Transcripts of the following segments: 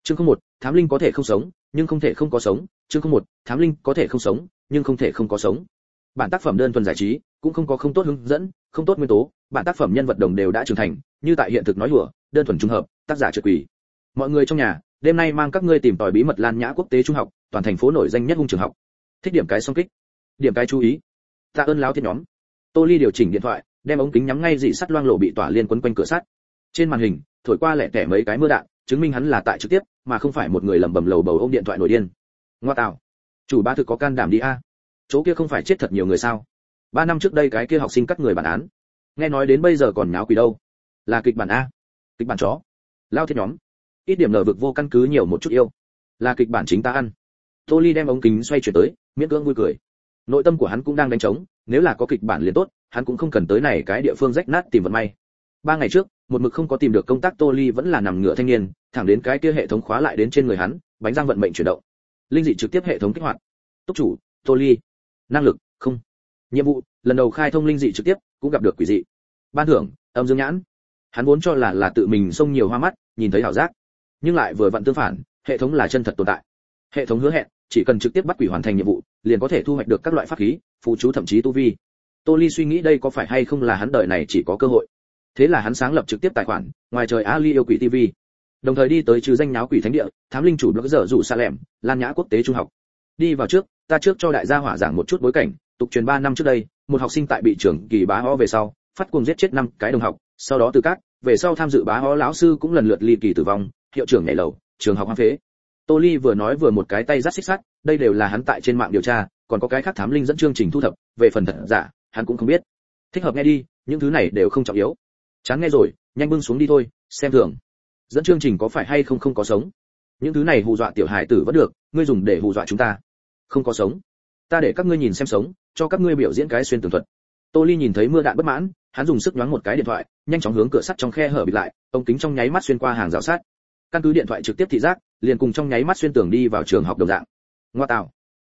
Chương 01, thám linh có thể không sống, nhưng không thể không có sống. Chương 01, thám linh có thể không sống, nhưng không thể không có sống. Bản tác phẩm đơn thuần giải trí, cũng không có không tốt hướng dẫn, không tốt nguyên tố, bản tác phẩm nhân vật đồng đều đã trưởng thành, như tại hiện thực nói hùa, đơn thuần trùng hợp, tác giả trượt quỷ. Mọi người trong nhà, đêm nay mang các ngươi tìm tòi bí mật Lan Nhã Quốc tế Trung học, toàn thành phố nổi danh nhất hung trường học. Thích điểm cái song kích, điểm cái chú ý. Tạ ơn láo thiết nhóm. Tô Ly điều chỉnh điện thoại, đem ống kính nhắm ngay dị sắt loang lổ bị tỏa liên quấn quanh cửa sắt. Trên màn hình, thổi qua lẻ tẻ mấy cái mưa đạn, chứng minh hắn là tại trực tiếp, mà không phải một người lẩm bẩm lầu bầu ôm điện thoại nổi điên. Ngoa tạo, chủ ba thực có can đảm đi a. Chỗ kia không phải chết thật nhiều người sao? 3 năm trước đây cái kia học sinh cắt người bản án, nghe nói đến bây giờ còn nháo quỷ đâu. Là kịch bản a? Kịch bản chó. Lao thiết nhóm, ít điểm nở vực vô căn cứ nhiều một chút yêu. Là kịch bản chính ta ăn. Tô Ly đem ống kính xoay chuyển tới, miễn cưỡng vui cười. Nội tâm của hắn cũng đang đánh trống, nếu là có kịch bản liền tốt, hắn cũng không cần tới này cái địa phương rách nát tìm vận may. 3 ngày trước, một mực không có tìm được công tác Tô Ly vẫn là nằm ngửa thanh niên, thẳng đến cái kia hệ thống khóa lại đến trên người hắn, bánh răng vận mệnh chuyển động. Linh dị trực tiếp hệ thống kích hoạt. Túc chủ, Tô Ly. Năng lực, không. Nhiệm vụ, lần đầu khai thông linh dị trực tiếp, cũng gặp được quỷ dị. Ban thưởng, âm dương nhãn. Hắn vốn cho là tự mình xông nhiều hoa mắt, nhìn thấy ảo giác. Nhưng lại vừa vặn tương phản, hệ thống là chân thật tồn tại. Hệ thống hứa hẹn, chỉ cần trực tiếp bắt quỷ hoàn thành nhiệm vụ, liền có thể thu hoạch được các loại pháp khí, phù chú thậm chí tu vi. Tô Ly suy nghĩ đây có phải hay không là hắn đời này chỉ có cơ hội. Thế là hắn sáng lập trực tiếp tài khoản, ngoài trời Ali yêu quỷ TV. Đồng thời đi tới trừ danh náo quỷ thánh địa, thám linh chủ blog dở dụ xa lẻm, Lan Nhã Quốc tế Trung học. Đi vào trước, ta trước cho đại gia hỏa giảng một chút bối cảnh, tục truyền 3 năm trước đây, một học sinh tại bị trưởng kỳ bá ho về sau, phát cuồng giết chết 5 cái đồng học, sau đó từ các, về sau tham dự bá ho lão sư cũng lần lượt ly kỳ tử vong, hiệu trưởng nhảy lầu, trường học hoang phế. Tô Ly vừa nói vừa một cái tay giắt xích sắt, đây đều là hắn tại trên mạng điều tra, còn có cái khác thám linh dẫn chương trình thu thập, về phần thật giả, hắn cũng không biết. Thích hợp nghe đi, những thứ này đều không trọng yếu. Chán nghe rồi, nhanh bưng xuống đi thôi, xem thường. Dẫn chương trình có phải hay không không có sống? Những thứ này hù dọa tiểu hài tử vẫn được, ngươi dùng để hù dọa chúng ta. Không có sống. Ta để các ngươi nhìn xem sống, cho các ngươi biểu diễn cái xuyên tường thuật. Tô Ly nhìn thấy mưa đạn bất mãn, hắn dùng sức nhoáng một cái điện thoại, nhanh chóng hướng cửa sắt trong khe hở bịt lại, ống kính trong nháy mắt xuyên qua hàng rào sắt. Căn cứ điện thoại trực tiếp thị giác, liền cùng trong nháy mắt xuyên tường đi vào trường học đồng dạng. Ngoa tạo.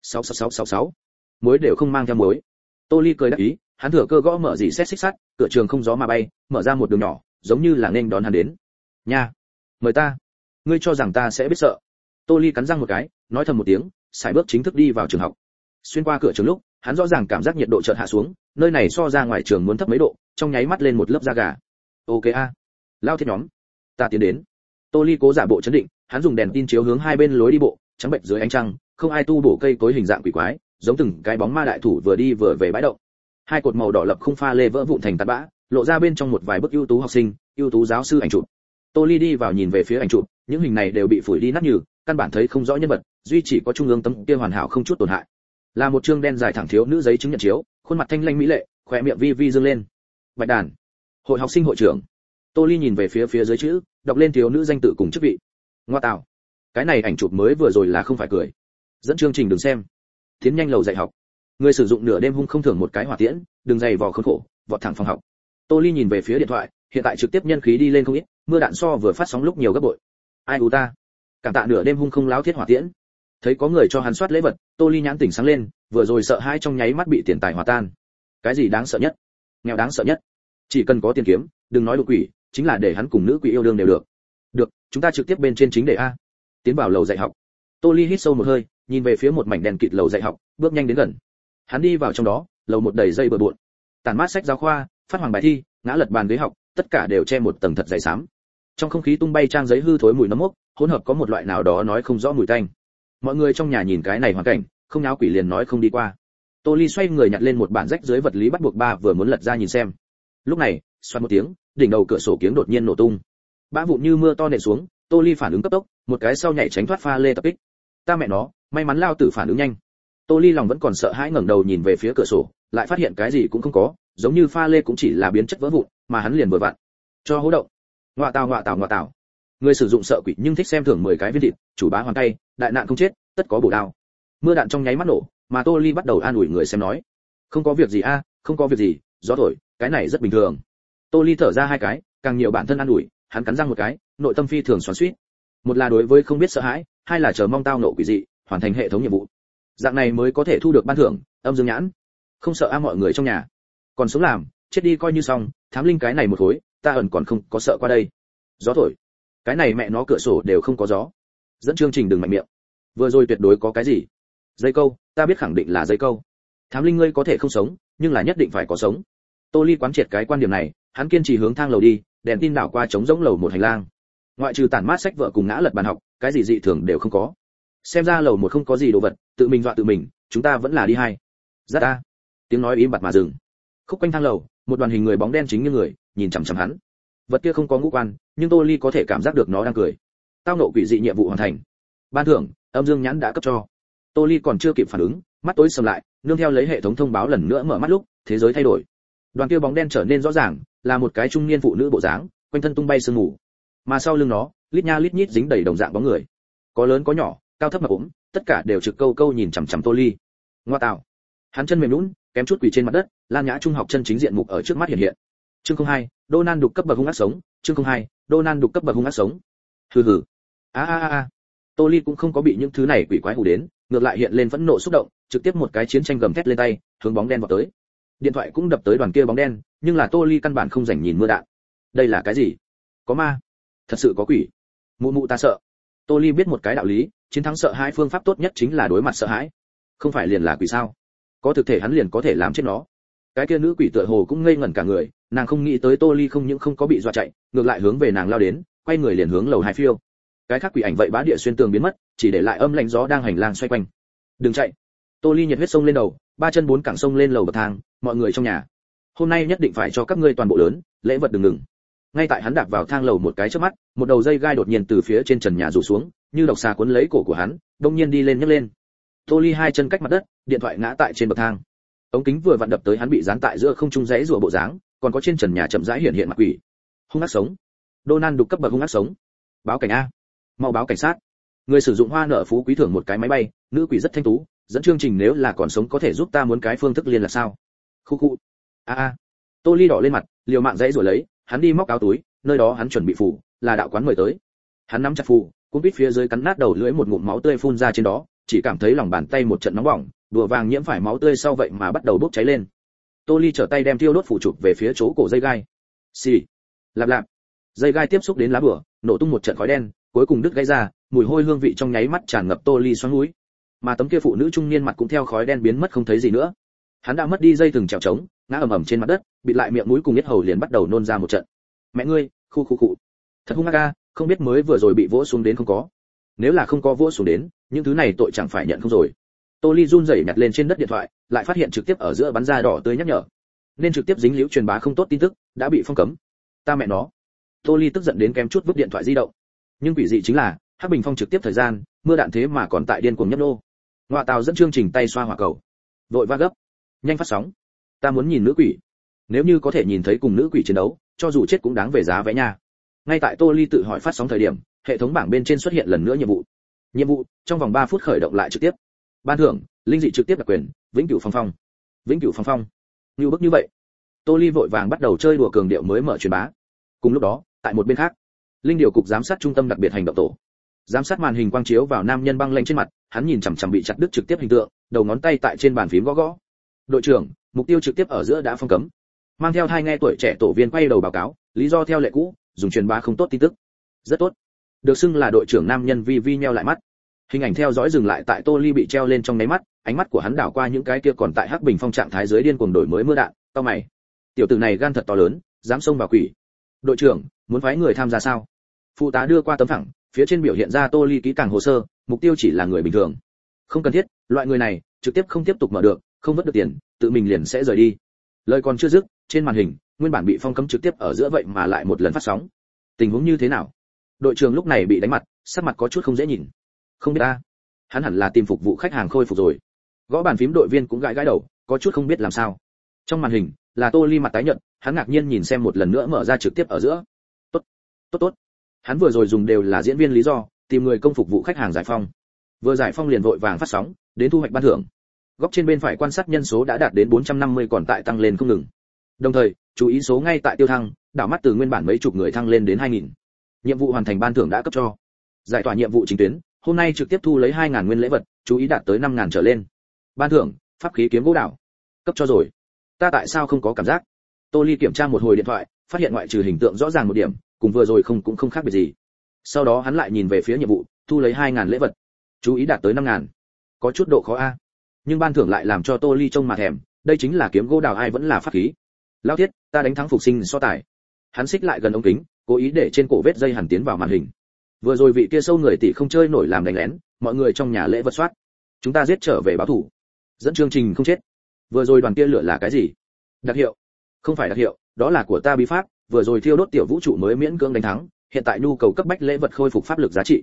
66666. Muối đều không mang theo muối. Tô Ly cười đắc ý, hắn thừa cơ gõ mở dì xét xích sắt, cửa trường không gió mà bay, mở ra một đường nhỏ, giống như là nên đón hắn đến. Nha, mời ta. Ngươi cho rằng ta sẽ biết sợ? Tô Ly cắn răng một cái, nói thầm một tiếng, sải bước chính thức đi vào trường học. Xuyên qua cửa trường lúc, hắn rõ ràng cảm giác nhiệt độ chợt hạ xuống, nơi này so ra ngoài trường muốn thấp mấy độ, trong nháy mắt lên một lớp da gà. Ok a, lao thiết nhóm, ta tiến đến. Tô Ly cố giả bộ chấn định, hắn dùng đèn tin chiếu hướng hai bên lối đi bộ, trắng bệnh dưới ánh trăng, không ai tu bổ cây cối hình dạng quỷ quái, giống từng cái bóng ma đại thủ vừa đi vừa về bãi động. Hai cột màu đỏ lập khung pha lê vỡ vụn thành tạt bã, lộ ra bên trong một vài bức ưu tú học sinh, ưu tú giáo sư ảnh chụp. Tô Ly đi vào nhìn về phía ảnh chụp, những hình này đều bị phủi đi nát nhừ, căn bản thấy không rõ nhân vật, duy chỉ có trung ương tấm kia hoàn hảo không chút tổn hại. Là một trương đen dài thẳng thiếu nữ giấy chứng nhận chiếu, khuôn mặt thanh lanh mỹ lệ, khóe miệng vi vi dương lên. Bạch đàn, hội học sinh hội trưởng. Tô Ly nhìn về phía dưới chữ, đọc lên thiếu nữ danh tự cùng chức vị. Ngoa tạo, cái này ảnh chụp mới vừa rồi là không phải cười. Dẫn chương trình đừng xem. Tiến nhanh lầu dạy học. Người sử dụng nửa đêm hung không thưởng một cái hỏa tiễn, đừng dày vò khốn khổ, vọt thẳng phòng học. Tô Ly nhìn về phía điện thoại, hiện tại trực tiếp nhân khí đi lên không ít, mưa đạn so vừa phát sóng lúc nhiều gấp bội. Ai u ta, cảm tạ nửa đêm hung không láo thiết hỏa tiễn. Thấy có người cho hắn soát lễ vật, Tô Ly nhãn tỉnh sáng lên, vừa rồi sợ hãi trong nháy mắt bị tiền tài hòa tan. Cái gì đáng sợ nhất? Nghèo đáng sợ nhất. Chỉ cần có tiền kiếm, đừng nói đụng quỷ, chính là để hắn cùng nữ quỷ yêu đương đều được. Được, chúng ta trực tiếp bên trên chính đề a. Tiến vào lầu dạy học. Tô Ly hít sâu một hơi, nhìn về phía một mảnh đèn kịt lầu dạy học, bước nhanh đến gần. Hắn đi vào trong đó, lầu một đầy dây bừa bộn. Tản mát sách giáo khoa, phát hoàng bài thi, ngã lật bàn ghế học, tất cả đều che một tầng thật dày xám. Trong không khí tung bay trang giấy hư thối mùi nấm mốc, hỗn hợp có một loại nào đó nói không rõ mùi tanh. Mọi người trong nhà nhìn cái này hoàn cảnh, không náo quỷ liền nói không đi qua. Tô Ly xoay người nhặt lên một bản rách dưới vật lý bắt buộc ba vừa muốn lật ra nhìn xem. Lúc này, xoạt một tiếng, đỉnh đầu cửa sổ kiếng đột nhiên nổ tung. Bã vụn như mưa to nện xuống, Tô Ly phản ứng cấp tốc, một cái sau nhảy tránh thoát pha lê tập kích. Ta mẹ nó, may mắn lao tử phản ứng nhanh. Tô Ly lòng vẫn còn sợ hãi ngẩng đầu nhìn về phía cửa sổ, lại phát hiện cái gì cũng không có, giống như pha lê cũng chỉ là biến chất vỡ vụn, mà hắn liền vừa vặn cho hố động. Ngoạ tào. Người sử dụng sợ quỷ nhưng thích xem thưởng 10 cái viên thịt, chủ bá hoàn tay, đại nạn không chết, tất có bổ đao. Mưa đạn trong nháy mắt nổ, mà Tô Ly bắt đầu an ủi người xem nói, không có việc gì a, không có việc gì, gió thổi, cái này rất bình thường. Tô Ly thở ra hai cái, càng nhiều bản thân an ủi, hắn cắn răng một cái, nội tâm phi thường xoắn xuýt. Một là đối với không biết sợ hãi, hai là chờ mong tao nộ quỷ dị, hoàn thành hệ thống nhiệm vụ. Dạng này mới có thể thu được ban thưởng, âm dương nhãn. Không sợ a mọi người trong nhà. Còn sống làm, chết đi coi như xong, thám linh cái này một khối, ta ẩn còn không có sợ qua đây. Gió thổi. Cái này mẹ nó cửa sổ đều không có gió. Dẫn chương trình đừng mạnh miệng, vừa rồi tuyệt đối có cái gì. Dây câu, ta biết khẳng định là dây câu. Thám linh ngươi có thể không sống, nhưng là nhất định phải có sống. Tô Ly quán triệt cái quan điểm này, hắn kiên trì hướng thang lầu đi, đèn tin đảo qua trống rỗng lầu một hành lang. Ngoại trừ tản mát sách vở cùng ngã lật bàn học, cái gì dị thường đều không có. Xem ra lầu một không có gì đồ vật, tự mình dọa tự mình, chúng ta vẫn là đi hai. Rất a. Tiếng nói im bặt mà dừng. Khúc quanh thang lầu, một đoàn hình người bóng đen chính như người, nhìn chằm chằm hắn. Vật kia không có ngũ quan, nhưng Tô Ly có thể cảm giác được nó đang cười. Tao nộ quỷ dị nhiệm vụ hoàn thành. Ban thưởng, âm dương nhãn đã cấp cho. Tô Ly còn chưa kịp phản ứng, mắt tối sầm lại, nương theo lấy hệ thống thông báo lần nữa mở mắt lúc, thế giới thay đổi. Đoàn kia bóng đen trở nên rõ ràng, là một cái trung niên phụ nữ bộ dáng, quanh thân tung bay sương mù. Mà sau lưng nó, lít nha lít nhít dính đầy đồng dạng bóng người. Có lớn có nhỏ, cao thấp mập ốm, tất cả đều trực câu câu nhìn chằm chằm Tô Ly. Ngoa tạo. Hắn chân mềm nhũn, kém chút quỳ trên mặt đất, Lan Nhã trung học chân chính diện mục ở trước mắt hiện hiện. Chương 02, Donald đục cấp bậc hung ác sống, chương 02, Donald đục cấp bậc hung ác sống. Hừ hừ. A. Tô Ly cũng không có bị những thứ này quỷ quái hù đến, ngược lại hiện lên phẫn nộ xúc động, trực tiếp một cái chiến tranh gầm thét lên tay, hướng bóng đen vọt tới. Điện thoại cũng đập tới đoàn kia bóng đen, nhưng là Tô Ly căn bản không rảnh nhìn mưa đạn. Đây là cái gì? Có ma? Thật sự có quỷ? Mụ mụ ta sợ. Tô Ly biết một cái đạo lý, chiến thắng sợ hãi phương pháp tốt nhất chính là đối mặt sợ hãi. Không phải liền là quỷ sao? Có thực thể hắn liền có thể làm chết nó. Cái kia nữ quỷ tựa hồ cũng ngây ngẩn cả người, nàng không nghĩ tới Tô Ly không những không có bị dọa chạy, ngược lại hướng về nàng lao đến, quay người liền hướng lầu 2 phiêu. Cái khác quỷ ảnh vậy bá địa xuyên tường biến mất, chỉ để lại âm lạnh gió đang hành lang xoay quanh. Đừng chạy. Tô Ly nhiệt huyết sông lên đầu, ba chân bốn cẳng sông lên lầu bậc thang, mọi người trong nhà. Hôm nay nhất định phải cho các ngươi toàn bộ lớn, lễ vật đừng ngừng. Ngay tại hắn đạp vào thang lầu một cái chớp mắt, một đầu dây gai đột nhiên từ phía trên trần nhà rủ xuống, như độc xà cuốn lấy cổ của hắn, đông nhiên đi lên nhấc lên. Tô Ly hai chân cách mặt đất, điện thoại ngã tại trên bậc thang. Ống kính vừa vặn đập tới hắn bị dán tại giữa không trung rẽ rùa bộ dáng, còn có trên trần nhà chậm rãi hiện hiện mặt quỷ. Hung ác sống. Donald đục cấp bậc hung ác sống. Báo cảnh a. Mau báo cảnh sát. Người sử dụng hoa nợ phú quý thưởng một cái máy bay, nữ quỷ rất thanh tú, dẫn chương trình nếu là còn sống có thể giúp ta muốn cái phương thức liên lạc sao? Khu khu. A. Tô Ly đỏ lên mặt, liều mạng dãy rồi lấy, hắn đi móc áo túi, nơi đó hắn chuẩn bị phù, là đạo quán mời tới. Hắn nắm chặt phù, cũng biết phía dưới cắn nát đầu lưỡi một ngụm máu tươi phun ra trên đó, chỉ cảm thấy lòng bàn tay một trận nóng bỏng, đùa vàng nhiễm phải máu tươi sau vậy mà bắt đầu bốc cháy lên. Tô Ly trở tay đem thiêu đốt phủ chụp về phía chỗ cổ dây gai. Xì. Lạp lạp. Dây gai tiếp xúc đến lá bùa, nổ tung một trận khói đen, cuối cùng đứt gãy ra, mùi hôi hương vị trong nháy mắt tràn ngập Tô Ly xoắn mũi. Mà tấm kia phụ nữ trung niên mặt cũng theo khói đen biến mất không thấy gì nữa. Hắn đã mất đi dây thừng trèo trống, ngã ầm ầm trên mặt đất, bịt lại miệng mũi cùng yết hầu liền bắt đầu nôn ra một trận. Mẹ ngươi, khu. Thật hung ác a, không biết mới vừa rồi bị vỗ xuống đến không có. Nếu là không có vỗ xuống đến, những thứ này tội chẳng phải nhận không rồi. Tô Ly run rẩy nhặt lên trên đất điện thoại, lại phát hiện trực tiếp ở giữa bắn ra đỏ tươi nhắc nhở. Nên trực tiếp dính liễu truyền bá không tốt tin tức, đã bị phong cấm. Ta mẹ nó. Tô Ly tức giận đến kém chút vứt điện thoại di động. Nhưng quỷ dị chính là, Hắc Bình Phong trực tiếp thời gian, mưa đạn thế mà còn tại điên cuồng nhấp nô. Ngoại Tào dẫn chương trình tay xoa hỏa cầu. Vội va gấp. Nhanh phát sóng. Ta muốn nhìn nữ quỷ. Nếu như có thể nhìn thấy cùng nữ quỷ chiến đấu, cho dù chết cũng đáng về giá vé nha. Ngay tại Tô Ly tự hỏi phát sóng thời điểm, hệ thống bảng bên trên xuất hiện lần nữa nhiệm vụ. Nhiệm vụ, trong vòng 3 phút khởi động lại trực tiếp. Ban thưởng, linh dị trực tiếp đặc quyền, vĩnh cửu phong phong. Vĩnh cửu phong phong. Như bức như vậy. Tô Ly vội vàng bắt đầu chơi đùa cường điệu mới mở truyền bá. Cùng lúc đó, tại một bên khác, linh điều cục giám sát trung tâm đặc biệt hành động tổ. Giám sát màn hình quang chiếu vào nam nhân băng lạnh trên mặt, hắn nhìn chằm chằm bị chặt đứt trực tiếp hình tượng, đầu ngón tay tại trên bàn phím gõ gõ. Đội trưởng, mục tiêu trực tiếp ở giữa đã phong cấm. Mang theo thai nghe tuổi trẻ tổ viên quay đầu báo cáo, lý do theo lệ cũ, dùng truyền bá không tốt tin tức. Rất tốt. Được xưng là đội trưởng nam nhân vi vi nheo lại mắt. Hình ảnh theo dõi dừng lại tại Tô Ly bị treo lên trong nháy mắt, ánh mắt của hắn đảo qua những cái kia còn tại Hắc Bình Phong trạng thái dưới điên cuồng đổi mới mưa đạn, cau mày. Tiểu tử này gan thật to lớn, dám xông vào quỷ. Đội trưởng, muốn phái người tham gia sao? Phụ tá đưa qua tấm phẳng, phía trên biểu hiện ra Tô Ly kỹ càng hồ sơ, mục tiêu chỉ là người bình thường. Không cần thiết, loại người này trực tiếp không tiếp tục mở được, không vớt được tiền, tự mình liền sẽ rời đi. Lời còn chưa dứt, trên màn hình, nguyên bản bị phong cấm trực tiếp ở giữa vậy mà lại một lần phát sóng. Tình huống như thế nào? Đội trưởng lúc này bị đánh mặt, sắc mặt có chút không dễ nhìn. Không biết a, hắn hẳn là tìm phục vụ khách hàng khôi phục rồi. Gõ bàn phím đội viên cũng gãi gãi đầu, có chút không biết làm sao. Trong màn hình là Tô Ly mặt tái nhợt, hắn ngạc nhiên nhìn xem một lần nữa mở ra trực tiếp ở giữa. Tốt. Hắn vừa rồi dùng đều là diễn viên lý do, tìm người công phục vụ khách hàng giải phong. Vừa giải phong liền vội vàng phát sóng, đến thu hoạch ban thưởng. Góc trên bên phải quan sát nhân số đã đạt đến 450 còn tại tăng lên không ngừng. Đồng thời, chú ý số ngay tại tiêu thăng, đảo mắt từ nguyên bản mấy chục người thăng lên đến 2000. Nhiệm vụ hoàn thành ban thưởng đã cấp cho. Giải tỏa nhiệm vụ chính tuyến, hôm nay trực tiếp thu lấy 2000 nguyên lễ vật, chú ý đạt tới 5000 trở lên. Ban thưởng, pháp khí kiếm gỗ đảo. Cấp cho rồi. Ta tại sao không có cảm giác? Tô Ly kiểm tra một hồi điện thoại, phát hiện ngoại trừ hình tượng rõ ràng một điểm, cùng vừa rồi cũng không khác biệt gì. Sau đó hắn lại nhìn về phía nhiệm vụ, thu lấy 2.000 lễ vật. Chú ý đạt tới 5.000. Có chút độ khó a. Nhưng ban thưởng lại làm cho Tô Ly trông mà thèm, đây chính là kiếm gỗ đào ai vẫn là pháp khí. Lão thiết, ta đánh thắng phục sinh so tài. Hắn xích lại gần ống kính, cố ý để trên cổ vết dây hằn tiến vào màn hình. Vừa rồi vị kia sâu người tỷ không chơi nổi làm đánh lén, mọi người trong nhà lễ vật soát. Chúng ta giết trở về báo thủ. Dẫn chương trình không chết. Vừa rồi đoàn kia lửa là cái gì? Đặc hiệu. Không phải đặc hiệu, đó là của ta bí pháp, vừa rồi thiêu đốt tiểu vũ trụ mới miễn cưỡng đánh thắng, hiện tại nhu cầu cấp bách lễ vật khôi phục pháp lực giá trị.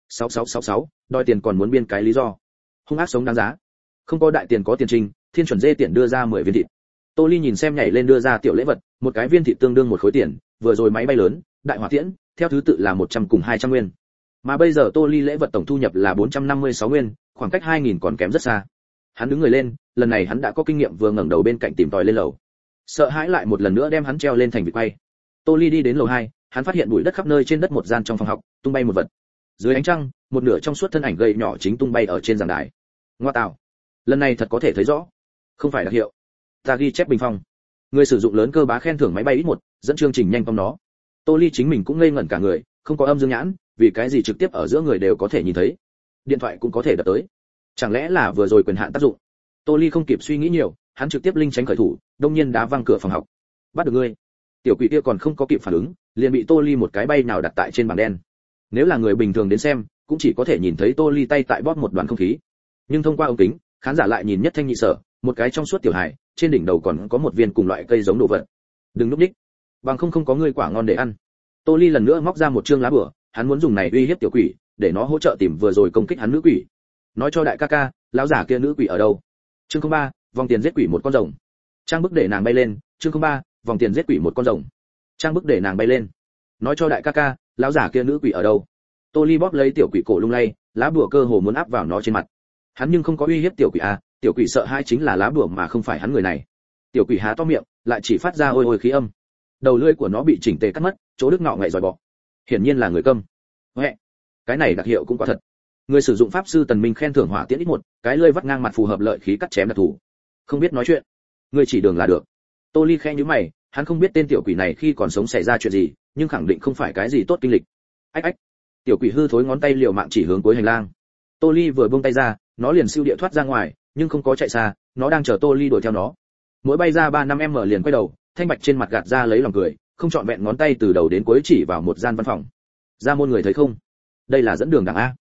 6666, đòi tiền còn muốn biên cái lý do. Hung ác sống đáng giá. Không có đại tiền có tiền trình, thiên chuẩn dê tiền đưa ra 10 viên thịt. Tô Ly nhìn xem nhảy lên đưa ra tiểu lễ vật, một cái viên thịt tương đương một khối tiền, vừa rồi máy bay lớn, đại hỏa tiễn, theo thứ tự là 100 cùng 200 nguyên. Mà bây giờ Tô Ly lễ vật tổng thu nhập là 456 nguyên, khoảng cách 2000 còn kém rất xa. Hắn đứng người lên, lần này hắn đã có kinh nghiệm, vừa ngẩng đầu bên cạnh tìm tòi lên lầu. Sợ hãi lại một lần nữa đem hắn treo lên thành vịt quay. Tô Ly đi đến lầu 2, hắn phát hiện bụi đất khắp nơi trên đất một gian trong phòng học, tung bay một vật. Dưới ánh trăng, một nửa trong suốt thân ảnh gầy nhỏ chính tung bay ở trên giảng đài. Ngoa tạo, lần này thật có thể thấy rõ. Không phải đặc hiệu. Ta ghi chép bình phong. Người sử dụng lớn cơ bá khen thưởng máy bay X1, dẫn chương trình nhanh công nó. Tô Ly chính mình cũng ngây ngẩn cả người, không có âm dương nhãn, vì cái gì trực tiếp ở giữa người đều có thể nhìn thấy. Điện thoại cũng có thể đập tới. Chẳng lẽ là vừa rồi quyền hạn tác dụng? Tô Ly không kịp suy nghĩ nhiều, hắn trực tiếp linh tránh khởi thủ, đông nhiên đá văng cửa phòng học. Bắt được ngươi. Tiểu quỷ kia còn không có kịp phản ứng, liền bị Tô Ly một cái bay nào đặt tại trên bảng đen. Nếu là người bình thường đến xem, cũng chỉ có thể nhìn thấy Tô Ly tay tại bóp một đoàn không khí. Nhưng thông qua ống kính, khán giả lại nhìn nhất thanh nhị sở, một cái trong suốt tiểu hài, trên đỉnh đầu còn có một viên cùng loại cây giống đồ vật. Đừng núp ních, bằng không có ngươi quả ngon để ăn. Tô Ly lần nữa móc ra một trương lá bửa, hắn muốn dùng này uy hiếp tiểu quỷ, để nó hỗ trợ tìm vừa rồi công kích hắn nữ quỷ. Nói cho đại ca ca, lão giả kia nữ quỷ ở đâu? Chương 03, vòng tiền giết quỷ một con rồng. Trang bức để nàng bay lên, chương 03, vòng tiền giết quỷ một con rồng. Trang bức để nàng bay lên. Nói cho đại ca ca, lão giả kia nữ quỷ ở đâu? Tô Ly bóp lấy tiểu quỷ cổ lung lay, lá bùa cơ hồ muốn áp vào nó trên mặt. Hắn nhưng không có uy hiếp tiểu quỷ a, tiểu quỷ sợ hai chính là lá bùa mà không phải hắn người này. Tiểu quỷ há to miệng, lại chỉ phát ra ôi ôi khí âm. Đầu lưỡi của nó bị chỉnh tề cắt mất, chỗ đứt ngọ ngậy dòi bọ. Hiển nhiên là người câm. Huệ, cái này đặc hiệu cũng quá thật. Người sử dụng pháp sư Tần Minh khen thưởng hỏa tiễn X1, cái lưỡi vắt ngang mặt phù hợp lợi khí cắt chém đặc thủ. Không biết nói chuyện, người chỉ đường là được. Tô Ly khẽ nhíu mày, hắn không biết tên tiểu quỷ này khi còn sống xảy ra chuyện gì, nhưng khẳng định không phải cái gì tốt kinh lịch. Ách ách. Tiểu quỷ hư thối ngón tay liều mạng chỉ hướng cuối hành lang. Tô Ly vừa buông tay ra, nó liền siêu địa thoát ra ngoài, nhưng không có chạy xa, nó đang chờ Tô Ly đuổi theo nó. Mỗi bay ra 3-5m liền quay đầu, thanh bạch trên mặt gạt ra lấy lòng cười, không chọn vẹn ngón tay từ đầu đến cuối chỉ vào một gian văn phòng. Ra môn người thấy không? Đây là dẫn đường đảng a.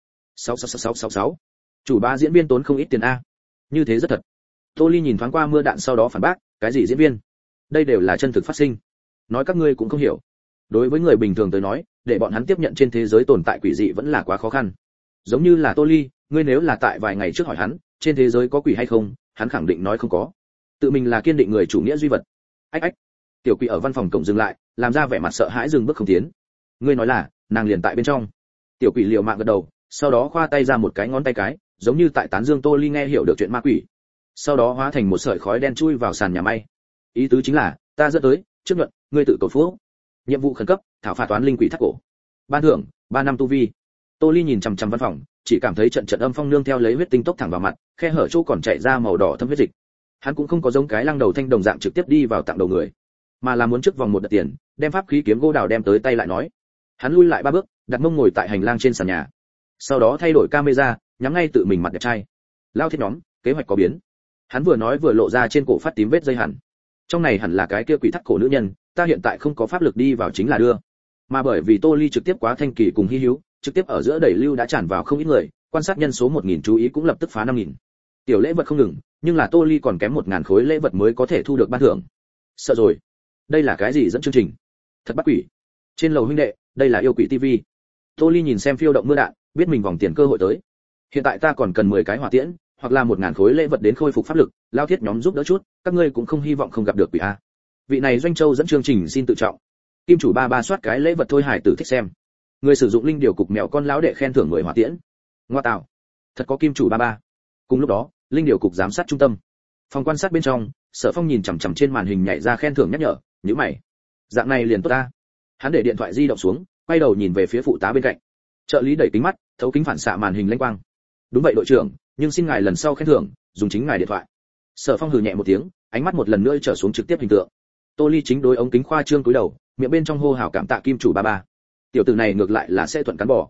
66666. Chủ bá diễn viên tốn không ít tiền a. Như thế rất thật. Tô Ly nhìn thoáng qua mưa đạn sau đó phản bác, cái gì diễn viên? Đây đều là chân thực phát sinh. Nói các ngươi cũng không hiểu. Đối với người bình thường tới nói, để bọn hắn tiếp nhận trên thế giới tồn tại quỷ dị vẫn là quá khó khăn. Giống như là Tô Ly, ngươi nếu là tại vài ngày trước hỏi hắn, trên thế giới có quỷ hay không, hắn khẳng định nói không có. Tự mình là kiên định người chủ nghĩa duy vật. Ách ách. Tiểu quỷ ở văn phòng cổng dừng lại, làm ra vẻ mặt sợ hãi dừng bước không tiến. Ngươi nói là, nàng liền tại bên trong. Tiểu quỷ liều mạng gật đầu, sau đó khoa tay ra một cái ngón tay cái, giống như tại tán dương Tô Ly nghe hiểu được chuyện ma quỷ. Sau đó hóa thành một sợi khói đen chui vào sàn nhà may. Ý tứ chính là, ta dẫn tới, trước nhuận, ngươi tự cầu phúc. Nhiệm vụ khẩn cấp, thảo phạt toán linh quỷ thắt cổ. Ban thưởng, 3 năm tu vi. Tô Ly nhìn chằm chằm văn phòng, chỉ cảm thấy trận trận âm phong nương theo lấy huyết tinh tốc thẳng vào mặt, khe hở chỗ còn chảy ra màu đỏ thâm huyết dịch. Hắn cũng không có giống cái lăng đầu thanh đồng dạng trực tiếp đi vào tặng đầu người, mà là muốn trước vòng một đợt tiền, đem pháp khí kiếm gỗ đào đem tới tay lại nói. Hắn lui lại 3 bước, đặt mông ngồi tại hành lang trên sàn nhà. Sau đó thay đổi camera, nhắm ngay tự mình mặt đẹp trai. Lao thiết nhóm, kế hoạch có biến. Hắn vừa nói vừa lộ ra trên cổ phát tím vết dây hẳn. Trong này hẳn là cái kia quỷ thắt cổ nữ nhân, ta hiện tại không có pháp lực đi vào chính là đưa. Mà bởi vì Tô Ly trực tiếp quá thanh kỳ cùng hi hữu, trực tiếp ở giữa đẩy lưu đã tràn vào không ít người, quan sát nhân số 1000 chú ý cũng lập tức phá 5000. Tiểu lễ vật không ngừng, nhưng là Tô Ly còn kém 1000 khối lễ vật mới có thể thu được ban thưởng. Sợ rồi, đây là cái gì dẫn chương trình? Thật bắt quỷ. Trên lầu huynh đệ, đây là yêu quỷ TV. Tô Ly nhìn xem phiêu động mưa đạn, biết mình vòng tiền cơ hội tới. Hiện tại ta còn cần 10 cái hỏa tiễn, hoặc là 1000 khối lễ vật đến khôi phục pháp lực, lao thiết nhóm giúp đỡ chút, các ngươi cũng không hy vọng không gặp được quỷ a. Vị này Doanh Châu dẫn chương trình xin tự trọng. Kim chủ ba soát cái lễ vật thôi hải tử thích xem. Người sử dụng linh điều cục mèo con lão đệ khen thưởng 10 hỏa tiễn. Ngoa tạo, thật có kim chủ ba. Cùng lúc đó, linh điều cục giám sát trung tâm. Phòng quan sát bên trong, Sở Phong nhìn chằm chằm trên màn hình nhảy ra khen thưởng nhắc nhở, nhíu mày. Dạng này liền tốt ta. Hắn để điện thoại di động xuống, quay đầu nhìn về phía phụ tá bên cạnh. Trợ lý đẩy kính mắt, thấu kính phản xạ màn hình lanh quang. Đúng vậy đội trưởng, nhưng xin ngài lần sau khen thưởng, dùng chính ngài điện thoại. Sở Phong hừ nhẹ một tiếng, ánh mắt một lần nữa trở xuống trực tiếp hình tượng. Tô Ly chính đối ống kính khoa trương cúi đầu, miệng bên trong hô hào cảm tạ kim chủ ba. Tiểu tử này ngược lại là sẽ thuận cắn bò.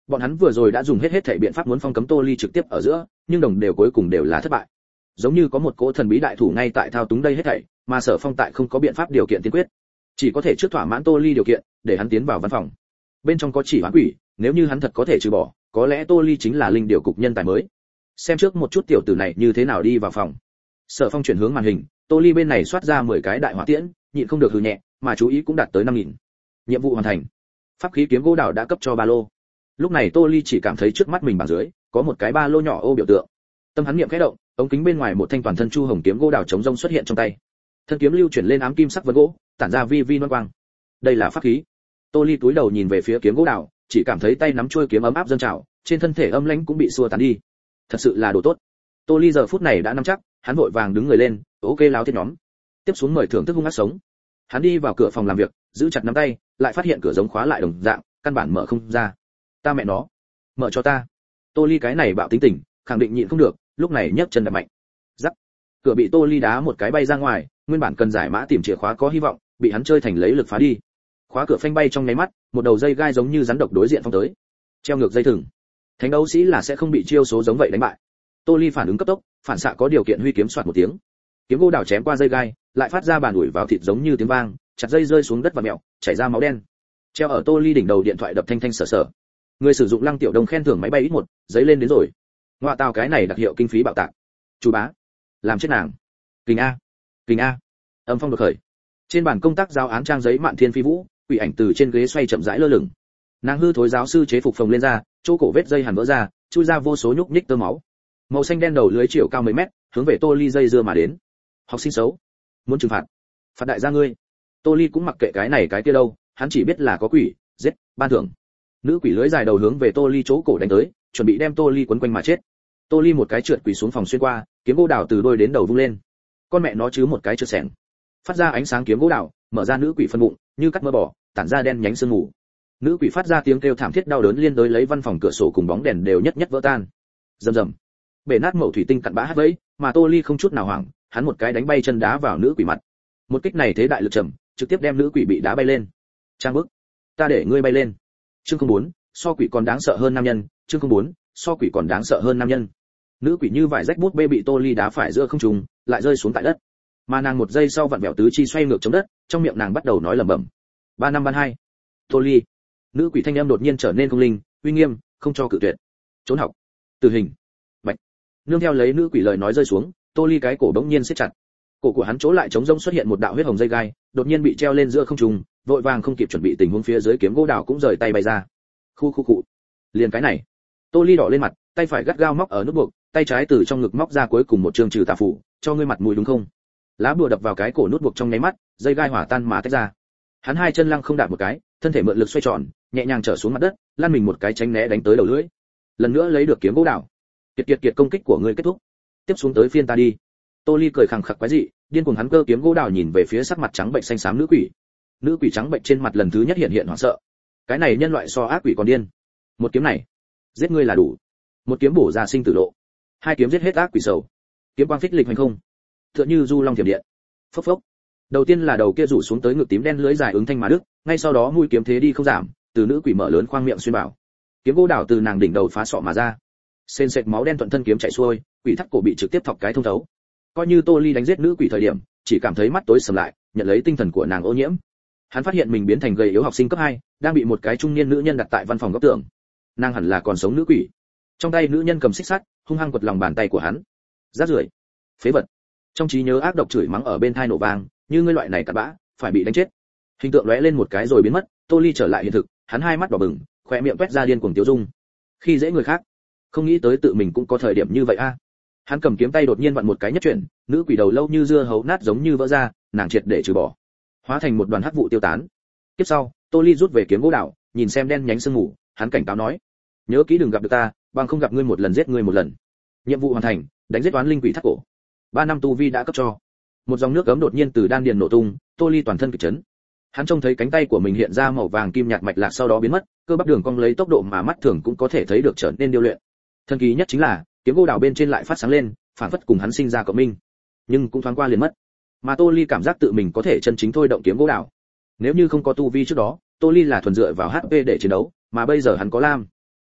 Bọn hắn vừa rồi đã dùng hết thảy biện pháp muốn phong cấm Tô Ly trực tiếp ở giữa, nhưng đồng đều cuối cùng đều là thất bại. Giống như có một cỗ thần bí đại thủ ngay tại thao túng đây hết thảy, mà Sở Phong tại không có biện pháp điều kiện tiên quyết, chỉ có thể trước thỏa mãn Tô Ly điều kiện, để hắn tiến vào văn phòng. Bên trong có chỉ hoán quỷ, nếu như hắn thật có thể trừ bỏ, có lẽ Tô Ly chính là linh điều cục nhân tài mới. Xem trước một chút tiểu tử này như thế nào đi vào phòng. Sở Phong chuyển hướng màn hình, Tô Ly bên này xoát ra 10 cái đại hỏa tiễn, nhịn không được hừ nhẹ, mà chú ý cũng đạt tới 5000. Nhiệm vụ hoàn thành. Pháp khí kiếm gỗ đào đã cấp cho ba lô. Lúc này Tô Ly chỉ cảm thấy trước mắt mình bằng dưới có một cái ba lô nhỏ ô biểu tượng. Tâm hắn niệm khẽ động, ống kính bên ngoài một thanh toàn thân chu hồng kiếm gỗ đào chống rông xuất hiện trong tay. Thân kiếm lưu chuyển lên ám kim sắc vân gỗ, tản ra vi vi loan quang. Đây là pháp khí. Tô Ly cúi đầu nhìn về phía kiếm gỗ đào, chỉ cảm thấy tay nắm chuôi kiếm ấm áp dâng trào, trên thân thể âm lãnh cũng bị xua tán đi. Thật sự là đồ tốt. Tô Ly giờ phút này đã nắm chắc, hắn vội vàng đứng người lên, ok láo thiết nhóm. Tiếp xuống mời thưởng thức hung ác sống. Hắn đi vào cửa phòng làm việc, giữ chặt nắm tay, lại phát hiện cửa giống khóa lại đồng dạng, căn bản mở không ra. Ta mẹ nó, mở cho ta. Tô Ly cái này bạo tính tình, khẳng định nhịn không được, lúc này nhấc chân đạp mạnh. Rắc. Cửa bị Tô Ly đá một cái bay ra ngoài, nguyên bản cần giải mã tìm chìa khóa có hy vọng, bị hắn chơi thành lấy lực phá đi. Khóa cửa phanh bay trong nháy mắt, một đầu dây gai giống như rắn độc đối diện phong tới. Treo ngược dây thừng. Thánh đấu sĩ là sẽ không bị chiêu số giống vậy đánh bại. Tô Ly phản ứng cấp tốc, phản xạ có điều kiện huy kiếm xoạt một tiếng. Kiếm gỗ đào chém qua dây gai, lại phát ra bàn ủi vào thịt giống như tiếng vang, chặt dây rơi xuống đất và mèo, chảy ra máu đen. Treo ở Tô Ly đỉnh đầu điện thoại đập thanh thanh sở sở. Người sử dụng Lăng Tiểu Đông khen thưởng máy bay ít một, giấy lên đến rồi. Ngoại tao cái này đặc hiệu kinh phí bạo tạc. Chú bá, làm chết nàng. Kình a, kình a. Âm phong đột khởi. Trên bàn công tác giao án trang giấy Mạn Thiên Phi Vũ, quỷ ảnh từ trên ghế xoay chậm rãi lơ lửng. Nàng hư thối giáo sư chế phục phồng lên ra, chỗ cổ vết dây hằn vỡ ra, chui ra vô số nhúc nhích tơ máu. Màu xanh đen đầu lưới chiều cao mấy mét, hướng về Tô Ly dây dưa mà đến. Học sinh xấu, muốn trừng phạt, phạt đại gia ngươi. Tô Ly cũng mặc kệ cái này cái kia đâu, hắn chỉ biết là có quỷ, giết, ban thưởng. Nữ quỷ lưới dài đầu hướng về Tô Ly chỗ cổ đánh tới, chuẩn bị đem Tô Ly quấn quanh mà chết. Tô Ly một cái trượt quỳ xuống phòng xuyên qua, kiếm gỗ đào từ đôi đến đầu vung lên. Con mẹ nó chứ một cái trượt xẻng. Phát ra ánh sáng kiếm gỗ đào, mở ra nữ quỷ phân bụng, như cắt mỡ bò, tản ra đen nhánh sương mù. Nữ quỷ phát ra tiếng kêu thảm thiết đau đớn liên đối lấy văn phòng cửa sổ cùng bóng đèn đều nhất nhất vỡ tan. Rầm rầm. Bể nát mẩu thủy tinh cặn bã hất vẫy, mà Tô Ly không chút nào hoảng, hắn một cái đánh bay chân đá vào nữ quỷ mặt. Một kích này thế đại lực trầm, trực tiếp đem nữ quỷ bị đá bay lên. Trang bức, ta để ngươi bay lên. Chương 04, so quỷ còn đáng sợ hơn nam nhân. Chương 04, so quỷ còn đáng sợ hơn nam nhân. Nữ quỷ như vải rách bút bê bị Tô Ly đá phải giữa không trung, lại rơi xuống tại đất. Mà nàng một giây sau vặn vẹo tứ chi xoay ngược chống đất, trong miệng nàng bắt đầu nói lẩm bẩm. 3532. Tô Ly. Nữ quỷ thanh âm đột nhiên trở nên không linh, uy nghiêm, không cho cự tuyệt. Trốn học. Tử hình. Bạch. Nương theo lấy nữ quỷ lời nói rơi xuống, Tô Ly cái cổ bỗng nhiên siết chặt. Cổ của hắn chỗ lại trống rỗng xuất hiện một đạo huyết hồng dây gai, đột nhiên bị treo lên giữa không trung, vội vàng không kịp chuẩn bị tình huống phía dưới kiếm gỗ đào cũng rời tay bay ra. Khu khu cụ. Liền cái này. Tô Ly đỏ lên mặt, tay phải gắt gao móc ở nút buộc, tay trái từ trong ngực móc ra cuối cùng một trường trừ tà phủ, cho ngươi mặt mũi đúng không? Lá bùa đập vào cái cổ nút buộc trong nháy mắt, dây gai hỏa tan mà tách ra. Hắn hai chân lăng không đạp một cái, thân thể mượn lực xoay tròn, nhẹ nhàng trở xuống mặt đất, lăn mình một cái tránh né đánh tới đầu lưỡi. Lần nữa lấy được kiếm gỗ đào. Kiệt công kích của ngươi kết thúc. Tiếp xuống tới phiên ta đi. Tô Ly cười khẳng khặc quái dị, điên cuồng hắn cơ kiếm gỗ đào nhìn về phía sắc mặt trắng bệnh xanh xám nữ quỷ. Nữ quỷ trắng bệnh trên mặt lần thứ nhất hiện hoảng sợ. Cái này nhân loại so ác quỷ còn điên. Một kiếm này, giết ngươi là đủ. Một kiếm bổ ra sinh tử lộ. Hai kiếm giết hết ác quỷ sầu. Kiếm quang phích lịch hành không. Tựa như du long thiểm điện. Phốc phốc. Đầu tiên là đầu kia rủ xuống tới ngực tím đen lưới dài ứng thanh mà đức, ngay sau đó mũi kiếm thế đi không giảm, từ nữ quỷ mở lớn khoang miệng xuyên bảo. Kiếm gỗ đào từ nàng đỉnh đầu phá sọ mà ra. Sền sệt máu đen thuận thân kiếm chảy xuôi, quỷ thắt cổ bị trực tiếp thọc cái thông thấu. Coi như Tô Ly đánh giết nữ quỷ thời điểm, chỉ cảm thấy mắt tối sầm lại, nhận lấy tinh thần của nàng ô nhiễm. Hắn phát hiện mình biến thành gầy yếu học sinh cấp 2, đang bị một cái trung niên nữ nhân đặt tại văn phòng góc tường. Nàng hẳn là còn sống nữ quỷ. Trong tay nữ nhân cầm xích sắt, hung hăng quật lòng bàn tay của hắn. Rác rưởi, phế vật. Trong trí nhớ ác độc chửi mắng ở bên tai nổ vang, như ngươi loại này cặn bã, phải bị đánh chết. Hình tượng lóe lên một cái rồi biến mất, Tô Ly trở lại hiện thực, hắn hai mắt đỏ bừng, khóe miệng toét ra điên cuồng tiêu dung. Khi dễ người khác, không nghĩ tới tự mình cũng có thời điểm như vậy a. Hắn cầm kiếm tay đột nhiên vặn một cái nhất chuyển, nữ quỷ đầu lâu như dưa hấu nát giống như vỡ ra, nàng triệt để trừ bỏ, hóa thành một đoàn hắc vụ tiêu tán. Tiếp sau, Tô Ly rút về kiếm gỗ đào, nhìn xem đen nhánh sương mù, hắn cảnh cáo nói: nhớ kỹ đừng gặp được ta, bằng không gặp ngươi một lần giết ngươi một lần. Nhiệm vụ hoàn thành, đánh giết toán linh quỷ thắt cổ. 3 năm tu vi đã cấp cho. Một dòng nước ấm đột nhiên từ đan điền nổ tung, Tô Ly toàn thân kịch chấn. Hắn trông thấy cánh tay của mình hiện ra màu vàng kim nhạt mạch lạc sau đó biến mất, cơ bắp đường cong lấy tốc độ mà mắt thường cũng có thể thấy được trở nên điêu luyện. Thần kỳ nhất chính là, kiếm gỗ đào bên trên lại phát sáng lên, phản phất cùng hắn sinh ra cộng minh, nhưng cũng thoáng qua liền mất. Mà Tô Ly cảm giác tự mình có thể chân chính thôi động kiếm gỗ đào. Nếu như không có tu vi trước đó, Tô Ly là thuần dựa vào HP để chiến đấu, mà bây giờ hắn có lam.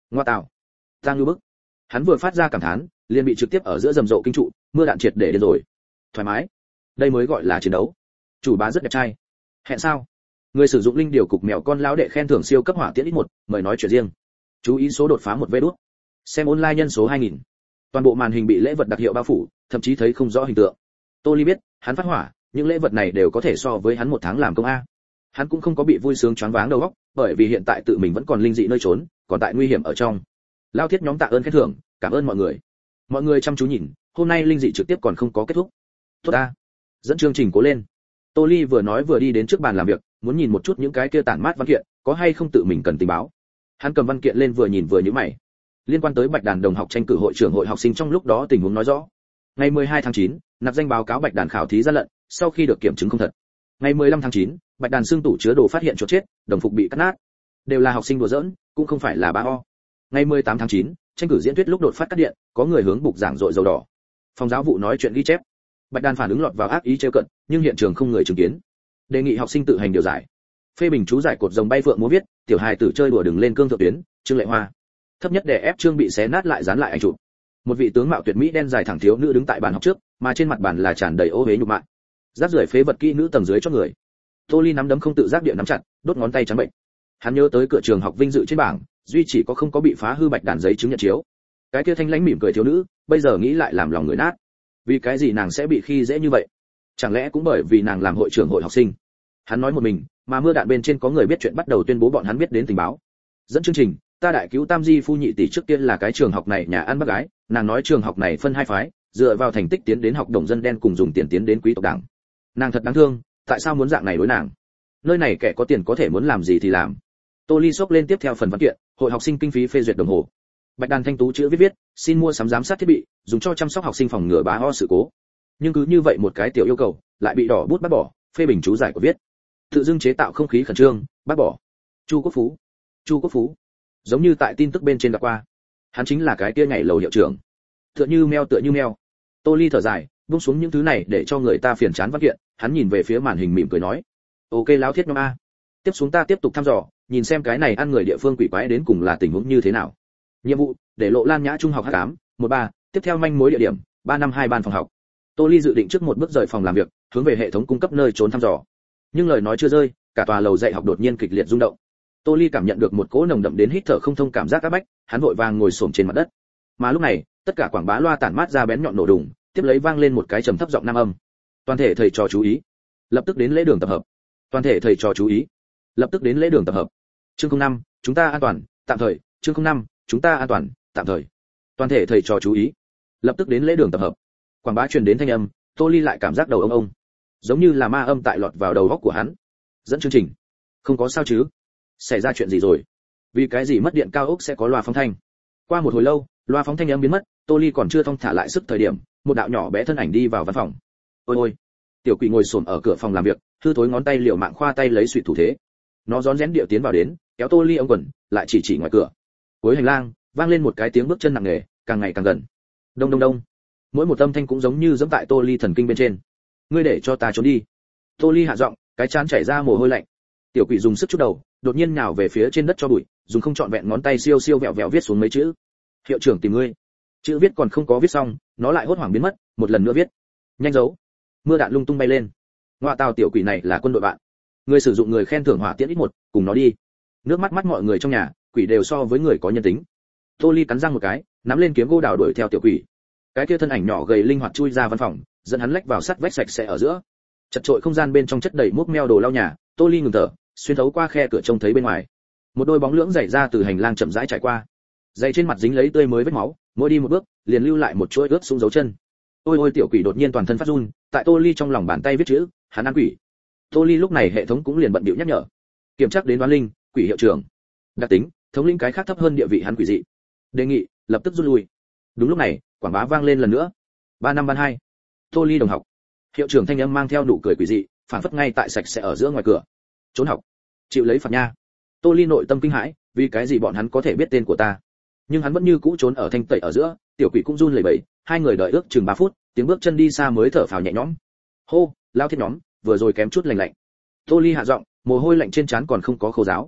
Ngoa tạo, ta ngư bức. Hắn vừa phát ra cảm thán, liền bị trực tiếp ở giữa rầm rộ kinh trụ, mưa đạn triệt để điên rồi. Thoải mái, đây mới gọi là chiến đấu. Chủ bá rất đẹp trai. Hẹn sao? Người sử dụng linh điều cục mèo con lão đệ khen thưởng siêu cấp hỏa tiễn ít một, mời nói chuyện riêng. Chú ý số đột phá một vé đút. Xem online nhân số 2000. Toàn bộ màn hình bị lễ vật đặc hiệu bao phủ, thậm chí thấy không rõ hình tượng. Tô Ly biết, hắn phát hỏa, những lễ vật này đều có thể so với hắn một tháng làm công a. Hắn cũng không có bị vui sướng choáng váng đầu óc, bởi vì hiện tại tự mình vẫn còn linh dị nơi trốn, còn tại nguy hiểm ở trong. Lao thiết nhóm tạ ơn khen thưởng, cảm ơn mọi người. Mọi người chăm chú nhìn, hôm nay linh dị trực tiếp còn không có kết thúc. Tốt a, dẫn chương trình cố lên. Tô Ly vừa nói vừa đi đến trước bàn làm việc, muốn nhìn một chút những cái kia tản mát văn kiện, có hay không tự mình cần tình báo. Hắn cầm văn kiện lên vừa nhìn vừa nhíu mày. Liên quan tới Bạch Đàn đồng học tranh cử hội trưởng hội học sinh trong lúc đó tình huống nói rõ. Ngày 12 tháng 9, nạp danh báo cáo Bạch Đàn khảo thí gian lận, sau khi được kiểm chứng không thật. Ngày 15 tháng 9, Bạch Đàn xương tủ chứa đồ phát hiện chuột chết, đồng phục bị cắt nát. Đều là học sinh đùa giỡn, cũng không phải là bá ho. Ngày 18 tháng 9, tranh cử diễn thuyết lúc đột phát cắt điện, có người hướng bục giảng dội dầu đỏ. Phòng giáo vụ nói chuyện ghi chép. Bạch Đàn phản ứng lọt vào ác ý trêu cận, nhưng hiện trường không người chứng kiến. Đề nghị học sinh tự hành điều giải. Phê bình chú giải cột rồng bay phượng múa viết, tiểu hài tử chơi đùa đừng lên cương thượng tuyến, Trương Lệ Hoa. Thấp nhất để ép chương bị xé nát lại dán lại ảnh chụp. Một vị tướng mạo tuyệt mỹ đen dài thẳng thiếu nữ đứng tại bàn học trước, mà trên mặt bàn là tràn đầy ô uế nhục mạ. Rác rưởi phế vật kỹ nữ tầng dưới cho người. Tô Ly nắm đấm không tự giác địa nắm chặt, đốt ngón tay trắng bệnh. Hắn nhớ tới cửa trường học vinh dự trên bảng, duy chỉ có không có bị phá hư Bạch Đàn giấy chứng nhận chiếu. Cái kia thanh lãnh mỉm cười thiếu nữ, bây giờ nghĩ lại làm lòng người nát. Vì cái gì nàng sẽ bị khi dễ như vậy? Chẳng lẽ cũng bởi vì nàng làm hội trưởng hội học sinh? Hắn nói một mình, mà mưa đạn bên trên có người biết chuyện bắt đầu tuyên bố bọn hắn biết đến tình báo. Dẫn chương trình, ta đại cứu Tam Di phu nhị tỷ trước tiên là cái trường học này nhà ăn bác gái, nàng nói trường học này phân hai phái, dựa vào thành tích tiến đến học đồng dân đen cùng dùng tiền tiến đến quý tộc đảng. Nàng thật đáng thương, tại sao muốn dạng này đối nàng? Nơi này kẻ có tiền có thể muốn làm gì thì làm. Tô Ly xốc lên tiếp theo phần văn kiện, hội học sinh kinh phí phê duyệt đồng hồ. Bạch Đàn thanh tú chữ viết, xin mua sắm giám sát thiết bị, dùng cho chăm sóc học sinh phòng ngừa bá ho sự cố. Nhưng cứ như vậy một cái tiểu yêu cầu, lại bị đỏ bút bác bỏ, phê bình chú giải của viết. Tự dưng chế tạo không khí khẩn trương, bác bỏ. Chu Quốc Phú. Giống như tại tin tức bên trên gặp qua. Hắn chính là cái kia ngày lầu hiệu trưởng. Tựa như meo. Tô Ly thở dài, buông xuống những thứ này để cho người ta phiền chán văn kiện, hắn nhìn về phía màn hình mỉm cười nói: "Ok lão thiết nhóm a, tiếp xuống ta tiếp tục thăm dò, nhìn xem cái này ăn người địa phương quỷ quái đến cùng là tình huống như thế nào. Nhiệm vụ, để lộ Lan Nhã trung học H8, 13, tiếp theo manh mối địa điểm, 352 ban phòng học." Tô Ly dự định trước một bước rời phòng làm việc, hướng về hệ thống cung cấp nơi trốn thăm dò. Nhưng lời nói chưa rơi, cả tòa lầu dạy học đột nhiên kịch liệt rung động. Tô Ly cảm nhận được một cỗ nồng đậm đến hít thở không thông cảm giác áp bách, hắn vội vàng ngồi xổm trên mặt đất. Mà lúc này, tất cả quảng bá loa tản mát ra bén nhọn nổ đùng, tiếp lấy vang lên một cái trầm thấp giọng nam âm. Toàn thể thầy trò chú ý, lập tức đến lễ đường tập hợp. Toàn thể thầy trò chú ý, lập tức đến lễ đường tập hợp. Chương 05, chúng ta an toàn, tạm thời. Chương 05, chúng ta an toàn, tạm thời. Toàn thể thầy trò chú ý, lập tức đến lễ đường tập hợp. Quảng bá truyền đến thanh âm, Tô Ly lại cảm giác đầu ông, giống như là ma âm tại lọt vào đầu óc của hắn. Dẫn chương trình, không có sao chứ? Xảy ra chuyện gì rồi? Vì cái gì mất điện cao ốc sẽ có loa phóng thanh? Qua một hồi lâu, loa phóng thanh âm biến mất, Tô Ly còn chưa thong thả lại sức thời điểm, một đạo nhỏ bé thân ảnh đi vào văn phòng. Ôi ôi! Tiểu Quỷ ngồi xổm ở cửa phòng làm việc, hư thối ngón tay liều mạng khoa tay lấy suy thủ thế. Nó rón rén điệu tiến vào đến, kéo Tô Ly ống quần, lại chỉ ngoài cửa. Cuối hành lang, vang lên một cái tiếng bước chân nặng nề, càng ngày càng gần. Đông đông đông. Mỗi một âm thanh cũng giống như giẫm tại Tô Ly thần kinh bên trên. Ngươi để cho ta trốn đi. Tô Ly hạ giọng, cái trán chảy ra mồ hôi lạnh. Tiểu Quỷ dùng sức chút đầu, đột nhiên nhào về phía trên đất cho bụi, dùng không trọn vẹn ngón tay siêu siêu vẹo vẹo viết xuống mấy chữ. Hiệu trưởng tìm ngươi. Chữ viết còn không có viết xong, nó lại hốt hoảng biến mất, một lần nữa viết. Nhanh giấu. Mưa đạn lung tung bay lên. Ngoa tào, Tiểu Quỷ này là quân đội bạn. Người sử dụng người khen thưởng hỏa tiễn ít một, cùng nó đi. Nước mắt mọi người trong nhà, quỷ đều so với người có nhân tính. Tô Ly cắn răng một cái, nắm lên kiếm gỗ đào đuổi theo Tiểu Quỷ. Cái kia thân ảnh nhỏ gầy linh hoạt chui ra văn phòng, dẫn hắn lách vào sắt vách sạch sẽ ở giữa. Chật trội không gian bên trong chất đầy múc meo đồ lau nhà, Tô Ly ngừng thở, xuyên thấu qua khe cửa trông thấy bên ngoài một đôi bóng lưỡng dày ra từ hành lang chậm rãi trải qua, giày trên mặt dính lấy tươi mới vết máu, mỗi đi một bước liền lưu lại một chuỗi ướt xuống dấu chân. Ôi ôi, Tiểu Quỷ đột nhiên toàn thân phát run, tại Tô Ly trong lòng bàn tay viết chữ, hắn ăn quỷ. Tô Ly lúc này hệ thống cũng liền bận bịu nhắc nhở, kiểm tra đến đoán linh, quỷ hiệu trưởng, đặc tính, thống lĩnh cái khác thấp hơn địa vị hắn quỷ dị, đề nghị lập tức rút lui. Đúng lúc này, quảng bá vang lên lần nữa, 3 năm ban 2, Tô Ly đồng học. Hiệu trưởng thanh âm mang theo nụ cười quỷ dị, phản phất ngay tại sạch sẽ ở giữa ngoài cửa. Trốn học, chịu lấy phạt nha. Tô Ly nội tâm kinh hãi, vì cái gì bọn hắn có thể biết tên của ta? Nhưng hắn vẫn như cũ trốn ở thanh tẩy ở giữa. Tiểu Quỷ cũng run lẩy bẩy, hai người đợi ước chừng 3 phút, tiếng bước chân đi xa mới thở phào nhẹ nhõm. Hô, lao thiết nhóm, vừa rồi kém chút lành lạnh. Tô Ly hạ giọng, mồ hôi lạnh trên trán còn không có khô ráo.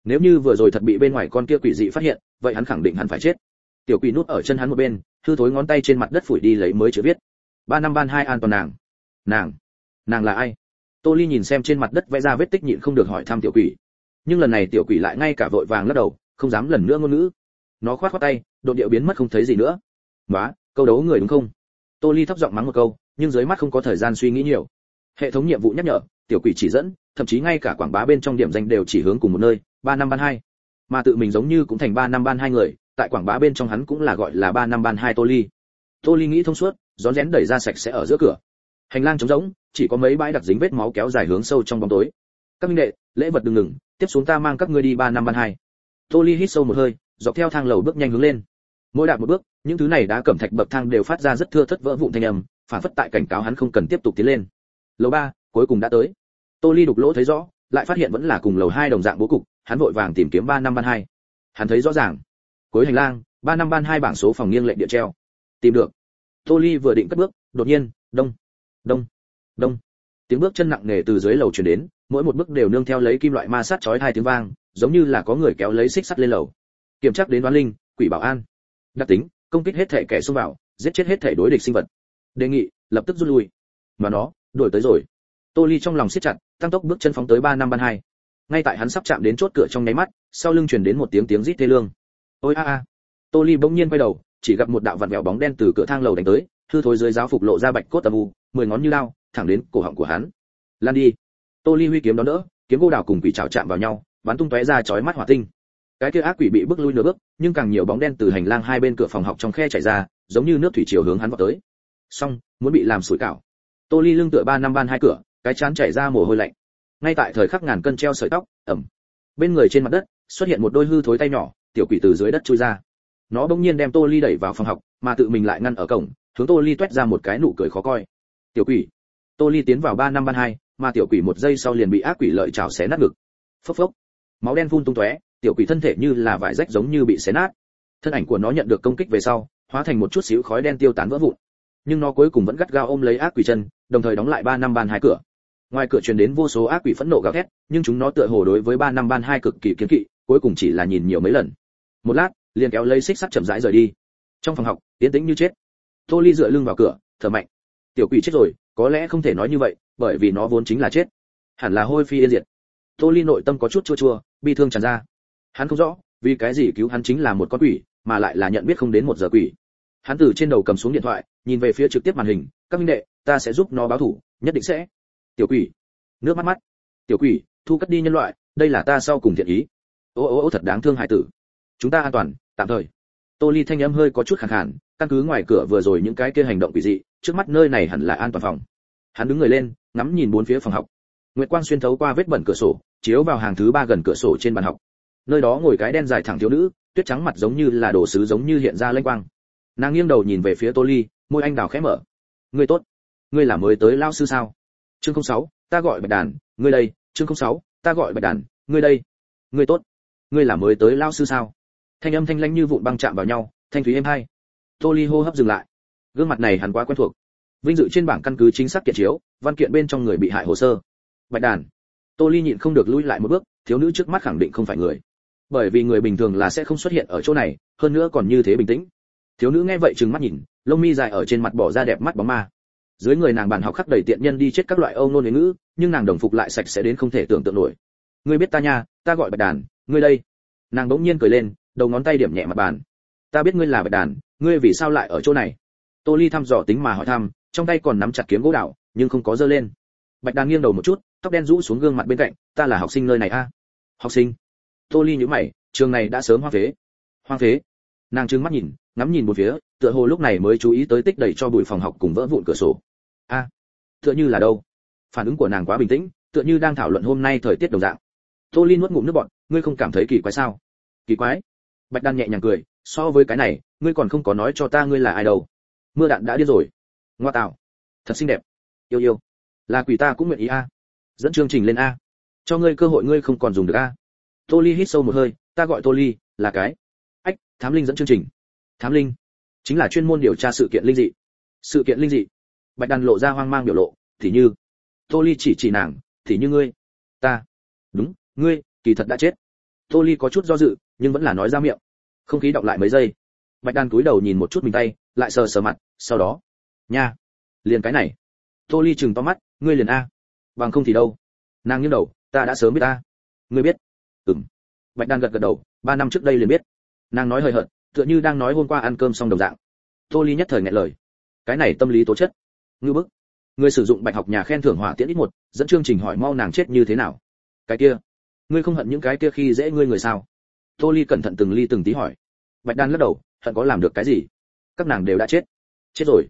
Nếu như vừa rồi thật bị bên ngoài con kia quỷ dị phát hiện, vậy hắn khẳng định hắn phải chết. Tiểu quỷ núp ở chân hắn một bên, hư thối ngón tay trên mặt đất phủi đi lấy mới chữ viết. 3 năm ban 2 an toàn nàng. Nàng là ai? Tô Ly nhìn xem trên mặt đất vẽ ra vết tích nhịn không được hỏi thăm tiểu quỷ. Nhưng lần này tiểu quỷ lại ngay cả vội vàng lắc đầu, không dám lần nữa ngôn ngữ. Nó khoát khoát tay, đột điệu biến mất không thấy gì nữa. "Nóa, câu đấu người đúng không?" Tô Ly thấp giọng mắng một câu, nhưng dưới mắt không có thời gian suy nghĩ nhiều. Hệ thống nhiệm vụ nhắc nhở, tiểu quỷ chỉ dẫn, thậm chí ngay cả quảng bá bên trong điểm danh đều chỉ hướng cùng một nơi, 3 năm ban 2. Mà tự mình giống như cũng thành 3 năm ban 2 người, tại quảng bá bên trong hắn cũng là gọi là 3 năm ban 2 Tô Ly. Tô Ly nghĩ thông suốt, rón rén đẩy ra sạch sẽ ở giữa cửa. Hành lang trống rỗng, chỉ có mấy bãi đặc dính vết máu kéo dài hướng sâu trong bóng tối. "Các minh đệ, lễ vật đừng ngừng, tiếp xuống ta mang các ngươi đi 3 năm ban 2." Tô Ly hít sâu một hơi, dọc theo thang lầu bước nhanh hướng lên. Mỗi đạp một bước, những thứ này đá cẩm thạch bậc thang đều phát ra rất thưa thớt vỡ vụn thanh âm, phản phất tại cảnh cáo hắn không cần tiếp tục tiến lên. Lầu 3, cuối cùng đã tới. Tô Ly đục lỗ thấy rõ, lại phát hiện vẫn là cùng lầu 2 đồng dạng bố cục, hắn vội vàng tìm kiếm 3 năm ban 2. Hắn thấy rõ ràng, cuối hành lang, 3 năm ban 2 bảng số phòng nghiêng lệnh địa treo. Tìm được. Tô Ly vừa định cất bước, đột nhiên, đông, đông, đông. Tiếng bước chân nặng nề từ dưới lầu truyền đến, mỗi một bước đều nương theo lấy kim loại ma sát chói tai tiếng vang, giống như là có người kéo lấy xích sắt lên lầu. Kiểm tra đến đoán linh, quỷ bảo an. Đặc tính, công kích hết thể kẻ xông vào, giết chết hết thể đối địch sinh vật. Đề nghị, lập tức rút lui. Mà nó, đuổi tới rồi. Tô Ly trong lòng siết chặt, tăng tốc bước chân phóng tới 3 năm ban 2. Ngay tại hắn sắp chạm đến chốt cửa trong nháy mắt, sau lưng truyền đến một tiếng rít thê lương. Ôi a a. Tô Ly bỗng nhiên quay đầu, chỉ gặp một đạo vặn vẹo bóng đen từ cửa thang lầu đánh tới, hư thối dưới giáo phục lộ ra bạch cốt âm u, 10 ngón như lao, thẳng đến cổ họng của hắn. Lan đi. Tô Ly huy kiếm đón đỡ, kiếm gỗ đào cùng quỷ trảo chạm vào nhau, bắn tung tóe ra chói mắt hỏa tinh. Cái kia ác quỷ bị bước lui nửa bước, nhưng càng nhiều bóng đen từ hành lang hai bên cửa phòng học trong khe chảy ra, giống như nước thủy triều hướng hắn vọt tới. Xong, muốn bị làm sủi cảo. Tô Ly lưng tựa 3 năm ban 2 cửa, cái trán chảy ra mồ hôi lạnh. Ngay tại thời khắc ngàn cân treo sợi tóc, ẩm. Bên người trên mặt đất, xuất hiện một đôi hư thối tay nhỏ, tiểu quỷ từ dưới đất chui ra. Nó bỗng nhiên đem Tô Ly đẩy vào phòng học, mà tự mình lại ngăn ở cổng, hướng Tô Ly toét ra một cái nụ cười khó coi. Tiểu quỷ. Tô Ly tiến vào 3 năm ban 2, mà tiểu quỷ một giây sau liền bị ác quỷ lợi chảo xé nát ngực. Phốc phốc. Máu đen phun tung tóe, tiểu quỷ thân thể như là vải rách giống như bị xé nát. Thân ảnh của nó nhận được công kích về sau, hóa thành một chút xíu khói đen tiêu tán vỡ vụn. Nhưng nó cuối cùng vẫn gắt gao ôm lấy ác quỷ chân, đồng thời đóng lại 3 năm ban 2 cửa. Ngoài cửa truyền đến vô số ác quỷ phẫn nộ gào thét, nhưng chúng nó tựa hồ đối với 3 năm ban 2 cực kỳ kiêng kỵ, cuối cùng chỉ là nhìn nhiều mấy lần. Một lát, liền kéo lấy xích sắt chậm rãi rời đi. Trong phòng học, yên tĩnh như chết. Tô Ly dựa lưng vào cửa, thở mạnh. Tiểu quỷ chết rồi, có lẽ không thể nói như vậy, bởi vì nó vốn chính là chết. Hẳn là hôi phi yên diệt. Tô Ly nội tâm có chút chua chua, bi thương tràn ra. Hắn không rõ, vì cái gì cứu hắn chính là một con quỷ, mà lại là nhận biết không đến 1 giờ quỷ. Hắn từ trên đầu cầm xuống điện thoại, nhìn về phía trực tiếp màn hình, "Các huynh đệ, ta sẽ giúp nó báo thù, nhất định sẽ." Tiểu quỷ, nước mắt mắt. "Tiểu quỷ, thu cất đi nhân loại, đây là ta sau cùng thiện ý." Ô thật đáng thương hải tử. "Chúng ta an toàn, tạm thời." Tô Ly thanh âm hơi có chút khàn khàn, căn cứ ngoài cửa vừa rồi những cái kia hành động quỷ dị, trước mắt nơi này hẳn là an toàn phòng. Hắn đứng người lên, ngắm nhìn bốn phía phòng học. Nguyệt quang xuyên thấu qua vết bẩn cửa sổ, chiếu vào hàng thứ 3 gần cửa sổ trên bàn học. Nơi đó ngồi cái đen dài thẳng thiếu nữ, tuyết trắng mặt giống như là đồ sứ giống như hiện ra lênh quang. Nàng nghiêng đầu nhìn về phía Tô Ly, môi anh đào khẽ mở. "Ngươi tốt, ngươi là mới tới lao sư sao?" Chương 06, ta gọi Bạch Đàn, ngươi đây. Chương 06, ta gọi Bạch Đàn, ngươi đây. "Ngươi tốt, ngươi là mới tới lao sư sao?" Thanh âm thanh lãnh như vụn băng chạm vào nhau, thanh thúy êm hay. Tô Ly hô hấp dừng lại. Gương mặt này hắn quá quen thuộc. Vinh dự trên bảng căn cứ chính xác kiện chiếu, văn kiện bên trong người bị hại hồ sơ. Bạch Đàn. Tô Ly nhịn không được lùi lại một bước, thiếu nữ trước mắt khẳng định không phải người. Bởi vì người bình thường là sẽ không xuất hiện ở chỗ này, hơn nữa còn như thế bình tĩnh. Thiếu nữ nghe vậy trừng mắt nhìn, lông mi dài ở trên mặt bỏ ra đẹp mắt bóng ma. Dưới người nàng bàn học khắc đầy tiện nhân đi chết các loại âu nôn ngữ, nhưng nàng đồng phục lại sạch sẽ đến không thể tưởng tượng nổi. "Ngươi biết ta nha, ta gọi Bạch Đàn, ngươi đây." Nàng bỗng nhiên cười lên, đầu ngón tay điểm nhẹ mặt bàn. "Ta biết ngươi là Bạch Đàn, ngươi vì sao lại ở chỗ này?" Tô Ly thăm dò tính mà hỏi thăm, trong tay còn nắm chặt kiếm gỗ đào, nhưng không có giơ lên. Bạch Đàn nghiêng đầu một chút, tóc đen rũ xuống gương mặt bên cạnh, "Ta là học sinh nơi này a." "Học sinh?" Tô Ly nhíu mày, trường này đã sớm hoang phế. Hoang phế? Nàng trừng mắt nhìn, ngắm nhìn một phía, tựa hồ lúc này mới chú ý tới tích đầy cho bụi phòng học cùng vỡ vụn cửa sổ. A, tựa như là đâu? Phản ứng của nàng quá bình tĩnh, tựa như đang thảo luận hôm nay thời tiết đồng dạng. Tô Ly nuốt ngụm nước bọt, "Ngươi không cảm thấy kỳ quái sao?" "Kỳ quái?" Bạch Đàn nhẹ nhàng cười, "So với cái này, ngươi còn không có nói cho ta ngươi là ai đâu." "Mưa đạn đã điên rồi." "Ngoa tạo, thật xinh đẹp." "Yêu yêu, là quỷ ta cũng nguyện ý a." "Dẫn chương trình lên a." "Cho ngươi cơ hội ngươi không còn dùng được a." Tô Ly hít sâu một hơi, "Ta gọi Tô Ly, là cái ách, thám linh dẫn chương trình." "Thám linh?" "Chính là chuyên môn điều tra sự kiện linh dị." "Sự kiện linh dị?" Bạch Đàn lộ ra hoang mang biểu lộ, "Thì như?" Tô Ly chỉ nàng, "Thì như ngươi." "Ta?" "Đúng, ngươi, kỳ thật đã chết." Tô Ly có chút do dự nhưng vẫn là nói ra miệng. Không khí đọng lại mấy giây, Bạch Đan cúi đầu nhìn một chút mình tay, lại sờ sờ mặt, sau đó nha, liền cái này. Tô Ly trừng to mắt, ngươi liền a? Bằng không thì đâu? Nàng nghiêng đầu, ta đã sớm biết ta. Ngươi biết? Bạch Đan gật gật đầu, 3 năm trước đây liền biết. Nàng nói hơi hợt, tựa như đang nói hôm qua ăn cơm xong đồng dạng. Tô Ly nhất thời nghẹn lời. Cái này tâm lý tố chất, ngư bức. Ngươi sử dụng Bạch học nhà khen thưởng hỏa tiễn ít một, dẫn chương trình hỏi mau nàng chết như thế nào. Cái kia, ngươi không hận những cái kia khi dễ ngươi người sao? Tô Ly cẩn thận từng ly từng tí hỏi. Bạch Đan lắc đầu, hận có làm được cái gì? Các nàng đều đã chết. Chết rồi.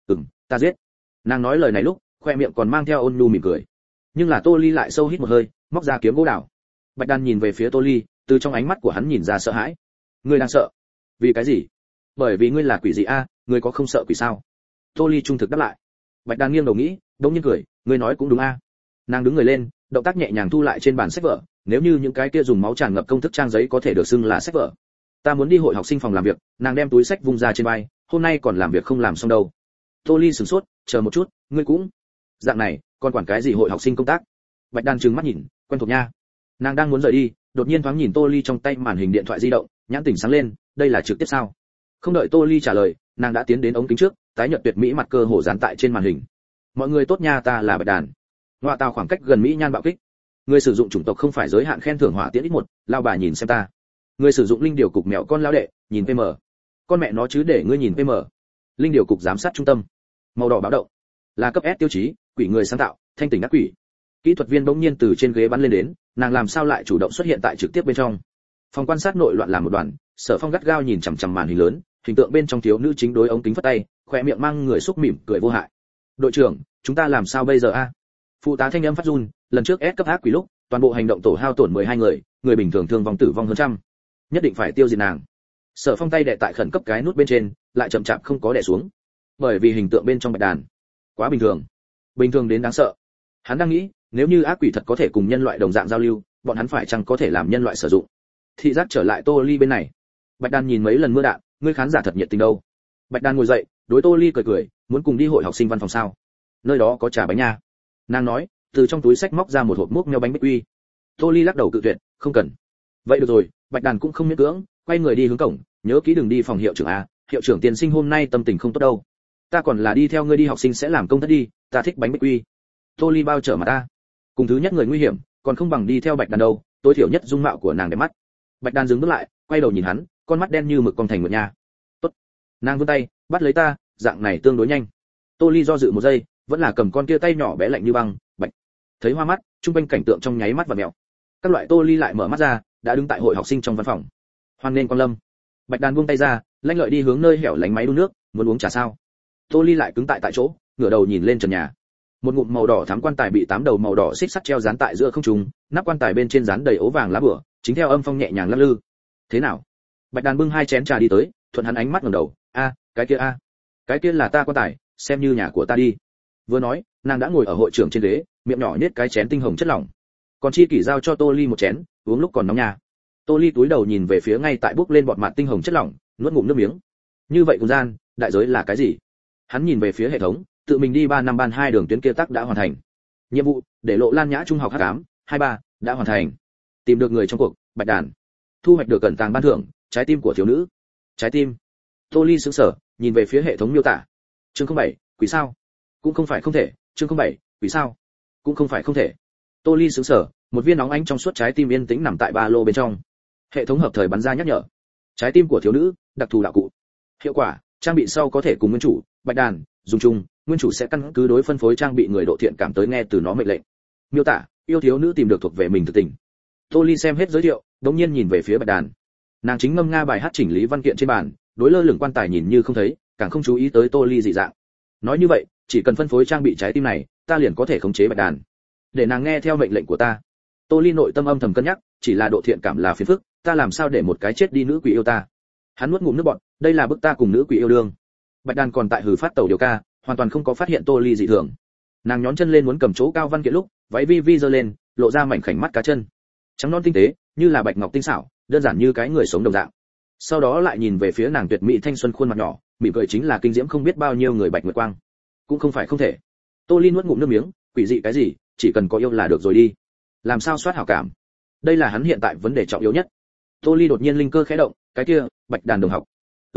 Ta giết. Nàng nói lời này lúc, khoe miệng còn mang theo ôn nhu mỉm cười. Nhưng là Tô Ly lại sâu hít một hơi, móc ra kiếm gỗ đào. Bạch Đan nhìn về phía Tô Ly, từ trong ánh mắt của hắn nhìn ra sợ hãi. Ngươi đang sợ? Vì cái gì? Bởi vì ngươi là quỷ gì a, ngươi có không sợ quỷ sao? Tô Ly trung thực đáp lại. Bạch Đan nghiêng đầu nghĩ, đống nhiên cười, ngươi nói cũng đúng a. Nàng đứng người lên, động tác nhẹ nhàng thu lại trên bàn sách vở, nếu như những cái kia dùng máu tràn ngập công thức trang giấy có thể được xưng là sách vở. Ta muốn đi hội học sinh phòng làm việc, nàng đem túi sách vung ra trên vai, hôm nay còn làm việc không làm xong đâu. Tô Ly sửng sốt, chờ một chút, ngươi cũng dạng này, còn quản cái gì hội học sinh công tác? Bạch Đan trừng mắt nhìn, quen thuộc nha. Nàng đang muốn rời đi, đột nhiên thoáng nhìn Tô Ly trong tay màn hình điện thoại di động, nhãn tỉnh sáng lên, đây là trực tiếp sao? Không đợi Tô Ly trả lời, nàng đã tiến đến ống kính trước, tái nhợt tuyệt mỹ mặt cơ hồ dán tại trên màn hình. Mọi người tốt nha, ta là Bạch Đàn. Ngoại tào khoảng cách gần mỹ nhan bạo kích. Người sử dụng chủng tộc không phải giới hạn khen thưởng hỏa tiễn ít một, lao bà nhìn xem ta. Người sử dụng linh điều cục mèo con lão đệ, nhìn PM. Con mẹ nó chứ để ngươi nhìn PM. Linh điều cục giám sát trung tâm. Màu đỏ báo động. Là cấp S tiêu chí, quỷ người sáng tạo, thanh tỉnh ác quỷ. Kỹ thuật viên bỗng nhiên từ trên ghế bắn lên đến, nàng làm sao lại chủ động xuất hiện tại trực tiếp bên trong. Phòng quan sát nội loạn làm một đoàn, Sở Phong gắt gao nhìn chằm chằm màn hình lớn, hình tượng bên trong thiếu nữ chính đối ống kính phất tay, khóe miệng mang người xúc mỉm cười vô hại. Đội trưởng, chúng ta làm sao bây giờ a? Phụ tá thanh âm phát run, lần trước S cấp ác quỷ lúc, toàn bộ hành động tổ hao tổn 12 người, người bình thường thương vong tử vong hơn trăm. Nhất định phải tiêu diệt nàng. Sở Phong tay đè tại khẩn cấp cái nút bên trên, lại chậm chạp không có đè xuống. Bởi vì hình tượng bên trong Bạch Đàn quá bình thường đến đáng sợ. Hắn đang nghĩ, nếu như ác quỷ thật có thể cùng nhân loại đồng dạng giao lưu, bọn hắn phải chăng có thể làm nhân loại sử dụng. Thị giác trở lại Tô Ly bên này. Bạch Đàn nhìn mấy lần mưa đạn, ngươi khán giả thật nhiệt tình đâu. Bạch Đàn ngồi dậy, đối Tô Ly cười cười, muốn cùng đi hội học sinh văn phòng sao? Nơi đó có trà bánh nha. Nàng nói, từ trong túi sách móc ra một hộp múc meo bánh bích quy. Tô Ly lắc đầu cự tuyệt, không cần. Vậy được rồi, Bạch Đàn cũng không miễn cưỡng, quay người đi hướng cổng, nhớ kỹ đừng đi phòng hiệu trưởng a, hiệu trưởng tiên sinh hôm nay tâm tình không tốt đâu. Ta còn là đi theo ngươi đi học sinh sẽ làm công thất đi, ta thích bánh bích quy. Tô Ly bao trở mà ta. Cùng thứ nhất người nguy hiểm, còn không bằng đi theo Bạch Đàn đâu, tối thiểu nhất dung mạo của nàng đẹp mắt. Bạch Đàn dừng bước lại, quay đầu nhìn hắn, con mắt đen như mực cong thành một nha. Tốt. Nàng vươn tay, bắt lấy ta, dạng này tương đối nhanh. Tô Ly do dự một giây, vẫn là cầm con kia tay nhỏ bé lạnh như băng, bạch. Thấy hoa mắt, trung quanh cảnh tượng trong nháy mắt và mèo. Các loại Tô Ly lại mở mắt ra, đã đứng tại hội học sinh trong văn phòng. Hoan nên quan lâm. Bạch Đàn buông tay ra, lanh lợi đi hướng nơi hẻo lánh máy đun nước, muốn uống trà sao? Tô Ly lại cứng tại chỗ, ngửa đầu nhìn lên trần nhà. Một ngụm màu đỏ thắm quan tài bị 8 đầu màu đỏ xích sắt treo dán tại giữa không trung, nắp quan tài bên trên dán đầy ố vàng lá bửa, chính theo âm phong nhẹ nhàng lắc lư. Thế nào? Bạch Đàn bưng 2 chén trà đi tới, thuận hắn ánh mắt ngẩng đầu, cái kia là ta quan tài, xem như nhà của ta đi. Vừa nói, nàng đã ngồi ở hội trưởng trên ghế, miệng nhỏ nhếch cái chén tinh hồng chất lỏng. Còn Chi Kỷ giao cho Tô Ly một chén, uống lúc còn nóng nha. Tô Ly túi đầu nhìn về phía ngay tại bốc lên bọt mạt tinh hồng chất lỏng, nuốt ngụm nước miếng. Như vậy cùng gian, đại giới là cái gì? Hắn nhìn về phía hệ thống, tự mình đi 3 năm ban 2 đường tuyến kia tắc đã hoàn thành. Nhiệm vụ, để lộ Lan Nhã trung học hắc ám, 23, đã hoàn thành. Tìm được người trong cuộc, Bạch Đàn. Thu hoạch được cẩn tàng ban thưởng, trái tim của thiếu nữ. Trái tim. Tô Ly sững sờ, nhìn về phía hệ thống miêu tả. Chương 07, quỷ sao? Cũng không phải không thể, chương 07, quỷ sao? Cũng không phải không thể. Tô Ly sững sờ, một viên nóng ánh trong suốt trái tim yên tĩnh nằm tại ba lô bên trong. Hệ thống hợp thời bắn ra nhắc nhở. Trái tim của thiếu nữ, đặc thù đạo cụ. Hiệu quả, trang bị sau có thể cùng nguyên chủ, Bạch Đàn, dùng chung, nguyên chủ sẽ căn cứ đối phân phối trang bị người độ thiện cảm tới nghe từ nó mệnh lệnh. Miêu tả, yêu thiếu nữ tìm được thuộc về mình thực tình. Tô Ly xem hết giới thiệu, đống nhiên nhìn về phía Bạch Đàn. Nàng chính ngâm nga bài hát chỉnh lý văn kiện trên bàn, đối lơ lửng quan tài nhìn như không thấy, càng không chú ý tới Tô Ly dị dạng. Nói như vậy, chỉ cần phân phối trang bị trái tim này, ta liền có thể khống chế Bạch Đàn, để nàng nghe theo mệnh lệnh của ta. Tô Ly nội tâm âm thầm cân nhắc, chỉ là độ thiện cảm là phiền phức, ta làm sao để một cái chết đi nữ quỷ yêu ta? Hắn nuốt ngụm nước bọt, đây là bức ta cùng nữ quỷ yêu đương. Bạch Đàn còn tại hừ phát tẩu điều ca, hoàn toàn không có phát hiện Tô Ly dị thường. Nàng nhón chân lên muốn cầm chỗ cao văn kiện lúc, váy vi vi giơ lên, lộ ra mảnh khảnh mắt cá chân, trắng non tinh tế, như là bạch ngọc tinh xảo, đơn giản như cái người sống đồng dạng. Sau đó lại nhìn về phía nàng tuyệt mỹ thanh xuân khuôn mặt nhỏ, mỉm cười chính là kinh diễm không biết bao nhiêu người bạch nguyệt quang. Cũng không phải không thể. Tô Ly nuốt ngụm nước miếng, quỷ dị cái gì, chỉ cần có yêu là được rồi đi. Làm sao soát hảo cảm? đây là hắn hiện tại vấn đề trọng yếu nhất. Tô Ly đột nhiên linh cơ khẽ động, cái kia, Bạch Đàn đồng học.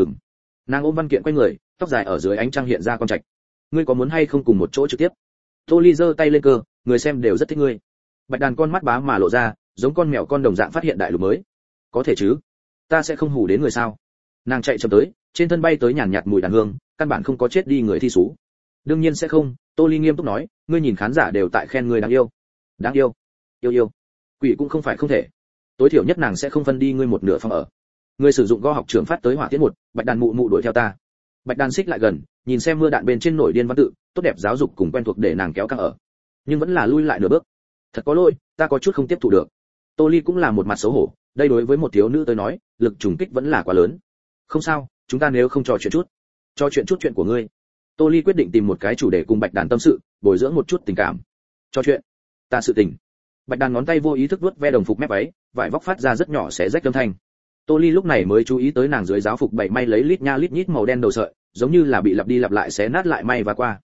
Nàng ôm văn kiện quay người, tóc dài ở dưới ánh trăng hiện ra con trạch. Ngươi có muốn hay không cùng một chỗ trực tiếp? Tô Ly giơ tay lên cơ, người xem đều rất thích ngươi. Bạch Đàn con mắt bá mà lộ ra, giống con mèo con đồng dạng phát hiện đại lục mới. Có thể chứ? Ta sẽ không hù đến người sao? Nàng chạy chậm tới, trên thân bay tới nhàn nhạt mùi đàn hương, căn bản không có chết đi người thi sú. Đương nhiên sẽ không, Tô Ly nghiêm túc nói, ngươi nhìn khán giả đều tại khen ngươi đáng yêu. Đáng yêu? Yêu. Quỷ cũng không phải không thể. Tối thiểu nhất nàng sẽ không phân đi ngươi một nửa phòng ở. Ngươi sử dụng go học trưởng phát tới hỏa tiễn một, Bạch Đàn mụ mụ đuổi theo ta. Bạch Đàn xích lại gần, nhìn xem mưa đạn bên trên nổi điên văn tự, tốt đẹp giáo dục cùng quen thuộc để nàng kéo căng ở. Nhưng vẫn là lui lại nửa bước. Thật có lỗi, ta có chút không tiếp thu được. Tô Ly cũng là một mặt xấu hổ, đây đối với một thiếu nữ tới nói, lực trùng kích vẫn là quá lớn. Không sao, chúng ta nếu không trò chuyện chút chuyện của ngươi. Tô Ly quyết định tìm một cái chủ đề cùng Bạch Đàn tâm sự, bồi dưỡng một chút tình cảm. Trò chuyện? Ta sự tình. Bạch Đàn ngón tay vô ý thức vuốt ve đồng phục mép váy, vải vóc phát ra rất nhỏ xé rách âm thanh. Tô Ly lúc này mới chú ý tới nàng dưới giáo phục bảy may lấy lít nha lít nhít màu đen đầu sợi, giống như là bị lặp đi lặp lại xé nát lại may và qua.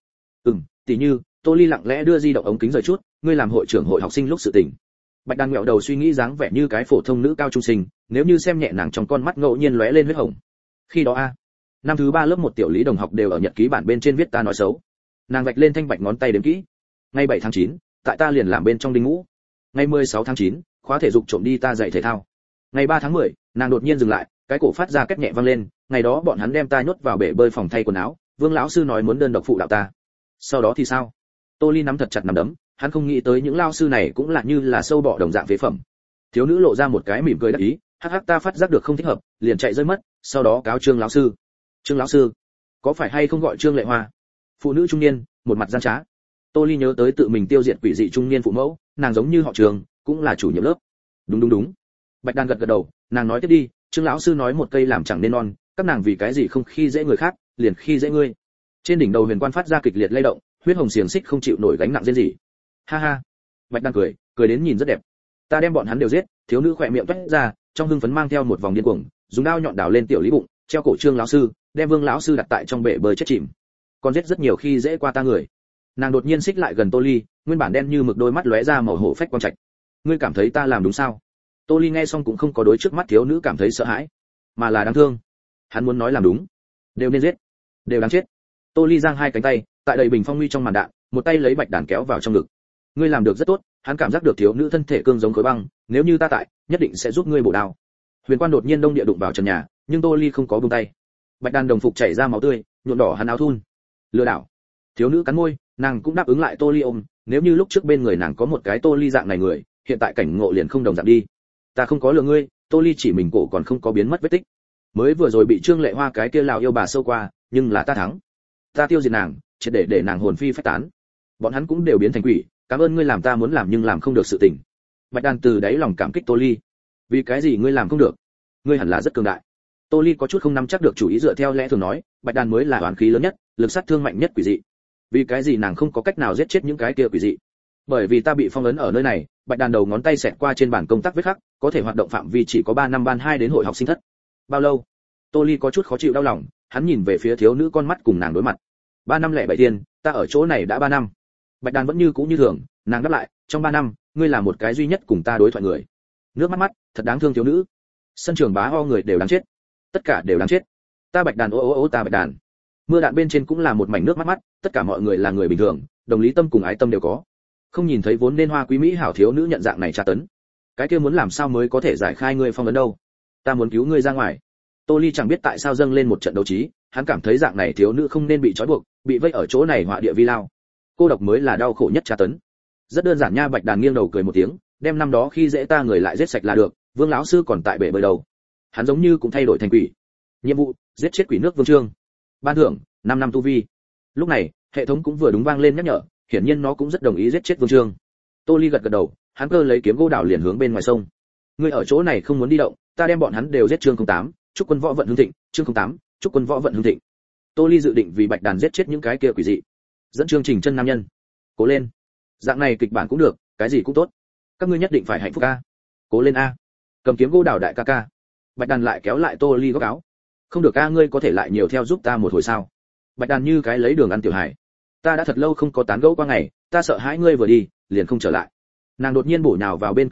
Tỉ như, Tô Ly lặng lẽ đưa di động ống kính rời chút, ngươi làm hội trưởng hội học sinh lúc sự tình. Bạch Đàn ngẹo đầu suy nghĩ dáng vẻ như cái phổ thông nữ cao trung sinh, nếu như xem nhẹ nàng trong con mắt ngẫu nhiên lóe lên huyết hồng. Khi đó năm thứ 3 lớp 1 tiểu lý đồng học đều ở nhật ký bản bên trên viết ta nói xấu. Nàng vạch lên thanh bạch ngón tay đếm kỹ. Ngày 7 tháng 9, tại ta liền làm bên trong đinh ngũ. Ngày 16 tháng 9, khóa thể dục trộm đi ta dạy thể thao. Ngày 3 tháng 10, nàng đột nhiên dừng lại, cái cổ phát ra két nhẹ vang lên, ngày đó bọn hắn đem ta nhốt vào bể bơi phòng thay quần áo, Vương lão sư nói muốn đơn độc phụ đạo ta. Sau đó thì sao? Tô Ly nắm thật chặt nắm đấm, hắn không nghĩ tới những lao sư này cũng là như là sâu bọ đồng dạng phế phẩm. Thiếu nữ lộ ra một cái mỉm cười đắc ý, hắc ta phát giác được không thích hợp, liền chạy rơi mất, sau đó cáo Trương lão sư. Trương lão sư? Có phải hay không gọi Trương Lệ Hoa? Phụ nữ trung niên, một mặt gian trá. Tô Ly nhớ tới tự mình tiêu diệt quỷ dị trung niên phụ mẫu, nàng giống như họ Trường, cũng là chủ nhiệm lớp. Đúng. Bạch Đàn gật đầu, nàng nói tiếp đi, Trương lão sư nói một cây làm chẳng nên non, các nàng vì cái gì không khi dễ người khác, liền khi dễ ngươi. Trên đỉnh đầu Huyền Quan phát ra kịch liệt lay động, huyết hồng xiềng xích không chịu nổi gánh nặng riêng gì. Ha. Bạch Đàn cười đến nhìn rất đẹp. Ta đem bọn hắn đều giết, thiếu nữ khỏe miệng toét ra, trong hưng phấn mang theo một vòng điên cuồng, dùng dao nhọn đào lên tiểu lý bụng, treo cổ Trương lão sư, đem Vương lão sư đặt tại trong bể bơi chết chìm. Còn giết rất nhiều khi dễ qua ta người. Nàng đột nhiên xích lại gần Tô Ly, nguyên bản đen như mực đôi mắt lóe ra màu hổ phách quang trạch. Ngươi cảm thấy ta làm đúng sao? Tô Ly nghe xong cũng không có đối trước mắt thiếu nữ cảm thấy sợ hãi, mà là đáng thương. Hắn muốn nói làm đúng, đều nên giết, đều đáng chết. Tô Ly giang hai cánh tay, tại đầy bình phong nguy trong màn đạn, một tay lấy Bạch Đàn kéo vào trong ngực. Ngươi làm được rất tốt, hắn cảm giác được thiếu nữ thân thể cương giống khối băng, nếu như ta tại, nhất định sẽ giúp ngươi bổ đao. Huyền Quan đột nhiên đông địa đụng vào trần nhà, nhưng Tô Ly không có buông tay. Bạch Đàn đồng phục chảy ra máu tươi, nhuộm đỏ hắn áo thun. Lừa đảo. Thiếu nữ cắn môi, nàng cũng đáp ứng lại Tô Ly ôm, nếu như lúc trước bên người nàng có một cái Tô Ly dạng này người, hiện tại cảnh ngộ liền không đồng dạng đi. Ta không có lừa ngươi, Tô Ly chỉ mình cổ còn không có biến mất vết tích. Mới vừa rồi bị Trương Lệ Hoa cái kia lão yêu bà sâu qua, nhưng là ta thắng. Ta tiêu diệt nàng, chỉ để nàng hồn phi phách tán. Bọn hắn cũng đều biến thành quỷ, cảm ơn ngươi làm ta muốn làm nhưng làm không được sự tình. Bạch Đàn từ đáy lòng cảm kích Tô Ly. Vì cái gì ngươi làm không được? Ngươi hẳn là rất cường đại. Tô Ly có chút không nắm chắc được chủ ý, dựa theo lẽ thường nói, Bạch Đàn mới là oán khí lớn nhất, lực sát thương mạnh nhất quỷ dị. Vì cái gì nàng không có cách nào giết chết những cái kia quỷ dị? Bởi vì ta bị phong ấn ở nơi này. Bạch Đàn đầu ngón tay xẹt qua trên bản công tác vết khắc, có thể hoạt động phạm vi chỉ có 3 năm ban 2 đến hội học sinh thất. Bao lâu? Tô Ly có chút khó chịu đau lòng, hắn nhìn về phía thiếu nữ, con mắt cùng nàng đối mặt. 3 năm lẻ 7 thiên, ta ở chỗ này đã 3 năm. Bạch Đàn vẫn như cũ như thường, nàng đáp lại, trong 3 năm, ngươi là một cái duy nhất cùng ta đối thoại người. Nước mắt, thật đáng thương thiếu nữ. Sân trường bá ho người đều đáng chết, tất cả đều đáng chết. Ta Bạch Đàn ô ta Bạch Đàn. Mưa đạn bên trên cũng là một mảnh nước mắt, tất cả mọi người là người bình thường, đồng lý tâm cùng ái tâm đều có. Không nhìn thấy vốn nên hoa quý mỹ hảo thiếu nữ nhận dạng này tra tấn. Cái kia muốn làm sao mới có thể giải khai ngươi phong ấn đâu? Ta muốn cứu ngươi ra ngoài. Tô Ly chẳng biết tại sao dâng lên một trận đấu trí, hắn cảm thấy dạng này thiếu nữ không nên bị trói buộc, bị vây ở chỗ này họa địa vi lao. Cô độc mới là đau khổ nhất tra tấn. Rất đơn giản nha. Bạch Đàn nghiêng đầu cười một tiếng, đem năm đó khi dễ ta người lại giết sạch là được, Vương lão sư còn tại bể bơi đầu. Hắn giống như cũng thay đổi thành quỷ. Nhiệm vụ, giết chết quỷ nước Vương Trương. Ban thưởng, 5 năm tu vi. Lúc này, hệ thống cũng vừa đúng vang lên nhắc nhở, hiển nhiên nó cũng rất đồng ý giết chết Vương Trương. Tô Ly gật gật đầu, hắn cơ lấy kiếm gỗ đào liền hướng bên ngoài sông. Ngươi ở chỗ này không muốn đi động, ta đem bọn hắn đều giết. Chương 08, chúc quân võ vận hưng thịnh. Chương 08, chúc quân võ vận hưng thịnh. Tô Ly dự định vì Bạch Đàn giết chết những cái kia quỷ dị, dẫn chương trình chân nam nhân. Cố lên, dạng này kịch bản cũng được, cái gì cũng tốt. Các ngươi nhất định phải hạnh phúc a. Cố lên a. Cầm kiếm gỗ đào đại ca ca. Bạch Đàn lại kéo lại Tô Ly góc áo. Không được a, ngươi có thể lại nhiều theo giúp ta một hồi sao? Bạch Đàn như cái lấy đường ăn tiểu hải. Ta đã thật lâu không có tán gẫu qua ngày, ta sợ hãi ngươi vừa đi liền không trở lại. Nàng đột nhiên bổ nhào vào bên cửa sổ,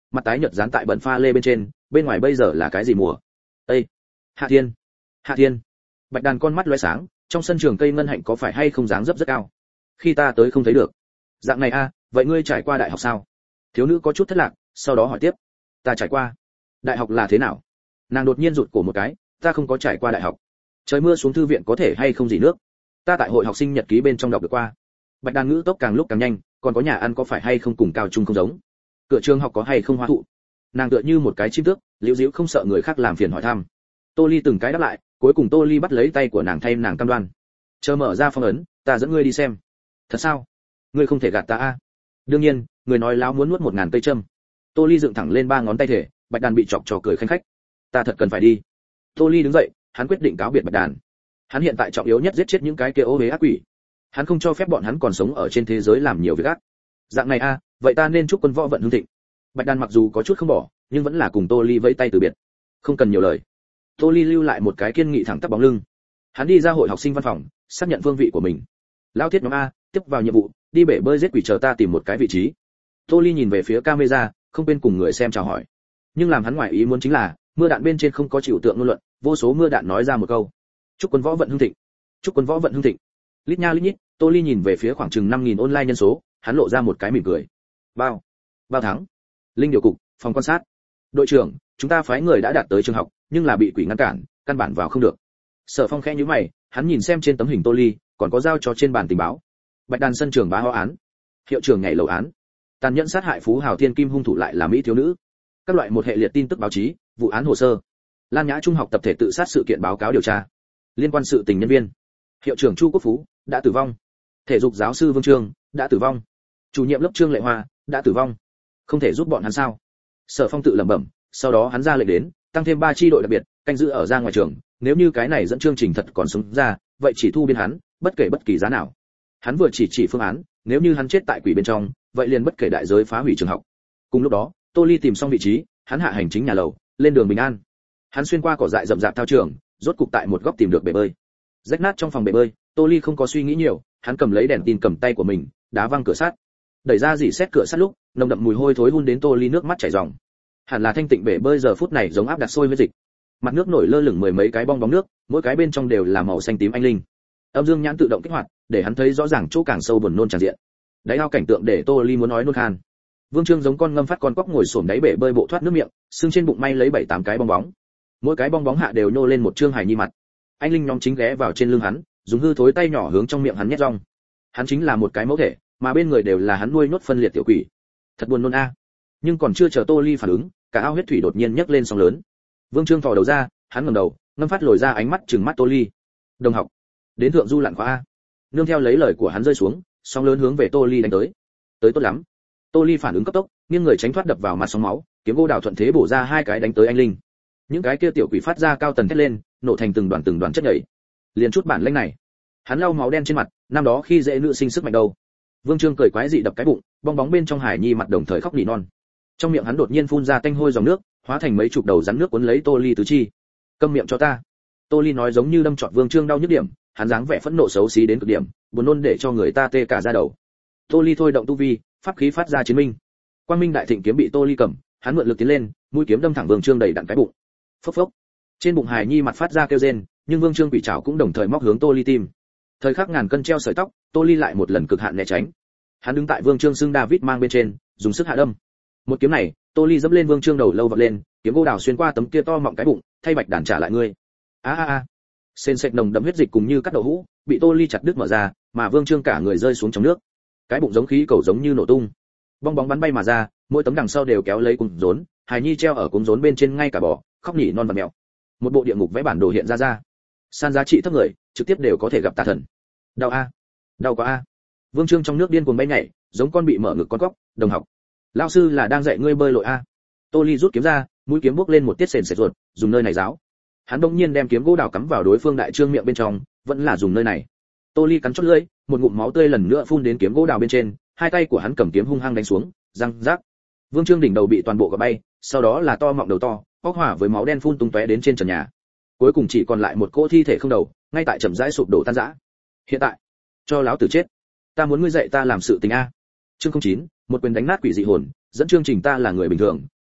mặt tái nhợt dán tại bẩn pha lê bên trên, bên ngoài bây giờ là cái gì mùa? Ê, hạ thiên, hạ thiên. Bạch Đàn con mắt lóe sáng, trong sân trường cây ngân hạnh có phải hay không dáng dấp rất cao? Khi ta tới không thấy được. Dạng này a, vậy ngươi trải qua đại học sao? Thiếu nữ có chút thất lạc, sau đó hỏi tiếp. Ta trải qua. Đại học là thế nào? Nàng đột nhiên rụt cổ một cái, ta không có trải qua đại học. Trời mưa xuống thư viện có thể hay không dỉ nước? Ta tại hội học sinh nhật ký bên trong đọc được qua. Bạch Đàn ngữ tốc càng lúc càng nhanh, còn có nhà ăn có phải hay không cùng cao trung không giống? Cửa trường học có hay không hoa thụ? Nàng tựa như một cái chim tước, liễu diễu không sợ người khác làm phiền hỏi thăm. Tô Ly từng cái đáp lại, cuối cùng Tô Ly bắt lấy tay của nàng thay nàng cam đoan. Chờ mở ra phong ấn, ta dẫn ngươi đi xem. Thật sao? Ngươi không thể gạt ta a. Đương nhiên, người nói láo muốn nuốt 1000 cây châm. Tô Ly dựng thẳng lên 3 ngón tay thể, Bạch Đàn bị chọc trò cười khanh khách. Ta thật cần phải đi. Tô Ly đứng dậy, hắn quyết định cáo biệt Bạch Đàn. Hắn hiện tại trọng yếu nhất giết chết những cái kia ô uế ác quỷ. Hắn không cho phép bọn hắn còn sống ở trên thế giới làm nhiều việc ác. Dạng này a, vậy ta nên chúc quân võ vận hưng thịnh. Bạch Đàn mặc dù có chút không bỏ, nhưng vẫn là cùng Tô Ly vẫy tay từ biệt. Không cần nhiều lời. Tô Ly lưu lại một cái kiên nghị thẳng tắp bóng lưng. Hắn đi ra hội học sinh văn phòng, xác nhận phương vị của mình. Lao thiết nhóm a, tiếp vào nhiệm vụ, đi bể bơi giết quỷ chờ ta tìm một cái vị trí. Tô Ly nhìn về phía camera, không quên cùng người xem chào hỏi. Nhưng làm hắn ngoài ý muốn chính là, mưa đạn bên trên không có chịu tượng ngôn luận, vô số mưa đạn nói ra một câu: chúc quân võ vận hưng thịnh, chúc quân võ vận hưng thịnh. Lít nha lít nhít, Tô Ly nhìn về phía khoảng chừng 5000 online nhân số, hắn lộ ra một cái mỉm cười. Bao thắng. Linh điều cục, phòng quan sát. Đội trưởng, chúng ta phái người đã đạt tới trường học, nhưng là bị quỷ ngăn cản, căn bản vào không được. Sở Phong khẽ nhíu mày, hắn nhìn xem trên tấm hình Tô Ly, còn có giao cho trên bàn tình báo. Bạch Đàn sân trường bá ho án, hiệu trưởng nhảy lầu án, tàn nhẫn sát hại phú hào thiên kim hung thủ lại là mỹ thiếu nữ. Các loại một hệ liệt tin tức báo chí, vụ án hồ sơ. Lan Nhã trung học tập thể tự sát sự kiện báo cáo điều tra. Liên quan sự tình nhân viên. Hiệu trưởng Chu Quốc Phú đã tử vong. Thể dục giáo sư Vương Trương đã tử vong. Chủ nhiệm lớp Trương Lệ Hoa đã tử vong. Không thể giúp bọn hắn sao? Sở Phong tự lẩm bẩm, sau đó hắn ra lệnh đến, tăng thêm 3 chi đội đặc biệt, canh giữ ở ra ngoài trường, nếu như cái này dẫn chương trình thật còn sống ra, vậy chỉ thu biên hắn, bất kể bất kỳ giá nào. Hắn vừa chỉ phương án, nếu như hắn chết tại quỷ bên trong, vậy liền bất kể đại giới phá hủy trường học. Cùng lúc đó, Tô Ly tìm xong vị trí, hắn hạ hành chính nhà lầu, lên đường Bình An. Hắn xuyên qua cỏ dại rậm rạp thao trường, rốt cục tại một góc tìm được bể bơi. Rách nát trong phòng bể bơi, Tô Ly không có suy nghĩ nhiều, hắn cầm lấy đèn tin cầm tay của mình, đá văng cửa sắt. Đẩy ra dỉ xét cửa sắt lúc, nồng đậm mùi hôi thối hun đến Tô Ly nước mắt chảy ròng. Hẳn là thanh tịnh bể bơi giờ phút này giống áp đặt sôi với dịch. Mặt nước nổi lơ lửng mười mấy cái bong bóng nước, mỗi cái bên trong đều là màu xanh tím anh linh. Âm dương nhãn tự động kích hoạt, để hắn thấy rõ ràng chỗ càng sâu buồn nôn tràn diện. Đáy ao cảnh tượng để Tô Ly muốn nói nôn khan. Vương Trương giống con ngâm phát con cóc ngồi xổm đáy bể bơi bộ thoát nước miệng, xương trên bụng may lấy 7-8 cái bong bóng. Mỗi cái bong bóng hạ đều nhô lên một trương hài nhi mặt. Anh linh nhóm chính ghé vào trên lưng hắn, dùng hư thối tay nhỏ hướng trong miệng hắn nhét rong. Hắn chính là một cái mẫu thể, mà bên người đều là hắn nuôi nhốt phân liệt tiểu quỷ. Thật buồn nôn a. Nhưng còn chưa chờ Tô Ly phản ứng, cả ao huyết thủy đột nhiên nhấc lên sóng lớn. Vương Trương thò đầu ra, hắn ngẩng đầu, ngâm phát lồi ra ánh mắt trừng mắt Tô Ly. Đồng học, đến thượng du lặn khóa a. Nương theo lấy lời của hắn rơi xuống, sóng lớn hướng về Tô Ly đánh tới. Tới tốt lắm. Tô Ly phản ứng cấp tốc, nghiêng người tránh thoát đập vào mặt sóng máu, kiếm gỗ đào thuận thế bổ ra 2 cái đánh tới anh linh. Những cái kia tiểu quỷ phát ra cao tần thét lên, nổ thành từng đoàn chất nhảy. Liền chút bản lĩnh này, hắn lau máu đen trên mặt, năm đó khi dễ nữ sinh sức mạnh đâu. Vương Trương cười quái dị đập cái bụng, bong bóng bên trong hải nhi mặt đồng thời khóc nỉ non. Trong miệng hắn đột nhiên phun ra tanh hôi dòng nước, hóa thành mấy chục đầu rắn nước cuốn lấy Tô Ly tứ chi. Câm miệng cho ta. Tô Ly nói giống như đâm trọt Vương Trương đau nhức điểm, hắn dáng vẻ phẫn nộ xấu xí đến cực điểm, buồn nôn để cho người ta tê cả da đầu. Tô Ly thôi động tu vi, pháp khí phát ra chiến minh. Quang Minh đại thịnh kiếm bị Tô Ly cầm, hắn mượn lực tiến lên, mũi kiếm đâm thẳng Vương Trương đầy đặn cái bụng. Phốc phốc. Trên bụng hải nhi mặt phát ra kêu rên, nhưng Vương Trương quỷ trảo cũng đồng thời móc hướng Tô Ly tim. Thời khắc ngàn cân treo sợi tóc, Tô Ly lại một lần cực hạn né tránh. Hắn đứng tại Vương Trương xương David mang bên trên, dùng sức hạ đâm. Một kiếm này, Tô Ly dẫm lên Vương Trương đầu lâu vọt lên, kiếm gỗ đào xuyên qua tấm kia to mọng cái bụng, thay Bạch Đàn trả lại ngươi. A a a. Sền sệt nồng đậm huyết dịch cùng như cắt đậu hũ, bị Tô Ly chặt đứt mở ra, mà Vương Trương cả người rơi xuống trong nước. Cái bụng giống khí cầu giống như nổ tung. Bong bóng bắn bay mà ra, mỗi tấm đằng sau đều kéo lấy cuống rốn, hài nhi treo ở cuống rốn bên trên ngay cả bò, khóc nhỉ non và mèo. Một bộ địa ngục vẽ bản đồ hiện ra. San giá trị thấp người, trực tiếp đều có thể gặp tà thần. Đau a, đau quá a. Vương Trương trong nước điên cuồng bay nhảy, giống con bị mở ngực con cóc. Đồng học, lão sư là đang dạy ngươi bơi lội a. Tô Ly rút kiếm ra, mũi kiếm bốc lên một tiết sền sệt ruột, dùng nơi này giáo. Hắn bỗng nhiên đem kiếm gỗ đào cắm vào đối phương đại trương miệng bên trong, vẫn là dùng nơi này. Tô Ly cắn chót lưỡi, một ngụm máu tươi lần nữa phun đến kiếm gỗ đào bên trên, hai tay của hắn cầm kiếm hung hăng đánh xuống, răng rác. Vương Trương đỉnh đầu bị toàn bộ gọt bay, sau đó là to mọng đầu to, óc hỏa với máu đen phun tung tóe đến trên trần nhà. Cuối cùng chỉ còn lại một cỗ thi thể không đầu, ngay tại chậm rãi sụp đổ tan rã. Hiện tại, cho lão tử chết. Ta muốn ngươi dạy ta làm sự tình a. Chương 09, một quyền đánh nát quỷ dị hồn, dẫn chương trình ta là người bình thường,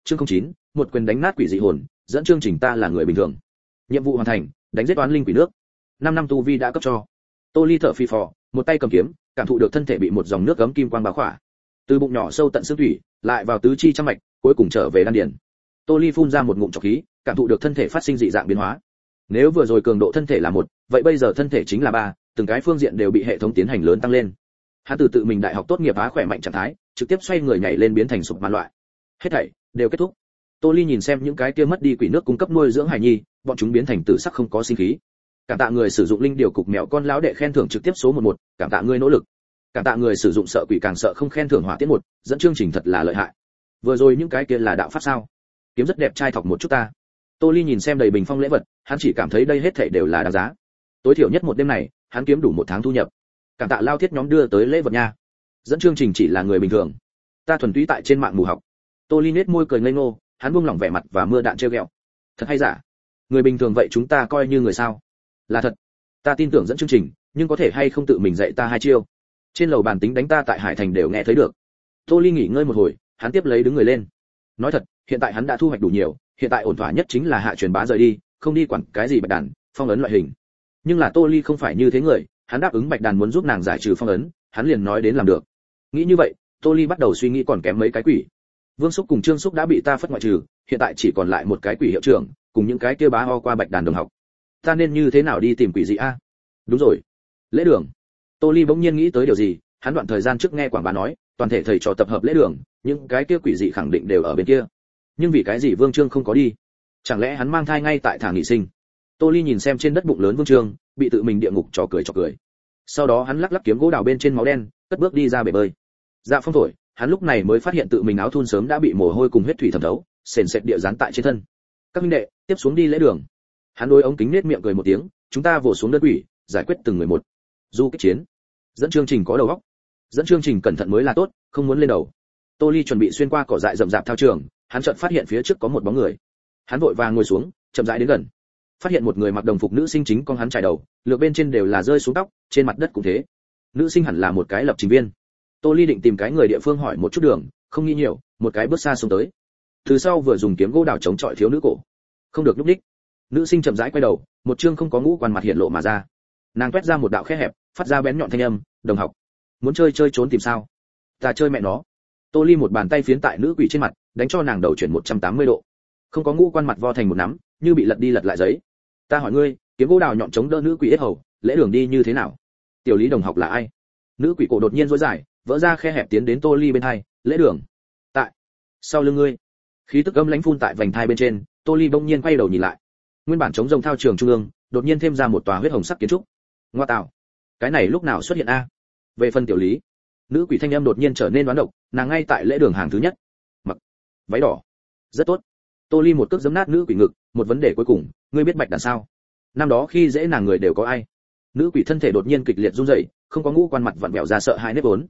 chương 09, một quyền đánh nát quỷ dị hồn, dẫn chương trình ta là người bình thường. Nhiệm vụ hoàn thành, đánh giết oán linh quỷ nước. 5 năm tu vi đã cấp cho. Tô Ly thở phì phò, một tay cầm kiếm, cảm thụ được thân thể bị một dòng nước gấm kim quang bao khỏa. Từ bụng nhỏ sâu tận xương thủy, lại vào tứ chi trăm mạch, cuối cùng trở về đan điền. Tô Ly phun ra một ngụm trọc khí, cảm thụ được thân thể phát sinh dị dạng biến hóa. Nếu vừa rồi cường độ thân thể là 1, vậy bây giờ thân thể chính là 3, từng cái phương diện đều bị hệ thống tiến hành lớn tăng lên. Hắn từ tự mình đại học tốt nghiệp á khỏe mạnh trạng thái, trực tiếp xoay người nhảy lên biến thành sụp màn loại. Hết thảy đều kết thúc. Tô Ly nhìn xem những cái kia mất đi quỷ nước cung cấp nuôi dưỡng hải nhi, bọn chúng biến thành tử sắc không có sinh khí. Cảm tạ người sử dụng linh điều cục mèo con lão đệ khen thưởng trực tiếp số 11, cảm tạ ngươi nỗ lực. Cảm tạ người sử dụng sợ quỷ càng sợ không khen thưởng hỏa tiễn 1, dẫn chương trình thật là lợi hại. Vừa rồi những cái kia là đạo pháp sao? Kiếm rất đẹp trai thọc một chút ta. Tô Ly nhìn xem đầy bình phong lễ vật, hắn chỉ cảm thấy đây hết thảy đều là đáng giá. Tối thiểu nhất một đêm này, hắn kiếm đủ 1 tháng thu nhập. Cảm tạ lao thiết nhóm đưa tới lễ vật nha. Dẫn chương trình chỉ là người bình thường, ta thuần túy tại trên mạng mù học. Tô Ly nết môi cười ngây ngô, hắn buông lỏng vẻ mặt và mưa đạn trêu ghẹo. Thật hay giả? Người bình thường vậy chúng ta coi như người sao? Là thật. Ta tin tưởng dẫn chương trình, nhưng có thể hay không tự mình dạy ta 2 chiêu. Trên lầu bàn tính đánh ta tại Hải Thành đều nghe thấy được. Tô Ly nghỉ ngơi một hồi, hắn tiếp lấy đứng người lên. Nói thật, hiện tại hắn đã thu hoạch đủ nhiều, hiện tại ổn thỏa nhất chính là hạ truyền bá rời đi, không đi quản cái gì bạch đàn, phong ấn loại hình. Nhưng là Tô Ly không phải như thế người, hắn đáp ứng bạch đàn muốn giúp nàng giải trừ phong ấn, hắn liền nói đến làm được. Nghĩ như vậy, Tô Ly bắt đầu suy nghĩ còn kém mấy cái quỷ. Vương Súc cùng Trương Súc đã bị ta phất ngoại trừ, hiện tại chỉ còn lại một cái quỷ hiệu trưởng, cùng những cái kia bá ho qua bạch đàn đồng học. Ta nên như thế nào đi tìm quỷ dị a? Đúng rồi, lễ đường. Tô Ly bỗng nhiên nghĩ tới điều gì, hắn đoạn thời gian trước nghe quảng bá nói, toàn thể thầy trò tập hợp lễ đường, những cái kia quỷ dị khẳng định đều ở bên kia. Nhưng vì cái gì Vương Trương không có đi? Chẳng lẽ hắn mang thai ngay tại thả nghỉ sinh? Tô Ly nhìn xem trên đất bụng lớn Vương Trương, bị tự mình địa ngục trò cười. Sau đó hắn lắc lắc kiếm gỗ đào bên trên máu đen, cất bước đi ra bể bơi. Dạ phong thổi, hắn lúc này mới phát hiện tự mình áo thun sớm đã bị mồ hôi cùng huyết thủy thẩm thấu, sền sệt địa dán tại trên thân. Các huynh đệ, tiếp xuống đi lễ đường. Hắn đối ống kính nết miệng cười một tiếng, chúng ta vồ xuống đơn quỷ, giải quyết từng người một. Du kích chiến. Dẫn chương trình có đầu óc. Dẫn chương trình cẩn thận mới là tốt, không muốn lên đầu. Tô Ly chuẩn bị xuyên qua cỏ dại rậm rạp thao trường, hắn chợt phát hiện phía trước có một bóng người. Hắn vội vàng ngồi xuống, chậm rãi đến gần. Phát hiện một người mặc đồng phục nữ sinh chính con hắn trải đầu, lược bên trên đều là rơi xuống tóc, trên mặt đất cũng thế. Nữ sinh hẳn là một cái lập trình viên. Tô Ly định tìm cái người địa phương hỏi một chút đường, không nghĩ nhiều, một cái bước xa xuống tới. Từ sau vừa dùng kiếm gỗ đào chống chọi thiếu nữ cổ. Không được lúc đích. Nữ sinh chậm rãi quay đầu, một chương không có ngũ quan mặt hiện lộ mà ra. Nàng quét ra một đạo khe hẹp, phát ra bén nhọn thanh âm, đồng học, muốn chơi trốn tìm sao? Ta chơi mẹ nó. Tô Ly một bàn tay phiến tại nữ quỷ trên mặt, đánh cho nàng đầu chuyển 180 độ. Không có ngũ quan mặt vo thành một nắm, như bị lật đi lật lại giấy. Ta hỏi ngươi, kiếm gỗ đào nhọn chống đỡ nữ quỷ yết hầu, lễ đường đi như thế nào? Tiểu Lý đồng học là ai? Nữ quỷ cổ đột nhiên rối dài, vỡ ra khe hẹp tiến đến Tô Ly bên hai, lễ đường. Tại sau lưng ngươi. Khí tức âm lãnh phun tại vành thai bên trên, Tô Ly bỗng nhiên quay đầu nhìn lại. Nguyên bản chống rồng thao trường trung ương, đột nhiên thêm ra một tòa huyết hồng sắc kiến trúc. Ngoa tạo, cái này lúc nào xuất hiện a? Về phần Tiểu Lý, nữ quỷ thanh âm đột nhiên trở nên đoán độc, nàng ngay tại lễ đường hàng thứ nhất, mặc váy đỏ. Rất tốt. Tô Ly một cước giẫm nát nữ quỷ ngực, một vấn đề cuối cùng, ngươi biết bạch đàn sao? Năm đó khi dễ nàng người đều có ai? Nữ quỷ thân thể đột nhiên kịch liệt run rẩy, không có ngũ quan mặt vặn vẹo ra sợ hãi nếp vốn.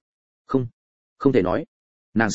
Không thể nói. Nàng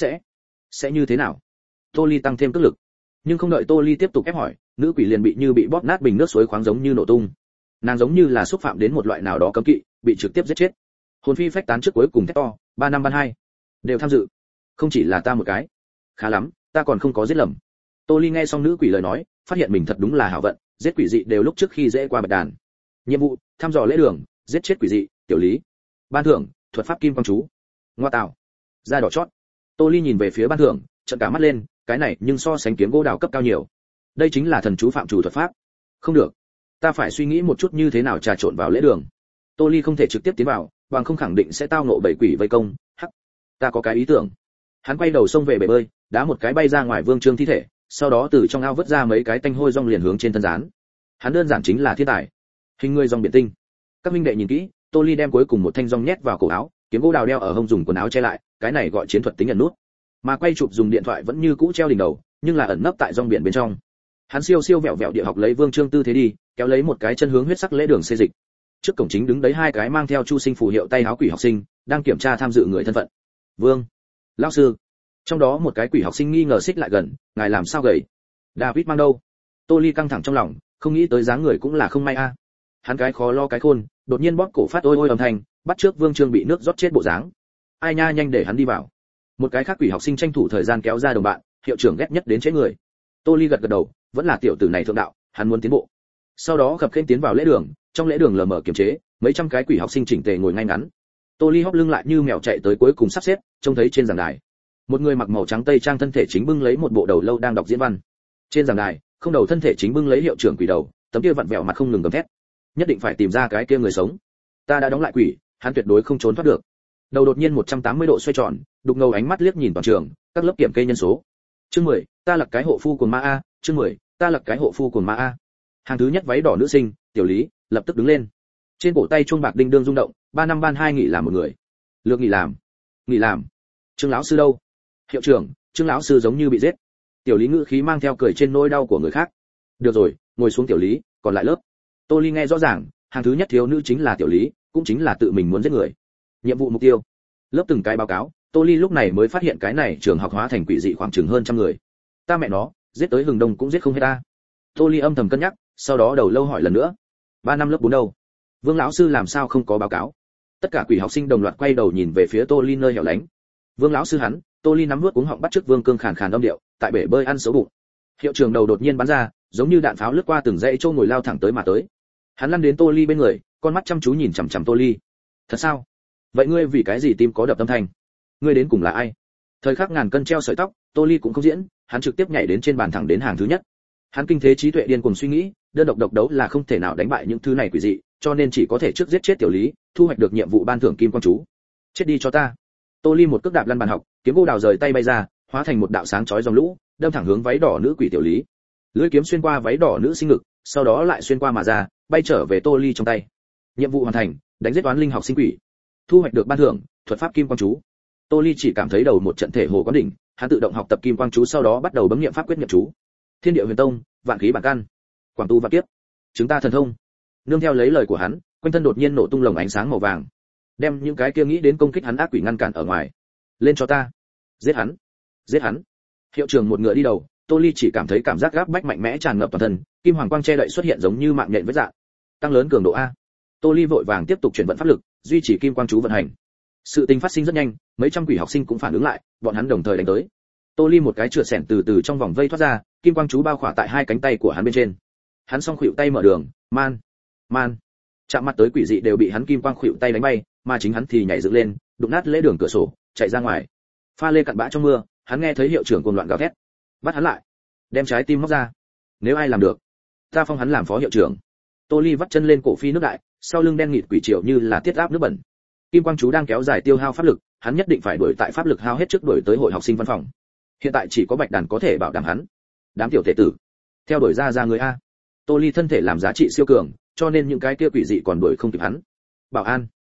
sẽ như thế nào? Tô Ly tăng thêm cước lực. Nhưng không đợi Tô Ly tiếp tục ép hỏi, nữ quỷ liền bị như bị bóp nát bình nước suối khoáng giống như nổ tung. Nàng giống như là xúc phạm đến một loại nào đó cấm kỵ, bị trực tiếp giết chết. Hồn phi phách tán trước cuối cùng thét to, 3 năm ban 2. Đều tham dự. Không chỉ là ta một cái. Khá lắm, ta còn không có giết lầm. Tô Ly nghe xong nữ quỷ lời nói, phát hiện mình thật đúng là hảo vận, giết quỷ dị đều lúc trước khi dễ qua bạch đàn. Nhiệm vụ, thăm dò lễ đường, giết chết quỷ dị, Tiểu Lý. Ban thưởng, thuật pháp kim quang chú. Ngoa tạo. Da đỏ chót. Tô Ly nhìn về phía ban thưởng, trợn cả mắt lên, cái này nhưng so sánh kiếm gỗ đào cấp cao nhiều. Đây chính là thần chú phạm chủ thuật pháp. Không được, ta phải suy nghĩ một chút như thế nào trà trộn vào lễ đường. Tô Ly không thể trực tiếp tiến vào, bằng không khẳng định sẽ tao ngộ bảy quỷ vây công. Hắc, ta có cái ý tưởng. Hắn quay đầu xông về bể bơi, đá một cái bay ra ngoài Vương Trương thi thể, sau đó từ trong ao vớt ra mấy cái tanh hôi rong liền hướng trên thân dán. Hắn đơn giản chính là thiên tài. Hình người rong biển tinh. Các minh đệ nhìn kỹ, Tô Ly đem cuối cùng một thanh rong nhét vào cổ áo, kiếm gỗ đào đeo ở hông dùng quần áo che lại, cái này gọi chiến thuật tính ẩn nút. Mà quay chụp dùng điện thoại vẫn như cũ treo đỉnh đầu, nhưng là ẩn nấp tại rong biển bên trong. Hắn siêu vẹo vẹo địa học lấy Vương Trương tư thế đi, kéo lấy một cái chân hướng huyết sắc lễ đường xê dịch. Trước cổng chính đứng đấy 2 cái mang theo chu sinh phù hiệu tay áo quỷ học sinh, đang kiểm tra tham dự người thân phận. Vương, lão sư. Trong đó một cái quỷ học sinh nghi ngờ xích lại gần, ngài làm sao gầy? David mang đâu? Tô Ly căng thẳng trong lòng, không nghĩ tới dáng người cũng là không may a. Hắn cái khó lo cái khôn, đột nhiên bóp cổ phát ôi âm thanh, bắt trước Vương Trương bị nước rót chết bộ dáng. Ai nha, nhanh để hắn đi vào. Một cái khác quỷ học sinh tranh thủ thời gian kéo ra đồng bạn, hiệu trưởng ghét nhất đến chế người. Tô Ly gật gật đầu, vẫn là tiểu tử này thượng đạo, hắn muốn tiến bộ. Sau đó khập khiễng tiến vào lễ đường, trong lễ đường lờ mờ kiềm chế, mấy trăm cái quỷ học sinh chỉnh tề ngồi ngay ngắn. Tô Ly hóc lưng lại như mèo chạy tới cuối cùng sắp xếp, trông thấy trên giảng đài, một người mặc màu trắng tây trang thân thể chính bưng lấy một bộ đầu lâu đang đọc diễn văn. Trên giảng đài, không đầu thân thể chính bưng lấy hiệu trưởng quỷ đầu, tấm kia vặn vẹo mặt không ngừng gầm thét. Nhất định phải tìm ra cái kia người sống. Ta đã đóng lại quỷ, hắn tuyệt đối không trốn thoát được. Đầu đột nhiên 180 độ xoay tròn, đục ngầu ánh mắt liếc nhìn toàn trường, các lớp kiểm kê nhân số. Chương 10, ta là cái hộ phu của ma a, chương 10, ta là cái hộ phu của ma a. Hàng thứ nhất váy đỏ nữ sinh, Tiểu Lý, lập tức đứng lên. Trên cổ tay chuông bạc đinh đương rung động, 3 năm ban 2 nghỉ làm một người. Lược nghỉ làm. Nghỉ làm. Trương lão sư đâu? Hiệu trưởng, Trương lão sư giống như bị giết. Tiểu Lý ngữ khí mang theo cười trên nỗi đau của người khác. Được rồi, ngồi xuống Tiểu Lý, còn lại lớp. Tô Ly nghe rõ ràng, hàng thứ nhất thiếu nữ chính là Tiểu Lý, cũng chính là tự mình muốn giết người. Nhiệm vụ mục tiêu. Lớp từng cái báo cáo, Tô Ly lúc này mới phát hiện cái này trường học hóa thành quỷ dị khoảng chừng hơn trăm người. Ta mẹ nó, giết tới hừng đông cũng giết không hết ta. Tô Ly âm thầm cân nhắc, sau đó đầu lâu hỏi lần nữa. 3 năm lớp 4 đâu? Vương lão sư làm sao không có báo cáo? Tất cả quỷ học sinh đồng loạt quay đầu nhìn về phía Tô Ly nơi hẻo lánh. Vương lão sư hắn, Tô Ly nắm nuốt cuống họng bắt chước Vương Cương khàn khàn âm điệu, tại bể bơi ăn xấu bụng. Hiệu trưởng đầu đột nhiên bắn ra, giống như đạn pháo lướt qua từng dãy châu ngồi lao thẳng tới mà tới. Hắn lăn đến Tô Ly bên người, con mắt chăm chú nhìn chằm chằm Tô Ly. Thật sao? Vậy ngươi vì cái gì tim có đập tâm thanh? Ngươi đến cùng là ai? Thời khắc ngàn cân treo sợi tóc, Tô Ly cũng không diễn, hắn trực tiếp nhảy đến trên bàn thẳng đến hàng thứ nhất. Hắn kinh thế trí tuệ điên cuồng suy nghĩ, đơn độc độc đấu là không thể nào đánh bại những thứ này quỷ dị, cho nên chỉ có thể trước giết chết Tiểu Lý, thu hoạch được nhiệm vụ ban thưởng kim quang chú. Chết đi cho ta. Tô Ly một cước đạp lăn bàn học, kiếm gỗ đào rời tay bay ra, hóa thành một đạo sáng chói dòng lũ, đâm thẳng hướng váy đỏ nữ quỷ Tiểu Lý. Lưỡi kiếm xuyên qua váy đỏ nữ sinh ngực, sau đó lại xuyên qua mà ra, bay trở về Tô Ly trong tay. Nhiệm vụ hoàn thành, đánh giết toán linh học sinh quỷ. Thu hoạch được ban thưởng, thuật pháp kim quang chú. Tô Ly chỉ cảm thấy đầu một trận thể hồ quán đỉnh, hắn tự động học tập kim quang chú sau đó bắt đầu bấm niệm pháp quyết niệm chú. Thiên địa huyền tông, vạn khí bản căn, quảng tu vạn kiếp, chúng ta thần thông. Nương theo lấy lời của hắn, quanh thân đột nhiên nổ tung lồng ánh sáng màu vàng, đem những cái kia nghĩ đến công kích hắn ác quỷ ngăn cản ở ngoài. Lên cho ta, giết hắn, giết hắn. Hiệu trưởng một ngựa đi đầu, Tô Ly chỉ cảm thấy cảm giác gáp bách mạnh mẽ tràn ngập toàn thân, kim hoàng quang che đậy xuất hiện giống như mạng nhện vết dạn. Tăng lớn cường độ a. Tô Ly vội vàng tiếp tục chuyển vận pháp lực, duy trì kim quang chú vận hành. Sự tình phát sinh rất nhanh, mấy trăm quỷ học sinh cũng phản ứng lại, bọn hắn đồng thời đánh tới. Tô Ly một cái trượt xẻn từ từ trong vòng vây thoát ra, kim quang chú bao khỏa tại hai cánh tay của hắn bên trên. Hắn song khuỷu tay mở đường, man, man. Chạm mặt tới quỷ dị đều bị hắn kim quang khuỷu tay đánh bay, mà chính hắn thì nhảy dựng lên, đụng nát lễ đường cửa sổ, chạy ra ngoài. Pha lê cặn bã trong mưa, hắn nghe thấy hiệu trưởng cuồng loạn gào thét. Bắt hắn lại, đem trái tim móc ra. Nếu ai làm được, ta phong hắn làm phó hiệu trưởng. Tô Ly vắt chân lên cổ phi nước đại, sau lưng đen nghịt quỷ triều như là tiết áp nước bẩn. Kim quang chú đang kéo dài tiêu hao pháp lực, hắn nhất định phải đuổi tại pháp lực hao hết trước đuổi tới hội học sinh văn phòng. Hiện tại chỉ có Bạch Đàn có thể bảo đảm hắn. Đám tiểu tể tử, theo đuổi ra người a. Tô Ly thân thể làm giá trị siêu cường, cho nên những cái kia quỷ dị còn đuổi không kịp hắn. Bảo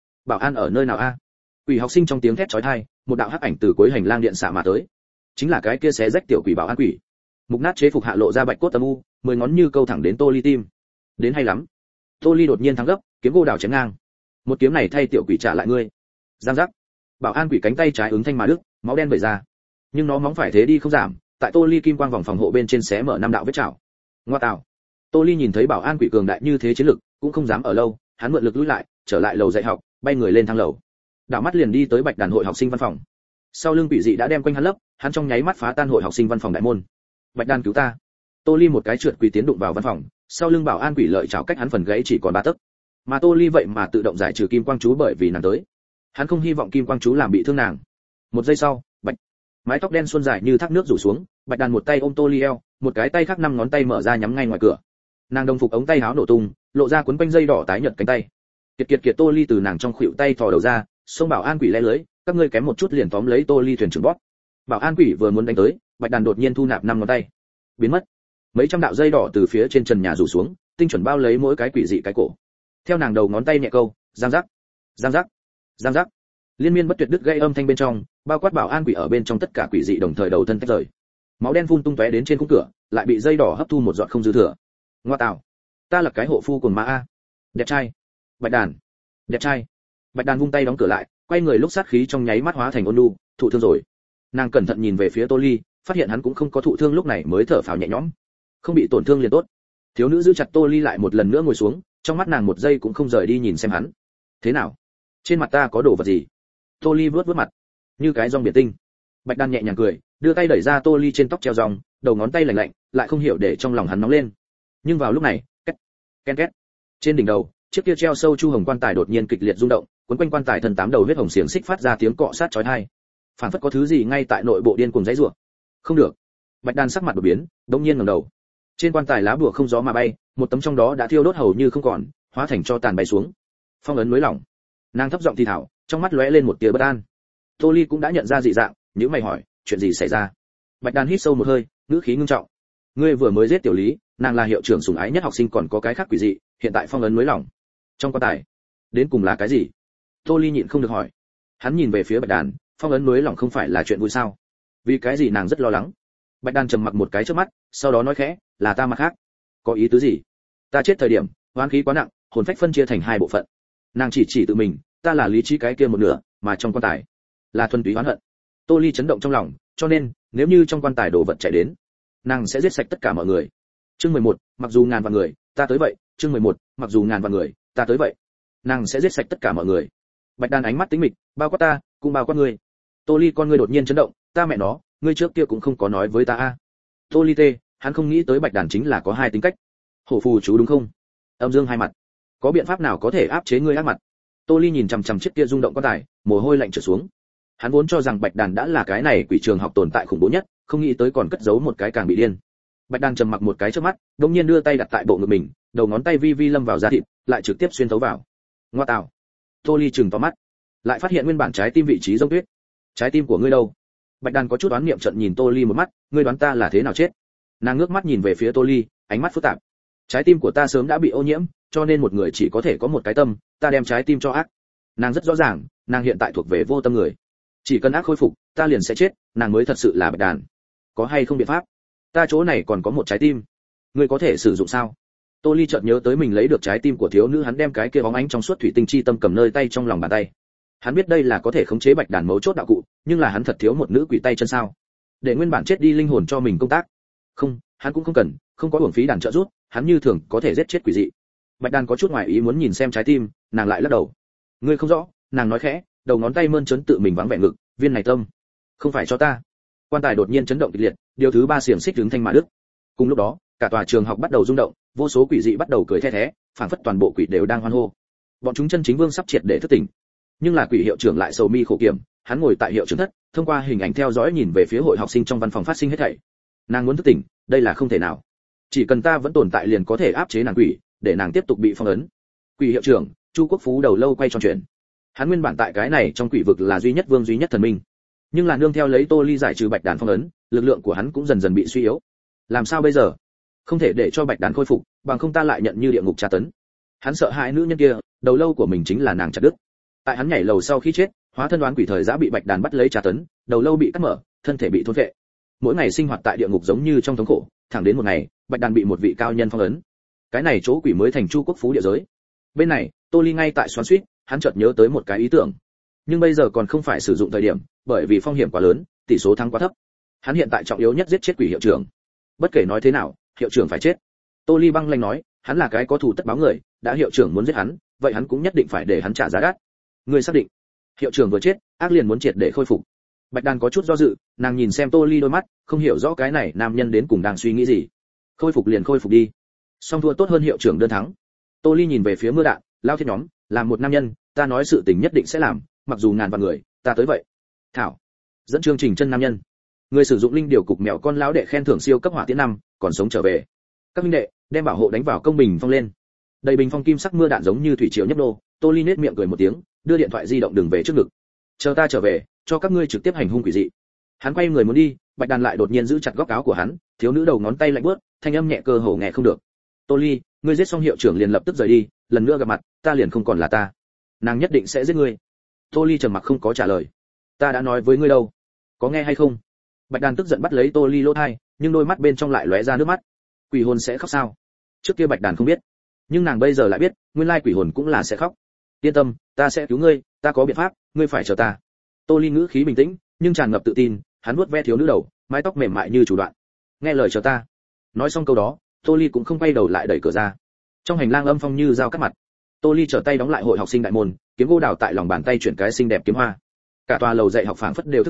an ở nơi nào a? Quỷ học sinh trong tiếng thét chói tai, một đạo hắc ảnh từ cuối hành lang điện xạ mà tới. Chính là cái kia xé rách tiểu quỷ bảo an quỷ. Mục nát chế phục hạ lộ ra bạch cốt âm u, 10 ngón như câu thẳng đến Tô Ly tim. Đến hay lắm. Tô Ly đột nhiên thắng gấp, kiếm gỗ đào chém ngang. Một kiếm này thay tiểu quỷ trả lại ngươi. Giang giác. Bảo an quỷ cánh tay trái ứng thanh mà đứt, máu đen vẩy ra. Nhưng nó móng phải thế đi không giảm, tại Tô Ly kim quang vòng phòng hộ bên trên xé mở 5 đạo vết chảo. Ngoa tạo. Tô Ly nhìn thấy bảo an quỷ cường đại như thế chiến lực, cũng không dám ở lâu, hắn mượn lực lùi lại, trở lại lầu dạy học, bay người lên thang lầu. Đảo mắt liền đi tới Bạch Đàn hội học sinh văn phòng. Sau lưng quỷ dị đã đem quanh hắn lấp, hắn trong nháy mắt phá tan hội học sinh văn phòng đại môn. Bạch Đàn cứu ta. Tô Ly một cái trượt quỳ tiến đụng vào văn phòng, sau lưng bảo an quỷ lợi chảo cách hắn phần gãy chỉ còn 3 tấc. Mà Tô Ly vậy mà tự động giải trừ kim quang chú bởi vì nàng tới. Hắn không hy vọng kim quang chú làm bị thương nàng. Một giây sau, bạch, mái tóc đen xuân dài như thác nước rủ xuống, Bạch Đàn một tay ôm Tô Ly eo, một cái tay khác 5 ngón tay mở ra nhắm ngay ngoài cửa. Nàng đồng phục ống tay áo nổ tung, lộ ra cuốn quanh dây đỏ tái nhợt cánh tay. Kiệt Tô Ly từ nàng trong khuỷu tay thò đầu ra, xông bảo an quỷ lẽ lưới, các ngươi kém một chút liền tóm lấy Tô Ly thuyền trưởng bóp. Bảo an quỷ vừa muốn đánh tới, Bạch Đàn đột nhiên thu nạp 5 ngón tay, biến mất. Mấy trăm đạo dây đỏ từ phía trên trần nhà rủ xuống, tinh chuẩn bao lấy mỗi cái quỷ dị cái cổ. Theo nàng đầu ngón tay nhẹ câu, giang giác, giang giác, giang giác. Liên miên bất tuyệt đứt gây âm thanh bên trong, bao quát bảo an quỷ ở bên trong tất cả quỷ dị đồng thời đầu thân tách rời. Máu đen phun tung tóe đến trên khung cửa, lại bị dây đỏ hấp thu một giọt không dư thừa. Ngoa tạo, ta là cái hộ phu của ma a. Đẹp trai. Bạch Đàn, đẹp trai. Bạch Đàn vung tay đóng cửa lại, quay người lúc sát khí trong nháy mắt hóa thành ôn nhu, thụ thương rồi. Nàng cẩn thận nhìn về phía Tô Ly, phát hiện hắn cũng không có thụ thương lúc này mới thở phào nhẹ nhõm. Không bị tổn thương liền tốt. Thiếu nữ giữ chặt Tô Ly lại một lần nữa ngồi xuống, trong mắt nàng một giây cũng không rời đi nhìn xem hắn. Thế nào? Trên mặt ta có đồ vật gì? Tô Ly vuốt vuốt mặt, như cái rong biển tinh. Bạch Đàn nhẹ nhàng cười, đưa tay đẩy ra Tô Ly trên tóc treo ròng, đầu ngón tay lạnh lạnh, lại không hiểu để trong lòng hắn nóng lên. Nhưng vào lúc này, ken két, trên đỉnh đầu, chiếc kia treo sâu chu hồng quan tài đột nhiên kịch liệt rung động, quấn quanh quan tài thân 8 đầu huyết hồng xiềng xích phát ra tiếng cọ sát chói tai. Phản phất có thứ gì ngay tại nội bộ điên cuồng giãy giụa. Không được. Bạch Đàn sắc mặt đột biến, đột nhiên ngẩng đầu. Trên quan tài lá bùa không gió mà bay, một tấm trong đó đã thiêu đốt hầu như không còn, hóa thành tro tàn bay xuống. Phong ấn nới lỏng. Nàng thấp giọng thì thào, trong mắt lóe lên một tia bất an. Tô Ly cũng đã nhận ra dị dạng, nhíu mày hỏi, chuyện gì xảy ra? Bạch Đàn hít sâu một hơi, ngữ khí ngưng trọng. Ngươi vừa mới giết Tiểu Lý, nàng là hiệu trưởng sủng ái nhất học sinh, còn có cái khác quỷ dị, hiện tại phong ấn nới lỏng. Trong quan tài, đến cùng là cái gì? Tô Ly nhịn không được hỏi. Hắn nhìn về phía Bạch Đàn, phong ấn nới lỏng không phải là chuyện vui sao? Vì cái gì nàng rất lo lắng. Bạch Đàn trầm mặc một cái trước mắt, sau đó nói khẽ, là ta mặt khác. Có ý tứ gì? Ta chết thời điểm, oán khí quá nặng, hồn phách phân chia thành 2 bộ phận. Nàng chỉ tự mình, ta là lý trí cái kia một nửa, mà trong quan tài là thuần túy oán hận. Tô Ly chấn động trong lòng, cho nên, nếu như trong quan tài đồ vật chạy đến, nàng sẽ giết sạch tất cả mọi người. Chương 11, mặc dù ngàn vạn người, ta tới vậy. Chương 11, mặc dù ngàn vạn người, ta tới vậy. Nàng sẽ giết sạch tất cả mọi người. Bạch Đàn ánh mắt tĩnh mịch, bao quát ta, cũng bao quát ngươi. Tô Ly con ngươi đột nhiên chấn động, ta mẹ nó, ngươi trước kia cũng không có nói với ta a. Tô Ly tê, hắn không nghĩ tới Bạch Đàn chính là có 2 tính cách. Hổ phù chú đúng không? Âm dương hai mặt. Có biện pháp nào có thể áp chế ngươi ác mặt? Tô Ly nhìn chằm chằm chiếc kia rung động quan tài, mồ hôi lạnh trượt xuống. Hắn vốn cho rằng Bạch Đàn đã là cái này quỷ trường học tồn tại khủng bố nhất, không nghĩ tới còn cất giấu một cái càng bị điên. Bạch Đàn trầm mặc một cái trước mắt, đột nhiên đưa tay đặt tại bộ ngực mình, đầu ngón tay vi vi lâm vào da thịt, lại trực tiếp xuyên thấu vào. Ngoa tạo. Tô Ly trừng to mắt, lại phát hiện nguyên bản trái tim vị trí giống tuyết. Trái tim của ngươi đâu? Bạch Đàn có chút đoán niệm trận nhìn Tô Ly một mắt, ngươi đoán ta là thế nào chết? Nàng ngước mắt nhìn về phía Tô Ly, ánh mắt phức tạp. Trái tim của ta sớm đã bị ô nhiễm, cho nên một người chỉ có thể có một cái tâm, ta đem trái tim cho ác. Nàng rất rõ ràng, nàng hiện tại thuộc về vô tâm người. Chỉ cần ác khôi phục, ta liền sẽ chết, nàng mới thật sự là Bạch Đàn. Có hay không biện pháp? Ta chỗ này còn có một trái tim, ngươi có thể sử dụng sao? Tô Ly chợt nhớ tới mình lấy được trái tim của thiếu nữ, hắn đem cái kia bóng ánh trong suốt thủy tinh chi tâm cầm nơi tay trong lòng bàn tay. Hắn biết đây là có thể khống chế Bạch Đàn mấu chốt đạo cụ, nhưng là hắn thật thiếu một nữ quỷ tay chân sao? Để nguyên bản chết đi linh hồn cho mình công tác. Không, hắn cũng không cần, không có uổng phí đàn trợ giúp, hắn như thường có thể giết chết quỷ dị. Bạch Đàn có chút ngoài ý muốn nhìn xem trái tim, nàng lại lắc đầu. Ngươi không rõ, nàng nói khẽ, đầu ngón tay mơn trớn tự mình vắng vẻ ngực, viên này tâm, không phải cho ta. Quan tài đột nhiên chấn động kịch liệt, điều thứ 3 xiềng xích đứng thanh mà đứt. Cùng lúc đó, cả tòa trường học bắt đầu rung động, vô số quỷ dị bắt đầu cười the thé, phảng phất toàn bộ quỷ đều đang hoan hô. Bọn chúng chân chính vương sắp triệt để thức tỉnh. Nhưng là quỷ hiệu trưởng lại sầu mi khổ kiểm, hắn ngồi tại hiệu trưởng thất, thông qua hình ảnh theo dõi nhìn về phía hội học sinh trong văn phòng phát sinh hết thảy. Nàng muốn thức tỉnh, đây là không thể nào. Chỉ cần ta vẫn tồn tại liền có thể áp chế nàng quỷ, để nàng tiếp tục bị phong ấn. Quỷ hiệu trưởng, Chu Quốc Phú đầu lâu quay tròn chuyện. Hắn nguyên bản tại cái này trong quỷ vực là duy nhất vương duy nhất thần minh, nhưng là nương theo lấy Tô Ly giải trừ Bạch Đàn phong ấn, lực lượng của hắn cũng dần dần bị suy yếu. Làm sao bây giờ? Không thể để cho Bạch Đàn khôi phục, bằng không ta lại nhận như địa ngục tra tấn. Hắn sợ hãi nữ nhân kia, đầu lâu của mình chính là nàng chặt đứt. Tại hắn nhảy lầu sau khi chết, hóa thân đoán quỷ thời giã bị Bạch Đàn bắt lấy tra tấn, đầu lâu bị cắt mở, thân thể bị thôn phệ. Mỗi ngày sinh hoạt tại địa ngục giống như trong thống khổ, thẳng đến một ngày, Bạch Đàn bị một vị cao nhân phong ấn. Cái này chỗ quỷ mới thành Chu Quốc Phú địa giới. Bên này, Tô Ly ngay tại xoắn xuýt, hắn chợt nhớ tới một cái ý tưởng. Nhưng bây giờ còn không phải sử dụng thời điểm, bởi vì phong hiểm quá lớn, tỷ số thắng quá thấp. Hắn hiện tại trọng yếu nhất giết chết quỷ hiệu trưởng. Bất kể nói thế nào, hiệu trưởng phải chết. Tô Ly băng lãnh nói, hắn là cái có thù tất báo người, đã hiệu trưởng muốn giết hắn, vậy hắn cũng nhất định phải để hắn trả giá đắt. Ngươi xác định? Hiệu trưởng vừa chết, ác liền muốn triệt để khôi phục. Bạch Đàn có chút do dự, nàng nhìn xem Tô Ly đôi mắt, không hiểu rõ cái này nam nhân đến cùng đang suy nghĩ gì. Khôi phục liền khôi phục đi, song thua tốt hơn hiệu trưởng đơn thắng. Tô Ly nhìn về phía Mưa Đạn, Lao Thiết nhóm, làm một nam nhân, ta nói sự tình nhất định sẽ làm, mặc dù ngàn vạn người, ta tới vậy. Thảo, dẫn chương trình chân nam nhân. Người sử dụng linh điều cục mèo con lão đệ khen thưởng siêu cấp hỏa tiễn 5, còn sống trở về. Các minh đệ, đem bảo hộ đánh vào công bình phong lên. Đầy bình phong kim sắc mưa đạn giống như thủy triều nhấp nô, Tô Ly nết miệng cười một tiếng, đưa điện thoại di động đừng về trước ngực. Chờ ta trở về, cho các ngươi trực tiếp hành hung quỷ dị. Hắn quay người muốn đi, Bạch Đàn lại đột nhiên giữ chặt góc áo của hắn, thiếu nữ đầu ngón tay lạnh buốt, thanh âm nhẹ cơ hồ nghe không được. Tô Ly, ngươi giết xong hiệu trưởng liền lập tức rời đi, lần nữa gặp mặt, ta liền không còn là ta. Nàng nhất định sẽ giết ngươi. Tô Ly trầm mặc không có trả lời. Ta đã nói với ngươi đâu, có nghe hay không? Bạch Đàn tức giận bắt lấy Tô Ly lỗ tai, nhưng đôi mắt bên trong lại lóe ra nước mắt. Quỷ hồn sẽ khóc sao? Trước kia Bạch Đàn không biết, nhưng nàng bây giờ lại biết, nguyên lai quỷ hồn cũng là sẽ khóc. Yên tâm, ta sẽ cứu ngươi, ta có biện pháp, ngươi phải chờ ta. Tô Ly ngữ khí bình tĩnh, nhưng tràn ngập tự tin, hắn vuốt ve thiếu nữ đầu, mái tóc mềm mại như chủ đoạn. Nghe lời chờ ta. Nói xong câu đó, Tô Ly cũng không quay đầu lại đẩy cửa ra. Trong hành lang âm phong như dao cắt mặt. Tô Ly trở tay đóng lại hội học sinh đại môn, kiếm gỗ đào tại lòng bàn tay chuyển cái xinh đẹp kiếm hoa. Cả tòa lầu dạy học phảng phất đều thức tỉnh,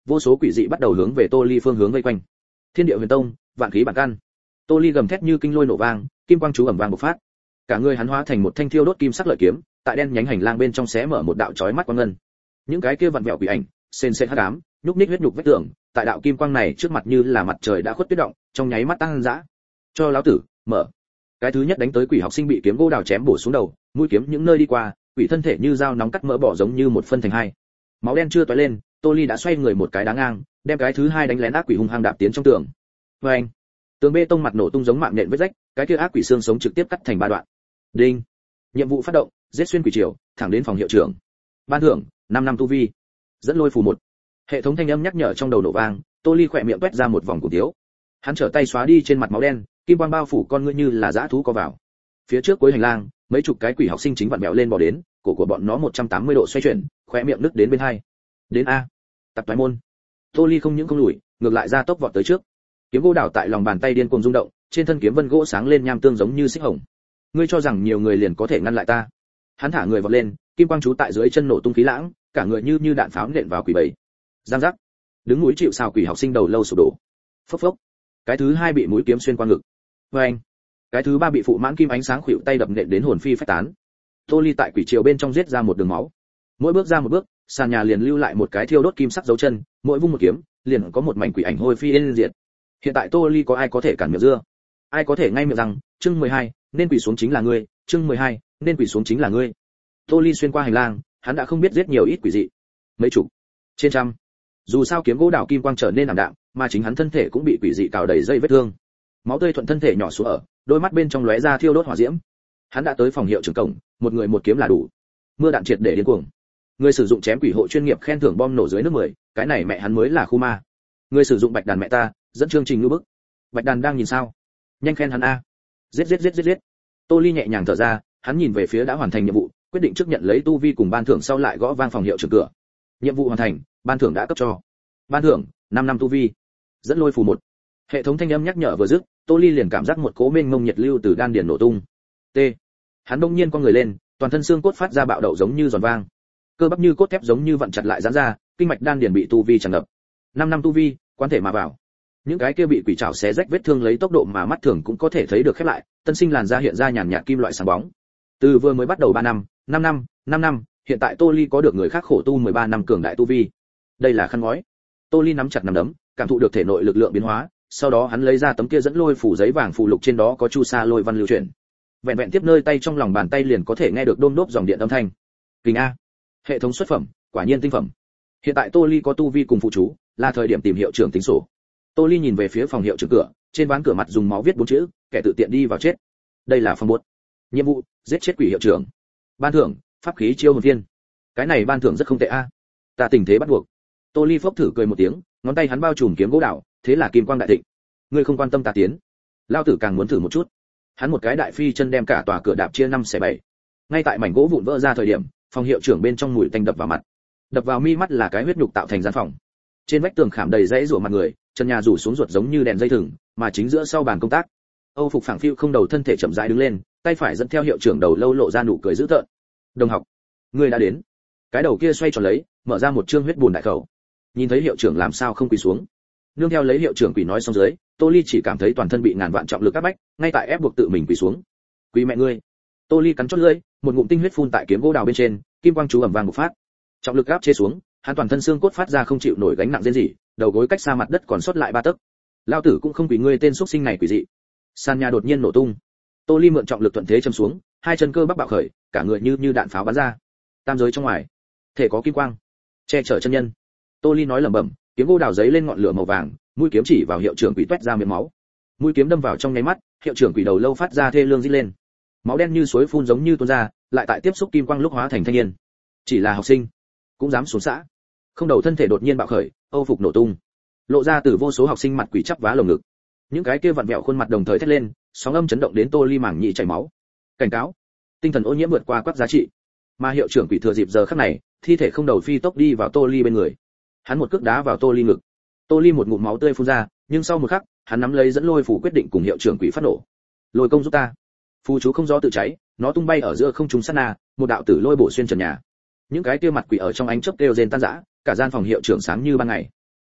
vô số quỷ dị bắt đầu hướng về Tô Ly phương hướng vây quanh. Thiên địa huyền tông, vạn khí bản căn. Tô Ly gầm thét như kinh lôi nổ vang, kim quang chú ầm vang bộc phát. Cả người hắn hóa thành một thanh thiêu đốt kim sắc lợi kiếm, tại đen nhánh hành lang bên trong xé mở một đạo chói mắt quang ngân. Những cái kia vặn vẹo quỷ ảnh, sền sệt hắc ám, nhúc nhích huyết nhục vách tường, tại đạo kim quang này trước mặt như là mặt trời đã khuất tuyết động, trong nháy mắt tăng dã. Cho lão tử, mở. Cái thứ nhất đánh tới quỷ học sinh bị kiếm gỗ đào chém bổ xuống đầu, mũi kiếm những nơi đi qua, quỷ thân thể như dao nóng cắt mỡ bỏ giống như một phân thành hai. Máu đen chưa tóe lên, Tô Ly đã xoay người một cái đá ngang, đem cái thứ hai đánh lén ác quỷ hung hăng đạp tiến trong tường. Oeng! Tường bê tông mặt nổ tung giống mạng nhện vết rách, cái kia ác quỷ xương sống trực tiếp cắt thành ba đoạn. Đinh! Nhiệm vụ phát động, giết xuyên quỷ triều, thẳng đến phòng hiệu trưởng. Ban thưởng, 5 năm tu vi. Dẫn lôi phù 1. Hệ thống thanh âm nhắc nhở trong đầu nổ vang, Tô Ly khỏe miệng toét ra một vòng cuồng tiếu. Hắn trở tay xóa đi trên mặt máu đen, kim quang bao phủ con ngươi như là dã thú có vào. Phía trước cuối hành lang, mấy chục cái quỷ học sinh chính vặn vẹo lên bò đến, cổ của bọn nó 180 độ xoay chuyển, khóe miệng nứt đến bên hai. Đến a. Tập toái môn. Tô Ly không những không lùi, ngược lại ra tốc vọt tới trước. Kiếm gỗ đảo tại lòng bàn tay điên cuồng rung động, trên thân kiếm vân gỗ sáng lên nham tương giống như xích hồng. Ngươi cho rằng nhiều người liền có thể ngăn lại ta? Hắn thả người vọt lên, kim quang chú tại dưới chân nổ tung khí lãng, cả người như đạn pháo nện vào quỷ bầy. Giang giác. Đứng núi chịu sào quỷ học sinh đầu lâu sụp đổ. Phốc phốc. Cái thứ hai bị mũi kiếm xuyên qua ngực. Oeng. Cái thứ ba bị phụ mãn kim ánh sáng khuỵu tay đập nện đến hồn phi phách tán. Tô Ly tại quỷ triều bên trong giết ra một đường máu. Mỗi bước ra một bước, sàn nhà liền lưu lại một cái thiêu đốt kim sắc dấu chân, mỗi vung một kiếm, liền có một mảnh quỷ ảnh hôi phi yên diệt. Hiện tại Tô Ly có ai có thể cản miệng dưa? Ai có thể ngay miệng rằng, chương 12, nên quỷ xuống chính là ngươi, chương 12, nên quỷ xuống chính là ngươi. Tô Ly xuyên qua hành lang, hắn đã không biết giết nhiều ít quỷ dị. Mấy chục, trên trăm. Dù sao kiếm gỗ đào kim quang trở nên ảm đạm, mà chính hắn thân thể cũng bị quỷ dị cào đầy dây vết thương. Máu tươi thuận thân thể nhỏ xuống ở, đôi mắt bên trong lóe ra thiêu đốt hỏa diễm. Hắn đã tới phòng hiệu trưởng cổng, một người một kiếm là đủ. Mưa đạn triệt để điên cuồng. Người sử dụng chém quỷ hộ chuyên nghiệp khen thưởng bom nổ dưới nước 10, cái này mẹ hắn mới là khu ma. Người sử dụng bạch đàn mẹ ta, dẫn chương trình ngư bức. Bạch đàn đang nhìn sao? Nhanh khen hắn a. Giết. Tô Ly nhẹ nhàng thở ra, hắn nhìn về phía đã hoàn thành nhiệm vụ, quyết định trước nhận lấy tu vi cùng ban thưởng sau lại gõ vang phòng hiệu trưởng cửa. Nhiệm vụ hoàn thành, ban thưởng đã cấp cho. Ban thưởng, 5 năm tu vi. Dẫn lôi phù 1. Hệ thống thanh âm nhắc nhở vừa dứt, Tô Ly liền cảm giác một cỗ mênh mông nhiệt lưu từ đan điền nổ tung. T. Hắn bỗng nhiên con người lên, toàn thân xương cốt phát ra bạo động giống như giòn vang. Cơ bắp như cốt thép giống như vặn chặt lại giãn ra, kinh mạch đan điền bị tu vi tràn ngập. 5 năm tu vi, quán thể mà vào. Những cái kia bị quỷ trảo xé rách vết thương lấy tốc độ mà mắt thường cũng có thể thấy được khép lại, tân sinh làn da hiện ra nhàn nhạt kim loại sáng bóng. Từ vừa mới bắt đầu 3 năm, 5 năm, 5 năm, hiện tại Tô Ly có được người khác khổ tu 13 năm cường đại tu vi. Đây là khăn gói. Tô Ly nắm chặt nắm đấm, cảm thụ được thể nội lực lượng biến hóa, sau đó hắn lấy ra tấm kia dẫn lôi phủ giấy vàng phù lục trên đó có chu sa lôi văn lưu chuyển. Vẹn vẹn tiếp nơi tay trong lòng bàn tay liền có thể nghe được đôm đốp dòng điện âm thanh. Kình a. Hệ thống xuất phẩm, quả nhiên tinh phẩm. Hiện tại Tô Ly có tu vi cùng phụ chú, là thời điểm tìm hiệu trưởng tính sổ. Tô Ly nhìn về phía phòng hiệu trưởng cửa, trên ván cửa mặt dùng máu viết 4 chữ, kẻ tự tiện đi vào chết. Đây là phòng buốt. Nhiệm vụ, giết chết quỷ hiệu trưởng. Ban thưởng, pháp khí chiêu hồn viên. Cái này ban thưởng rất không tệ a. Ta tình thế bắt buộc. Tô Ly phốc thử cười một tiếng, ngón tay hắn bao trùm kiếm gỗ đào, thế là kim quang đại thịnh. Ngươi không quan tâm ta tiến, lao tử càng muốn thử một chút. Hắn một cái đại phi chân đem cả tòa cửa đạp chia 5/7. Ngay tại mảnh gỗ vụn vỡ ra thời điểm, phòng hiệu trưởng bên trong mùi tanh đập vào mặt. Đập vào mi mắt là cái huyết nhục tạo thành gian phòng. Trên vách tường khảm đầy rãy rủa mặt người, chân nhà rủ xuống ruột giống như đèn dây thừng, mà chính giữa sau bàn công tác, Âu phục phẳng phiu không đầu thân thể chậm rãi đứng lên, tay phải dẫn theo hiệu trưởng đầu lâu lộ ra nụ cười dữ tợn. Đồng học, ngươi đã đến. Cái đầu kia xoay tròn lấy, mở ra một trương huyết bùn đại khẩu. Nhìn thấy hiệu trưởng làm sao không quỳ xuống. Nương theo lấy hiệu trưởng quỳ nói xong dưới, Tô Ly chỉ cảm thấy toàn thân bị ngàn vạn trọng lực áp bách, ngay tại ép buộc tự mình quỳ xuống. Quỳ mẹ ngươi. Tô Ly cắn chót lưỡi, một ngụm tinh huyết phun tại kiếm gỗ đào bên trên, kim quang chú ầm vang bộc phát. Trọng lực áp chế xuống, hắn toàn thân xương cốt phát ra không chịu nổi gánh nặng rên rỉ, đầu gối cách xa mặt đất còn sót lại 3 tấc. Lão tử cũng không quỳ ngươi tên xuất sinh này quỷ dị. Sàn nhà đột nhiên nổ tung. Tô Ly mượn trọng lực thuận thế châm xuống, hai chân cơ bắp bạo khởi, cả người như đạn pháo bắn ra. Tam giới trong ngoài, thể có kim quang, che chở chân nhân. Tô Ly nói lẩm bẩm, kiếm gỗ đào giấy lên ngọn lửa màu vàng, mũi kiếm chỉ vào hiệu trưởng quỷ toét ra miệng máu. Mũi kiếm đâm vào trong nháy mắt, hiệu trưởng quỷ đầu lâu phát ra thê lương rít lên. Máu đen như suối phun giống như tuôn ra, lại tại tiếp xúc kim quang lúc hóa thành thanh niên. Chỉ là học sinh, cũng dám xuống xã. Không đầu thân thể đột nhiên bạo khởi, Âu phục nổ tung. Lộ ra từ vô số học sinh mặt quỷ chắp vá lồng ngực. Những cái kia vặn vẹo khuôn mặt đồng thời thét lên, sóng âm chấn động đến Tô Ly mảng nhị chảy máu. Cảnh cáo, tinh thần ô nhiễm vượt qua quát giá trị. Mà hiệu trưởng quỷ thừa dịp giờ khắc này, thi thể không đầu phi tốc đi vào Tô Ly bên người. Hắn một cước đá vào Tô Ly ngực. Tô Ly một ngụm máu tươi phun ra, nhưng sau một khắc, hắn nắm lấy dẫn lôi phủ quyết định cùng hiệu trưởng quỷ phát nổ. Lôi công giúp ta. Phù chú không rõ tự cháy, nó tung bay ở giữa không trung sát na, một đạo tử lôi bổ xuyên trần nhà. Những cái kia mặt quỷ ở trong ánh chớp kêu rên tan rã, cả gian phòng hiệu trưởng sáng như ban ngày.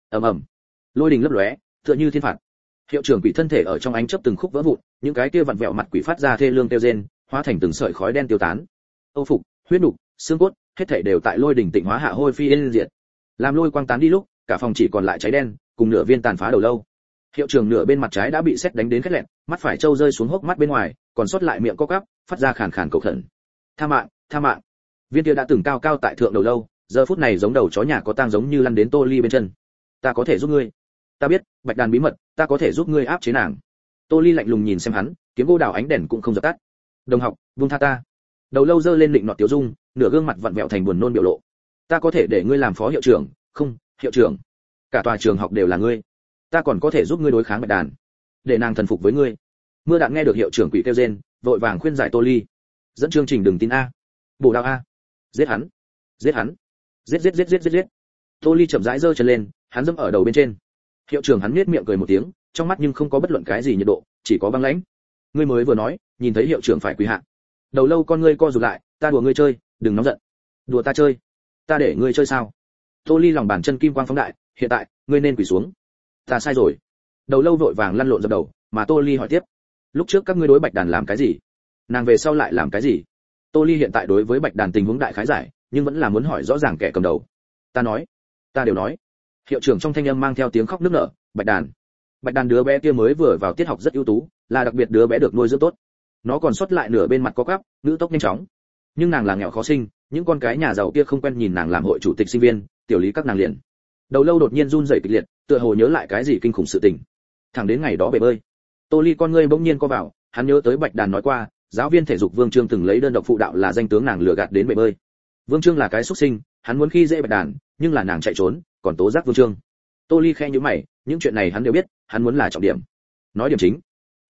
ầm ầm, lôi đình lấp lóe, tựa như thiên phạt. Hiệu trưởng quỷ thân thể ở trong ánh chớp từng khúc vỡ vụn, những cái kia vặn vẹo mặt quỷ phát ra thê lương kêu rên, hóa thành từng sợi khói đen tiêu tán. Âu phục, huyết nục, xương cốt, hết thảy đều tại lôi đỉnh tịnh hóa hạ hôi phi yên diệt. Làm lôi quang tán đi lúc, cả phòng chỉ còn lại cháy đen, cùng nửa viên tàn phá đầu lâu. Hiệu trưởng nửa bên mặt trái đã bị sét đánh đến khét lẹn, mắt phải trâu rơi xuống hốc mắt bên ngoài, còn sót lại miệng co quắp, phát ra khàn khàn cầu khẩn. Tha mạng, tha mạng. Viên kia đã từng cao cao tại thượng đầu lâu, giờ phút này giống đầu chó nhà có tang giống như lăn đến Tô Ly bên chân. Ta có thể giúp ngươi. Ta biết, Bạch Đàn bí mật, ta có thể giúp ngươi áp chế nàng. Tô Ly lạnh lùng nhìn xem hắn, kiếm gỗ đào ánh đèn cũng không dập tắt. Đồng học, buông tha ta. Đầu lâu giơ lên định nọ tiểu dung, nửa gương mặt vặn vẹo thành buồn nôn biểu lộ. Ta có thể để ngươi làm phó hiệu trưởng, không, hiệu trưởng. Cả tòa trường học đều là ngươi. Ta còn có thể giúp ngươi đối kháng Bạch Đàn, để nàng thần phục với ngươi. Mưa Đạn nghe được hiệu trưởng quỷ kêu rên, vội vàng khuyên giải Tô Ly. Dẫn chương trình đừng tin a. Bổ đạo a. Giết hắn. Giết hắn. Giết. Tô Ly chậm rãi giơ chân lên, hắn dẫm ở đầu bên trên. Hiệu trưởng hắn nhếch miệng cười một tiếng, trong mắt nhưng không có bất luận cái gì nhiệt độ, chỉ có băng lãnh. Ngươi mới vừa nói, nhìn thấy hiệu trưởng phải quỳ hạ. Đầu lâu con ngươi co rụt lại, ta đùa ngươi chơi, đừng nóng giận. Đùa ta chơi? Ta để ngươi chơi sao? Tô Ly lòng bàn chân kim quang phóng đại, hiện tại, ngươi nên quỳ xuống. Ta sai rồi. Đầu lâu vội vàng lăn lộn dập đầu, mà Tô Ly hỏi tiếp. Lúc trước các ngươi đối Bạch Đàn làm cái gì? Nàng về sau lại làm cái gì? Tô Ly hiện tại đối với Bạch Đàn tình huống đại khái giải, nhưng vẫn là muốn hỏi rõ ràng kẻ cầm đầu. Ta đều nói. Hiệu trưởng trong thanh âm mang theo tiếng khóc nức nở, Bạch Đàn đứa bé kia mới vừa vào tiết học rất ưu tú, là đặc biệt đứa bé được nuôi dưỡng tốt. Nó còn sót lại nửa bên mặt có quắp, ngữ tốc nhanh chóng. Nhưng nàng là nghèo khó sinh, những con cái nhà giàu kia không quen nhìn nàng làm hội chủ tịch sinh viên, tiểu lý các nàng liền. Đầu lâu đột nhiên run rẩy kịch liệt, tựa hồ nhớ lại cái gì kinh khủng sự tình. Thẳng đến ngày đó bể bơi, Tô Ly con ngươi bỗng nhiên co vào, hắn nhớ tới Bạch Đàn nói qua, giáo viên thể dục Vương Trương từng lấy đơn độc phụ đạo là danh tướng nàng lừa gạt đến bể bơi. Vương Trương là cái xuất sinh, hắn muốn khi dễ Bạch Đàn, nhưng là nàng chạy trốn, còn tố giác Vương Trương. Tô Ly khẽ nhíu mày, những chuyện này hắn đều biết, hắn muốn là trọng điểm. Nói điểm chính.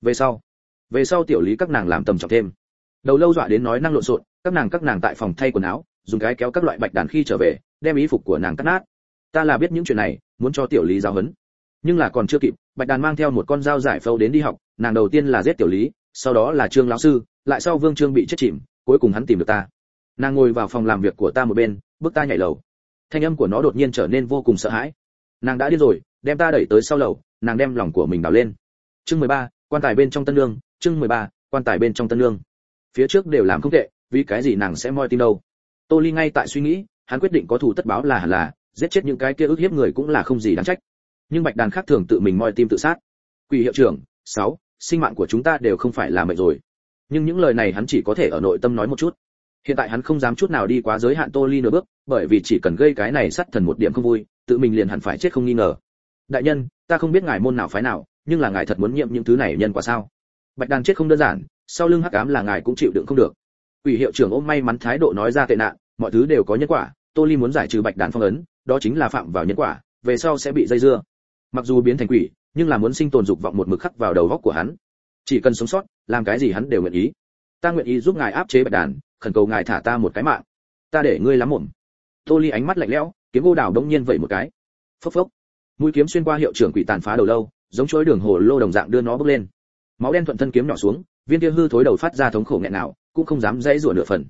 Về sau tiểu lý các nàng làm tầm trọng thêm. Đầu lâu dọa đến nói năng lộn xộn, các nàng tại phòng thay quần áo, dùng cái kéo các loại Bạch Đàn khi trở về, đem y phục của nàng cắt nát. Ta là biết những chuyện này, muốn cho tiểu lý giáo huấn. Nhưng là còn chưa kịp, Bạch Đàn mang theo một con dao giải phẫu đến đi học, nàng đầu tiên là giết tiểu lý, sau đó là Trương lão sư, lại sau Vương Trương bị chết chìm, cuối cùng hắn tìm được ta. Nàng ngồi vào phòng làm việc của ta một bên, bước ta nhảy lầu. Thanh âm của nó đột nhiên trở nên vô cùng sợ hãi. Nàng đã điên rồi, đem ta đẩy tới sau lầu, nàng đem lòng của mình đào lên. Chương 13, quan tài bên trong tân nương, chương 13, quan tài bên trong tân nương. Phía trước đều làm không tệ, vì cái gì nàng sẽ moi tim đâu? Tô Ly ngay tại suy nghĩ, hắn quyết định có thù tất báo là hẳn là, giết chết những cái kia ức hiếp người cũng là không gì đáng trách. Nhưng Bạch Đàn khác thường tự mình moi tim tự sát. Quỷ hiệu trưởng, 6, sinh mạng của chúng ta đều không phải là mệnh rồi. Nhưng những lời này hắn chỉ có thể ở nội tâm nói một chút. Hiện tại hắn không dám chút nào đi quá giới hạn Tô Ly nửa bước, bởi vì chỉ cần gây cái này sát thần một điểm không vui, tự mình liền hẳn phải chết không nghi ngờ. Đại nhân, ta không biết ngài môn nào phái nào, nhưng là ngài thật muốn nhiệm những thứ này nhân quả sao? Bạch Đàn chết không đơn giản, sau lưng hắc ám là ngài cũng chịu đựng không được. Quỷ hiệu trưởng ôm may mắn thái độ nói ra tệ nạn, mọi thứ đều có nhân quả, Tô Ly muốn giải trừ Bạch Đàn phong ấn, đó chính là phạm vào nhân quả, về sau sẽ bị dây dưa. Mặc dù biến thành quỷ, nhưng là muốn sinh tồn dục vọng một mực khắc vào đầu óc của hắn. Chỉ cần sống sót, làm cái gì hắn đều nguyện ý. Ta nguyện ý giúp ngài áp chế Bạch Đàn, khẩn cầu ngài thả ta một cái mạng. Ta để ngươi lắm mồm. Tô Ly ánh mắt lạnh lẽo, kiếm gỗ đào đống nhiên vẩy một cái. Phốc phốc. Mũi kiếm xuyên qua hiệu trưởng quỷ tàn phá đầu lâu, giống chuỗi đường hồ lô đồng dạng đưa nó bốc lên. Máu đen thuận thân kiếm nhỏ xuống, viên kia hư thối đầu phát ra thống khổ nghẹn nào, cũng không dám dãy rủa nửa phần.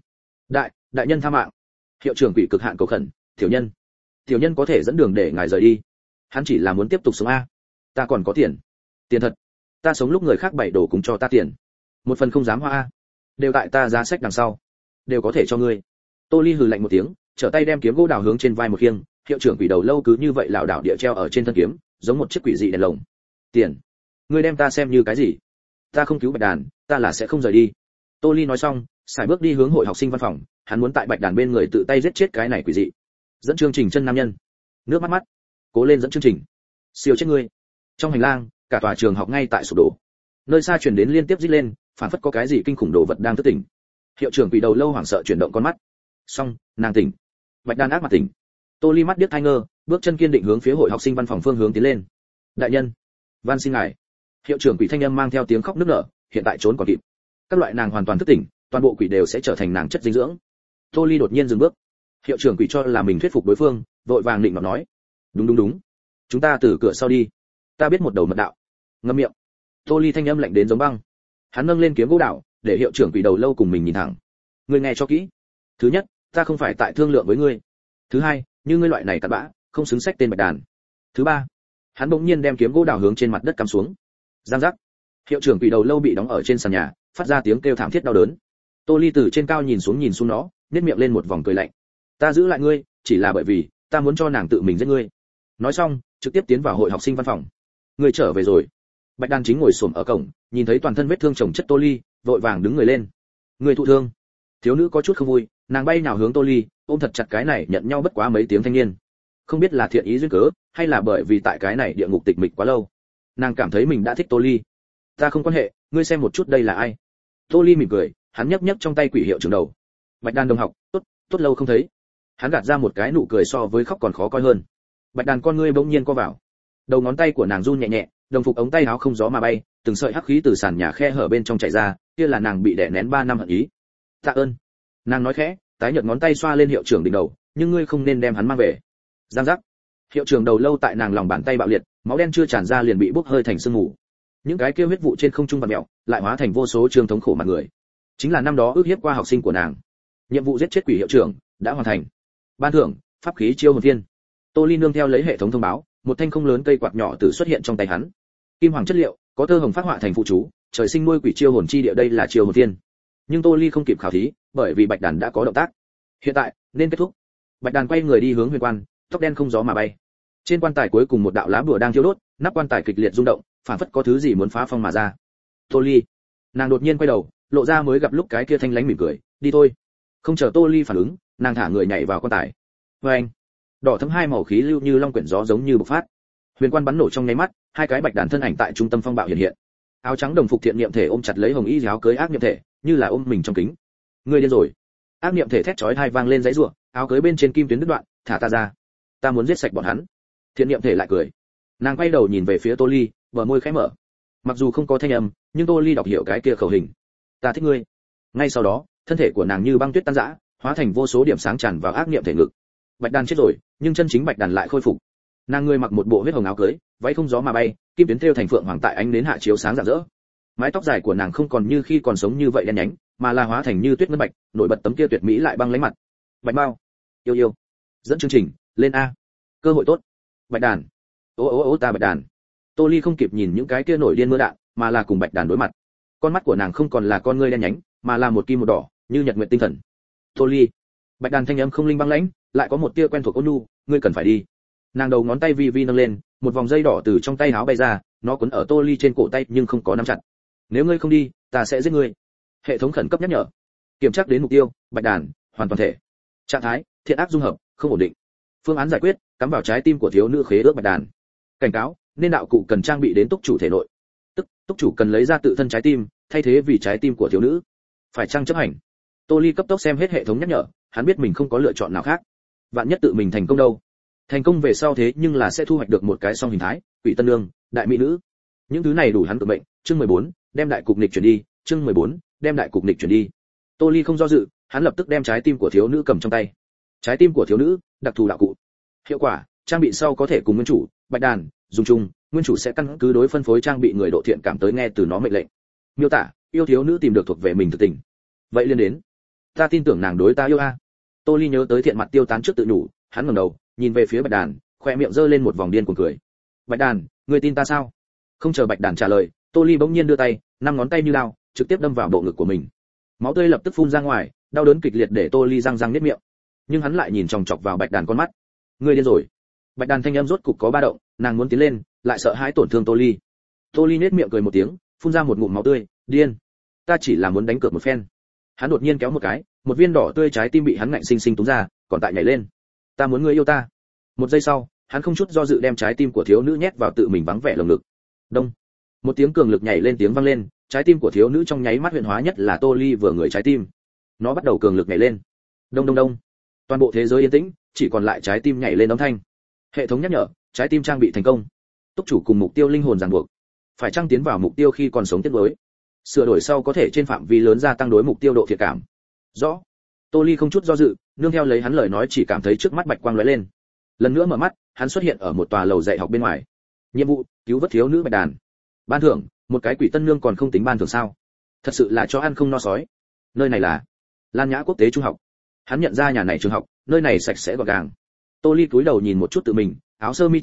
Đại nhân tha mạng. Hiệu trưởng quỷ cực hạn cầu khẩn, tiểu nhân có thể dẫn đường để ngài rời đi. Hắn chỉ là muốn tiếp tục sống a. Ta còn có tiền. Tiền thật. Ta sống lúc người khác bày đổ cùng cho ta tiền. Một phần không dám hoa a. Đều tại ta giá sách đằng sau. Đều có thể cho ngươi. Tô Ly hừ lạnh một tiếng, trở tay đem kiếm gỗ đào hướng trên vai một khiêng, hiệu trưởng quỷ đầu lâu cứ như vậy lảo đảo địa treo ở trên thân kiếm, giống một chiếc quỷ dị đèn lồng. Tiền. Ngươi đem ta xem như cái gì? Ta không cứu Bạch Đàn, ta là sẽ không rời đi. Tô Ly nói xong, sải bước đi hướng hội học sinh văn phòng, hắn muốn tại Bạch Đàn bên người tự tay giết chết cái này quỷ dị. Dẫn chương trình chân nam nhân. Nước mắt, cố lên dẫn chương trình. Siêu chết ngươi. Trong hành lang, cả tòa trường học ngay tại sụp đổ. Nơi xa truyền đến liên tiếp rít lên, phản phất có cái gì kinh khủng đồ vật đang thức tỉnh. Hiệu trưởng quỷ đầu lâu hoảng sợ chuyển động con mắt. Xong, nàng tỉnh. Bạch Đàn ác mặt tỉnh. Tô Ly mắt điếc tai ngơ, bước chân kiên định hướng phía hội học sinh văn phòng phương hướng tiến lên. Đại nhân, van xin ngài. Hiệu trưởng quỷ thanh âm mang theo tiếng khóc nức nở, hiện tại trốn còn kịp. Các loại nàng hoàn toàn thức tỉnh, toàn bộ quỷ đều sẽ trở thành nàng chất dinh dưỡng. Tô Ly đột nhiên dừng bước. Hiệu trưởng quỷ cho là mình thuyết phục đối phương, vội vàng định nói. Đúng. Chúng ta từ cửa sau đi. Ta biết một đầu mật đạo. Ngậm miệng. Tô Ly thanh âm lạnh đến giống băng. Hắn nâng lên kiếm gỗ đào, để hiệu trưởng quỷ đầu lâu cùng mình nhìn thẳng. Ngươi nghe cho kỹ. Thứ nhất, ta không phải tại thương lượng với ngươi. Thứ hai, như ngươi loại này cặn bã, không xứng sách tên Bạch Đàn. Thứ ba, hắn bỗng nhiên đem kiếm gỗ đào hướng trên mặt đất cắm xuống. Giang giác. Hiệu trưởng quỷ đầu lâu bị đóng ở trên sàn nhà, phát ra tiếng kêu thảm thiết đau đớn. Tô Ly từ trên cao nhìn xuống nó, nhếch miệng lên một vòng cười lạnh. Ta giữ lại ngươi, chỉ là bởi vì ta muốn cho nàng tự mình giết ngươi. Nói xong, trực tiếp tiến vào hội học sinh văn phòng. Ngươi trở về rồi. Bạch Đàn chính ngồi xổm ở cổng, nhìn thấy toàn thân vết thương chồng chất Tô Ly, vội vàng đứng người lên. Ngươi thụ thương? Thiếu nữ có chút không vui, nàng bay nào hướng Tô Ly, ôm thật chặt cái này nhận nhau bất quá mấy tiếng thanh niên. Không biết là thiện ý duyên cớ, hay là bởi vì tại cái này địa ngục tịch mịch quá lâu, nàng cảm thấy mình đã thích Tô Ly. Ta không quan hệ, ngươi xem một chút đây là ai? Tô Ly mỉm cười, hắn nhấc nhấc trong tay quỷ hiệu trưởng đầu. Bạch Đàn đồng học, tốt lâu không thấy. Hắn gạt ra một cái nụ cười so với khóc còn khó coi hơn. Bạch Đàn con ngươi bỗng nhiên co vào, đầu ngón tay của nàng run nhẹ nhẹ, đồng phục ống tay áo không gió mà bay, từng sợi hắc khí từ sàn nhà khe hở bên trong chảy ra, kia là nàng bị đè nén 3 năm hận ý. Tạ ơn. Nàng nói khẽ, tái nhợt ngón tay xoa lên hiệu trưởng đỉnh đầu, nhưng ngươi không nên đem hắn mang về. Giang giác. Hiệu trưởng đầu lâu tại nàng lòng bàn tay bạo liệt, máu đen chưa tràn ra liền bị bốc hơi thành sương mù. Những cái kia huyết vụ trên không trung vặn mèo, lại hóa thành vô số trường thống khổ mặt người. Chính là năm đó ước hiếp qua học sinh của nàng. Nhiệm vụ giết chết quỷ hiệu trưởng đã hoàn thành. Ban thưởng, pháp khí chiêu hồn viên. Tô Ly nương theo lấy hệ thống thông báo, một thanh không lớn cây quạt nhỏ từ xuất hiện trong tay hắn. Kim hoàng chất liệu, có tơ hồng phát họa thành phụ chú, trời sinh nuôi quỷ chiêu hồn chi địa, đây là chiêu hồn viên. Nhưng Tô Ly không kịp khảo thí, bởi vì Bạch Đàn đã có động tác. Hiện tại, nên kết thúc. Bạch Đàn quay người đi hướng huyền quan, tóc đen không gió mà bay. Trên quan tài cuối cùng một đạo lá bùa đang thiêu đốt, nắp quan tài kịch liệt rung động, phản phất có thứ gì muốn phá phong mà ra. Tô Ly, nàng đột nhiên quay đầu, lộ ra mới gặp lúc cái kia thanh lãnh mỉm cười, đi thôi. Không chờ Tô Ly phản ứng, nàng thả người nhảy vào quan tài. Với anh, đỏ thẫm hai màu khí lưu như long quyển gió giống như bộc phát. Huyền quan bắn nổ trong nháy mắt, hai cái Bạch Đàn thân ảnh tại trung tâm phong bạo hiện hiện. Áo trắng đồng phục thiện niệm thể ôm chặt lấy hồng y áo cưới ác niệm thể, như là ôm mình trong kính. Ngươi điên rồi. Ác niệm thể thét chói tai vang lên dãy rủa, áo cưới bên trên kim tuyến đứt đoạn, thả ta ra. Ta muốn giết sạch bọn hắn. Thiện niệm thể lại cười. Nàng quay đầu nhìn về phía Tô Ly, bờ môi khẽ mở. Mặc dù không có thanh âm, nhưng Tô Ly đọc hiểu cái kia khẩu hình. Ta thích ngươi. Ngay sau đó, thân thể của nàng như băng tuyết tan rã, hóa thành vô số điểm sáng tràn vào ác niệm thể ngực. Bạch Đàn chết rồi, nhưng chân chính Bạch Đàn lại khôi phục. Nàng người mặc một bộ huyết hồng áo cưới, váy không gió mà bay, kim tuyến thêu thành phượng hoàng tại ánh nến hạ chiếu sáng rạng rỡ. Mái tóc dài của nàng không còn như khi còn sống như vậy đen nhánh, mà là hóa thành như tuyết ngân bạch, nổi bật tấm kia tuyệt mỹ lại băng lãnh mặt. Bạch Mao, yêu yêu, dẫn chương trình, lên a. Cơ hội tốt. Bạch Đàn. Ô ta Bạch Đàn. Tô Ly không kịp nhìn những cái kia nổi điên mưa đạn, mà là cùng Bạch Đàn đối mặt. Con mắt của nàng không còn là con ngươi đen nhánh, mà là một kim một đỏ, như nhật nguyện tinh thần. Tô Ly. Bạch Đàn thanh âm không linh băng lãnh, lại có một tia quen thuộc ôn nhu, ngươi cần phải đi. Nàng đầu ngón tay vi vi nâng lên, một vòng dây đỏ từ trong tay áo bay ra, nó quấn ở Tô Ly trên cổ tay nhưng không có nắm chặt. Nếu ngươi không đi, ta sẽ giết ngươi. Hệ thống khẩn cấp nhắc nhở. Kiểm tra đến mục tiêu, Bạch Đàn, hoàn toàn thể. Trạng thái, thiện ác dung hợp, không ổn định. Phương án giải quyết, cắm vào trái tim của thiếu nữ khế ước Bạch Đàn. Cảnh cáo, nên đạo cụ cần trang bị đến túc chủ thể nội. Tức, túc chủ cần lấy ra tự thân trái tim, thay thế vì trái tim của thiếu nữ. Phải chăng chấp hành? Tô Ly cấp tốc xem hết hệ thống nhắc nhở, hắn biết mình không có lựa chọn nào khác. Vạn nhất tự mình thành công đâu? Thành công về sau thế nhưng là sẽ thu hoạch được một cái song hình thái, quỷ tân nương, đại mỹ nữ. Những thứ này đủ hắn tự mệnh. Chương 14, đem đại cục nghịch chuyển đi. Chương 14, đem đại cục nghịch chuyển đi. Tô Ly không do dự, hắn lập tức đem trái tim của thiếu nữ cầm trong tay. Trái tim của thiếu nữ, đặc thù đạo cụ. Hiệu quả, trang bị sau có thể cùng nguyên chủ, Bạch Đàn, dùng chung, nguyên chủ sẽ căn cứ đối phân phối trang bị người độ thiện cảm tới nghe từ nó mệnh lệnh. Miêu tả, yêu thiếu nữ tìm được thuộc về mình thực tình. Vậy liên đến, ta tin tưởng nàng đối ta yêu a. Tô Ly nhớ tới thiện mặt tiêu tán trước tự nhủ, hắn ngẩng đầu, nhìn về phía Bạch Đàn, khoe miệng giơ lên một vòng điên cuồng cười. Bạch Đàn, ngươi tin ta sao? Không chờ Bạch Đàn trả lời, Tô Ly bỗng nhiên đưa tay, 5 ngón tay như lao, trực tiếp đâm vào bộ ngực của mình. Máu tươi lập tức phun ra ngoài, đau đớn kịch liệt để Tô Ly răng răng niết miệng. Nhưng hắn lại nhìn chòng chọc vào Bạch Đàn con mắt. Ngươi điên rồi. Bạch Đàn thanh âm rốt cục có ba động, nàng muốn tiến lên, lại sợ hãi tổn thương Tô Ly. Tô Ly nhếch miệng cười một tiếng, phun ra một ngụm máu tươi, điên. Ta chỉ là muốn đánh cược một phen. Hắn đột nhiên kéo một cái, một viên đỏ tươi trái tim bị hắn ngạnh sinh sinh túm ra, còn tại nhảy lên. Ta muốn ngươi yêu ta. Một giây sau, hắn không chút do dự đem trái tim của thiếu nữ nhét vào tự mình vắng vẻ lồng ngực. Đông. Một tiếng cường lực nhảy lên tiếng vang lên, trái tim của thiếu nữ trong nháy mắt huyện hóa nhất là Tô Ly vừa người trái tim. Nó bắt đầu cường lực nhảy lên. Đông đông đông. Toàn bộ thế giới yên tĩnh, chỉ còn lại trái tim nhảy lên âm thanh. Hệ thống nhắc nhở, trái tim trang bị thành công. Túc chủ cùng mục tiêu linh hồn ràng buộc. Phải trang tiến vào mục tiêu khi còn sống tiếp nối. Sửa đổi sau có thể trên phạm vi lớn gia tăng đối mục tiêu độ thiện cảm. Rõ. Tô Ly không chút do dự, nương theo lấy hắn lời nói chỉ cảm thấy trước mắt bạch quang lóe lên. Lần nữa mở mắt, hắn xuất hiện ở một tòa lầu dạy học bên ngoài. Nhiệm vụ, cứu vớt thiếu nữ Bạch Đàn. Ban thưởng, một cái quỷ tân nương còn không tính ban thưởng sao? Thật sự là cho ăn không no sói. Nơi này là Lan Nhã Quốc tế Trung học. Hắn nhận ra nhà này trường học, nơi này sạch sẽ gọn gàng. Tô Ly cúi đầu nhìn một chút tự mình, áo sơ mi trắng,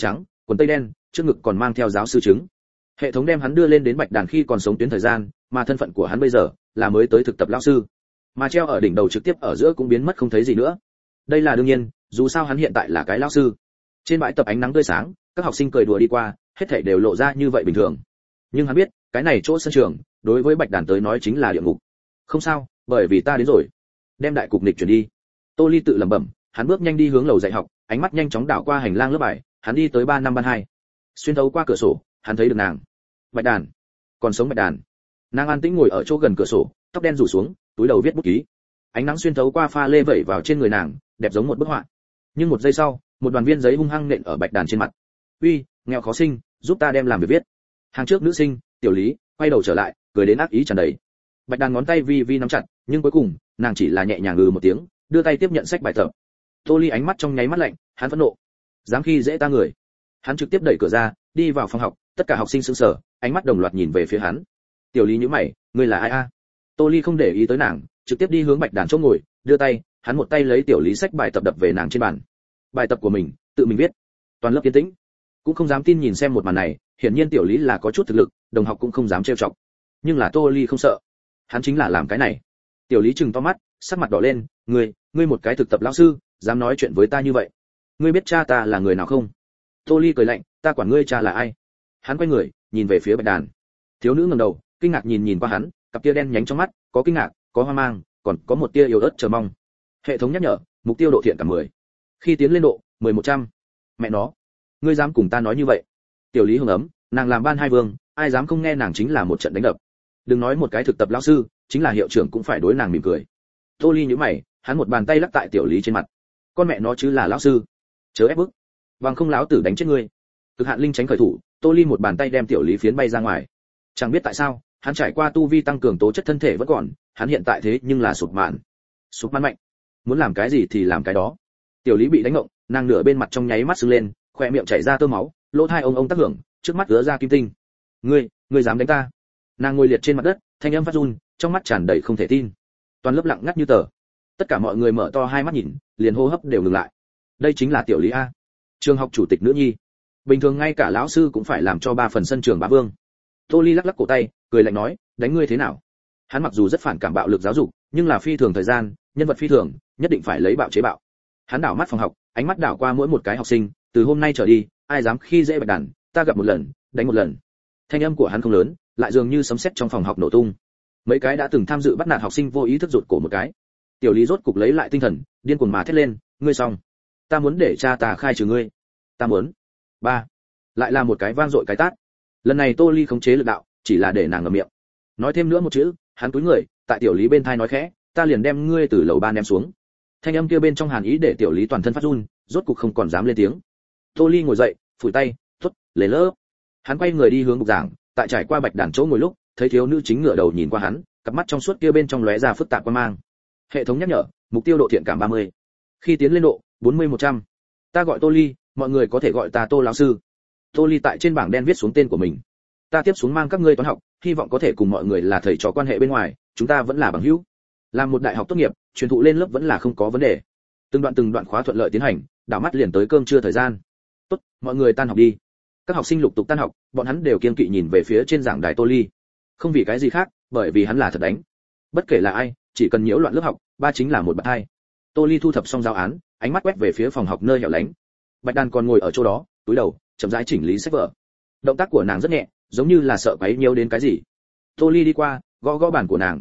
quần tây đen, trước ngực còn mang theo giáo sư chứng. Hệ thống đem hắn đưa lên đến bạch đàn khi còn sống tuyến thời gian, mà thân phận của hắn bây giờ là mới tới thực tập lão sư, mà treo ở đỉnh đầu trực tiếp ở giữa cũng biến mất không thấy gì nữa. Đây là đương nhiên, dù sao hắn hiện tại là cái lão sư. Trên bãi tập ánh nắng tươi sáng, các học sinh cười đùa đi qua, hết thảy đều lộ ra như vậy bình thường. Nhưng hắn biết, cái này chỗ sân trường, đối với bạch đàn tới nói chính là địa ngục. Không sao, bởi vì ta đến rồi. Đem đại cục nịch chuyển đi. Tô Ly tự lẩm bẩm, hắn bước nhanh đi hướng lầu dạy học, ánh mắt nhanh chóng đảo qua hành lang lớp bài, hắn đi tới 3 năm ban 2. Xuyên thấu qua cửa sổ, hắn thấy được nàng. Bạch đàn, còn sống bạch đàn. Nàng an tĩnh ngồi ở chỗ gần cửa sổ, tóc đen rủ xuống, túi đầu viết bút ký. Ánh nắng xuyên thấu qua pha lê vẩy vào trên người nàng, đẹp giống một bức họa. Nhưng một giây sau, một đoàn viên giấy hung hăng nện ở bạch đàn trên mặt. "Uy, nghèo khó sinh, giúp ta đem làm việc viết." Hàng trước nữ sinh, Tiểu Lý, quay đầu trở lại, cười đến ác ý tràn đầy. Bạch đàn ngón tay vi vi nắm chặt, nhưng cuối cùng, nàng chỉ là nhẹ nhàng một tiếng, đưa tay tiếp nhận sách bài tập. Tô Ly ánh mắt trong nháy mắt lạnh, hắn phẫn nộ. Dám khi dễ ta người. Hắn trực tiếp đẩy cửa ra, đi vào phòng học, tất cả học sinh sững sờ, ánh mắt đồng loạt nhìn về phía hắn. Tiểu Lý nhíu mày, ngươi là ai a? Tô Ly không để ý tới nàng, trực tiếp đi hướng bạch đàn chỗ ngồi, đưa tay, hắn một tay lấy Tiểu Lý sách bài tập đập về nàng trên bàn. Bài tập của mình, tự mình viết. Toàn lớp yên tĩnh, cũng không dám tin nhìn xem một màn này, hiển nhiên Tiểu Lý là có chút thực lực, đồng học cũng không dám trêu chọc. Nhưng là Tô Ly không sợ, hắn chính là làm cái này. Tiểu Lý trừng to mắt, sắc mặt đỏ lên, ngươi một cái thực tập lão sư, dám nói chuyện với ta như vậy? Ngươi biết cha ta là người nào không? Tô Ly cười lạnh, ta quản ngươi cha là ai? Hắn quay người, nhìn về phía bạch đàn. Thiếu nữ ngẩng đầu, kinh ngạc nhìn qua hắn, cặp tia đen nhánh trong mắt, có kinh ngạc, có hoang mang, còn có một tia yếu ớt chờ mong. Hệ thống nhắc nhở, mục tiêu độ thiện cảm 10. Khi tiến lên độ 1100. Mẹ nó, ngươi dám cùng ta nói như vậy? Tiểu Lý hưng ấm, nàng làm ban 2 vương, ai dám không nghe nàng chính là một trận đánh đập. Đừng nói một cái thực tập lão sư, chính là hiệu trưởng cũng phải đối nàng mỉm cười. Tô Ly nhíu mày, hắn một bàn tay lắc tại Tiểu Lý trên mặt. Con mẹ nó chứ là lão sư, chớ ép bức, bằng không lão tử đánh chết ngươi. Cực hạn linh tránh khởi thủ, Tô Ly một bàn tay đem Tiểu Lý phiến bay ra ngoài. Chẳng biết tại sao, hắn trải qua tu vi tăng cường tố chất thân thể vẫn còn, hắn hiện tại thế nhưng là sụp mạn mạnh, muốn làm cái gì thì làm cái đó. Tiểu Lý bị đánh ngộng, nàng nửa bên mặt trong nháy mắt sưng lên, khóe miệng chảy ra tơ máu, lỗ tai ông tác hưởng, trước mắt ứa ra kim tinh. Ngươi dám đánh ta? Nàng ngồi liệt trên mặt đất, thanh âm phát run, trong mắt tràn đầy không thể tin. Toàn lớp lặng ngắt như tờ. Tất cả mọi người mở to hai mắt nhìn, liền hô hấp đều ngừng lại. Đây chính là Tiểu Lý a, trường học chủ tịch nữ nhi. Bình thường ngay cả lão sư cũng phải làm cho 3 phần sân trường bá vương. Tô Ly lắc lắc cổ tay, cười lạnh nói, đánh ngươi thế nào? Hắn mặc dù rất phản cảm bạo lực giáo dục, nhưng là phi thường thời gian, nhân vật phi thường, nhất định phải lấy bạo chế bạo. Hắn đảo mắt phòng học, ánh mắt đảo qua mỗi một cái học sinh, từ hôm nay trở đi, ai dám khi dễ bạch đàn, ta gặp một lần, đánh một lần. Thanh âm của hắn không lớn, lại dường như sấm sét trong phòng học nổ tung. Mấy cái đã từng tham dự bắt nạt học sinh vô ý thức rụt cổ một cái. Tiểu Lý rốt cục lấy lại tinh thần, điên cuồng mà thét lên, ngươi xong, ta muốn để cha ta khai trừ ngươi, ta muốn. Ba, lại là một cái vang dội cái tát. Lần này Tô Ly khống chế lực đạo, chỉ là để nàng ngậm miệng. Nói thêm nữa một chữ, hắn cúi người, tại Tiểu Lý bên tai nói khẽ, ta liền đem ngươi từ lầu 3 ném xuống. Thanh âm kia bên trong hàn ý để Tiểu Lý toàn thân phát run, rốt cục không còn dám lên tiếng. Tô Ly ngồi dậy, phủi tay, tốt, lấy lỡ. Hắn quay người đi hướng bục giảng, tại trải qua bạch đàn chỗ ngồi lúc, thấy thiếu nữ chính ngửa đầu nhìn qua hắn, cặp mắt trong suốt kia bên trong lóe ra phức tạp quan mang. Hệ thống nhắc nhở, mục tiêu độ thiện cảm 30. Khi tiến lên độ 40-100. Ta gọi Tô Ly, mọi người có thể gọi ta Tô lão sư. Tô Ly tại trên bảng đen viết xuống tên của mình. Ta tiếp xuống mang các ngươi toán học, hy vọng có thể cùng mọi người là thầy trò quan hệ bên ngoài, chúng ta vẫn là bằng hữu. Làm một đại học tốt nghiệp, truyền thụ lên lớp vẫn là không có vấn đề. Từng đoạn khóa thuận lợi tiến hành, đảo mắt liền tới cơm trưa thời gian. Tốt, mọi người tan học đi. Các học sinh lục tục tan học, bọn hắn đều kiên kỵ nhìn về phía trên giảng đài Tô Ly. Không vì cái gì khác, bởi vì hắn là thật đánh. Bất kể là ai, chỉ cần nhiễu loạn lớp học, ba chính là một bậc hai. Tô Ly thu thập xong giáo án, ánh mắt quét về phía phòng học nơi hẻo lánh. Bạch Đàn còn ngồi ở chỗ đó, túi đầu, chậm rãi chỉnh lý sách vở. Động tác của nàng rất nhẹ, giống như là sợ quấy nhiễu đến cái gì. Tô Ly đi qua, gõ gõ bàn của nàng.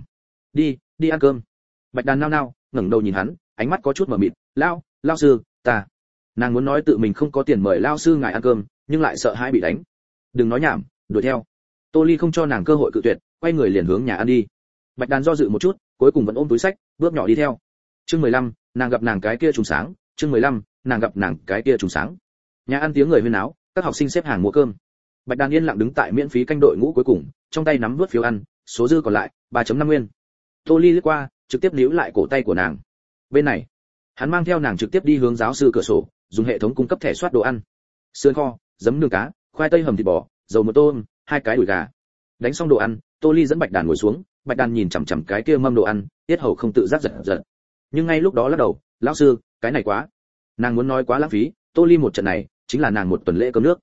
Đi ăn cơm. Bạch Đàn nao nao, ngẩng đầu nhìn hắn, ánh mắt có chút mờ mịt. Lao sư, ta. Nàng muốn nói tự mình không có tiền mời lao sư ngài ăn cơm, nhưng lại sợ hãi bị đánh. Đừng nói nhảm, đuổi theo. Tô Ly không cho nàng cơ hội cự tuyệt, quay người liền hướng nhà ăn đi. Bạch Đàn do dự một chút, cuối cùng vẫn ôm túi sách, bước nhỏ đi theo. Chương 15, nàng gặp nàng cái kia trùng sáng. Chương 15, nàng gặp nàng cái kia trùng sáng. Nhà ăn tiếng người huyên náo, các học sinh xếp hàng mua cơm. Bạch Đàn yên lặng đứng tại miễn phí canh đội ngũ cuối cùng, trong tay nắm vớt phiếu ăn, số dư còn lại 3.5 nguyên. Tô Ly lướt qua, trực tiếp níu lại cổ tay của nàng. Bên này, hắn mang theo nàng trực tiếp đi hướng giáo sư cửa sổ, dùng hệ thống cung cấp thẻ soát đồ ăn. Sườn kho, giấm nướng cá, khoai tây hầm thịt bò, dầu mỡ tôm, 2 cái đùi gà. Đánh xong đồ ăn, Tô Ly dẫn Bạch Đàn ngồi xuống, Bạch Đàn nhìn chằm chằm cái kia mâm đồ ăn, tiết hầu không tự giác giật giật. Nhưng ngay lúc đó lắc đầu, lão sư, cái này quá. Nàng muốn nói quá lãng phí, Tô Ly một trận này, chính là nàng một tuần lễ cơm nước.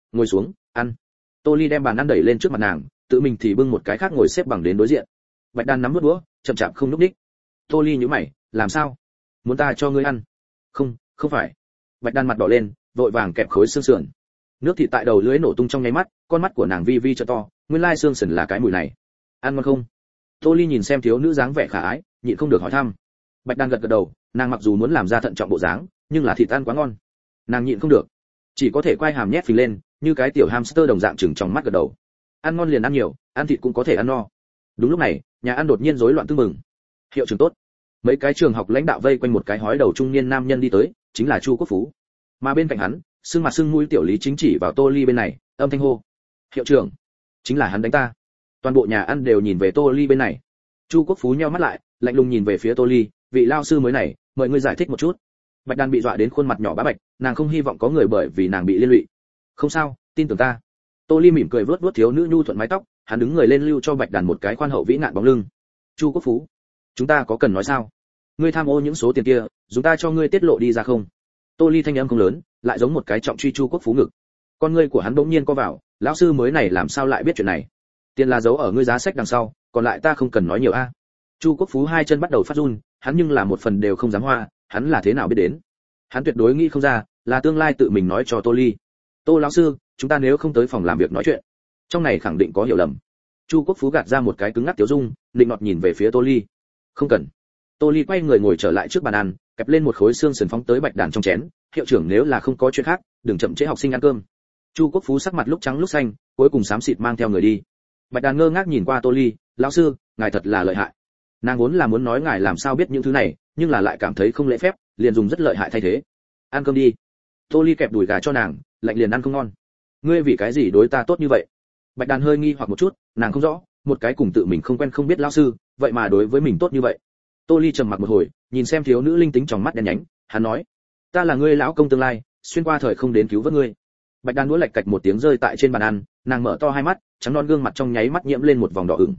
ngồi xuống ăn. Tô Ly đem bàn ăn đẩy lên trước mặt nàng, tự mình thì bưng một cái khác ngồi xếp bằng đến đối diện. Bạch Đàn nắm đũa đũa, chậm chạp không nhúc nhích. Tô Ly nhíu mày, làm sao? Muốn ta cho ngươi ăn? Không, không phải. Bạch Đàn mặt đỏ lên, vội vàng kẹp khối xương sườn. Nước thịt tại đầu lưỡi nổ tung trong nháy mắt, con mắt của nàng vi vi trợ to, nguyên lai xương sườn là cái mùi này. Ăn ngon không? Tô Ly nhìn xem thiếu nữ dáng vẻ khả ái, nhịn không được hỏi thăm. Bạch Đàn gật gật đầu, nàng mặc dù muốn làm ra thận trọng bộ dáng, nhưng là thịt ăn quá ngon, nàng nhịn không được, chỉ có thể quay hàm nhét phình lên, như cái tiểu hamster đồng dạng chừng trong mắt gật đầu. Ăn ngon liền ăn nhiều, ăn thịt cũng có thể ăn no. Đúng lúc này, nhà ăn đột nhiên rối loạn tưng bừng. Hiệu trưởng tốt. Mấy cái trường học lãnh đạo vây quanh một cái hói đầu trung niên nam nhân đi tới, chính là Chu Quốc Phú. Mà bên cạnh hắn, sưng mặt sưng mũi tiểu lý chính chỉ vào Tô Ly bên này, âm thanh hô: "Hiệu trưởng, chính là hắn đánh ta." Toàn bộ nhà ăn đều nhìn về Tô Ly bên này. Chu Quốc Phú nheo mắt lại, lạnh lùng nhìn về phía Tô Ly, "Vị lao sư mới này, mời ngươi giải thích một chút." Bạch Đàn bị dọa đến khuôn mặt nhỏ bá bạch, nàng không hy vọng có người bởi vì nàng bị liên lụy. "Không sao, tin tưởng ta." Tô Ly mỉm cười vuốt vuốt thiếu nữ nhu thuận mái tóc, hắn đứng người lên lưu cho Bạch Đàn một cái khoan hậu vĩ ngạn bóng lưng. "Chu Quốc Phú, chúng ta có cần nói sao? Ngươi tham ô những số tiền kia, chúng ta cho ngươi tiết lộ đi ra không?" Tô Ly thanh âm không lớn, lại giống một cái trọng truy Chu Quốc Phú ngực. Con ngươi của hắn bỗng nhiên co vào, lão sư mới này làm sao lại biết chuyện này? Tiền là giấu ở ngươi giá sách đằng sau, còn lại ta không cần nói nhiều a. Chu Quốc Phú hai chân bắt đầu phát run, hắn nhưng là một phần đều không dám hoa, hắn là thế nào biết đến? Hắn tuyệt đối nghĩ không ra, là tương lai tự mình nói cho Tô Ly. "Tô lão sư, chúng ta nếu không tới phòng làm việc nói chuyện, trong này khẳng định có hiểu lầm." Chu Quốc Phú gạt ra một cái cứng ngắc tiểu dung, định nọt nhìn về phía Tô Ly. "Không cần." Tô Ly quay người ngồi trở lại trước bàn ăn, kẹp lên một khối xương sườn phóng tới Bạch Đàn trong chén. "Hiệu trưởng nếu là không có chuyện khác, đừng chậm trễ học sinh ăn cơm." Chu Quốc Phú sắc mặt lúc trắng lúc xanh, cuối cùng xám xịt mang theo người đi. Bạch Đàn ngơ ngác nhìn qua Tô Ly, "Lão sư, ngài thật là lợi hại." Nàng vốn là muốn nói ngài làm sao biết những thứ này, nhưng là lại cảm thấy không lễ phép, liền dùng rất lợi hại thay thế. "Ăn cơm đi." Tô Ly kẹp đùi gà cho nàng, lạnh liền ăn không ngon. "Ngươi vì cái gì đối ta tốt như vậy?" Bạch Đàn hơi nghi hoặc một chút, nàng không rõ, một cái cùng tự mình không quen không biết lão sư, vậy mà đối với mình tốt như vậy. Tô Ly trầm mặc một hồi, nhìn xem thiếu nữ linh tính trong mắt đen nhánh, hắn nói: "Ta là ngươi lão công tương lai, xuyên qua thời không đến cứu vớt ngươi." Bạch Đàn đũa lạch cạch một tiếng rơi tại trên bàn ăn, nàng mở to hai mắt, trắng non gương mặt trong nháy mắt nhiễm lên một vòng đỏ ửng.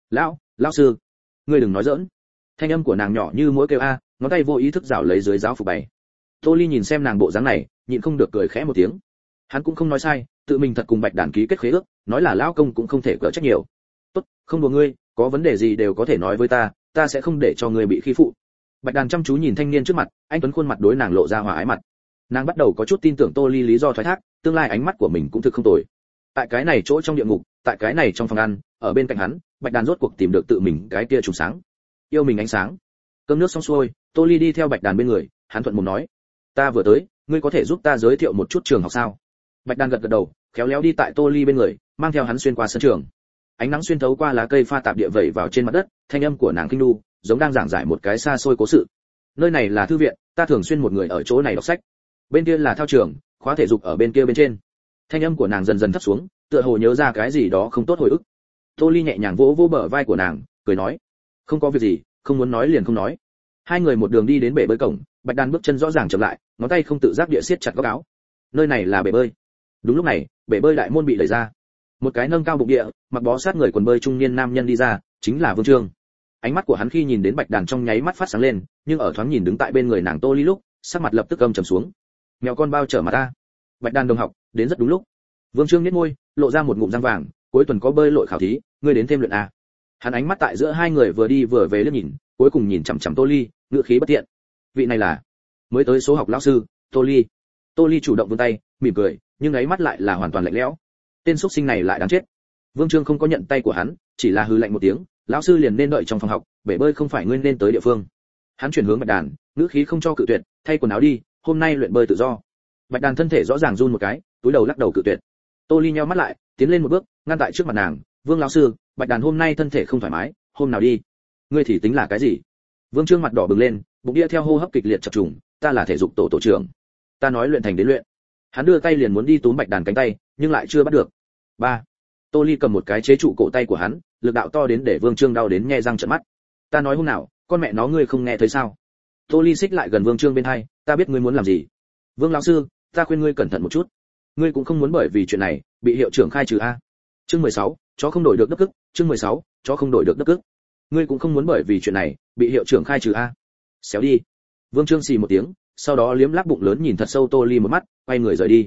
Lão sư, ngươi đừng nói giỡn." Thanh âm của nàng nhỏ như mũi kêu a, ngón tay vô ý thức rảo lấy dưới giáo phục bày. Tô Ly nhìn xem nàng bộ dáng này, nhịn không được cười khẽ một tiếng. Hắn cũng không nói sai, tự mình thật cùng Bạch Đàn ký kết khế ước, nói là lão công cũng không thể cỡ trách nhiều. "Tốt, không đùa ngươi, có vấn đề gì đều có thể nói với ta, ta sẽ không để cho ngươi bị khi phụ." Bạch Đàn chăm chú nhìn thanh niên trước mặt, anh tuấn khuôn mặt đối nàng lộ ra hòa ái mặt. Nàng bắt đầu có chút tin tưởng Tô Ly lý do thoái thác, tương lai ánh mắt của mình cũng thực không tồi. Tại cái này chỗ trong địa ngục, tại cái này trong phòng ăn, ở bên cạnh hắn, Bạch Đàn rốt cuộc tìm được tự mình cái kia trùng sáng. Yêu mình ánh sáng. Cơm nước xong xuôi, Tô Ly đi theo Bạch Đàn bên người, hắn thuận mồm nói: "Ta vừa tới, ngươi có thể giúp ta giới thiệu một chút trường học sao?" Bạch Đàn gật gật đầu, khéo léo đi tại Tô Ly bên người, mang theo hắn xuyên qua sân trường. Ánh nắng xuyên thấu qua lá cây pha tạp địa vẩy vào trên mặt đất, thanh âm của nàng kinh nu, giống đang giảng giải một cái xa xôi cố sự. "Nơi này là thư viện, ta thường xuyên một người ở chỗ này đọc sách. Bên kia là thao trường, khóa thể dục ở bên kia bên trên." Thanh âm của nàng dần dần thấp xuống, tựa hồ nhớ ra cái gì đó không tốt hồi ức. Tô Ly nhẹ nhàng vỗ vỗ bờ vai của nàng, cười nói: "Không có việc gì, không muốn nói liền không nói." Hai người một đường đi đến bể bơi cổng, Bạch Đàn bước chân rõ ràng chậm lại, ngón tay không tự giác địa siết chặt góc áo. Nơi này là bể bơi. Đúng lúc này, bể bơi đại môn bị đẩy ra. Một cái nâng cao bụng địa, mặc bó sát người quần bơi trung niên nam nhân đi ra, chính là Vương Trương. Ánh mắt của hắn khi nhìn đến Bạch Đàn trong nháy mắt phát sáng lên, nhưng ở thoáng nhìn đứng tại bên người nàng Tô Ly lúc, sắc mặt lập tức âm trầm xuống. "Mèo con bao trở mà ta." Bạch Đàn đồng học, đến rất đúng lúc. Vương Trương nhếch môi, lộ ra một ngụm răng vàng, "Cuối tuần có bơi lội khảo thí, ngươi đến thêm luyện a." Hắn ánh mắt tại giữa hai người vừa đi vừa về liếc nhìn, cuối cùng nhìn chằm chằm Tô Ly, ngữ khí bất thiện. "Vị này là mới tới số học lão sư, Tô Ly." Tô Ly chủ động vươn tay, mỉm cười, nhưng ấy mắt lại là hoàn toàn lạnh lẽo. Tên xuất sinh này lại đáng chết. Vương Trương không có nhận tay của hắn, chỉ là hừ lạnh một tiếng, "Lão sư liền nên đợi trong phòng học, bể bơi không phải ngươi nên tới địa phương." Hắn chuyển hướng Bạch Đàn, ngữ khí không cho cự tuyệt, "Thay quần áo đi, hôm nay luyện bơi tự do." Bạch Đàn thân thể rõ ràng run một cái, túi đầu lắc đầu cự tuyệt. Tô Ly nheo mắt lại, tiến lên một bước, ngăn tại trước mặt nàng, "Vương lão sư, Bạch Đàn hôm nay thân thể không thoải mái, hôm nào đi." "Ngươi thì tính là cái gì?" Vương Trương mặt đỏ bừng lên, bụng địa theo hô hấp kịch liệt chập trùng, "Ta là thể dục tổ trưởng. Ta nói luyện thành đến luyện." Hắn đưa tay liền muốn đi túm Bạch Đàn cánh tay, nhưng lại chưa bắt được. Ba. Tô Ly cầm một cái chế trụ cổ tay của hắn, lực đạo to đến để Vương Trương đau đến nhe răng trợn mắt. "Ta nói hôm nào, con mẹ nó ngươi không nghe thấy sao?" Tô Ly xích lại gần Vương Trương bên hai, "Ta biết ngươi muốn làm gì. Vương lão sư, ta khuyên ngươi cẩn thận một chút. Ngươi cũng không muốn bởi vì chuyện này bị hiệu trưởng khai trừ a." Chương 16, chó không đổi được đất cức, chương 16, chó không đổi được đất cức. "Ngươi cũng không muốn bởi vì chuyện này bị hiệu trưởng khai trừ a." "Xéo đi." Vương Trương xì một tiếng, sau đó liếm láp bụng lớn nhìn thật sâu Tô Ly một mắt, quay người rời đi.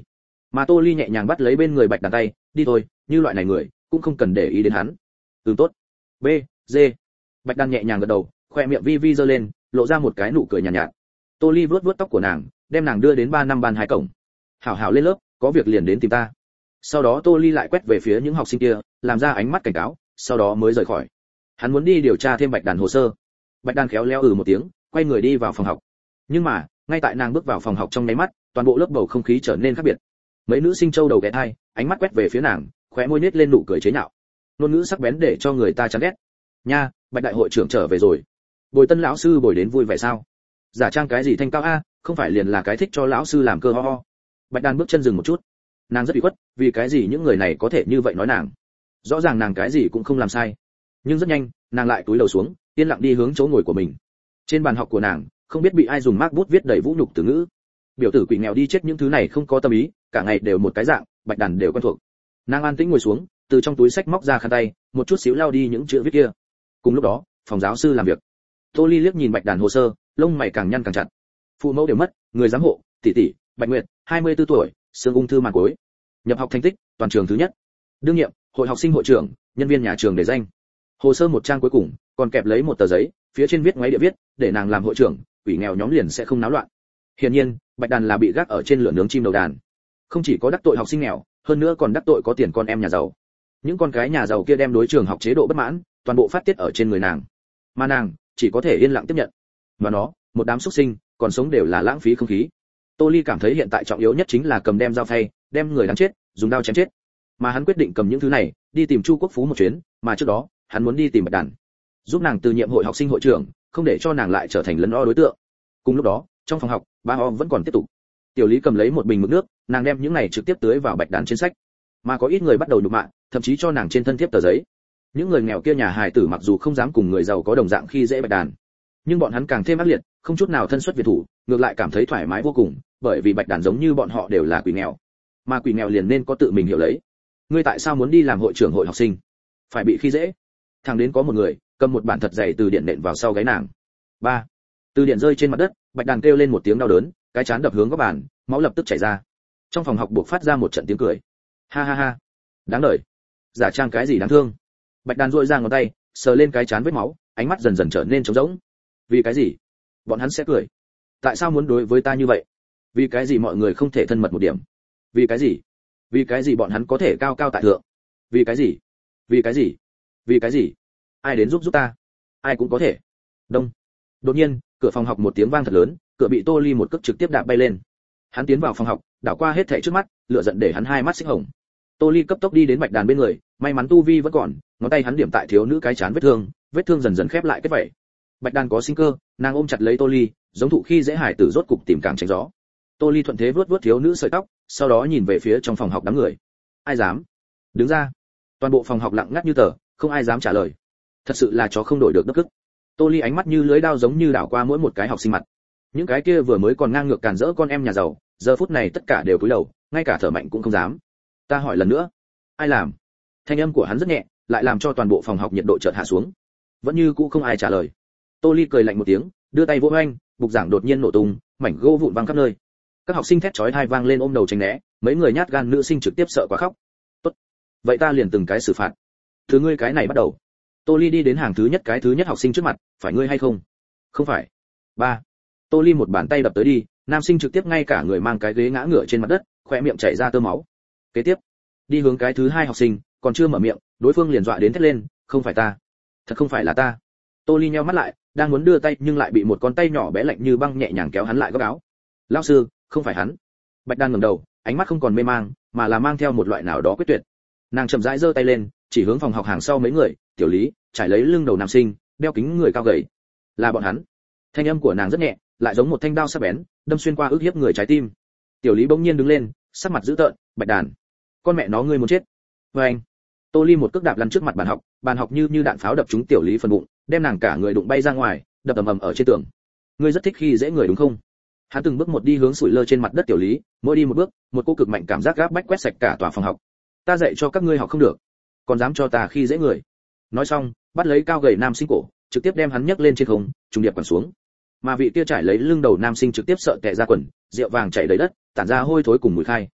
Mà Tô Ly nhẹ nhàng bắt lấy bên người Bạch Đàn tay, đi thôi, như loại này người cũng không cần để ý đến hắn. Tốt. B, D. Bạch Đàn nhẹ nhàng gật đầu, khoe miệng vi vi giơ lên, lộ ra một cái nụ cười nhàn nhạt. Tô Ly vuốt vuốt tóc của nàng, đem nàng đưa đến 3 năm ban 2 cổng. Hảo hảo lên lớp, có việc liền đến tìm ta. Sau đó Tô Ly lại quét về phía những học sinh kia, làm ra ánh mắt cảnh cáo, sau đó mới rời khỏi. Hắn muốn đi điều tra thêm Bạch Đàn hồ sơ. Bạch Đàn khéo léo một tiếng, quay người đi vào phòng học. Nhưng mà, ngay tại nàng bước vào phòng học trong nháy mắt, toàn bộ lớp bầu không khí trở nên khác biệt. Mấy nữ sinh châu đầu ghé thai, ánh mắt quét về phía nàng, khóe môi nhếch lên nụ cười chế nhạo. Ngôn ngữ sắc bén để cho người ta chán ghét. Nha, Bạch đại hội trưởng trở về rồi. Bồi Tân lão sư bồi đến vui vẻ sao? Giả trang cái gì thanh cao a, không phải liền là cái thích cho lão sư làm cơ ho ho. Bạch Đàn bước chân dừng một chút. Nàng rất bị khuất, vì cái gì những người này có thể như vậy nói nàng? Rõ ràng nàng cái gì cũng không làm sai. Nhưng rất nhanh, nàng lại cúi đầu xuống, yên lặng đi hướng chỗ ngồi của mình. Trên bàn học của nàng, không biết bị ai dùng mác bút viết đầy vũ nhục từ ngữ. Biểu tử quỷ nghèo đi chết những thứ này không có tâm ý, cả ngày đều một cái dạng, Bạch Đàn đều quen thuộc. Nàng an tĩnh ngồi xuống, từ trong túi sách móc ra khăn tay, một chút xíu lau đi những chữ viết kia. Cùng lúc đó, phòng giáo sư làm việc. Tô Ly liếc nhìn Bạch Đàn hồ sơ, lông mày càng nhăn càng chặt. Phụ mẫu đều mất, người giám hộ, tỷ tỷ, Bạch Nguyệt, 24 tuổi, xương ung thư màng cối. Nhập học thành tích, toàn trường thứ nhất. Đương nhiệm, hội học sinh hội trưởng, nhân viên nhà trường để danh. Hồ sơ một trang cuối cùng, còn kẹp lấy một tờ giấy, phía trên viết ngoáy địa viết, để nàng làm hội trưởng, quỷ nghèo nhóm liền sẽ không náo loạn. Hiển nhiên, Bạch Đàn là bị gác ở trên lửa nướng chim đầu đàn. Không chỉ có đắc tội học sinh nghèo, hơn nữa còn đắc tội có tiền con em nhà giàu. Những con cái nhà giàu kia đem đối trường học chế độ bất mãn, toàn bộ phát tiết ở trên người nàng. Mà nàng chỉ có thể yên lặng tiếp nhận. Mà nó, một đám xuất sinh, còn sống đều là lãng phí không khí. Tô Ly cảm thấy hiện tại trọng yếu nhất chính là cầm đem dao phay, đem người đáng chết, dùng dao chém chết. Mà hắn quyết định cầm những thứ này, đi tìm Chu Quốc Phú một chuyến, mà trước đó, hắn muốn đi tìm Bạch Đàn, giúp nàng từ nhiệm hội học sinh hội trưởng, không để cho nàng lại trở thành lấn o đối tượng. Cùng lúc đó, trong phòng học, ba ho vẫn còn tiếp tục. Tiểu Lý cầm lấy một bình mực nước, nàng đem những này trực tiếp tưới vào Bạch Đàn trên sách. Mà có ít người bắt đầu nhục mạ, thậm chí cho nàng trên thân thiếp tờ giấy. Những người nghèo kia nhà hài tử mặc dù không dám cùng người giàu có đồng dạng khi dễ Bạch Đàn, nhưng bọn hắn càng thêm ác liệt, không chút nào thân xuất việt thủ, ngược lại cảm thấy thoải mái vô cùng, bởi vì Bạch Đàn giống như bọn họ đều là quỷ nghèo, mà quỷ nghèo liền nên có tự mình hiểu lấy. Ngươi tại sao muốn đi làm hội trưởng hội học sinh? Phải bị khi dễ? Thằng đến có một người cầm một bản thật dày từ điện nện vào sau gáy nàng. Ba, từ điện rơi trên mặt đất, Bạch Đàn kêu lên một tiếng đau đớn, cái chán đập hướng góc bàn, máu lập tức chảy ra. Trong phòng học buộc phát ra một trận tiếng cười. Ha ha ha, đáng đời. Giả trang cái gì đáng thương? Bạch Đàn duỗi ra ngón tay, sờ lên cái chán vết máu, ánh mắt dần dần trở nên trống rỗng. Vì cái gì? Bọn hắn sẽ cười. Tại sao muốn đối với ta như vậy? Vì cái gì mọi người không thể thân mật một điểm? Vì cái gì? Vì cái gì bọn hắn có thể cao cao tại thượng? Vì cái gì? Vì cái gì? Vì cái gì? Ai đến giúp ta? Ai cũng có thể. Đông. Đột nhiên, cửa phòng học một tiếng vang thật lớn, cửa bị Tô Ly một cước trực tiếp đạp bay lên. Hắn tiến vào phòng học, đảo qua hết thảy trước mắt, lửa giận để hắn hai mắt xích hồng. Tô Ly cấp tốc đi đến Bạch Đàn bên người, may mắn tu vi vẫn còn, ngón tay hắn điểm tại thiếu nữ cái chán vết thương dần dần khép lại kết vảy. Bạch Đàn có sinh cơ, nàng ôm chặt lấy Tô Ly, giống thụ khi dễ hải tử rốt cục tìm càng tránh gió. Tô Ly thuận thế vuốt vuốt thiếu nữ sợi tóc, sau đó nhìn về phía trong phòng học đám người. Ai dám? Đứng ra. Toàn bộ phòng học lặng ngắt như tờ, không ai dám trả lời. Thật sự là chó không đổi được đất cức. Tô Ly ánh mắt như lưới dao giống như đảo qua mỗi một cái học sinh mặt. Những cái kia vừa mới còn ngang ngược càn rỡ con em nhà giàu, giờ phút này tất cả đều cúi đầu, ngay cả thở mạnh cũng không dám. Ta hỏi lần nữa, ai làm? Thanh âm của hắn rất nhẹ, lại làm cho toàn bộ phòng học nhiệt độ chợt hạ xuống. Vẫn như cũ không ai trả lời. Tô Ly cười lạnh một tiếng, đưa tay vỗ oanh, bục giảng đột nhiên nổ tung, mảnh gỗ vụn văng khắp nơi. Các học sinh thét chói tai vang lên ôm đầu tránh né, mấy người nhát gan nữ sinh trực tiếp sợ quá khóc. Tốt, vậy ta liền từng cái xử phạt. Thứ ngươi cái này bắt đầu. Tô Ly đi đến hàng thứ nhất cái thứ nhất học sinh trước mặt, phải ngươi hay không? Không phải. Ba. Tô Ly một bàn tay đập tới đi, nam sinh trực tiếp ngay cả người mang cái ghế ngã ngửa trên mặt đất, khóe miệng chảy ra tơ máu. Kế tiếp, đi hướng cái thứ hai học sinh, còn chưa mở miệng, đối phương liền dọa đến thét lên, không phải ta, thật không phải là ta. Tô Ly nheo mắt lại, đang muốn đưa tay nhưng lại bị một con tay nhỏ bé lạnh như băng nhẹ nhàng kéo hắn lại góc áo. Lão sư, không phải hắn. Bạch Đàn ngẩng đầu, ánh mắt không còn mê mang, mà là mang theo một loại nào đó quyết tuyệt. Nàng chậm rãi giơ tay lên, chỉ hướng phòng học hàng sau mấy người, Tiểu Lý, trải lấy lưng đầu nam sinh, đeo kính người cao gầy. Là bọn hắn. Thanh âm của nàng rất nhẹ, lại giống một thanh đao sắc bén, đâm xuyên qua ức hiếp người trái tim. Tiểu Lý bỗng nhiên đứng lên, sắc mặt dữ tợn, Bạch Đàn, con mẹ nó ngươi muốn chết. Với anh. Tô Ly một cước đạp lăn trước mặt bàn học như đạn pháo đập trúng Tiểu Lý phần bụng, đem nàng cả người đụng bay ra ngoài, đập ầm ầm ở trên tường. Ngươi rất thích khi dễ người đúng không? Hắn từng bước một đi hướng sủi lơ trên mặt đất Tiểu Lý, mỗi đi một bước, một cô cực mạnh cảm giác gáp bách quét sạch cả tòa phòng học. Ta dạy cho các ngươi học không được, còn dám cho ta khi dễ người. Nói xong, bắt lấy cao gầy nam sinh cổ, trực tiếp đem hắn nhấc lên trên không, trùng điệp quẳng xuống. Mà vị kia trải lấy lưng đầu nam sinh trực tiếp sợ tè ra quần, rượu vàng chảy đầy đất, tản ra hôi thối cùng mùi khai.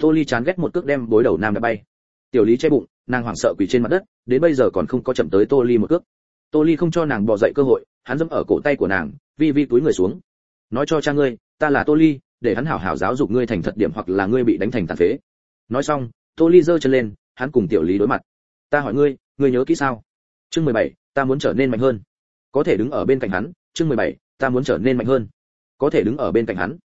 Tô Ly chán ghét một cước đem bối đầu nam đá bay. Tiểu Lý che bụng, nàng hoảng sợ quỳ trên mặt đất, đến bây giờ còn không có chậm tới Tô Ly một cước. Tô Ly không cho nàng bò dậy cơ hội, hắn giẫm ở cổ tay của nàng, vi vi túi người xuống. Nói cho cha ngươi, ta là Tô Ly, để hắn hảo hảo giáo dục ngươi thành thật điểm hoặc là ngươi bị đánh thành tàn phế. Nói xong, Tô Ly giơ chân lên, hắn cùng Tiểu Lý đối mặt. Ta hỏi ngươi, ngươi nhớ kỹ sao? Chương 17, ta muốn trở nên mạnh hơn. Có thể đứng ở bên cạnh hắn. Chương 17, ta muốn trở nên mạnh hơn. Có thể đứng ở bên cạnh hắn.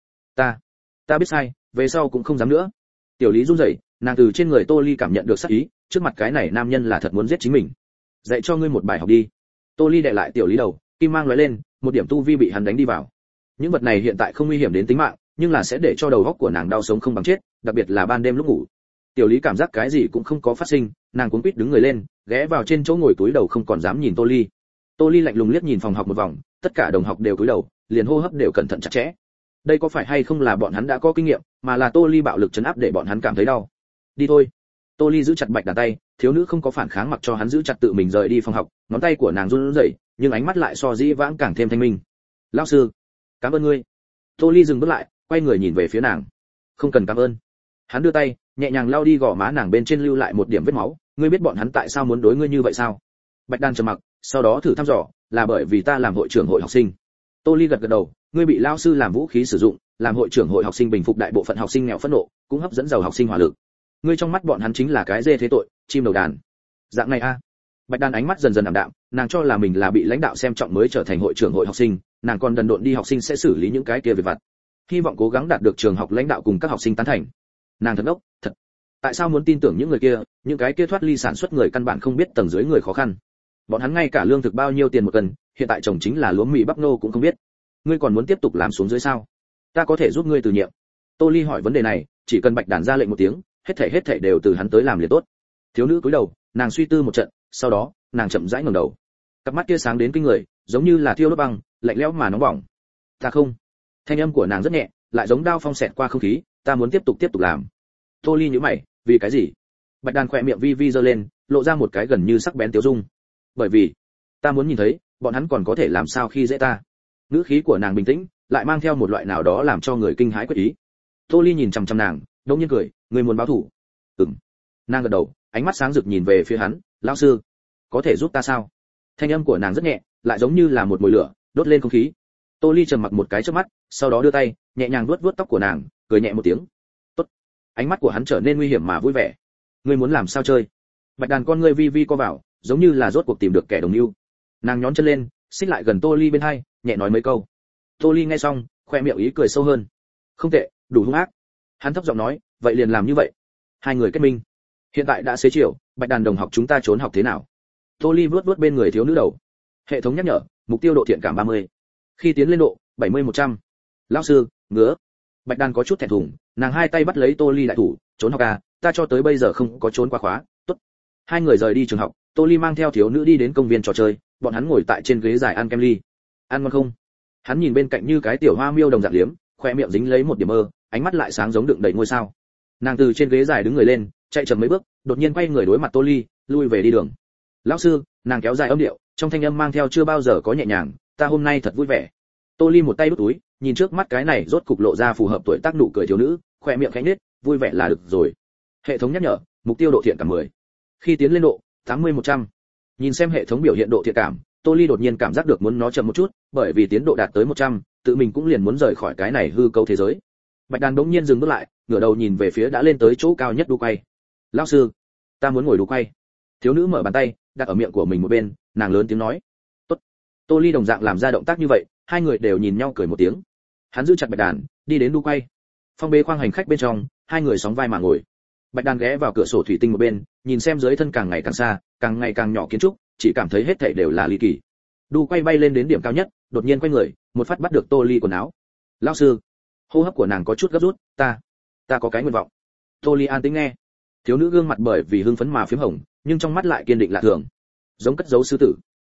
Ta biết sai, về sau cũng không dám nữa. Tiểu Lý run rẩy, nàng từ trên người Tô Ly cảm nhận được sát ý, trước mặt cái này nam nhân là thật muốn giết chính mình. Dạy cho ngươi một bài học đi. Tô Ly đè lại Tiểu Lý đầu, kim mang lóe lên, một điểm tu vi bị hắn đánh đi vào. Những vật này hiện tại không nguy hiểm đến tính mạng, nhưng là sẽ để cho đầu óc của nàng đau sống không bằng chết, đặc biệt là ban đêm lúc ngủ. Tiểu Lý cảm giác cái gì cũng không có phát sinh, nàng cuống quýt đứng người lên, ghé vào trên chỗ ngồi túi đầu không còn dám nhìn Tô Ly. Tô Ly lạnh lùng liếc nhìn phòng học một vòng, tất cả đồng học đều cúi đầu, liền hô hấp đều cẩn thận chặt chẽ. Đây có phải hay không là bọn hắn đã có kinh nghiệm, mà là Tô Ly bạo lực trấn áp để bọn hắn cảm thấy đau. Đi thôi. Tô Ly giữ chặt Bạch Đàn tay, thiếu nữ không có phản kháng mặc cho hắn giữ chặt tự mình rời đi phòng học, ngón tay của nàng run rẩy, nhưng ánh mắt lại so dĩ vãng càng thêm thanh minh. Lão sư, cảm ơn ngươi. Tô Ly dừng bước lại, quay người nhìn về phía nàng. Không cần cảm ơn. Hắn đưa tay, nhẹ nhàng lau đi gò má nàng bên trên lưu lại một điểm vết máu. Ngươi biết bọn hắn tại sao muốn đối ngươi như vậy sao? Bạch Đàn trầm mặc, sau đó thử thăm dò, là bởi vì ta làm hội trưởng hội học sinh. Tô Ly gật gật đầu, ngươi bị lão sư làm vũ khí sử dụng, làm hội trưởng hội học sinh bình phục đại bộ phận học sinh nghèo phẫn nộ, cũng hấp dẫn giàu học sinh hỏa lực. Ngươi trong mắt bọn hắn chính là cái dê thế tội, chim đầu đàn. Dạng này a. Bạch Đàn ánh mắt dần dần ảm đạm, nàng cho là mình là bị lãnh đạo xem trọng mới trở thành hội trưởng hội học sinh, nàng còn đần độn đi học sinh sẽ xử lý những cái kia việc vặt. Hy vọng cố gắng đạt được trường học lãnh đạo cùng các học sinh tán thành. Nàng thật ngốc, thật. Tại sao muốn tin tưởng những người kia, những cái kia thoát ly sản xuất người căn bản không biết tầng dưới người khó khăn. Bọn hắn ngay cả lương thực bao nhiêu tiền một cân, hiện tại trồng chính là lúa mì bắp nô cũng không biết. Ngươi còn muốn tiếp tục làm xuống dưới sao? Ta có thể giúp ngươi từ nhiệm. Tô Ly hỏi vấn đề này, chỉ cần Bạch Đàn ra lệnh một tiếng, hết thảy đều từ hắn tới làm liền tốt. Thiếu nữ cúi đầu, nàng suy tư một trận, sau đó, nàng chậm rãi ngẩng đầu. Cặp mắt kia sáng đến kinh người, giống như là thiêu đốt băng, lạnh lẽo mà nóng bỏng. Ta không. Thanh âm của nàng rất nhẹ, lại giống đao phong xẹt qua không khí, ta muốn tiếp tục làm. Tô Ly nhíu mày, vì cái gì? Bạch Đàn khỏe miệng vi vi giơ lên, lộ ra một cái gần như sắc bén tiêu dung. Bởi vì, ta muốn nhìn thấy, bọn hắn còn có thể làm sao khi dễ ta. Ngữ khí của nàng bình tĩnh, lại mang theo một loại nào đó làm cho người kinh hãi quyết ý. Tô Ly nhìn chằm chằm nàng, đột nhiên cười, ngươi muốn báo thù? Ừm. Nàng gật đầu, ánh mắt sáng rực nhìn về phía hắn, lão sư, có thể giúp ta sao? Thanh âm của nàng rất nhẹ, lại giống như là một mồi lửa, đốt lên không khí. Tô Ly trầm mặc một cái chớp mắt, sau đó đưa tay, nhẹ nhàng vuốt vuốt tóc của nàng, cười nhẹ một tiếng. Tốt. Ánh mắt của hắn trở nên nguy hiểm mà vui vẻ. Ngươi muốn làm sao chơi? Bạch Đàn con ngươi vi vi co vào, giống như là rốt cuộc tìm được kẻ đồng mưu. Nàng nhón chân lên, xích lại gần Tô Ly bên hai, nhẹ nói mấy câu. Tô Ly nghe xong, khoe miệng ý cười sâu hơn. Không tệ, đủ hung ác. Hắn thấp giọng nói, vậy liền làm như vậy. Hai người kết minh. Hiện tại đã xế chiều, Bạch Đàn đồng học chúng ta trốn học thế nào? Tô Ly vuốt vuốt bên người thiếu nữ đầu. Hệ thống nhắc nhở, mục tiêu độ thiện cảm 30. Khi tiến lên độ 70-100. Lão sư, ngứa. Bạch Đàn có chút thẹn thùng, nàng hai tay bắt lấy Tô Ly đại thủ, trốn học à, ta cho tới bây giờ không có trốn qua khóa, tốt. Hai người rời đi trường học, Tô Ly mang theo thiếu nữ đi đến công viên trò chơi, bọn hắn ngồi tại trên ghế dài ăn kem ly. Ăn ngon không? Hắn nhìn bên cạnh như cái tiểu hoa miêu đồng dạng liếm, khoe miệng dính lấy một điểm mơ, ánh mắt lại sáng giống đựng đầy ngôi sao. Nàng từ trên ghế dài đứng người lên, chạy chậm mấy bước, đột nhiên quay người đối mặt Tô Ly, lui về đi đường. Lão sư, nàng kéo dài âm điệu, trong thanh âm mang theo chưa bao giờ có nhẹ nhàng, ta hôm nay thật vui vẻ. Tô Ly một tay đút túi, nhìn trước mắt cái này rốt cục lộ ra phù hợp tuổi tác nụ cười thiếu nữ, khoe miệng khẽ nhếch, vui vẻ là được rồi. Hệ thống nhắc nhở, mục tiêu độ thiện cảm 10. Khi tiến lên độ 80-100. Nhìn xem hệ thống biểu hiện độ thiện cảm, Tô Ly đột nhiên cảm giác được muốn nó chậm một chút, bởi vì tiến độ đạt tới 100, tự mình cũng liền muốn rời khỏi cái này hư cấu thế giới. Bạch Đàn bỗng nhiên dừng bước lại, ngửa đầu nhìn về phía đã lên tới chỗ cao nhất đu quay. Lão sư, ta muốn ngồi đu quay. Thiếu nữ mở bàn tay, đặt ở miệng của mình một bên, nàng lớn tiếng nói. Tốt. Tô Ly đồng dạng làm ra động tác như vậy, hai người đều nhìn nhau cười một tiếng. Hắn giữ chặt Bạch Đàn, đi đến đu quay. Phong bế khoang hành khách bên trong, hai người sóng vai mà ngồi. Bạch Đàn ghé vào cửa sổ thủy tinh một bên, nhìn xem dưới thân càng ngày càng xa, càng ngày càng nhỏ kiến trúc, chỉ cảm thấy hết thảy đều là ly kỳ. Đu quay bay lên đến điểm cao nhất, đột nhiên quay người, một phát bắt được Tô Ly quần áo. Lão sư, hô hấp của nàng có chút gấp rút, ta có cái nguyện vọng. Tô Ly an tĩnh nghe. Thiếu nữ gương mặt bởi vì hưng phấn mà phím hồng, nhưng trong mắt lại kiên định lạ thường, giống cất giấu sư tử.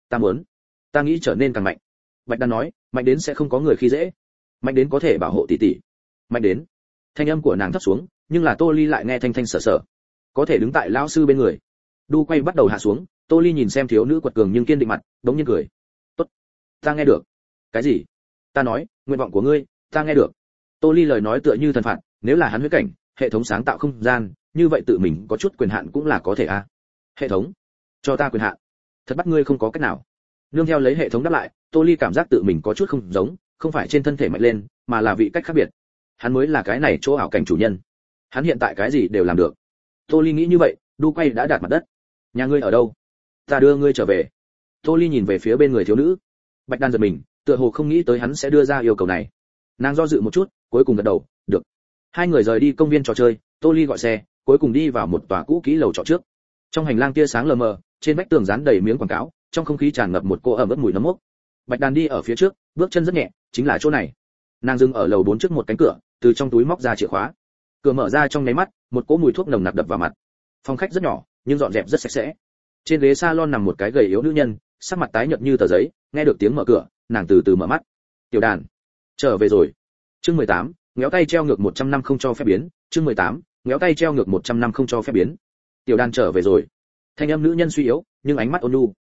Ta nghĩ trở nên càng mạnh. Bạch Đàn nói, mạnh đến sẽ không có người khi dễ, mạnh đến có thể bảo hộ tỷ tỷ, mạnh đến. Thanh âm của nàng thấp xuống, nhưng là Tô Ly lại nghe thanh thanh sở sở, có thể đứng tại lão sư bên người. Đu quay bắt đầu hạ xuống, Tô Ly nhìn xem thiếu nữ quật cường nhưng kiên định mặt, đống nhiên cười. Tốt, ta nghe được. Cái gì? Ta nói, nguyện vọng của ngươi, ta nghe được. Tô Ly lời nói tựa như thần phạt, nếu là hắn huyết cảnh, hệ thống sáng tạo không gian, như vậy tự mình có chút quyền hạn cũng là có thể a. Hệ thống, cho ta quyền hạn. Thật bắt ngươi không có cách nào. Nương theo lấy hệ thống đáp lại, Tô Ly cảm giác tự mình có chút không giống, không phải trên thân thể mạnh lên, mà là vị cách khác biệt. Hắn mới là cái này chỗ ảo cảnh chủ nhân. Hắn hiện tại cái gì đều làm được. Tô Ly nghĩ như vậy, đu quay đã đạt mặt đất. Nhà ngươi ở đâu? Ta đưa ngươi trở về. Tô Ly nhìn về phía bên người thiếu nữ. Bạch Đan giật mình, tựa hồ không nghĩ tới hắn sẽ đưa ra yêu cầu này. Nàng do dự một chút, cuối cùng gật đầu, được. Hai người rời đi công viên trò chơi, Tô Ly gọi xe, cuối cùng đi vào một tòa cũ kỹ lầu trọ trước. Trong hành lang tia sáng lờ mờ, trên vách tường dán đầy miếng quảng cáo, trong không khí tràn ngập một cô ẩm ướt mùi nấm mốc. Bạch Đan đi ở phía trước, bước chân rất nhẹ, chính là chỗ này. Nàng dừng ở lầu 4 trước một cánh cửa, từ trong túi móc ra chìa khóa. Cửa mở ra trong nháy mắt, một cỗ mùi thuốc nồng nặc đập vào mặt. Phòng khách rất nhỏ, nhưng dọn dẹp rất sạch sẽ. Trên ghế salon nằm một cái gầy yếu nữ nhân, sắc mặt tái nhợt như tờ giấy, nghe được tiếng mở cửa, nàng từ từ mở mắt. Tiểu Đàn, trở về rồi. Chương 18, ngéo tay treo ngược 100 năm không cho phép biến. Chương 18, ngéo tay treo ngược 100 năm không cho phép biến. Tiểu Đàn trở về rồi. Thanh âm nữ nhân suy yếu, nhưng ánh mắt ôn nhu.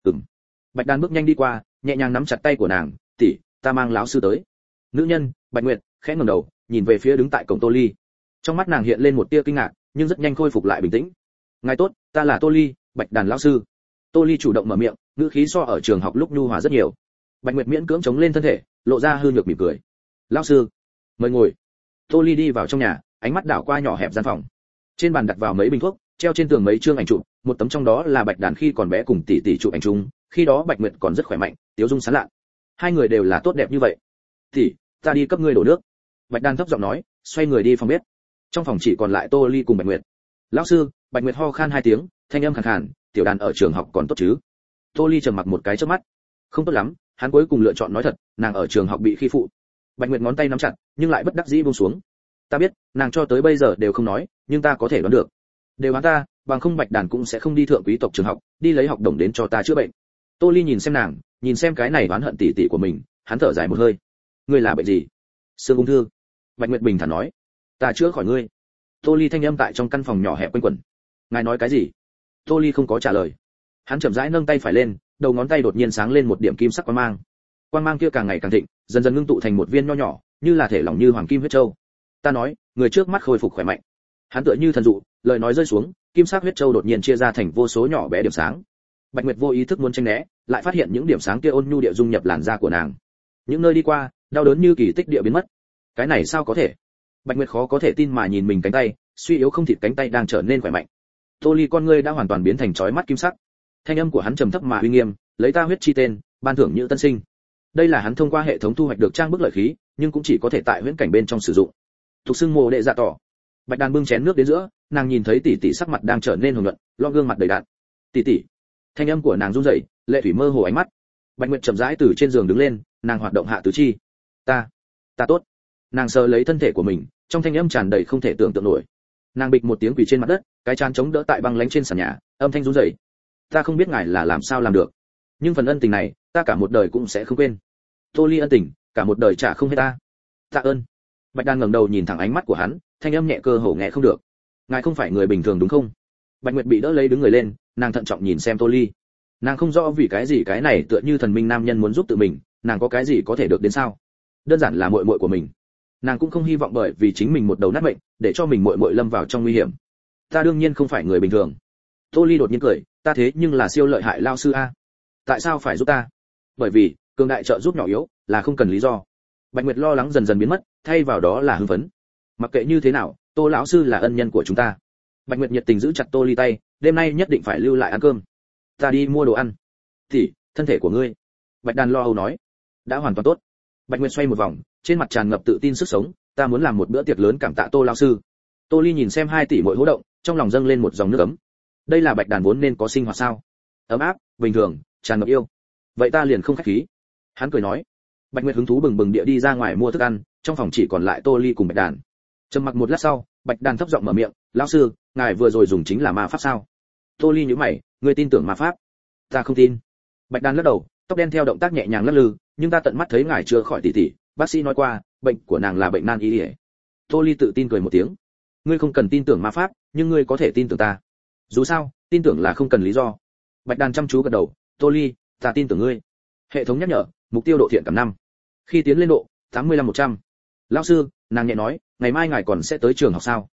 Bạch Đan bước nhanh đi qua, nhẹ nhàng nắm chặt tay của nàng, "Tỷ, ta mang lão sư tới." Nữ nhân, Bạch Nguyệt, khẽ ngẩng đầu, nhìn về phía đứng tại cổng Tô Ly. Trong mắt nàng hiện lên một tia kinh ngạc, nhưng rất nhanh khôi phục lại bình tĩnh. "Ngài tốt, ta là Tô Ly, Bạch Đàn lão sư." Tô Ly chủ động mở miệng, ngữ khí so ở trường học lúc nhu hòa rất nhiều. Bạch Nguyệt miễn cưỡng chống lên thân thể, lộ ra hư nhược mỉm cười. "Lão sư, mời ngồi." Tô Ly đi vào trong nhà, ánh mắt đảo qua nhỏ hẹp gian phòng. Trên bàn đặt vào mấy bình thuốc, treo trên tường mấy chương ảnh chụp, một tấm trong đó là Bạch Đàn khi còn bé cùng tỷ tỷ chụp ảnh chung, khi đó Bạch Nguyệt còn rất khỏe mạnh, tiếu dung sáng lạ. Hai người đều là tốt đẹp như vậy. "Tỷ, ta đi cấp ngươi đổ nước." Bạch Đàn thấp giọng nói, xoay người đi phòng bếp. Trong phòng chỉ còn lại Tô Ly cùng Bạch Nguyệt. "Lão sư." Bạch Nguyệt ho khan hai tiếng, thanh âm khàn khàn, "Tiểu Đàn ở trường học còn tốt chứ?" Tô Ly trầm mặc một cái chớp mắt. "Không tốt lắm." Hắn cuối cùng lựa chọn nói thật, nàng ở trường học bị khi phụ. Bạch Nguyệt ngón tay nắm chặt, nhưng lại bất đắc dĩ buông xuống. "Ta biết, nàng cho tới bây giờ đều không nói, nhưng ta có thể đoán được. Đều đoán ta, bằng không Bạch Đàn cũng sẽ không đi thượng quý tộc trường học, đi lấy học đồng đến cho ta chữa bệnh." Tô Ly nhìn xem nàng, nhìn xem cái này oán hận tỉ tỉ của mình, hắn thở dài một hơi. "Ngươi là bệnh gì?" "Xương ung thư." Bạch Nguyệt bình thản nói. "Ta chữa khỏi ngươi." Tô Ly thanh âm tại trong căn phòng nhỏ hẹp quanh quẩn. "Ngài nói cái gì?" Tô Ly không có trả lời. Hắn chậm rãi nâng tay phải lên, đầu ngón tay đột nhiên sáng lên một điểm kim sắc quang mang. Quang mang kia càng ngày càng thịnh, dần dần ngưng tụ thành một viên nho nhỏ, như là thể lỏng như hoàng kim huyết châu. "Ta nói, người trước mắt khôi phục khỏe mạnh." Hắn tựa như thần dụ, lời nói rơi xuống, kim sắc huyết châu đột nhiên chia ra thành vô số nhỏ bé điểm sáng. Bạch Nguyệt vô ý thức muốn tránh né, lại phát hiện những điểm sáng kia ôn nhu địa dung nhập làn da của nàng. Những nơi đi qua, đau đớn như kỳ tích địa biến mất. Cái này sao có thể? Bạch Nguyệt khó có thể tin mà nhìn mình cánh tay, suy yếu không thịt cánh tay đang trở nên khỏe mạnh. Tô Ly con ngươi đã hoàn toàn biến thành chói mắt kim sắc. Thanh âm của hắn trầm thấp mà uy nghiêm, "Lấy ta huyết chi tên, ban thưởng như tân sinh." Đây là hắn thông qua hệ thống thu hoạch được trang bức lợi khí, nhưng cũng chỉ có thể tại huyễn cảnh bên trong sử dụng. Thuộc xưng mồ đệ dạ tỏ. Bạch Đàn bưng chén nước đến giữa, nàng nhìn thấy tỷ tỷ sắc mặt đang trở nên hồng nhuận, lo gương mặt đầy đặn. "Tỷ tỷ." Thanh âm của nàng run rẩy, lệ thủy mơ hồ ánh mắt. Bạch Nguyệt chậm rãi từ trên giường đứng lên, nàng hoạt động hạ tứ chi. Ta tốt." Nàng sờ lấy thân thể của mình, trong thanh âm tràn đầy không thể tưởng tượng nổi. Nàng bịch một tiếng quỳ trên mặt đất, cái trán chống đỡ tại băng lánh trên sàn nhà, âm thanh run rẩy. "Ta không biết ngài là làm sao làm được, nhưng phần ân tình này, ta cả một đời cũng sẽ không quên." "Tô Ly ân tình, cả một đời trả không hết ta." "Tạ ơn." Bạch Đan ngẩng đầu nhìn thẳng ánh mắt của hắn, thanh âm nhẹ cơ hồ nghe không được. "Ngài không phải người bình thường đúng không?" Bạch Nguyệt bị đỡ lấy đứng người lên, nàng thận trọng nhìn xem Tô Ly. Nàng không rõ vì cái gì cái này tựa như thần minh nam nhân muốn giúp tự mình, nàng có cái gì có thể được đến sao? Đơn giản là muội muội của mình. Nàng cũng không hy vọng bởi vì chính mình một đầu nát mệnh, để cho mình muội muội lâm vào trong nguy hiểm. "Ta đương nhiên không phải người bình thường." Tô Ly đột nhiên cười, "Ta thế nhưng là siêu lợi hại lao sư a. Tại sao phải giúp ta?" "Bởi vì, cường đại trợ giúp nhỏ yếu, là không cần lý do." Bạch Nguyệt lo lắng dần dần biến mất, thay vào đó là hưng phấn. "Mặc kệ như thế nào, Tô lão sư là ân nhân của chúng ta." Bạch Nguyệt nhiệt tình giữ chặt Tô Ly tay, "Đêm nay nhất định phải lưu lại ăn cơm. Ta đi mua đồ ăn." "Tỷ, thân thể của ngươi." Bạch Đàn lo âu nói. "Đã hoàn toàn tốt." Bạch Nguyệt xoay một vòng, trên mặt tràn ngập tự tin sức sống, "Ta muốn làm một bữa tiệc lớn cảm tạ Tô lão sư." Tô Ly nhìn xem hai tỷ muội hô động, trong lòng dâng lên một dòng nước ấm. Đây là Bạch Đàn vốn nên có sinh hoạt sao? Ấm áp, bình thường, tràn ngập yêu. Vậy ta liền không khách khí. Hắn cười nói. Bạch Nguyệt hứng thú bừng bừng địa đi ra ngoài mua thức ăn, trong phòng chỉ còn lại Tô Ly cùng Bạch Đàn. Trầm mặc một lát sau, Bạch Đàn thấp giọng mở miệng, "Lão sư, ngài vừa rồi dùng chính là ma pháp sao?" Tô Ly nhíu mày, "Ngươi tin tưởng ma pháp?" "Ta không tin." Bạch Đàn lắc đầu, tóc đen theo động tác nhẹ nhàng lắc lư, "Nhưng ta tận mắt thấy ngài chữa khỏi tỷ tỷ, bác sĩ nói qua, bệnh của nàng là bệnh nan y." Tô Ly tự tin cười một tiếng. "Ngươi không cần tin tưởng ma pháp, nhưng ngươi có thể tin tưởng ta. Dù sao, tin tưởng là không cần lý do." Bạch Đàn chăm chú gật đầu, "Tô Ly, ta tin tưởng ngươi." Hệ thống nhắc nhở, mục tiêu độ thiện cảm 5. Khi tiến lên độ 85-100. "Lão sư," nàng nhẹ nói, "ngày mai ngài còn sẽ tới trường học sao?"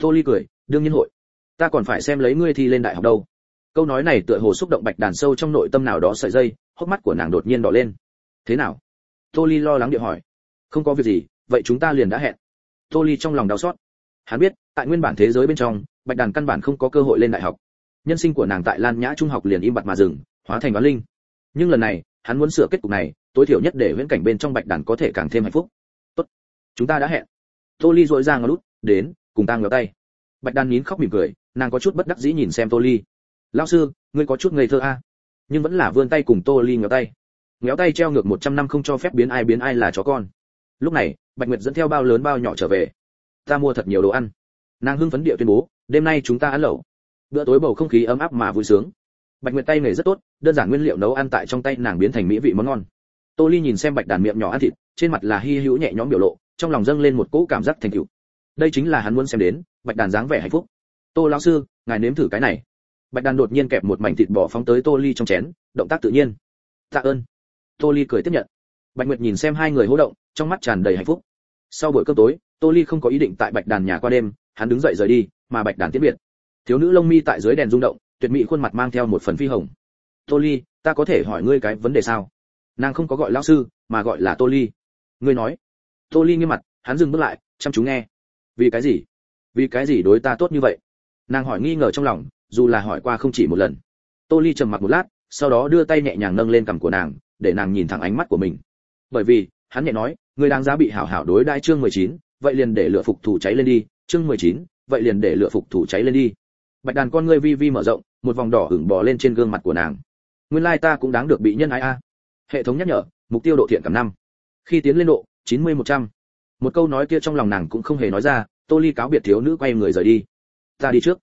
Tô Ly cười, đương nhiên hội. Ta còn phải xem lấy ngươi thi lên đại học đâu. Câu nói này tựa hồ xúc động Bạch Đàn sâu trong nội tâm nào đó sợi dây, hốc mắt của nàng đột nhiên đỏ lên. Thế nào? Tô Ly lo lắng địa hỏi. Không có việc gì, vậy chúng ta liền đã hẹn. Tô Ly trong lòng đau xót. Hắn biết, tại nguyên bản thế giới bên trong, Bạch Đàn căn bản không có cơ hội lên đại học. Nhân sinh của nàng tại Lan Nhã trung học liền im bặt mà dừng, hóa thành oán linh. Nhưng lần này, hắn muốn sửa kết cục này, tối thiểu nhất để viễn cảnh bên trong Bạch Đàn có thể càng thêm hạnh phúc. Tốt, chúng ta đã hẹn. Tô Ly rũi ra ngón út, đến, cùng ta ngéo tay. Bạch Đàn nín khóc mỉm cười, nàng có chút bất đắc dĩ nhìn xem Tô Ly. Lão sư, ngươi có chút ngây thơ a. Nhưng vẫn là vươn tay cùng Tô Ly ngéo tay. Ngéo tay treo ngược 100 năm không cho phép biến ai là chó con. Lúc này, Bạch Nguyệt dẫn theo bao lớn bao nhỏ trở về. Ta mua thật nhiều đồ ăn. Nàng hưng phấn địa tuyên bố, đêm nay chúng ta ăn lẩu. Bữa tối bầu không khí ấm áp mà vui sướng. Bạch Nguyệt tay nghề rất tốt, đơn giản nguyên liệu nấu ăn tại trong tay nàng biến thành mỹ vị món ngon. Tô Ly nhìn xem Bạch Đàn miệng nhỏ ăn thịt, trên mặt là hi hữu nhẹ nhõm biểu lộ, trong lòng dâng lên một cỗ cảm giác thành tựu. Đây chính là hắn muốn xem đến, Bạch Đàn dáng vẻ hạnh phúc. Tô lão sư, ngài nếm thử cái này. Bạch Đàn đột nhiên kẹp một mảnh thịt bò phóng tới Tô Ly trong chén, động tác tự nhiên. Tạ ơn. Tô Ly cười tiếp nhận. Bạch Nguyệt nhìn xem hai người hô động, trong mắt tràn đầy hạnh phúc. Sau buổi cơm tối, Tô Ly không có ý định tại Bạch Đàn nhà qua đêm, hắn đứng dậy rời đi, mà Bạch Đàn tiễn biệt. Thiếu nữ lông mi tại dưới đèn rung động, tuyệt mỹ khuôn mặt mang theo một phần phi hồng. Tô Ly, ta có thể hỏi ngươi cái vấn đề sao? Nàng không có gọi lão sư, mà gọi là Tô Ly. Ngươi nói. Tô Ly nghiêm mặt, hắn dừng bước lại, chăm chú nghe. Vì cái gì? Vì cái gì đối ta tốt như vậy? Nàng hỏi nghi ngờ trong lòng, dù là hỏi qua không chỉ một lần. Tô Ly trầm mặc một lát, sau đó đưa tay nhẹ nhàng nâng lên cằm của nàng, để nàng nhìn thẳng ánh mắt của mình. Bởi vì, hắn nhẹ nói, ngươi đáng giá bị hảo hảo đối đãi chương 19, vậy liền để lửa phục thủ cháy lên đi, chương 19, vậy liền để lửa phục thủ cháy lên đi. Bạch Đàn con ngươi vi vi mở rộng, một vòng đỏ ửng bò lên trên gương mặt của nàng. Nguyên lai ta cũng đáng được bị nhân ái a. Hệ thống nhắc nhở, mục tiêu độ thiện cảm 5. Khi tiến lên độ 90-100. Một câu nói kia trong lòng nàng cũng không hề nói ra, Tô Ly cáo biệt thiếu nữ quay người rời đi. Ta đi trước.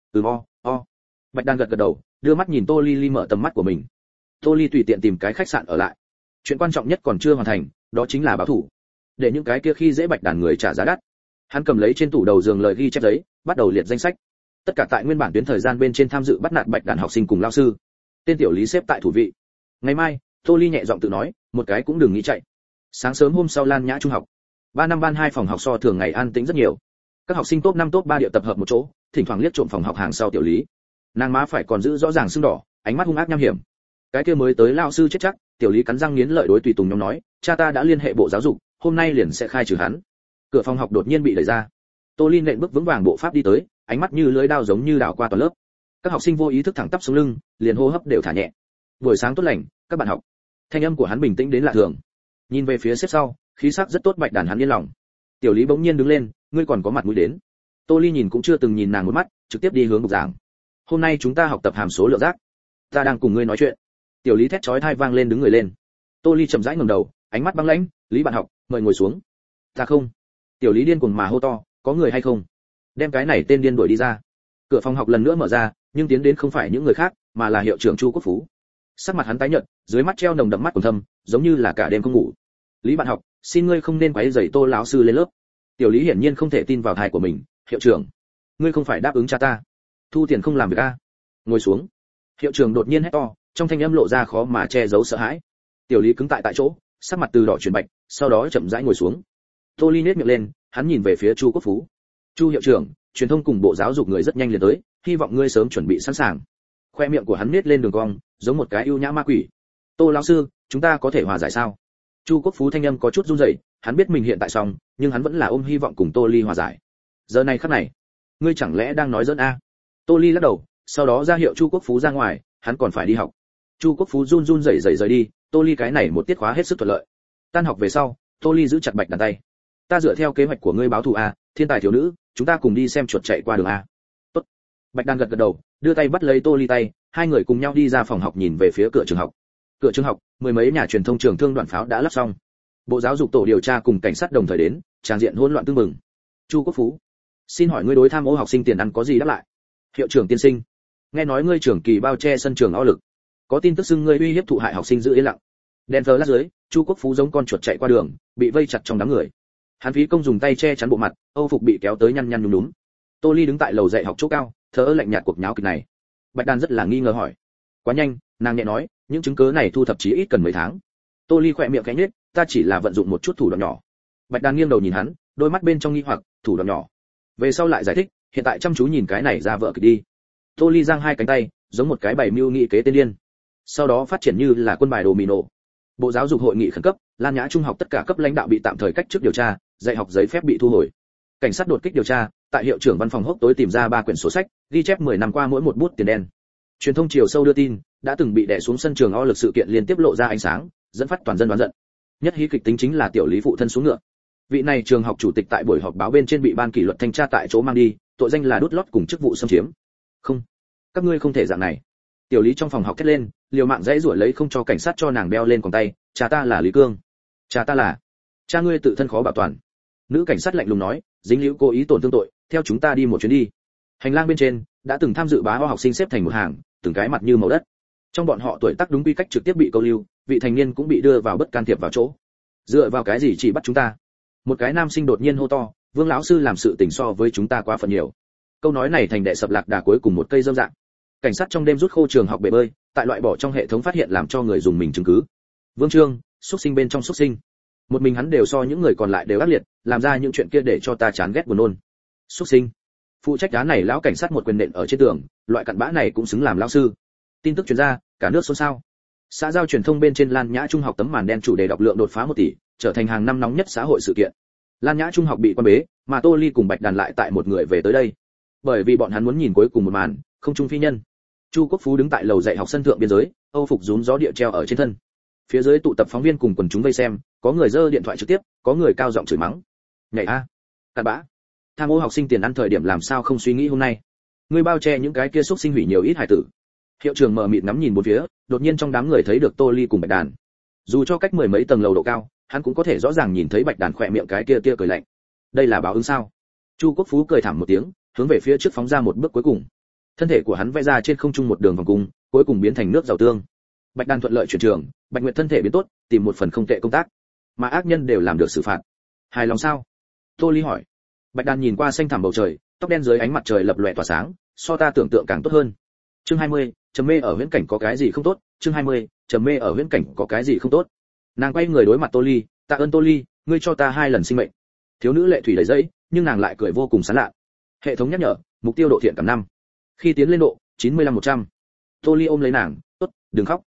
O. Bạch Đàn gật gật đầu, đưa mắt nhìn Tô Ly mở tầm mắt của mình. Tô Ly tùy tiện tìm cái khách sạn ở lại. Chuyện quan trọng nhất còn chưa hoàn thành, đó chính là báo thủ. Để những cái kia khi dễ Bạch Đàn người trả giá đắt. Hắn cầm lấy trên tủ đầu giường lời ghi chép giấy, bắt đầu liệt danh sách. Tất cả tại nguyên bản tuyến thời gian bên trên tham dự bắt nạt Bạch Đàn học sinh cùng lao sư. Tên tiểu Lý xếp tại thủ vị. Ngày mai, Tô Ly nhẹ giọng tự nói, một cái cũng đừng nghĩ chạy. Sáng sớm hôm sau Lan Nhã trung học. 3 năm ban 2 phòng học so thường ngày an tĩnh rất nhiều. Các học sinh top 5 top 3 điệu tập hợp một chỗ, thỉnh thoảng liếc trộm phòng học hàng sau tiểu Lý. Nàng má phải còn giữ rõ ràng sưng đỏ, ánh mắt hung ác nham hiểm. Cái kia mới tới lao sư chết chắc, tiểu Lý cắn răng nghiến lợi đối tùy tùng nhóm nói, cha ta đã liên hệ bộ giáo dục, hôm nay liền sẽ khai trừ hắn. Cửa phòng học đột nhiên bị đẩy ra. Tô Ly nện bước vững vàng bộ pháp đi tới, ánh mắt như lưới đao giống như đảo qua toàn lớp. Các học sinh vô ý thức thẳng tắp xuống lưng, liền hô hấp đều thả nhẹ. Buổi sáng tốt lành, các bạn học. Thanh âm của hắn bình tĩnh đến lạ thường. Nhìn về phía xếp sau, khí sắc rất tốt Bạch Đàn hắn yên lòng. Tiểu Lý bỗng nhiên đứng lên, ngươi còn có mặt mũi đến. Tô Ly nhìn cũng chưa từng nhìn nàng một mắt, trực tiếp đi hướng bục giảng. Hôm nay chúng ta học tập hàm số lượng giác. Ta đang cùng ngươi nói chuyện. Tiểu Lý thét chói tai vang lên đứng người lên. Tô Ly chậm rãi ngẩng đầu, ánh mắt băng lãnh, Lý bạn học, mời ngồi xuống. Ta không. Tiểu Lý điên cuồng mà hô to, có người hay không? Đem cái này tên điên đuổi đi ra. Cửa phòng học lần nữa mở ra, nhưng tiến đến không phải những người khác, mà là hiệu trưởng Chu Quốc Phú. Sắc mặt hắn tái nhợt, dưới mắt treo nồng đậm mắt quầng thâm, giống như là cả đêm không ngủ. Lý bạn học, xin ngươi không nên quấy rầy Tô lão sư lên lớp. Tiểu Lý hiển nhiên không thể tin vào tai của mình, hiệu trưởng, ngươi không phải đáp ứng cha ta, thu tiền không làm việc a? Ngồi xuống. Hiệu trưởng đột nhiên hét to, trong thanh âm lộ ra khó mà che giấu sợ hãi. Tiểu Lý cứng tại chỗ, sắc mặt từ đỏ chuyển bạch, sau đó chậm rãi ngồi xuống. Tô Ly nhếch miệng lên, hắn nhìn về phía Chu Quốc Phú. Chu hiệu trưởng, truyền thông cùng bộ giáo dục người rất nhanh liền tới, hy vọng ngươi sớm chuẩn bị sẵn sàng. Khoe miệng của hắn nhếch lên đường cong, giống một cái ưu nhã ma quỷ. Tô lão sư, chúng ta có thể hòa giải sao? Chu Quốc Phú thanh âm có chút run rẩy, hắn biết mình hiện tại xong, nhưng hắn vẫn là ôm hy vọng cùng Tô Ly hòa giải. Giờ này khắc này, ngươi chẳng lẽ đang nói giỡn a? Tô Ly lắc đầu, sau đó ra hiệu Chu Quốc Phú ra ngoài, hắn còn phải đi học. Chu Quốc Phú run run rẩy rẩy rời đi, Tô Ly cái này một tiết khóa hết sức thuận lợi. Tan học về sau, Tô Ly giữ chặt Bạch Đàn tay. Ta dựa theo kế hoạch của ngươi báo thù a, thiên tài thiếu nữ, chúng ta cùng đi xem chuột chạy qua đường a. Tốt. Bạch Đàn gật gật đầu, đưa tay bắt lấy Tô Ly tay, hai người cùng nhau đi ra phòng học nhìn về phía cửa trường học. Cửa trường học, mười mấy nhà truyền thông trường thương đoạn pháo đã lắp xong. Bộ giáo dục tổ điều tra cùng cảnh sát đồng thời đến, tràng diện hỗn loạn tương mừng. Chu Quốc Phú, xin hỏi ngươi đối tham ô học sinh tiền ăn có gì đáp lại? Hiệu trưởng tiên sinh, nghe nói ngươi trưởng kỳ bao che sân trường o lực, có tin tức xưng ngươi uy hiếp thụ hại học sinh giữ yên lặng. Đèn lát dưới, Chu Quốc Phú giống con chuột chạy qua đường, bị vây chặt trong đám người. Hắn phí công dùng tay che chắn bộ mặt, âu phục bị kéo tới nhăn nhăn nhúm nhúm. Tô Ly đứng tại lầu dạy học chỗ cao, thờ ơ lạnh nhạt cuộc nháo kịch này. Bạch Đàn rất là nghi ngờ hỏi, quá nhanh, nàng nhẹ nói, những chứng cứ này thu thập chí ít cần mấy tháng. Tô Ly khỏe miệng khẽ nhếch, ta chỉ là vận dụng một chút thủ đoạn nhỏ. Bạch Đàn nghiêng đầu nhìn hắn, đôi mắt bên trong nghi hoặc, thủ đoạn nhỏ. Về sau lại giải thích, hiện tại chăm chú nhìn cái này ra vợ kịch đi. Tô Ly giang hai cánh tay, giống một cái bày mưu nghị kế tên điên. Sau đó phát triển như là quân bài đồ mì nổ. Bộ Giáo dục hội nghị khẩn cấp, Lan Nhã Trung học tất cả cấp lãnh đạo bị tạm thời cách chức điều tra, dạy học giấy phép bị thu hồi. Cảnh sát đột kích điều tra, tại hiệu trưởng văn phòng hốc tối tìm ra 3 quyển sổ sách, ghi chép 10 năm qua mỗi một bút tiền đen. Truyền thông chiều sâu đưa tin, đã từng bị đè xuống sân trường o lực sự kiện liên tiếp lộ ra ánh sáng, dẫn phát toàn dân đoán giận. Nhất hí kịch tính chính là tiểu lý phụ thân xuống ngựa. Vị này trường học chủ tịch tại buổi họp báo bên trên bị ban kỷ luật thanh tra tại chỗ mang đi, tội danh là đút lót cùng chức vụ xâm chiếm. Không, các ngươi không thể dạng này. Tiểu lý trong phòng học thét lên, liều mạng dãy rủa lấy không cho cảnh sát cho nàng đeo lên còng tay. Cha ta là Lý Cương. Cha ta là. Cha ngươi tự thân khó bảo toàn. Nữ cảnh sát lạnh lùng nói, dính líu cố ý tổn thương tội, theo chúng ta đi một chuyến đi. Hành lang bên trên đã từng tham dự bá ho học sinh xếp thành một hàng, từng cái mặt như màu đất. Trong bọn họ tuổi tác đúng quy cách trực tiếp bị câu lưu, vị thành niên cũng bị đưa vào bất can thiệp vào chỗ. Dựa vào cái gì chỉ bắt chúng ta? Một cái nam sinh đột nhiên hô to, Vương lão sư làm sự tình so với chúng ta quá phần nhiều. Câu nói này thành đệ sập lạc đà cuối cùng một cây dâm dạng. Cảnh sát trong đêm rút khô trường học bể bơi, tại loại bỏ trong hệ thống phát hiện làm cho người dùng mình chứng cứ. Vương Trương, xuất sinh bên trong xuất sinh. Một mình hắn đều so những người còn lại đều ác liệt, làm ra những chuyện kia để cho ta chán ghét buồn nôn. Xuất sinh. Phụ trách đá này lão cảnh sát một quyền nện ở trên tường, loại cặn bã này cũng xứng làm lão sư. Tin tức truyền ra, cả nước xôn xao. Xã giao truyền thông bên trên Lan Nhã Trung học tấm màn đen chủ đề đọc lượng đột phá 1 tỷ, trở thành hàng năm nóng nhất xã hội sự kiện. Lan Nhã Trung học bị quan bế, mà Tô Ly cùng Bạch Đàn lại tại một người về tới đây. Bởi vì bọn hắn muốn nhìn cuối cùng một màn, không trung phi nhân. Chu Quốc Phú đứng tại lầu dạy học sân thượng biên giới, Âu phục rúm gió địa treo ở trên thân. Phía dưới tụ tập phóng viên cùng quần chúng vây xem, có người giơ điện thoại trực tiếp, có người cao giọng chửi mắng. Nhảy a, cặn bã. Tham ô học sinh tiền ăn thời điểm làm sao không suy nghĩ hôm nay. Ngươi bao che những cái kia xúc sinh hủy nhiều ít hải tử. Hiệu trưởng mở mịt ngắm nhìn bốn phía, đột nhiên trong đám người thấy được Tô Ly cùng Bạch Đàn. Dù cho cách 10 mấy tầng lầu độ cao, hắn cũng có thể rõ ràng nhìn thấy Bạch Đàn khỏe miệng cái kia cười lạnh. Đây là báo ứng sao? Chu Quốc Phú cười thảm một tiếng, hướng về phía trước phóng ra một bước cuối cùng. Thân thể của hắn vẽ ra trên không trung một đường vòng cung, cuối cùng biến thành nước giàu tương. Bạch Đàn thuận lợi chuyển trường, Bạch Nguyệt thân thể biến tốt, tìm một phần không tệ công tác, mà ác nhân đều làm được xử phạt. Hài lòng sao? Tô Ly hỏi. Bạch Đàn nhìn qua xanh thẳm bầu trời, tóc đen dưới ánh mặt trời lập lòe tỏa sáng, so ta tưởng tượng càng tốt hơn. Chương 20, trầm mê ở huyễn cảnh có cái gì không tốt? Chương 20, trầm mê ở huyễn cảnh có cái gì không tốt? Nàng quay người đối mặt Tô Ly, tạ ơn Tô Ly, ngươi cho ta 2 lần sinh mệnh. Thiếu nữ lệ thủy đầy dẫy, nhưng nàng lại cười vô cùng sán lạ. Hệ thống nhắc nhở, mục tiêu độ thiện cảm 5. Khi tiến lên độ 95-100. Tô Ly ôm lấy nàng, tốt, đừng khóc.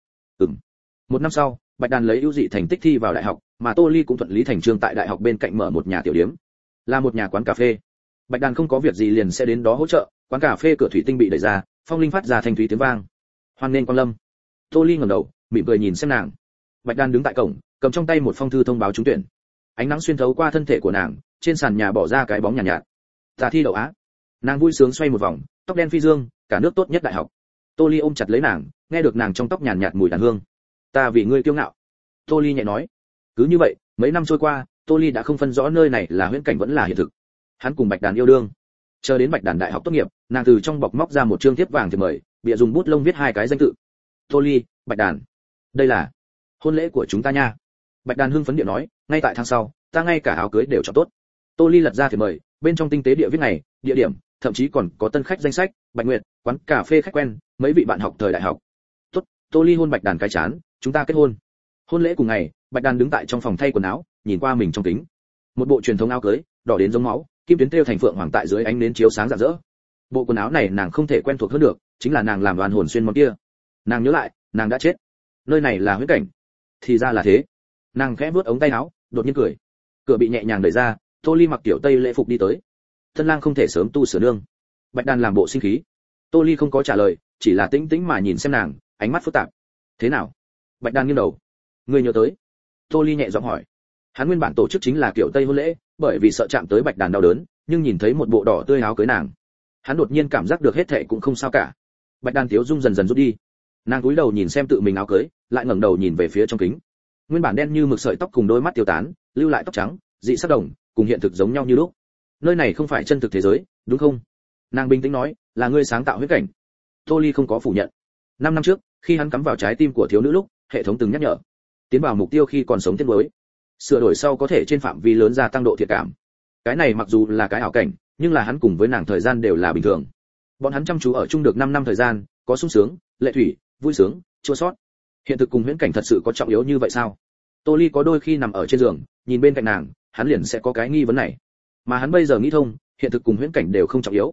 Một năm sau, Bạch Đàn lấy ưu dị thành tích thi vào đại học, mà Tô Ly cũng thuận lý thành trương tại đại học bên cạnh mở một nhà tiểu điếm, là một nhà quán cà phê. Bạch Đàn không có việc gì liền sẽ đến đó hỗ trợ, quán cà phê cửa thủy tinh bị đẩy ra, phong linh phát ra thanh thúy tiếng vang. Hoan nghênh quan lâm. Tô Ly ngẩng đầu, mỉm cười nhìn xem nàng. Bạch Đàn đứng tại cổng, cầm trong tay một phong thư thông báo trúng tuyển. Ánh nắng xuyên thấu qua thân thể của nàng, trên sàn nhà bỏ ra cái bóng nhàn nhạt. Ta thi đậu Á. Nàng vui sướng xoay một vòng, tóc đen phi dương, cả nước tốt nhất đại học. Tô Ly ôm chặt lấy nàng, nghe được nàng trong tóc nhàn nhạt mùi đàn hương. Ta vì ngươi kiêu ngạo. Tô Ly nhẹ nói. Cứ như vậy, mấy năm trôi qua, Tô Ly đã không phân rõ nơi này là huyễn cảnh vẫn là hiện thực. Hắn cùng Bạch Đàn yêu đương. Chờ đến Bạch Đàn đại học tốt nghiệp, nàng từ trong bọc móc ra một trương thiếp vàng thiệp mời, bịa dùng bút lông viết 2 cái danh tự. Tô Ly, Bạch Đàn. Đây là hôn lễ của chúng ta nha. Bạch Đàn hưng phấn điện nói, ngay tại tháng sau, ta ngay cả áo cưới đều chọn tốt. Tô Ly lật ra thiệp mời, bên trong tinh tế địa viết ngày, địa điểm, thậm chí còn có tân khách danh sách, Bạch Nguyệt, quán cà phê khách quen, mấy vị bạn học thời đại học. Tốt, Tô Ly hôn Bạch Đàn cái chán, chúng ta kết hôn. Hôn lễ cùng ngày, Bạch Đàn đứng tại trong phòng thay quần áo, nhìn qua mình trong kính. Một bộ truyền thống áo cưới, đỏ đến giống máu, kim tuyến thêu thành phượng hoàng tại dưới ánh nến chiếu sáng rạng rỡ. Bộ quần áo này nàng không thể quen thuộc hơn được, chính là nàng làm oan hồn xuyên món kia. Nàng nhớ lại, nàng đã chết. Nơi này là huyễn cảnh. Thì ra là thế. Nàng khẽ vuốt ống tay áo, đột nhiên cười. Cửa bị nhẹ nhàng đẩy ra, Tô Ly mặc tiểu tây lễ phục đi tới. Thân lang không thể sớm tu sửa nương. Bạch Đàn làm bộ sinh khí. Tô Ly không có trả lời, chỉ là tĩnh tĩnh mà nhìn xem nàng, ánh mắt phức tạp. Thế nào? Bạch Đàn nghiêng đầu. Ngươi nhớ tới? Tô Ly nhẹ giọng hỏi. Hắn nguyên bản tổ chức chính là kiểu tây hôn lễ, bởi vì sợ chạm tới Bạch Đàn đau đớn, nhưng nhìn thấy một bộ đỏ tươi áo cưới nàng, hắn đột nhiên cảm giác được hết thảy cũng không sao cả. Bạch Đàn thiếu dung dần dần rút đi. Nàng cúi đầu nhìn xem tự mình áo cưới, lại ngẩng đầu nhìn về phía trong kính. Nguyên bản đen như mực sợi tóc cùng đôi mắt tiêu tán, lưu lại tóc trắng, dị sắc đồng, cùng hiện thực giống nhau như lúc. Nơi này không phải chân thực thế giới, đúng không? Nàng bình tĩnh nói, là ngươi sáng tạo huyễn cảnh. Tô Ly không có phủ nhận. 5 năm trước, khi hắn cắm vào trái tim của thiếu nữ lúc, hệ thống từng nhắc nhở, tiến vào mục tiêu khi còn sống tiến mới, sửa đổi sau có thể trên phạm vi lớn gia tăng độ thiện cảm. Cái này mặc dù là cái ảo cảnh, nhưng là hắn cùng với nàng thời gian đều là bình thường. Bọn hắn chăm chú ở chung được 5 năm thời gian, có sung sướng, lệ thủy, vui sướng, chua xót. Hiện thực cùng huyễn cảnh thật sự có trọng yếu như vậy sao? Tô Ly có đôi khi nằm ở trên giường, nhìn bên cạnh nàng, hắn liền sẽ có cái nghi vấn này. Mà hắn bây giờ nghĩ thông, hiện thực cùng huyễn cảnh đều không trọng yếu,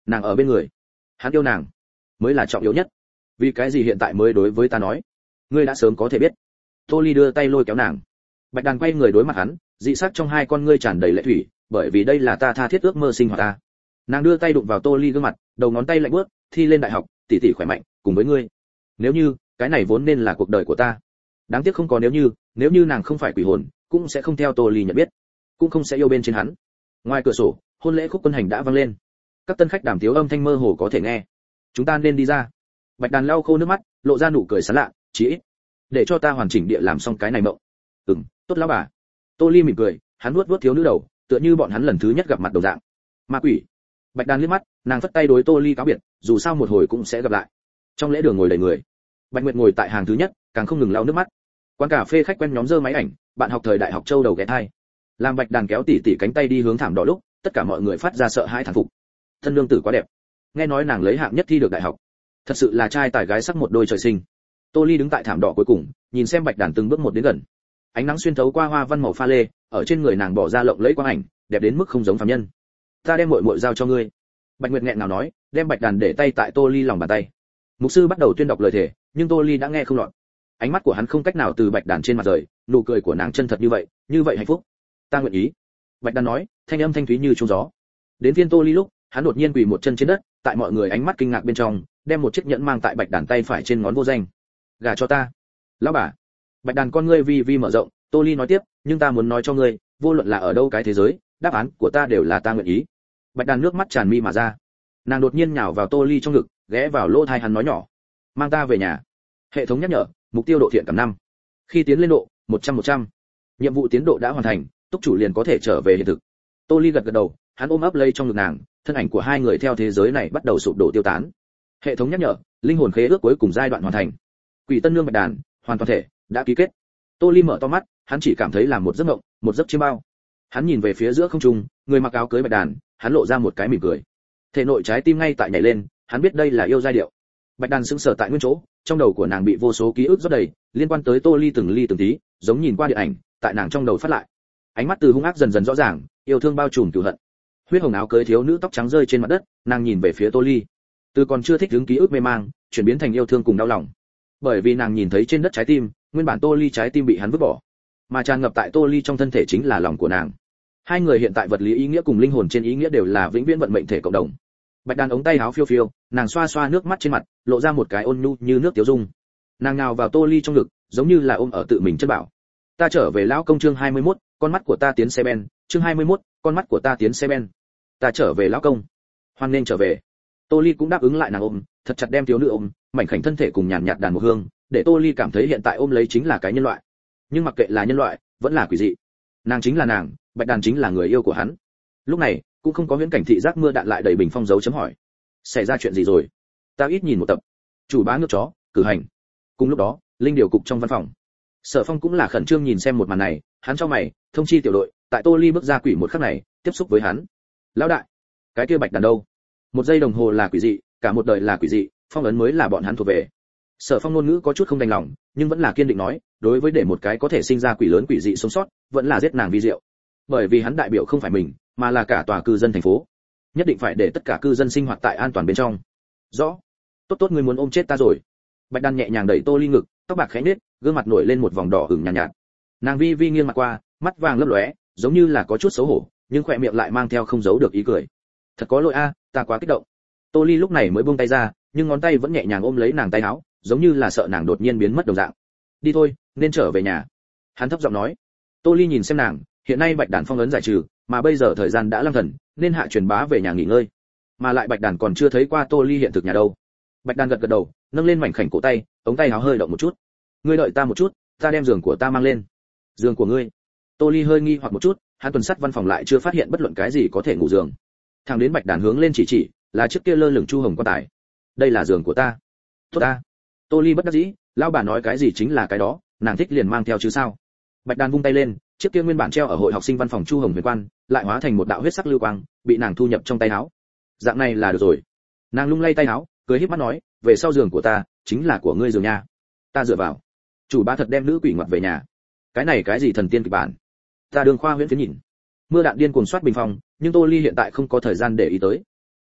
nàng ở bên người, hắn yêu nàng mới là trọng yếu nhất. Vì cái gì hiện tại mới đối với ta nói? Ngươi đã sớm có thể biết. Tô Ly đưa tay lôi kéo nàng. Bạch Đàn quay người đối mặt hắn, dị sắc trong hai con ngươi tràn đầy lệ thủy, bởi vì đây là ta tha thiết ước mơ sinh hoạt ta. Nàng đưa tay đụng vào Tô Ly gương mặt, đầu ngón tay lạnh buốt, thi lên đại học, tỷ tỷ khỏe mạnh, cùng với ngươi. Nếu như, cái này vốn nên là cuộc đời của ta. Đáng tiếc không có nếu như nàng không phải quỷ hồn, cũng sẽ không theo Tô Ly nhận biết, cũng không sẽ yêu bên trên hắn. Ngoài cửa sổ, hôn lễ khúc quân hành đã vang lên. Các tân khách đàm tiếu âm thanh mơ hồ có thể nghe. Chúng ta nên đi ra. Bạch Đàn lau khô nước mắt, lộ ra nụ cười sán lạ, chí ít để cho ta hoàn chỉnh địa làm xong cái này mộng. Tốt lão bà. Tô Ly mỉm cười, hắn vuốt vuốt thiếu nữ đầu, tựa như bọn hắn lần thứ nhất gặp mặt đồng dạng. Ma quỷ. Bạch Đàn liếc mắt, nàng phất tay đối Tô Ly cáo biệt, dù sao một hồi cũng sẽ gặp lại. Trong lễ đường ngồi đầy người. Bạch Nguyệt ngồi tại hàng thứ nhất, càng không ngừng lau nước mắt. Quán cà phê khách quen nhóm giơ máy ảnh, bạn học thời đại học châu đầu ghé thai. Làm Bạch Đàn kéo tỉ cánh tay đi hướng thảm đỏ lúc, tất cả mọi người phát ra sợ hãi thán phục. Thân nương tử quá đẹp. Nghe nói nàng lấy hạng nhất thi được đại học. Thật sự là trai tài gái sắc một đôi trời sinh. Tô Ly đứng tại thảm đỏ cuối cùng, nhìn xem Bạch Đàn từng bước một đến gần. Ánh nắng xuyên thấu qua hoa văn màu pha lê, ở trên người nàng bỏ ra lộng lẫy quang ảnh, đẹp đến mức không giống phàm nhân. Ta đem muội muội giao cho ngươi. Bạch Nguyệt nghẹn ngào nói, đem Bạch Đàn để tay tại Tô Ly lòng bàn tay. Mục sư bắt đầu tuyên đọc lời thề, nhưng Tô Ly đã nghe không lọt. Ánh mắt của hắn không cách nào từ Bạch Đàn trên mặt rời, nụ cười của nàng chân thật như vậy hạnh phúc. Ta nguyện ý. Bạch Đàn nói, thanh âm thanh thúy như chuông gió. Đến phiên Tô Ly lúc, hắn đột nhiên quỳ một chân trên đất, tại mọi người ánh mắt kinh ngạc bên trong, đem một chiếc nhẫn mang tại Bạch Đàn tay phải trên ngón vô danh. Gả cho ta. Lão bà. Bạch Đàn con ngươi vi vi mở rộng, Tô Ly nói tiếp, nhưng ta muốn nói cho ngươi, vô luận là ở đâu cái thế giới, đáp án của ta đều là ta nguyện ý. Bạch Đàn nước mắt tràn mi mà ra. Nàng đột nhiên nhào vào Tô Ly trong ngực, ghé vào lỗ tai hắn nói nhỏ, mang ta về nhà. Hệ thống nhắc nhở, mục tiêu độ thiện cảm 5. Khi tiến lên độ 100. Nhiệm vụ tiến độ đã hoàn thành, túc chủ liền có thể trở về hiện thực. Tô Ly gật gật đầu, hắn ôm ấp lấy trong ngực nàng, thân ảnh của hai người theo thế giới này bắt đầu sụp đổ tiêu tán. Hệ thống nhắc nhở, linh hồn khế ước cuối cùng giai đoạn hoàn thành. Quỷ tân nương Bạch Đàn, hoàn toàn thể đã ký kết. Tô Ly mở to mắt, hắn chỉ cảm thấy là một giấc mộng, một giấc chiêm bao. Hắn nhìn về phía giữa không trung, người mặc áo cưới Bạch Đàn, hắn lộ ra một cái mỉm cười. Thể nội trái tim ngay tại nhảy lên, hắn biết đây là yêu giai điệu. Bạch Đàn sững sờ tại nguyên chỗ, trong đầu của nàng bị vô số ký ức rót đầy, liên quan tới Tô Ly từng tí, giống nhìn qua điện ảnh, tại nàng trong đầu phát lại. Ánh mắt từ hung ác dần dần rõ ràng, yêu thương bao trùm cừu hận. Huyết hồng áo cưới thiếu nữ tóc trắng rơi trên mặt đất, nàng nhìn về phía Tô Ly. Từ còn chưa thích hứng ký ức mê mang, chuyển biến thành yêu thương cùng đau lòng. Bởi vì nàng nhìn thấy trên đất trái tim, nguyên bản Tô Ly trái tim bị hắn vứt bỏ, mà tràn ngập tại Tô Ly trong thân thể chính là lòng của nàng. Hai người hiện tại vật lý ý nghĩa cùng linh hồn trên ý nghĩa đều là vĩnh viễn vận mệnh thể cộng đồng. Bạch Đàn ống tay áo phiêu phiêu, nàng xoa xoa nước mắt trên mặt, lộ ra một cái ôn nhu như nước tiểu dung. Nàng nào vào Tô Ly trong ngực, giống như là ôm ở tự mình chân bảo. Ta trở về lão công chương 21, con mắt của ta tiến xe ben, chương 21, con mắt của ta tiến xe ben. Ta trở về lão công. Hoan nên trở về. Tô Ly cũng đáp ứng lại nàng ôm, thật chặt đem thiếu nữ ôm, mảnh khảnh thân thể cùng nhàn nhạt đàn một hương, để Tô Ly cảm thấy hiện tại ôm lấy chính là cái nhân loại. Nhưng mặc kệ là nhân loại, vẫn là quỷ dị. Nàng chính là nàng, Bạch Đàn chính là người yêu của hắn. Lúc này, cũng không có huyễn cảnh thị giác mưa đạn lại đầy bình phong dấu chấm hỏi. Xảy ra chuyện gì rồi? Ta ít nhìn một tập. Chủ bá ngược chó, cử hành. Cùng lúc đó, linh điều cục trong văn phòng. Sở Phong cũng là khẩn trương nhìn xem một màn này, hắn cho mày, thông chi tiểu đội, tại Tô Ly bước ra quỷ một khắc này, tiếp xúc với hắn. Lão đại, cái kia Bạch Đàn đâu? Một giây đồng hồ là quỷ dị, cả một đời là quỷ dị, phong ấn mới là bọn hắn thuộc về. Sở Phong ngôn ngữ có chút không đành lòng, nhưng vẫn là kiên định nói, đối với để một cái có thể sinh ra quỷ lớn quỷ dị sống sót, vẫn là giết nàng vi diệu. Bởi vì hắn đại biểu không phải mình, mà là cả tòa cư dân thành phố. Nhất định phải để tất cả cư dân sinh hoạt tại an toàn bên trong. Rõ. Tốt ngươi muốn ôm chết ta rồi. Bạch Đàn nhẹ nhàng đẩy Tô Ly ngực, tóc bạc khẽ nết, gương mặt nổi lên một vòng đỏ ửng nhàn nhạt. Nàng vi vi nghiêng mặt qua, mắt vàng lấp lóe, giống như là có chút xấu hổ, nhưng khóe miệng lại mang theo không giấu được ý cười. Thật có lỗi a, ta quá kích động. Tô Ly lúc này mới buông tay ra, nhưng ngón tay vẫn nhẹ nhàng ôm lấy nàng tay áo, giống như là sợ nàng đột nhiên biến mất đồng dạng. Đi thôi, nên trở về nhà. Hắn thấp giọng nói. Tô Ly nhìn xem nàng, hiện nay Bạch Đàn phong ấn giải trừ, mà bây giờ thời gian đã lâm thần, nên hạ truyền bá về nhà nghỉ ngơi. Mà lại Bạch Đàn còn chưa thấy qua Tô Ly hiện thực nhà đâu. Bạch Đàn gật gật đầu, nâng lên mảnh khảnh cổ tay, ống tay áo hơi động một chút. Ngươi đợi ta một chút, ta đem giường của ta mang lên. Giường của ngươi? Tô Ly hơi nghi hoặc một chút, hắn tuần sát văn phòng lại chưa phát hiện bất luận cái gì có thể ngủ giường. Thằng đến Bạch Đàn hướng lên chỉ, là chiếc kia lơ lửng chu hồng quan tài. Đây là giường của ta. Tốt ta. Tô Ly bất đắc dĩ, lão bà nói cái gì chính là cái đó, nàng thích liền mang theo chứ sao. Bạch Đàn vung tay lên, chiếc kia nguyên bản treo ở hội học sinh văn phòng chu hồng huyền quan, lại hóa thành một đạo huyết sắc lưu quang, bị nàng thu nhập trong tay áo. Dạng này là được rồi. Nàng lung lay tay áo, cười híp mắt nói, về sau giường của ta, chính là của ngươi giường nha. Ta dựa vào. Chủ bá thật đem nữ quỷ ngoặt về nhà. Cái này cái gì thần tiên kịch bản? Ta đường khoa huyễn phiến nhìn. Mưa đạn điên cuồng soát bình phòng, nhưng Tô Ly hiện tại không có thời gian để ý tới.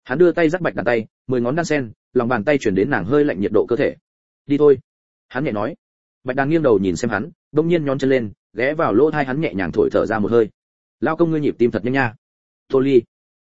Hắn đưa tay dắt Bạch Đàn tay, 10 ngón đan sen, lòng bàn tay chuyển đến nàng hơi lạnh nhiệt độ cơ thể. Đi thôi, hắn nhẹ nói. Bạch Đàn nghiêng đầu nhìn xem hắn, đột nhiên nhón chân lên, ghé vào lỗ tai hắn nhẹ nhàng thổi thở ra một hơi. Lao công ngươi nhịp tim thật nhanh nha. Tô Ly.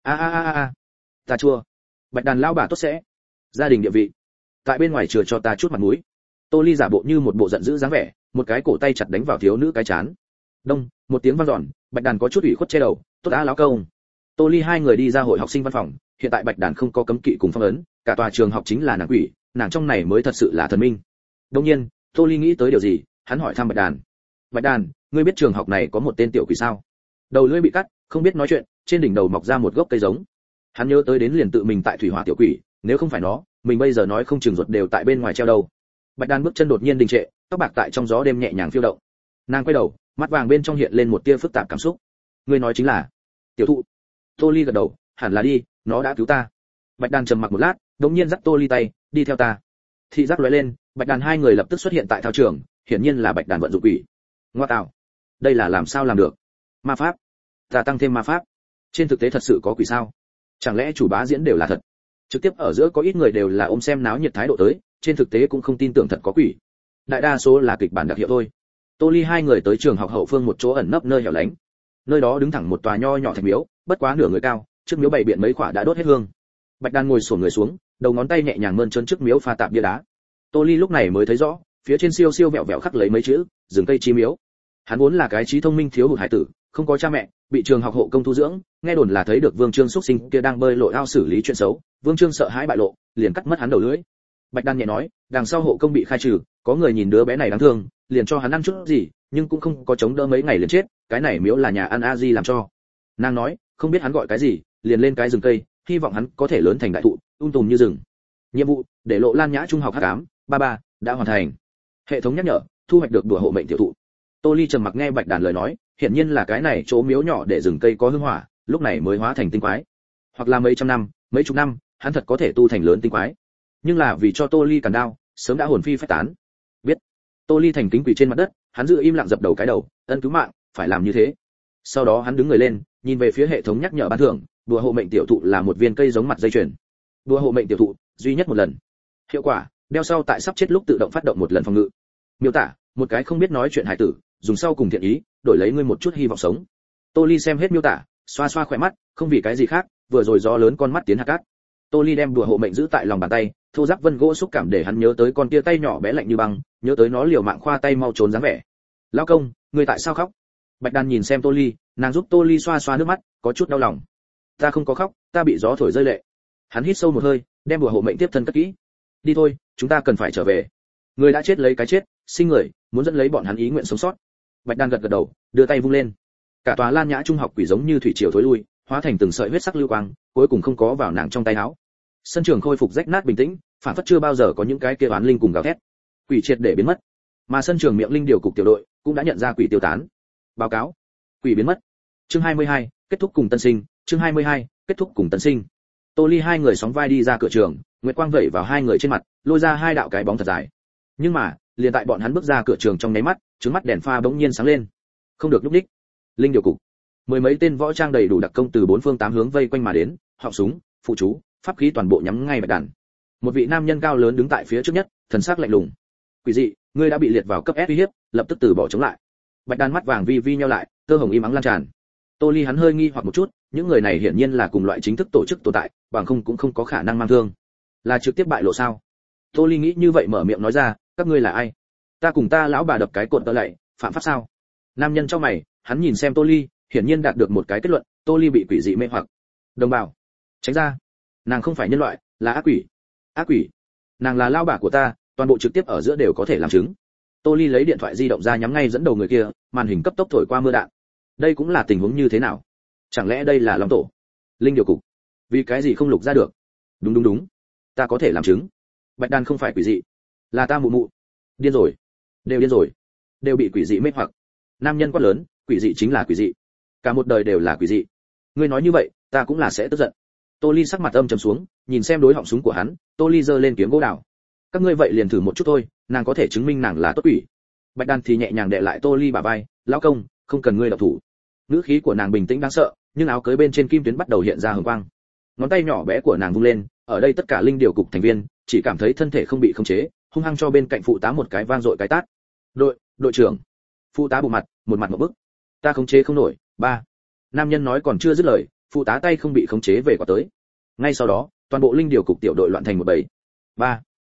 A. Ta chua. Bạch Đàn lao bà tốt sẽ. Gia đình địa vị. Tại bên ngoài chừa cho ta chút mặt mũi. Tô Ly giả bộ như một bộ giận dữ dáng vẻ, một cái cổ tay chặt đánh vào thiếu nữ cái chán. Đông, một tiếng vang dọn, Bạch Đàn có chút ủy khuất che đầu, tốt đã lão công. Tô Ly hai người đi ra hội học sinh văn phòng, hiện tại Bạch Đàn không có cấm kỵ cùng phong ấn, cả tòa trường học chính là nàng quỷ, nàng trong này mới thật sự là thần minh. Đương nhiên, Tô Ly nghĩ tới điều gì, hắn hỏi thăm Bạch Đàn. Bạch Đàn, ngươi biết trường học này có một tên tiểu quỷ sao? Đầu lưỡi bị cắt, không biết nói chuyện, trên đỉnh đầu mọc ra một gốc cây giống. Hắn nhớ tới đến liền tự mình tại thủy hỏa tiểu quỷ, nếu không phải nó, mình bây giờ nói không chừng ruột đều tại bên ngoài treo đầu. Bạch Đàn bước chân đột nhiên đình trệ, tóc bạc tại trong gió đêm nhẹ nhàng phiêu động. Nàng quay đầu, mắt vàng bên trong hiện lên một tia phức tạp cảm xúc. Ngươi nói chính là tiểu thụ. Tô Ly gật đầu, hẳn là đi, nó đã cứu ta. Bạch Đàn trầm mặc một lát, đống nhiên dắt Tô Ly tay, đi theo ta. Thị giác lóe lên, Bạch Đàn hai người lập tức xuất hiện tại thao trường, hiển nhiên là Bạch Đàn vận dụng quỷ. Ngoa tạo, đây là làm sao làm được? Ma pháp? Ta tăng thêm ma pháp. Trên thực tế thật sự có quỷ sao? Chẳng lẽ chủ bá diễn đều là thật? Trực tiếp ở giữa có ít người đều là ôm xem náo nhiệt thái độ tới, trên thực tế cũng không tin tưởng thật có quỷ. Đại đa số là kịch bản đặc hiệu thôi. Tô Ly hai người tới trường học hậu phương một chỗ ẩn nấp nơi hẻo lánh. Nơi đó đứng thẳng một tòa nho nhỏ thạch miếu, bất quá nửa người cao, trước miếu bày biện mấy quả đã đốt hết hương. Bạch Đàn ngồi xổm người xuống, đầu ngón tay nhẹ nhàng mơn trớn trước miếu pha tạp bia đá. Tô Ly lúc này mới thấy rõ, phía trên siêu siêu vẹo vẹo khắc lấy mấy chữ, rừng cây chi miếu. Hắn vốn là cái trí thông minh thiếu hụt hải tử, không có cha mẹ, bị trường học hộ công thu dưỡng, nghe đồn là thấy được Vương Trương xuất sinh kia đang bơi lội ao xử lý chuyện xấu, Vương Trương sợ hãi bại lộ, liền cắt mất hắn đầu lưỡi. Bạch Đàn nhẹ nói, đằng sau hộ công bị khai trừ, có người nhìn đứa bé này đáng thương, liền cho hắn ăn chút gì, nhưng cũng không có chống đỡ mấy ngày liền chết, cái này miếu là nhà ăn a di làm cho. Nàng nói, không biết hắn gọi cái gì, liền lên cái rừng cây, hy vọng hắn có thể lớn thành đại thụ, tùm như rừng. Nhiệm vụ, để lộ Lan Nhã trung học hắc ám, ba đã hoàn thành. Hệ thống nhắc nhở, thu hoạch được đùa hộ mệnh tiểu thụ. Tô Ly trầm mặc nghe Bạch Đàn lời nói, hiển nhiên là cái này chỗ miếu nhỏ để rừng cây có hương hỏa, lúc này mới hóa thành tinh quái. Hoặc là mấy trăm năm, mấy chục năm, hắn thật có thể tu thành lớn tinh quái. Nhưng là vì cho Tô Ly cản đao, sớm đã hồn phi phách tán. Biết. Tô Ly thành kính quỳ trên mặt đất, hắn giữ im lặng dập đầu cái đầu, ân cứu mạng, phải làm như thế. Sau đó hắn đứng người lên, nhìn về phía hệ thống nhắc nhở ban thưởng, đùa hộ mệnh tiểu thụ là một viên cây giống mặt dây chuyền. Đùa hộ mệnh tiểu thụ, duy nhất một lần. Hiệu quả, đeo sau tại sắp chết lúc tự động phát động một lần phòng ngự. Miêu tả, một cái không biết nói chuyện hải tử, dùng sau cùng thiện ý, đổi lấy ngươi một chút hy vọng sống. Tô Ly xem hết miêu tả, xoa xoa khỏe mắt, không vì cái gì khác, vừa rồi gió lớn con mắt tiến hạt cát. Tô Ly đem đùa hộ mệnh giữ tại lòng bàn tay, thô ráp vân gỗ xúc cảm để hắn nhớ tới con kia tay nhỏ bé lạnh như băng, nhớ tới nó liều mạng khoa tay mau trốn dáng vẻ. Lão công, ngươi tại sao khóc? Bạch Đàn nhìn xem Tô Ly, nàng giúp Tô Ly xoa xoa nước mắt, có chút đau lòng. Ta không có khóc, ta bị gió thổi rơi lệ. Hắn hít sâu một hơi, đem đùa hộ mệnh tiếp thân cất kỹ. Đi thôi, chúng ta cần phải trở về. Người đã chết lấy cái chết, sinh người, muốn dẫn lấy bọn hắn ý nguyện sống sót. Bạch Đàn gật gật đầu, đưa tay vung lên. Cả tòa Lan Nhã trung học quỷ giống như thủy triều thối lui, hóa thành từng sợi huyết sắc lưu quang, cuối cùng không có vào nàng trong tay áo. Sân trường khôi phục rách nát bình tĩnh, phản phất chưa bao giờ có những cái kia oán linh cùng gào thét. Quỷ triệt để biến mất, mà sân trường miệng linh điều cục tiểu đội cũng đã nhận ra quỷ tiêu tán. Báo cáo, quỷ biến mất. Chương 22, kết thúc cùng tân sinh. Chương 22, kết thúc cùng tân sinh. Tô Ly hai người sóng vai đi ra cửa trường, nguyệt quang vẩy vào hai người trên mặt, lôi ra hai đạo cái bóng thật dài. Nhưng mà, liền tại bọn hắn bước ra cửa trường trong nháy mắt, trứng mắt đèn pha bỗng nhiên sáng lên. Không được lúc đích. Linh điều cục. Mười mấy tên võ trang đầy đủ đặc công từ bốn phương tám hướng vây quanh mà đến, họng súng, phụ chú, pháp khí toàn bộ nhắm ngay Bạch Đàn. Một vị nam nhân cao lớn đứng tại phía trước nhất, thần sắc lạnh lùng. Quỷ dị, ngươi đã bị liệt vào cấp S uy hiếp, lập tức từ bỏ chống lại. Bạch Đàn mắt vàng vi vi nheo lại, tơ hồng im ắng lan tràn. Tô Ly hắn hơi nghi hoặc một chút, những người này hiển nhiên là cùng loại chính thức tổ chức tồn tại, bằng không cũng không có khả năng mang thương. Là trực tiếp bại lộ sao? Tô Ly nghĩ như vậy mở miệng nói ra, các ngươi là ai? Ta cùng ta lão bà đập cái cột tơ lạy, phạm pháp sao? Nam nhân trong mày, hắn nhìn xem Tô Ly, hiển nhiên đạt được một cái kết luận, Tô Ly bị quỷ dị mê hoặc. Đồng bào, tránh ra. Nàng không phải nhân loại, là ác quỷ. Ác quỷ? Nàng là lao bà của ta, toàn bộ trực tiếp ở giữa đều có thể làm chứng. Tô Ly lấy điện thoại di động ra nhắm ngay dẫn đầu người kia, màn hình cấp tốc thổi qua mưa đạn. Đây cũng là tình huống như thế nào? Chẳng lẽ đây là Long tổ? Linh điều cục? Vì cái gì không lục ra được? Đúng, ta có thể làm chứng. Bạch Đàn không phải quỷ dị, là ta mụ mụ. Điên rồi, đều bị quỷ dị mê hoặc. Nam nhân quát lớn, quỷ dị chính là quỷ dị, cả một đời đều là quỷ dị. Ngươi nói như vậy, ta cũng là sẽ tức giận. Tô Ly sắc mặt âm trầm xuống, nhìn xem đối họng súng của hắn, Tô Ly giơ lên kiếm gỗ đào. Các ngươi vậy liền thử một chút thôi, nàng có thể chứng minh nàng là tốt quỷ. Bạch Đàn thì nhẹ nhàng đè lại Tô Ly bả vai, lão công, không cần ngươi động thủ. Ngữ khí của nàng bình tĩnh đáng sợ, nhưng áo cưới bên trên kim tuyến bắt đầu hiện ra hồng quang. Ngón tay nhỏ bé của nàng vung lên, ở đây tất cả linh điều cục thành viên chỉ cảm thấy thân thể không bị khống chế, hung hăng cho bên cạnh phụ tá một cái vang dội cái tát. Đội trưởng. Phụ tá bù mặt, một mặt ngộp bức. Ta khống chế không nổi. Ba. Nam nhân nói còn chưa dứt lời, phụ tá tay không bị khống chế về quả tới. Ngay sau đó, toàn bộ linh điều cục tiểu đội loạn thành một bầy. Ba.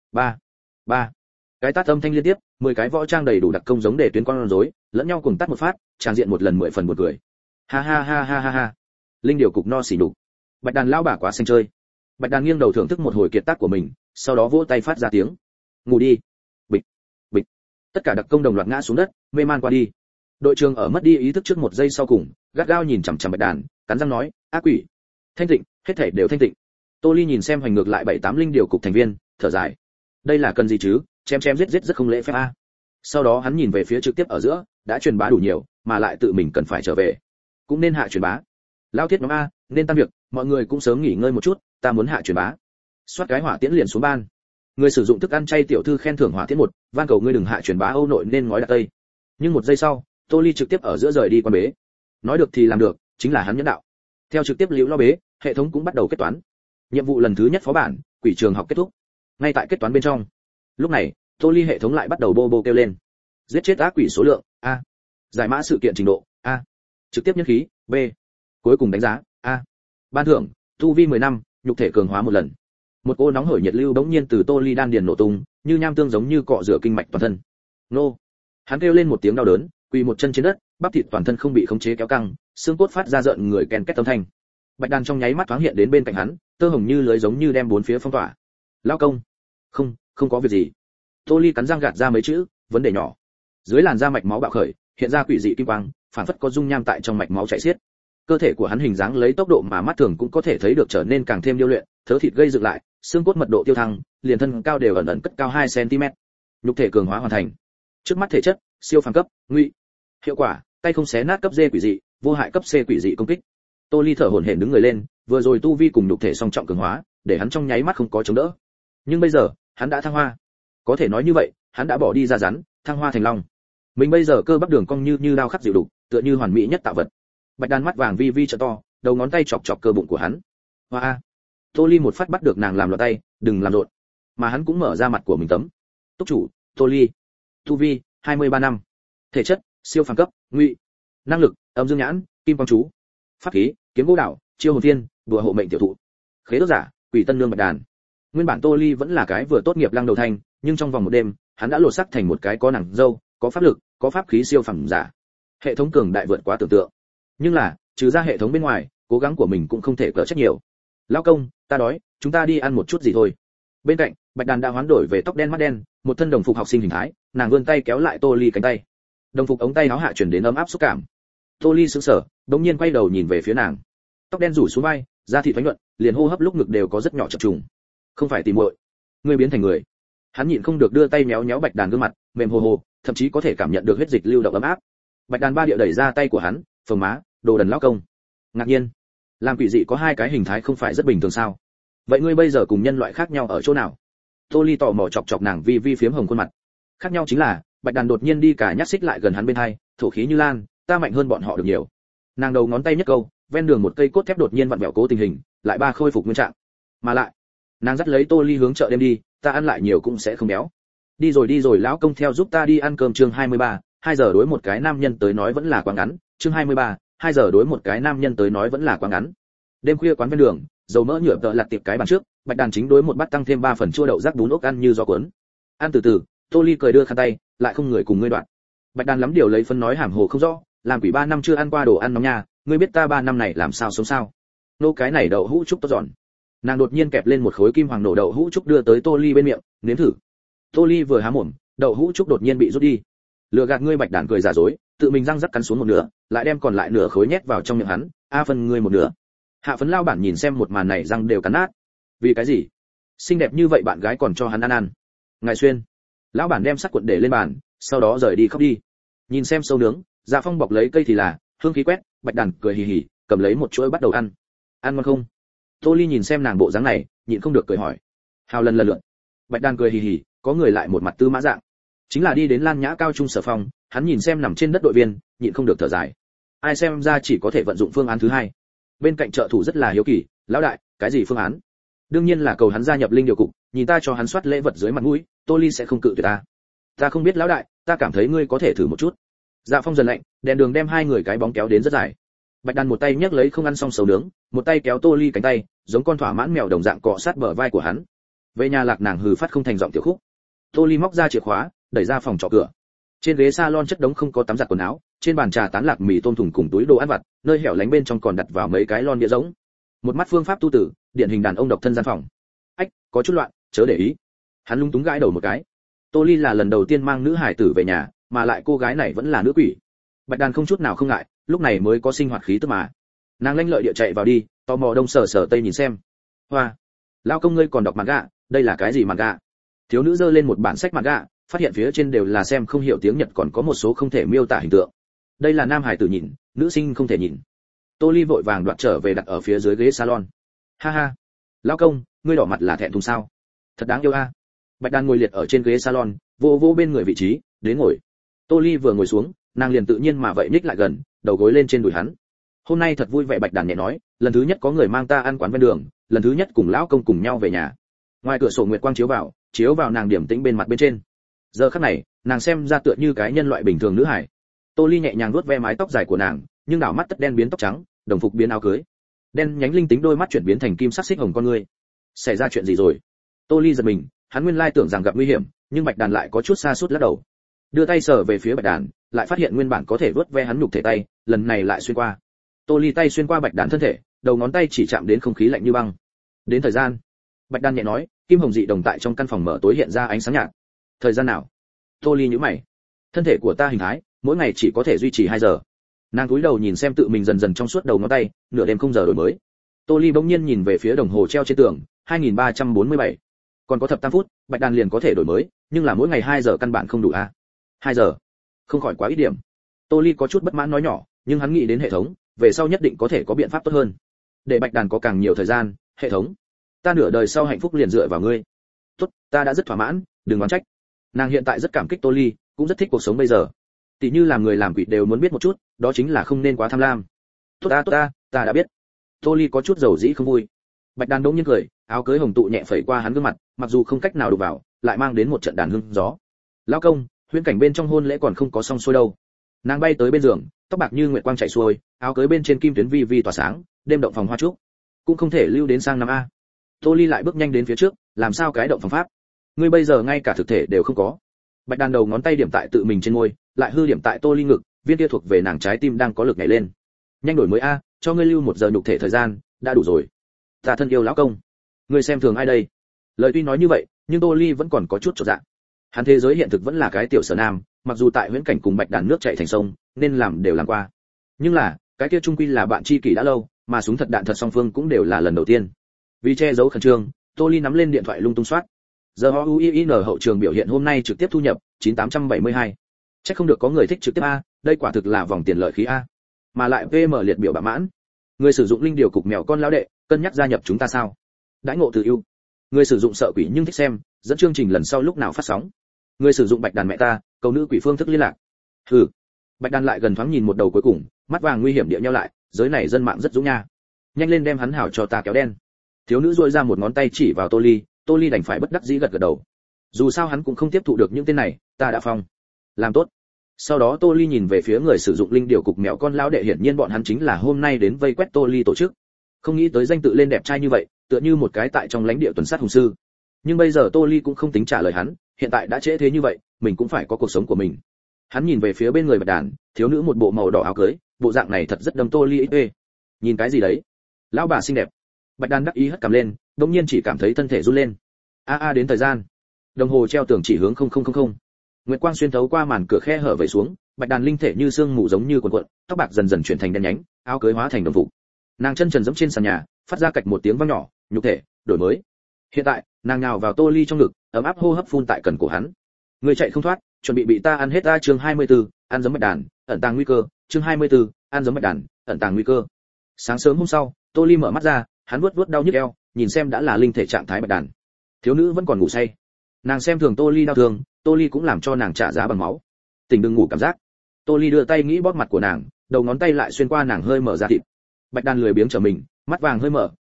Cái tát âm thanh liên tiếp, 10 cái võ trang đầy đủ đặc công giống để tuyến con rối, lẫn nhau cùng tát một phát, tràng diện một lần 10 phần một cười. Ha ha ha ha ha ha. Linh điều cục no xỉ nhục. Bạch Đàn lao bả quá xanh chơi. Bạch Đàn nghiêng đầu thưởng thức một hồi kiệt tác của mình, sau đó vỗ tay phát ra tiếng. Ngủ đi. Bịch, bịch. Tất cả đặc công đồng loạt ngã xuống đất, mê man qua đi. Đội trưởng ở mất đi ý thức trước một giây sau cùng, gắt gao nhìn chằm chằm Bạch Đàn, cắn răng nói, ác quỷ. Thanh tịnh, hết thảy đều thanh tịnh. Tô Ly nhìn xem hành ngược lại 7-8 linh điều cục thành viên, thở dài. Đây là cần gì chứ, chém giết rất không lễ phép a. Sau đó hắn nhìn về phía trực tiếp ở giữa, đã truyền bá đủ nhiều, mà lại tự mình cần phải trở về, cũng nên hạ truyền bá. Lao thiết nhóm a, nên tan việc, mọi người cũng sớm nghỉ ngơi một chút, ta muốn hạ truyền bá. Soát cái hỏa tiễn liền xuống ban. Người sử dụng thức ăn chay tiểu thư khen thưởng hỏa tiễn 1, van cầu ngươi đừng hạ truyền bá Âu nội nên ngói đặt tây. Nhưng một giây sau, Tô Ly trực tiếp ở giữa rời đi quan bế. Nói được thì làm được, chính là hắn nhẫn đạo. Theo trực tiếp liễu lo bế, hệ thống cũng bắt đầu kết toán. Nhiệm vụ lần thứ nhất phó bản, quỷ trường học kết thúc. Ngay tại kết toán bên trong, lúc này, Tô Ly hệ thống lại bắt đầu bô bô kêu lên. Giết chết ác quỷ số lượng A. Giải mã sự kiện trình độ A. Trực tiếp nhân khí B. Cuối cùng đánh giá A. Ban thưởng, tu vi 10 năm, nhục thể cường hóa một lần. Một cô nóng hổi nhiệt lưu bỗng nhiên từ Tô Ly đan điền nổ tung, như nham tương giống như cọ rửa kinh mạch toàn thân. Nô. Hắn kêu lên một tiếng đau đớn, quỳ một chân trên đất, bắp thịt toàn thân không bị khống chế kéo căng, xương cốt phát ra rợn người ken két âm thanh. Bạch Đàn trong nháy mắt thoáng hiện đến bên cạnh hắn, tơ hồng như lưới giống như đem bốn phía phong tỏa. Lao công. Không có việc gì. Tô Ly cắn răng gạt ra mấy chữ, vấn đề nhỏ. Dưới làn da mạch máu bạo khởi, hiện ra quỷ dị kim quang, phản phất có dung nham tại trong mạch máu chảy xiết. Cơ thể của hắn hình dáng lấy tốc độ mà mắt thường cũng có thể thấy được trở nên càng thêm điêu luyện, thớ thịt gây dựng lại, xương cốt mật độ tiêu thăng, liền thân cao đều ẩn ẩn cất cao 2 cm. Nhục thể cường hóa hoàn thành. Trước mắt thể chất, siêu phàm cấp, ngụy. Hiệu quả, tay không xé nát cấp D quỷ dị, vô hại cấp C quỷ dị công kích. Tô Ly thở hổn hển đứng người lên, vừa rồi tu vi cùng nhục thể song trọng cường hóa, để hắn trong nháy mắt không có chống đỡ. Nhưng bây giờ, hắn đã thăng hoa. Có thể nói như vậy, hắn đã bỏ đi da rắn, thăng hoa thành long. Mình bây giờ cơ bắp đường cong như đao khắc dịu đục, tựa như hoàn mỹ nhất tạo vật. Bạch Đàn mắt vàng vi vi trợ to, đầu ngón tay chọc chọc cơ bụng của hắn. Hoa. Tô Ly một phát bắt được nàng làm loạn tay, đừng làm loạn. Mà hắn cũng mở ra mặt của mình tấm. Túc chủ, Tô Ly. Tu vi, 23 năm. Thể chất, siêu phàm cấp, ngụy. Năng lực, âm dương nhãn, kim quang chú. Pháp khí, kiếm gỗ đảo, chiêu hồn thiên, đùa hộ mệnh tiểu thụ. Khế ước giả, quỷ tân nương Bạch Đàn. Nguyên bản Tô Ly vẫn là cái vừa tốt nghiệp lăng đầu thanh, nhưng trong vòng một đêm, hắn đã lột xác thành một cái có nàng dâu, có pháp lực, có pháp khí siêu phàm giả. Hệ thống cường đại vượt quá tưởng tượng. Nhưng là, trừ ra hệ thống bên ngoài, cố gắng của mình cũng không thể cỡ trách nhiều. Lão công, ta đói, chúng ta đi ăn một chút gì thôi. Bên cạnh, Bạch Đàn đã hoán đổi về tóc đen mắt đen, một thân đồng phục học sinh hình thái, nàng vươn tay kéo lại Tô Ly cánh tay. Đồng phục ống tay áo hạ chuyển đến ấm áp xúc cảm. Tô Ly sững sờ, đột nhiên quay đầu nhìn về phía nàng. Tóc đen rủ xuống vai, da thịt thoáng nhuận, liền hô hấp lúc ngực đều có rất nhỏ chập trùng. Không phải tìm muội, ngươi biến thành người. Hắn nhịn không được đưa tay méo méo Bạch Đàn gương mặt, mềm hồ hồ, thậm chí có thể cảm nhận được huyết dịch lưu động ấm áp. Bạch Đàn ba địa đẩy ra tay của hắn, phồng má, đồ đần lão công. Ngạc nhiên, làm quỷ dị có hai cái hình thái không phải rất bình thường sao? Vậy ngươi bây giờ cùng nhân loại khác nhau ở chỗ nào? Tô Ly tò mò chọc chọc nàng vi vi phiếm hồng khuôn mặt. Khác nhau chính là, Bạch Đàn đột nhiên đi cả nhát xích lại gần hắn bên hai, thổ khí như lan, ta mạnh hơn bọn họ được nhiều. Nàng đầu ngón tay nhất câu, ven đường một cây cốt thép đột nhiên vặn vẹo cố tình hình, lại ba khôi phục nguyên trạng. Mà lại, nàng dắt lấy Tô Ly hướng chợ đêm đi, ta ăn lại nhiều cũng sẽ không béo. Đi rồi lão công theo giúp ta đi ăn cơm. Chương 23, 2 giờ đối một cái nam nhân tới nói vẫn là quá ngắn. Chương 23, 2 giờ đối một cái nam nhân tới nói vẫn là quá ngắn. Đêm khuya quán ven đường, dầu mỡ nhựa tợ lặt tiệp cái bàn trước, Bạch Đàn chính đối một bát tăng thêm 3 phần chua đậu rác bún ốc ăn như gió cuốn. Ăn từ từ, Tô Ly cười đưa khăn tay, lại không người cùng ngươi đoạn. Bạch Đàn lắm điều lấy phân nói hàm hồ không rõ, làm quỷ 3 năm chưa ăn qua đồ ăn nóng nha, ngươi biết ta 3 năm này làm sao sống sao? Nô cái này đậu hũ trúc tốt giòn. Nàng đột nhiên kẹp lên một khối kim hoàng nổ đậu hũ trúc đưa tới Tô Ly bên miệng, nếm thử. Tô Ly vừa há mồm, đậu hũ trúc đột nhiên bị rút đi. Lừa gạt ngươi. Bạch Đàn cười giả dối, tự mình răng rắc cắn xuống một nửa, lại đem còn lại nửa khối nhét vào trong miệng hắn, a phân ngươi một nửa. Hạ phấn lao bản nhìn xem một màn này răng đều cắn nát. Vì cái gì? Xinh đẹp như vậy bạn gái còn cho hắn ăn. Ngài Xuyên. Lão bản đem sắt cuộn để lên bàn, sau đó rời đi khóc đi. Nhìn xem sâu nướng, Dạ Phong bọc lấy cây thì là, hương khí quét, Bạch Đàn cười hì hì, cầm lấy một chuỗi bắt đầu ăn. Ăn ngon không? Tô Ly nhìn xem nàng bộ dáng này, nhịn không được cười hỏi. Hào lần lượt. Bạch Đàn cười hì hì, có người lại một mặt tư mã dạng. Chính là đi đến Lan Nhã cao trung Sở Phong, hắn nhìn xem nằm trên đất đội viên, nhịn không được thở dài. Ai xem ra chỉ có thể vận dụng phương án thứ hai. Bên cạnh trợ thủ rất là hiếu kỳ, lão đại, cái gì phương án? Đương nhiên là cầu hắn gia nhập linh điều cục, nhìn ta cho hắn soát lễ vật dưới mặt mũi, Tô Ly sẽ không cự tuyệt ta. Ta không biết lão đại, ta cảm thấy ngươi có thể thử một chút. Dạ Phong dần lạnh, đèn đường đem hai người cái bóng kéo đến rất dài. Bạch Đàn một tay nhấc lấy không ăn xong sầu nướng, một tay kéo Tô Ly cánh tay, giống con thỏa mãn mèo đồng dạng cọ sát bờ vai của hắn. Về nhà Lạc Nàng hừ phát không thành giọng tiểu khúc. Tô Ly móc ra chìa khóa, đẩy ra phòng trọ cửa. Trên ghế salon chất đống không có tắm giặt quần áo, trên bàn trà tán lạc mì tôm thùng cùng túi đồ ăn vặt, nơi hẻo lánh bên trong còn đặt vào mấy cái lon bia rỗng. Một mắt phương pháp tu tử, điển hình đàn ông độc thân gian phòng. Ách, có chút loạn, chớ để ý. Hắn lung túng gãi đầu một cái. Tô Ly là lần đầu tiên mang nữ hải tử về nhà, mà lại cô gái này vẫn là nữ quỷ. Bạch Đàn không chút nào không ngại, lúc này mới có sinh hoạt khí tức mà. Nàng lanh lợi địa chạy vào đi, tò mò đông sờ sờ tây nhìn xem. Hoa, lao công ngươi còn đọc manga, đây là cái gì manga? Thiếu nữ giơ lên một bản sách manga, phát hiện phía trên đều là xem không hiểu tiếng Nhật, còn có một số không thể miêu tả hình tượng. Đây là nam hải tử nhìn, nữ sinh không thể nhìn. Tô Ly vội vàng đoạt trở về đặt ở phía dưới ghế salon. Ha ha, lao công, ngươi đỏ mặt là thẹn thùng sao? Thật đáng yêu a. Bạch Đàn ngồi liệt ở trên ghế salon, vô vô bên người vị trí, đến ngồi. Tô Ly vừa ngồi xuống, nàng liền tự nhiên mà vậy nhích lại gần, đầu gối lên trên đùi hắn. Hôm nay thật vui vẻ. Bạch Đàn nhẹ nói, lần thứ nhất có người mang ta ăn quán ven đường, lần thứ nhất cùng lão công cùng nhau về nhà. Ngoài cửa sổ nguyệt quang chiếu vào nàng điểm tĩnh bên mặt bên trên. Giờ khắc này, nàng xem ra tựa như cái nhân loại bình thường nữ hải. Tô Ly nhẹ nhàng vuốt ve mái tóc dài của nàng, nhưng đảo mắt tất đen biến tóc trắng, đồng phục biến áo cưới. Đen nhánh linh tính đôi mắt chuyển biến thành kim sắc xích hồng con ngươi. Xảy ra chuyện gì rồi? Tô Ly giật mình, hắn nguyên lai tưởng rằng gặp nguy hiểm, nhưng Bạch Đàn lại có chút xa sút lắc đầu. Đưa tay sờ về phía Bạch Đàn, lại phát hiện nguyên bản có thể vuốt ve hắn nhục thể tay, lần này lại xuyên qua. Tô Ly tay xuyên qua Bạch Đàn thân thể, đầu ngón tay chỉ chạm đến không khí lạnh như băng. Đến thời gian, Bạch Đàn nhẹ nói, kim hồng dị đồng tại trong căn phòng mở tối hiện ra ánh sáng nhạt. Thời gian nào? Tô Ly nhíu mày. Thân thể của ta hình thái, mỗi ngày chỉ có thể duy trì 2 giờ. Nàng cúi đầu nhìn xem tự mình dần dần trong suốt đầu ngón tay, nửa đêm không giờ đổi mới. Tô Ly bỗng nhiên nhìn về phía đồng hồ treo trên tường, 2347. Còn có thập tam phút, Bạch Đàn liền có thể đổi mới, nhưng là mỗi ngày 2 giờ căn bản không đủ a. 2 giờ, không khỏi quá ít điểm. Tô Ly có chút bất mãn nói nhỏ, nhưng hắn nghĩ đến hệ thống, về sau nhất định có thể có biện pháp tốt hơn. Để Bạch Đàn có càng nhiều thời gian, hệ thống. Ta nửa đời sau hạnh phúc liền dựa vào ngươi. Tốt, ta đã rất thỏa mãn, đừng oán trách. Nàng hiện tại rất cảm kích Tô Ly, cũng rất thích cuộc sống bây giờ. Tỷ như làm người làm quỷ đều muốn biết một chút, đó chính là không nên quá tham lam. Tốt ta đã biết. Tô Ly có chút dầu dĩ không vui. Bạch Đàn đống nhiên cười, áo cưới hồng tụ nhẹ phẩy qua hắn gương mặt, mặc dù không cách nào đụng vào, lại mang đến một trận đàn hương gió. Lão công, huyễn cảnh bên trong hôn lễ còn không có xong xuôi đâu. Nàng bay tới bên giường, tóc bạc như nguyệt quang chảy xuôi, áo cưới bên trên kim tuyến vi vi tỏa sáng, đêm động phòng hoa trúc. Cũng không thể lưu đến sang năm a. Tô Ly lại bước nhanh đến phía trước, làm sao cái động phòng pháp? Ngươi bây giờ ngay cả thực thể đều không có. Bạch Đàn đầu ngón tay điểm tại tự mình trên môi, lại hư điểm tại Tô Ly ngực, viên kia thuộc về nàng trái tim đang có lực nhảy lên. Nhanh đổi mới a, cho ngươi lưu 1 giờ nhục thể thời gian, đã đủ rồi. Ta thân yêu lão công, ngươi xem thường ai đây? Lời tuy nói như vậy, nhưng Tô Ly vẫn còn có chút chột dạ. Hắn thế giới hiện thực vẫn là cái tiểu sở nam, mặc dù tại huyễn cảnh cùng Bạch Đàn nước chảy thành sông, nên làm đều làm qua. Nhưng là, cái kia trung quy là bạn tri kỷ đã lâu, mà súng thật đạn thật song phương cũng đều là lần đầu tiên. Vì che giấu khẩn trương, Tô Ly nắm lên điện thoại lung tung soát. Giờ HUIN hậu trường biểu hiện hôm nay trực tiếp thu nhập 9872. Chắc không được có người thích trực tiếp a, đây quả thực là vòng tiền lợi khí a. Mà lại VM liệt biểu bạ mãn. Người sử dụng linh điều cục mèo con lão đệ, cân nhắc gia nhập chúng ta sao? Đãi ngộ từ ưu. Người sử dụng sợ quỷ nhưng thích xem, dẫn chương trình lần sau lúc nào phát sóng. Người sử dụng Bạch Đàn mẹ ta, cầu nữ quỷ phương thức liên lạc. Hừ. Bạch Đàn lại gần thoáng nhìn một đầu cuối cùng, mắt vàng nguy hiểm địa nheo lại, giới này dân mạng rất dũng nha. Nhanh lên đem hắn hảo cho ta kéo đen. Thiếu nữ duỗi ra một ngón tay chỉ vào Tô Ly đành phải bất đắc dĩ gật gật đầu. Dù sao hắn cũng không tiếp thụ được những tên này, ta đã phong. Làm tốt. Sau đó Tô Ly nhìn về phía người sử dụng linh điều cục mèo con lão đệ, hiển nhiên bọn hắn chính là hôm nay đến vây quét Tô Ly tổ chức. Không nghĩ tới danh tự lên đẹp trai như vậy, tựa như một cái tại trong lãnh địa tuần sát hùng sư. Nhưng bây giờ Tô Ly cũng không tính trả lời hắn, hiện tại đã trễ thế như vậy, mình cũng phải có cuộc sống của mình. Hắn nhìn về phía bên người Bạch Đàn, thiếu nữ một bộ màu đỏ áo cưới, bộ dạng này thật rất đâm Tô Ly ê. Nhìn cái gì đấy? Lão bà xinh đẹp. Bạch Đàn đắc ý hất cằm lên, đột nhiên chỉ cảm thấy thân thể run lên. Đến thời gian. Đồng hồ treo tường chỉ hướng 0000. Nguyệt quang xuyên thấu qua màn cửa khe hở về xuống, Bạch Đàn linh thể như sương mù giống như cuộn cuộn, tóc bạc dần dần chuyển thành đen nhánh, áo cưới hóa thành đồng phục. Nàng chân trần giẫm trên sàn nhà, phát ra cạch một tiếng vang nhỏ, nhục thể đổi mới. Hiện tại, nàng nhào vào Tô Ly trong ngực, ấm áp hô hấp phun tại cẩn cổ hắn. Người chạy không thoát, chuẩn bị ta ăn hết ta. Chương 24, ăn giấm Bạch Đàn, ẩn tàng nguy cơ. Chương 24, ăn giấm Bạch Đàn, ẩn tàng nguy cơ. Sáng sớm hôm sau, Tô Ly mở mắt ra, hắn vuốt đau nhức eo, nhìn xem đã là linh thể trạng thái Bạch Đàn. Thiếu nữ vẫn còn ngủ say. Nàng xem thường Tô Ly đau thương, Tô Ly cũng làm cho nàng trả giá bằng máu. Tỉnh đừng ngủ cảm giác. Tô Ly đưa tay nghĩ bóp mặt của nàng, đầu ngón tay lại xuyên qua nàng hơi mở ra thịt. Bạch Đàn lười biếng trở mình, mắt vàng hơi mở,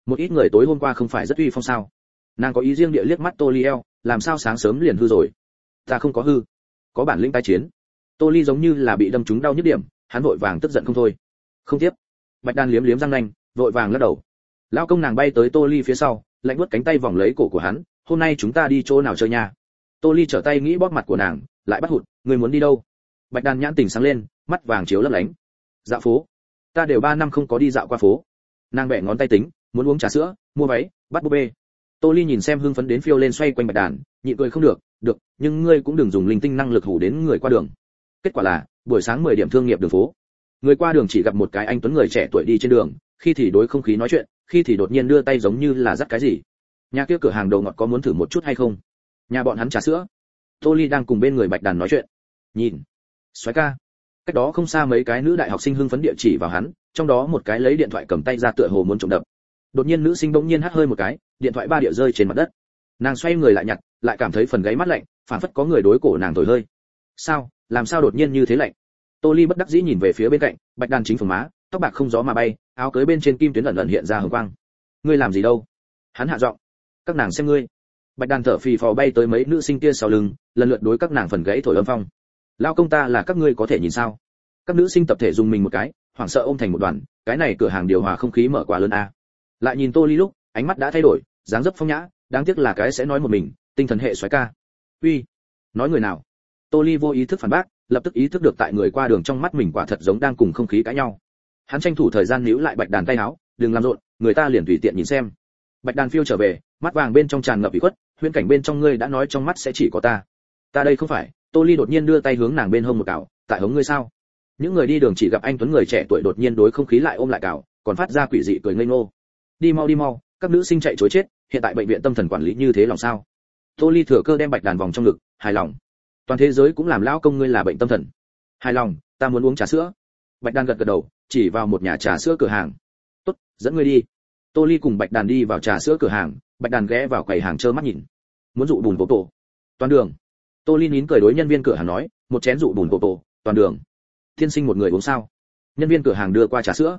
Một ít người tối hôm qua không phải rất uy phong sao? Nàng có ý riêng địa liếc mắt Tô Ly eo, làm sao sáng sớm liền hư rồi? Ta không có hư, có bản lĩnh tái chiến. Tô Ly giống như là bị đâm trúng đau nhức điểm, hắn vội vàng tức giận không thôi. Không tiếp. Bạch Đàn liếm liếm răng nanh, vội vàng lắc đầu. Lão công nàng bay tới Tô Ly phía sau, lạnh vuốt cánh tay vòng lấy cổ của hắn, hôm nay chúng ta đi chỗ nào chơi nha? Tô Ly trở tay nghĩ bóp mặt của nàng, lại bắt hụt, người muốn đi đâu? Bạch Đàn nhãn tỉnh sáng lên, mắt vàng chiếu lấp lánh. Dạo phố. Ta đều 3 năm không có đi dạo qua phố. Nàng bẻ ngón tay tính, muốn uống trà sữa, mua váy, bắt búp bê. Tô Ly nhìn xem hưng phấn đến phiêu lên xoay quanh Bạch Đàn, nhịn cười không được, được, nhưng ngươi cũng đừng dùng linh tinh năng lực hù đến người qua đường. Kết quả là, buổi sáng 10 điểm thương nghiệp đường phố. Người qua đường chỉ gặp một cái anh tuấn người trẻ tuổi đi trên đường, khi thì đối không khí nói chuyện, khi thì đột nhiên đưa tay giống như là dắt cái gì. Nhà kia cửa hàng đồ ngọt có muốn thử một chút hay không? Nhà bọn hắn trà sữa. Tô Ly đang cùng bên người Bạch Đàn nói chuyện. Nhìn, soái ca. Cách đó không xa mấy cái nữ đại học sinh hưng phấn địa chỉ vào hắn, trong đó một cái lấy điện thoại cầm tay ra tựa hồ muốn trộm đập. Đột nhiên nữ sinh bỗng nhiên hắt hơi một cái, điện thoại ba địa rơi trên mặt đất. Nàng xoay người lại nhặt, lại cảm thấy phần gáy mát lạnh, phản phất có người đối cổ nàng thổi hơi. Sao, làm sao đột nhiên như thế lạnh? Tô Ly bất đắc dĩ nhìn về phía bên cạnh, Bạch Đàn chính phồng má, tóc bạc không gió mà bay, áo cưới bên trên kim tuyến ẩn ẩn hiện ra hồng quang. Ngươi làm gì đâu? Hắn hạ giọng. Các nàng xem ngươi. Bạch Đàn thở phì phò bay tới mấy nữ sinh kia sau lưng, lần lượt đối các nàng phần gãy thổi âm phong. Lao công ta là các ngươi có thể nhìn sao? Các nữ sinh tập thể dùng mình một cái, hoảng sợ ôm thành một đoàn, cái này cửa hàng điều hòa không khí mở quá lớn a. Lại nhìn Tô Ly lúc, ánh mắt đã thay đổi, dáng dấp phong nhã, đáng tiếc là cái sẽ nói một mình, tinh thần hệ soái ca. Uy, nói người nào? Tô Ly vô ý thức phản bác, lập tức ý thức được tại người qua đường trong mắt mình quả thật giống đang cùng không khí cãi nhau. Hắn tranh thủ thời gian níu lại Bạch Đàn tay áo, đừng làm rộn, người ta liền tùy tiện nhìn xem. Bạch Đàn phiêu trở về, mắt vàng bên trong tràn ngập ủy khuất, huyễn cảnh bên trong ngươi đã nói trong mắt sẽ chỉ có ta. Ta đây không phải. Tô Ly đột nhiên đưa tay hướng nàng bên hông một cào, tại hống ngươi sao? Những người đi đường chỉ gặp anh tuấn người trẻ tuổi đột nhiên đối không khí lại ôm lại cào, còn phát ra quỷ dị cười ngây ngô. Đi mau, các nữ sinh chạy trối chết, hiện tại bệnh viện tâm thần quản lý như thế lòng sao? Tô Ly thừa cơ đem Bạch Đàn vòng trong ngực, hài lòng. Toàn thế giới cũng làm lão công ngươi là bệnh tâm thần. Hài lòng, ta muốn uống trà sữa. Bạch Đàn gật gật đầu, chỉ vào một nhà trà sữa cửa hàng. Tốt, dẫn ngươi đi. Tô Ly cùng Bạch Đàn đi vào trà sữa cửa hàng, Bạch Đàn ghé vào quầy hàng trơ mắt nhìn. Muốn dụ bùn bộ tổ. Toàn đường. Tô Ly nín cười đối nhân viên cửa hàng nói, một chén dụ bùn bộ tổ, toàn đường. Thiên sinh một người uống sao? Nhân viên cửa hàng đưa qua trà sữa.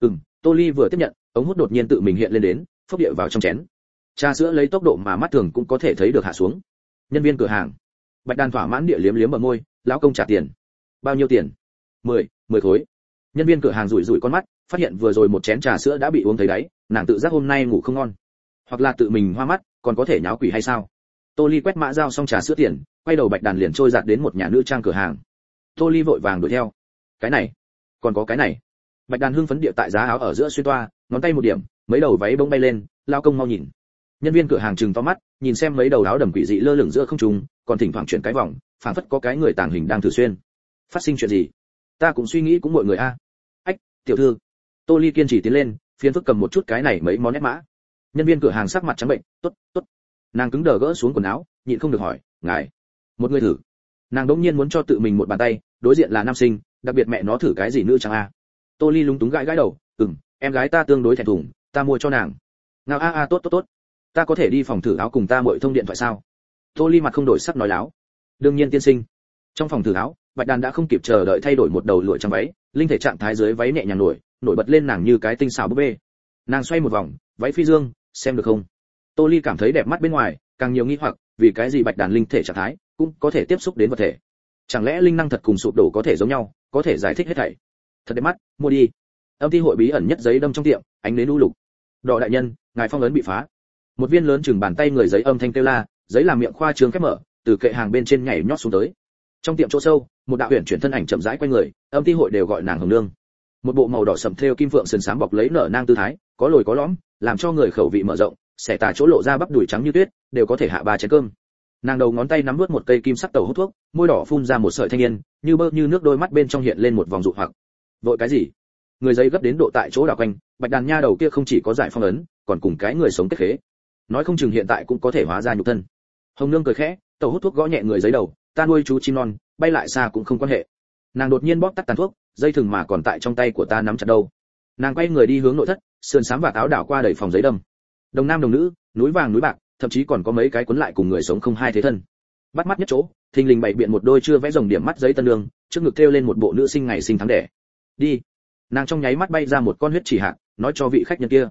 Tô Ly vừa tiếp nhận, ống hút đột nhiên tự mình hiện lên đến, phốc địa vào trong chén. Trà sữa lấy tốc độ mà mắt thường cũng có thể thấy được hạ xuống. Nhân viên cửa hàng. Bạch Đàn thỏa mãn địa liếm liếm bờ môi, lão công trả tiền. Bao nhiêu tiền? 10 khối. Nhân viên cửa hàng rủi rủi con mắt, phát hiện vừa rồi một chén trà sữa đã bị uống thấy đáy, nàng tự giác hôm nay ngủ không ngon, hoặc là tự mình hoa mắt, còn có thể nháo quỷ hay sao? Tô Ly quét mã giao xong trà sữa tiền, quay đầu Bạch Đàn liền trôi giạt đến một nhà nữ trang cửa hàng. Tô Ly vội vàng đuổi theo. Cái này, còn có cái này. Bạch Đàn hưng phấn địa tại giá áo ở giữa xuyên toa, ngón tay một điểm, mấy đầu váy bỗng bay lên, lao công mau nhìn. Nhân viên cửa hàng trừng to mắt, nhìn xem mấy đầu áo đầm quỷ dị lơ lửng giữa không trung, còn thỉnh thoảng chuyển cái vòng, phảng phất có cái người tàng hình đang thử xuyên. Phát sinh chuyện gì? Ta cũng suy nghĩ cũng mọi người a. Ách, tiểu thư. Tô Ly kiên trì tiến lên, phiền phức cầm một chút cái này mấy món nét mã. Nhân viên cửa hàng sắc mặt trắng bệnh, tốt. Nàng cứng đờ gỡ xuống quần áo, nhịn không được hỏi, ngài, một người thử. Nàng đống nhiên muốn cho tự mình một bàn tay, đối diện là nam sinh, đặc biệt mẹ nó thử cái gì nữ trang a. Tô Ly lúng túng gãi đầu, em gái ta tương đối thẹn thùng, ta mua cho nàng. Ngao a tốt. Ta có thể đi phòng thử áo cùng ta muội thông điện thoại sao? Tô Ly mặt không đổi sắc nói láo. Đương nhiên tiên sinh. Trong phòng thử áo, Bạch Đàn đã không kịp chờ đợi thay đổi một đầu lụa trắng váy, linh thể trạng thái dưới váy nhẹ nhàng nổi bật lên nàng như cái tinh xảo búp bê. Nàng xoay một vòng, váy phi dương, xem được không? Tô Ly cảm thấy đẹp mắt bên ngoài, càng nhiều nghi hoặc, vì cái gì Bạch Đàn linh thể trạng thái cũng có thể tiếp xúc đến vật thể? Chẳng lẽ linh năng thật cùng sụp đổ có thể giống nhau, có thể giải thích hết thảy? Thật đẹp mắt, mua đi. Âm ty hội bí ẩn nhất giấy đâm trong tiệm, ánh đến u lục. Đỏ đại nhân, ngài phong ấn bị phá. Một viên lớn chừng bàn tay người giấy âm thanh kêu la, giấy làm miệng khoa trương khép mở, từ kệ hàng bên trên nhảy nhót xuống tới. Trong tiệm chỗ sâu, một đạo huyền chuyển thân ảnh chậm rãi quay người, âm ty hội đều gọi nàng hồng nương. Một bộ màu đỏ sẫm thêu kim phượng sườn xám bọc lấy nở nang tư thái, có lồi có lõm, làm cho người khẩu vị mở rộng, xẻ tà chỗ lộ ra bắp đùi trắng như tuyết, đều có thể hạ 3 chén cơm. Nàng đầu ngón tay nắm nuốt một cây kim sắc tàu hút thuốc, môi đỏ phun ra một sợi thanh yên, như bơ như nước, đôi mắt bên trong hiện lên một vòng dụ hoặc. Vội cái gì? Người giấy gấp đến độ tại chỗ đảo quanh, Bạch Đàn nha đầu kia không chỉ có giải phong ấn, còn cùng cái người sống kết khế. Nói không chừng hiện tại cũng có thể hóa ra nhục thân. Hồng nương cười khẽ, tàu hút thuốc gõ nhẹ người giấy đầu, ta nuôi chú chim non, bay lại xa cũng không quan hệ. Nàng đột nhiên bóp tắt tàn thuốc, dây thừng mà còn tại trong tay của ta nắm chặt đâu. Nàng quay người đi hướng nội thất, sườn xám và táo đảo qua đầy phòng giấy đâm. Đồng nam đồng nữ, núi vàng núi bạc, thậm chí còn có mấy cái cuốn lại cùng người sống không hai thế thân. Bắt mắt nhất chỗ, thình lình bày biện một đôi chưa vẽ rồng điểm mắt giấy tân lương, trước ngực thêu lên một bộ nữ sinh ngày sinh tháng đẻ. Đi. Nàng trong nháy mắt bay ra một con huyết chỉ hạt, nói cho vị khách nhân kia.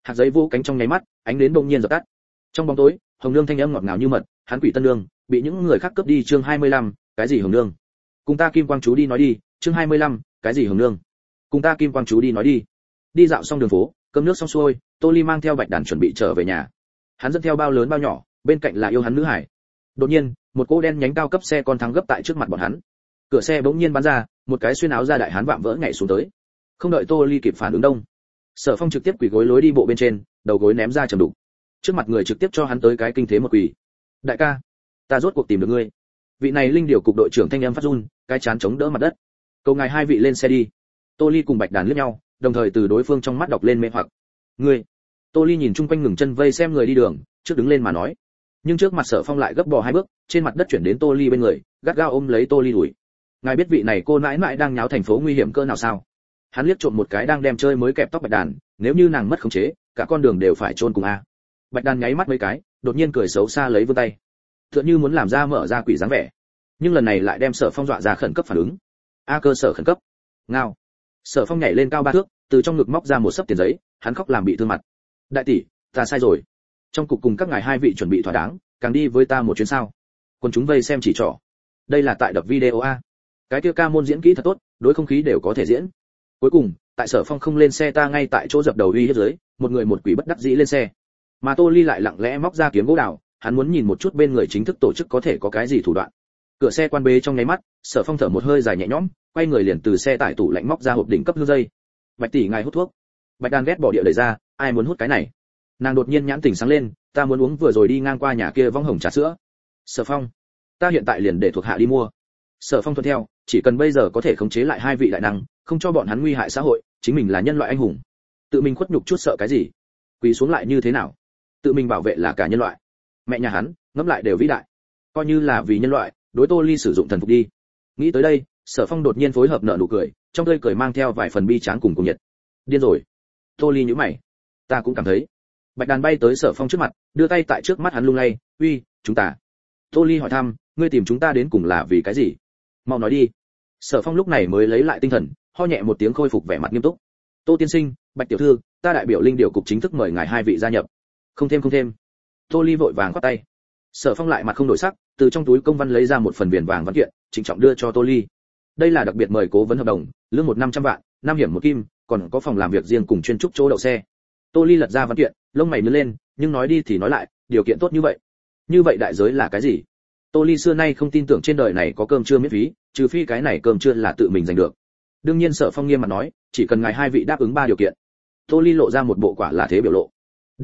hạt giấy vô cánh trong nháy mắt, ánh đến bỗng nhiên dập tắt. Trong bóng tối, Hồng Nương thanh âm ngọt ngào như mật, hắn Quỷ Tân Nương, bị những người khác cướp đi. Chương 25, cái gì Hồng Nương? Cùng ta Kim Quang chú đi nói đi. Chương 25, cái gì Hồng Nương? Cùng ta Kim Quang chú đi nói đi. Đi dạo xong đường phố, cơm nước xong xuôi, Tô Ly mang theo Bạch Đàn chuẩn bị trở về nhà. Hắn dẫn theo bao lớn bao nhỏ, bên cạnh là yêu hắn nữ hải. Đột nhiên, một cô đen nhánh cao cấp xe con thắng gấp tại trước mặt bọn hắn. Cửa xe bỗng nhiên bắn ra, một cái xuyên áo da đại hán vạm vỡ nhảy xuống tới. Không đợi Tô Ly kịp phản ứng đông, Sở Phong trực tiếp quỳ gối lối đi bộ bên trên, đầu gối ném ra trầm đục. Trước mặt người trực tiếp cho hắn tới cái kinh thế một quỳ. Đại ca, ta rốt cuộc tìm được ngươi. Vị này linh điều cục đội trưởng thanh âm phát run, cái chán chống đỡ mặt đất. Cầu ngài hai vị lên xe đi. Tô Ly cùng Bạch Đàn liếc nhau, đồng thời từ đối phương trong mắt đọc lên mê hoặc. Ngươi? Tô Ly nhìn chung quanh ngừng chân vây xem người đi đường, trước đứng lên mà nói. Nhưng trước mặt Sở Phong lại gấp bò hai bước, trên mặt đất chuyển đến Tô Ly bên người, gắt gao ôm lấy Tô Ly đuổi. Ngài biết vị này cô nãi nãi đang nháo thành phố nguy hiểm cỡ nào sao? Hắn liếc trộm một cái đang đem chơi mới kẹp tóc Bạch Đàn, nếu như nàng mất khống chế, cả con đường đều phải chôn cùng a. Bạch Đàn nháy mắt mấy cái, đột nhiên cười xấu xa lấy vươn tay, tựa như muốn làm ra mở ra quỷ dáng vẻ, nhưng lần này lại đem Sở Phong dọa ra khẩn cấp phản ứng. A, cơ sở khẩn cấp. Ngao. Sở Phong nhảy lên cao 3 thước, từ trong ngực móc ra một xấp tiền giấy, hắn khóc làm bị thương mặt. Đại tỷ, ta sai rồi. Trong cục cùng các ngài hai vị chuẩn bị thỏa đáng, càng đi với ta một chuyến sao? Quân chúng vây xem chỉ trỏ. Đây là tại đập video a. Cái kia ca môn diễn kỹ thật tốt, đối không khí đều có thể diễn. Cuối cùng, tại Sở Phong không lên xe ta ngay tại chỗ dập đầu uy hiếp dưới, một người một quỷ bất đắc dĩ lên xe. Mà Tô Ly lại lặng lẽ móc ra kiếm gỗ đào, hắn muốn nhìn một chút bên người chính thức tổ chức có thể có cái gì thủ đoạn. Cửa xe quan bế trong nháy mắt, Sở Phong thở một hơi dài nhẹ nhõm, quay người liền từ xe tải tủ lạnh móc ra hộp đỉnh cấp hương dây. Bạch tỷ ngài hút thuốc. Bạch Đàn ghét bỏ địa đẩy ra, ai muốn hút cái này? Nàng đột nhiên nhãn tỉnh sáng lên, ta muốn uống vừa rồi đi ngang qua nhà kia vong hồng trà sữa. Sở Phong, ta hiện tại liền để thuộc hạ đi mua. Sở Phong thuận theo, chỉ cần bây giờ có thể khống chế lại hai vị đại năng, không cho bọn hắn nguy hại xã hội, chính mình là nhân loại anh hùng. Tự mình khuất nhục chút sợ cái gì? Quỳ xuống lại như thế nào? Tự mình bảo vệ là cả nhân loại. Mẹ nhà hắn, ngẫm lại đều vĩ đại. Coi như là vì nhân loại, đối Tô Ly sử dụng thần phục đi. Nghĩ tới đây, Sở Phong đột nhiên phối hợp nở nụ cười, trong tươi cười mang theo vài phần bi tráng cùng nhiệt. Điên rồi. Tô Ly nhíu mày. Ta cũng cảm thấy. Bạch Đàn bay tới Sở Phong trước mặt, đưa tay tại trước mắt hắn lung lay, "Uy, chúng ta." Tô Ly hỏi thăm, "Ngươi tìm chúng ta đến cùng là vì cái gì? Mau nói đi." Sở Phong lúc này mới lấy lại tinh thần, ho nhẹ một tiếng khôi phục vẻ mặt nghiêm túc. "Tô tiên sinh, Bạch tiểu thư, ta đại biểu linh điều cục chính thức mời ngài hai vị gia nhập." Không thêm. Tô Ly vội vàng quát tay. Sở Phong lại mặt không đổi sắc, từ trong túi công văn lấy ra một phần viền vàng văn kiện, trịnh trọng đưa cho Tô Ly. Đây là đặc biệt mời cố vấn hợp đồng, lương 1.500 vạn, 5 hiểm 1 kim, còn có phòng làm việc riêng cùng chuyên trúc chỗ đậu xe. Tô Ly lật ra văn kiện, lông mày nhướng lên, nhưng nói đi thì nói lại, điều kiện tốt như vậy đại giới là cái gì? Tô Ly xưa nay không tin tưởng trên đời này có cơm trưa miễn phí, trừ phi cái này cơm trưa là tự mình giành được. Đương nhiên Sở Phong nghiêm mặt nói, chỉ cần ngài hai vị đáp ứng 3 điều kiện. Tô Ly lộ ra một bộ quả là thế biểu lộ.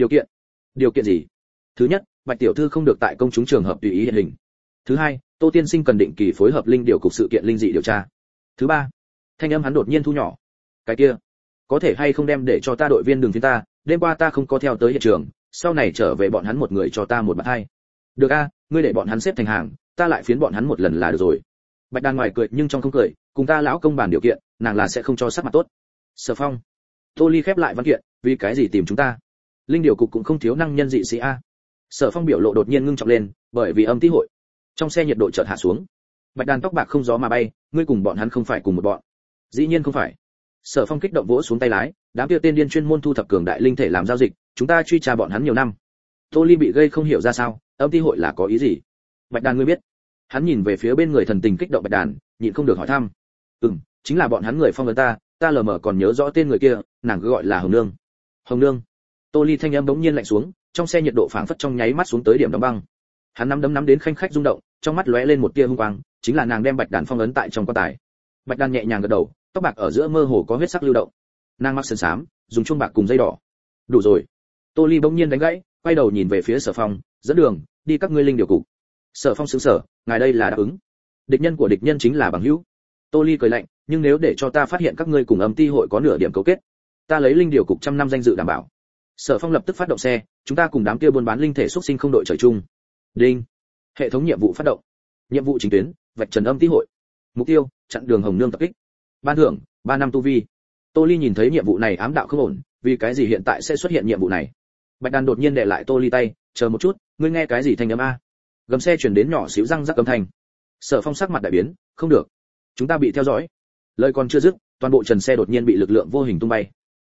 Điều kiện gì? Thứ nhất, Bạch tiểu thư không được tại công chúng trường hợp tùy ý hiện hình. Thứ hai, Tô tiên sinh cần định kỳ phối hợp linh điều cục sự kiện linh dị điều tra. Thứ ba, thanh âm hắn đột nhiên thu nhỏ. Cái kia, có thể hay không đem để cho ta đội viên đường phiến ta, đêm qua ta không có theo tới hiện trường, sau này trở về bọn hắn một người cho ta một bạt hai. Được a, ngươi để bọn hắn xếp thành hàng, ta lại phiến bọn hắn một lần là được rồi. Bạch Đàn ngoài cười nhưng trong không cười, cùng ta lão công bàn điều kiện, nàng là sẽ không cho sắc mặt tốt. Sở Phong. Tô Ly khép lại văn kiện, vì cái gì tìm chúng ta? Linh điều cục cũng không thiếu năng nhân dị sĩ a. Sở Phong biểu lộ đột nhiên ngưng trọng lên, bởi vì âm tí hội. Trong xe nhiệt độ chợt hạ xuống. Bạch Đàn tóc bạc không gió mà bay, ngươi cùng bọn hắn không phải cùng một bọn. Dĩ nhiên không phải. Sở Phong kích động vỗ xuống tay lái, đám kia tên điên chuyên môn thu thập cường đại linh thể làm giao dịch, chúng ta truy tra bọn hắn nhiều năm. Tô Ly bị gây không hiểu ra sao, âm tí hội là có ý gì? Bạch Đàn ngươi biết? Hắn nhìn về phía bên người thần tình kích động Bạch Đàn, nhịn không được hỏi thăm. Chính là bọn hắn người phong vấn ta lờ mờ còn nhớ rõ tên người kia, nàng cứ gọi là Hồng Nương. Hồng Nương. Tô Ly thanh âm bỗng nhiên lạnh xuống, trong xe nhiệt độ phảng phất trong nháy mắt xuống tới điểm đóng băng. Hắn nắm đến khanh khách rung động, trong mắt lóe lên một tia hung quang, chính là nàng đem Bạch Đàn phong ấn tại trong quan tài. Bạch Đàn nhẹ nhàng gật đầu, tóc bạc ở giữa mơ hồ có huyết sắc lưu động. Nàng mặc sườn xám, dùng chuông bạc cùng dây đỏ. Đủ rồi. Tô Ly bỗng nhiên đánh gãy, quay đầu nhìn về phía Sở Phong, dẫn đường, đi các ngươi linh điều cục. Sở Phong sững sờ, ngài đây là đáp ứng. Địch nhân của địch nhân chính là bằng hữu. Tô Ly cười lạnh, nhưng nếu để cho ta phát hiện các ngươi cùng âm ti hội có nửa điểm cấu kết, ta lấy linh điều cục trăm năm danh dự đảm bảo. Sở Phong lập tức phát động xe, chúng ta cùng đám kia buôn bán linh thể xuất sinh không đội trời chung. Đinh. Hệ thống nhiệm vụ phát động. Nhiệm vụ chính tuyến, vạch trần âm ti hội. Mục tiêu, chặn đường Hồng Nương tập kích. Ban thưởng, 3 năm tu vi. Tô Ly nhìn thấy nhiệm vụ này ám đạo không ổn, vì cái gì hiện tại sẽ xuất hiện nhiệm vụ này? Bạch Đàn đột nhiên đè lại Tô Ly tay, chờ một chút, ngươi nghe cái gì thanh âm a? Gầm xe chuyển đến nhỏ xíu răng rắc âm thanh. Sở Phong sắc mặt đại biến, không được, chúng ta bị theo dõi. Lời còn chưa dứt, toàn bộ trần xe đột nhiên bị lực lượng vô hình tung bay.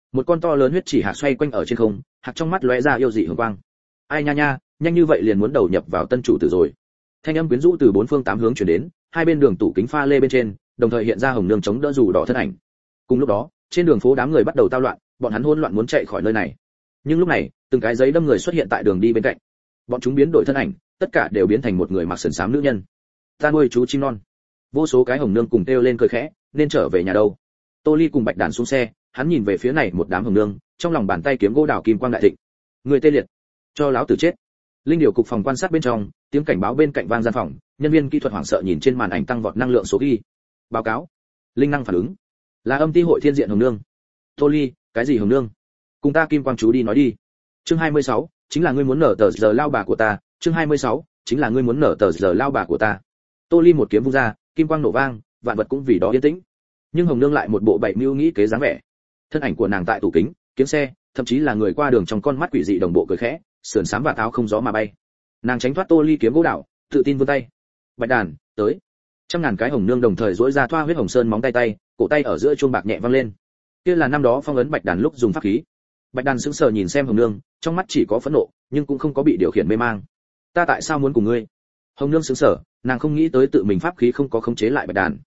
Một con to lớn huyết chỉ hạc xoay quanh ở trên không, hạc trong mắt lóe ra yêu dị hường quang. Ai nha nha, nhanh như vậy liền muốn đầu nhập vào tân chủ tử rồi. Thanh âm quyến rũ từ bốn phương tám hướng truyền đến, hai bên đường tủ kính pha lê bên trên, đồng thời hiện ra hồng nương chống đỡ dù đỏ thân ảnh. Cùng lúc đó, trên đường phố đám người bắt đầu tao loạn, bọn hắn hỗn loạn muốn chạy khỏi nơi này. Nhưng lúc này, từng cái giấy đâm người xuất hiện tại đường đi bên cạnh. Bọn chúng biến đổi thân ảnh, tất cả đều biến thành một người mặc sườn xám nữ nhân. Ta nuôi chú chim non. Vô số cái hồng nương cùng kêu lên cười khẽ, nên trở về nhà đâu. Tô Ly cùng Bạch Đàn xuống xe, hắn nhìn về phía này một đám hồng nương, trong lòng bàn tay kiếm gỗ đào kim quang đại thịnh. Người tê liệt, cho láo tử chết. Linh điều cục phòng quan sát bên trong, tiếng cảnh báo bên cạnh vang gian phòng, nhân viên kỹ thuật hoảng sợ nhìn trên màn ảnh tăng vọt năng lượng số ghi. Báo cáo, linh năng phản ứng, là âm ty hội thiên diện hồng nương. Tô Ly, cái gì hồng nương? Cùng ta kim quang chú đi nói đi. Chương 26, chính là ngươi muốn nở tờ giờ lao bà của ta. Chương 26, chính là ngươi muốn nở tờ giờ lao bà của ta. Tô Ly một kiếm vung ra, kim quang nổ vang, vạn vật cũng vì đó yên tĩnh. Nhưng hồng nương lại một bộ bảy mưu nghĩ kế dáng vẻ. Thân ảnh của nàng tại tủ kính, kiếm xe, thậm chí là người qua đường trong con mắt quỷ dị đồng bộ cười khẽ, sườn xám và áo không gió mà bay. Nàng tránh thoát Tô Ly kiếm gỗ đảo, tự tin vươn tay. Bạch Đàn, tới. Trăm ngàn cái hồng nương đồng thời duỗi ra thoa huyết hồng sơn móng tay tay, cổ tay ở giữa chuông bạc nhẹ vang lên. Kia là năm đó phong ấn Bạch Đàn lúc dùng pháp khí. Bạch Đàn sững sờ nhìn xem hồng nương, trong mắt chỉ có phẫn nộ, nhưng cũng không có bị điều khiển mê mang. Ta tại sao muốn cùng ngươi? Hồng nương sững sờ, nàng không nghĩ tới tự mình pháp khí không có khống chế lại Bạch Đàn.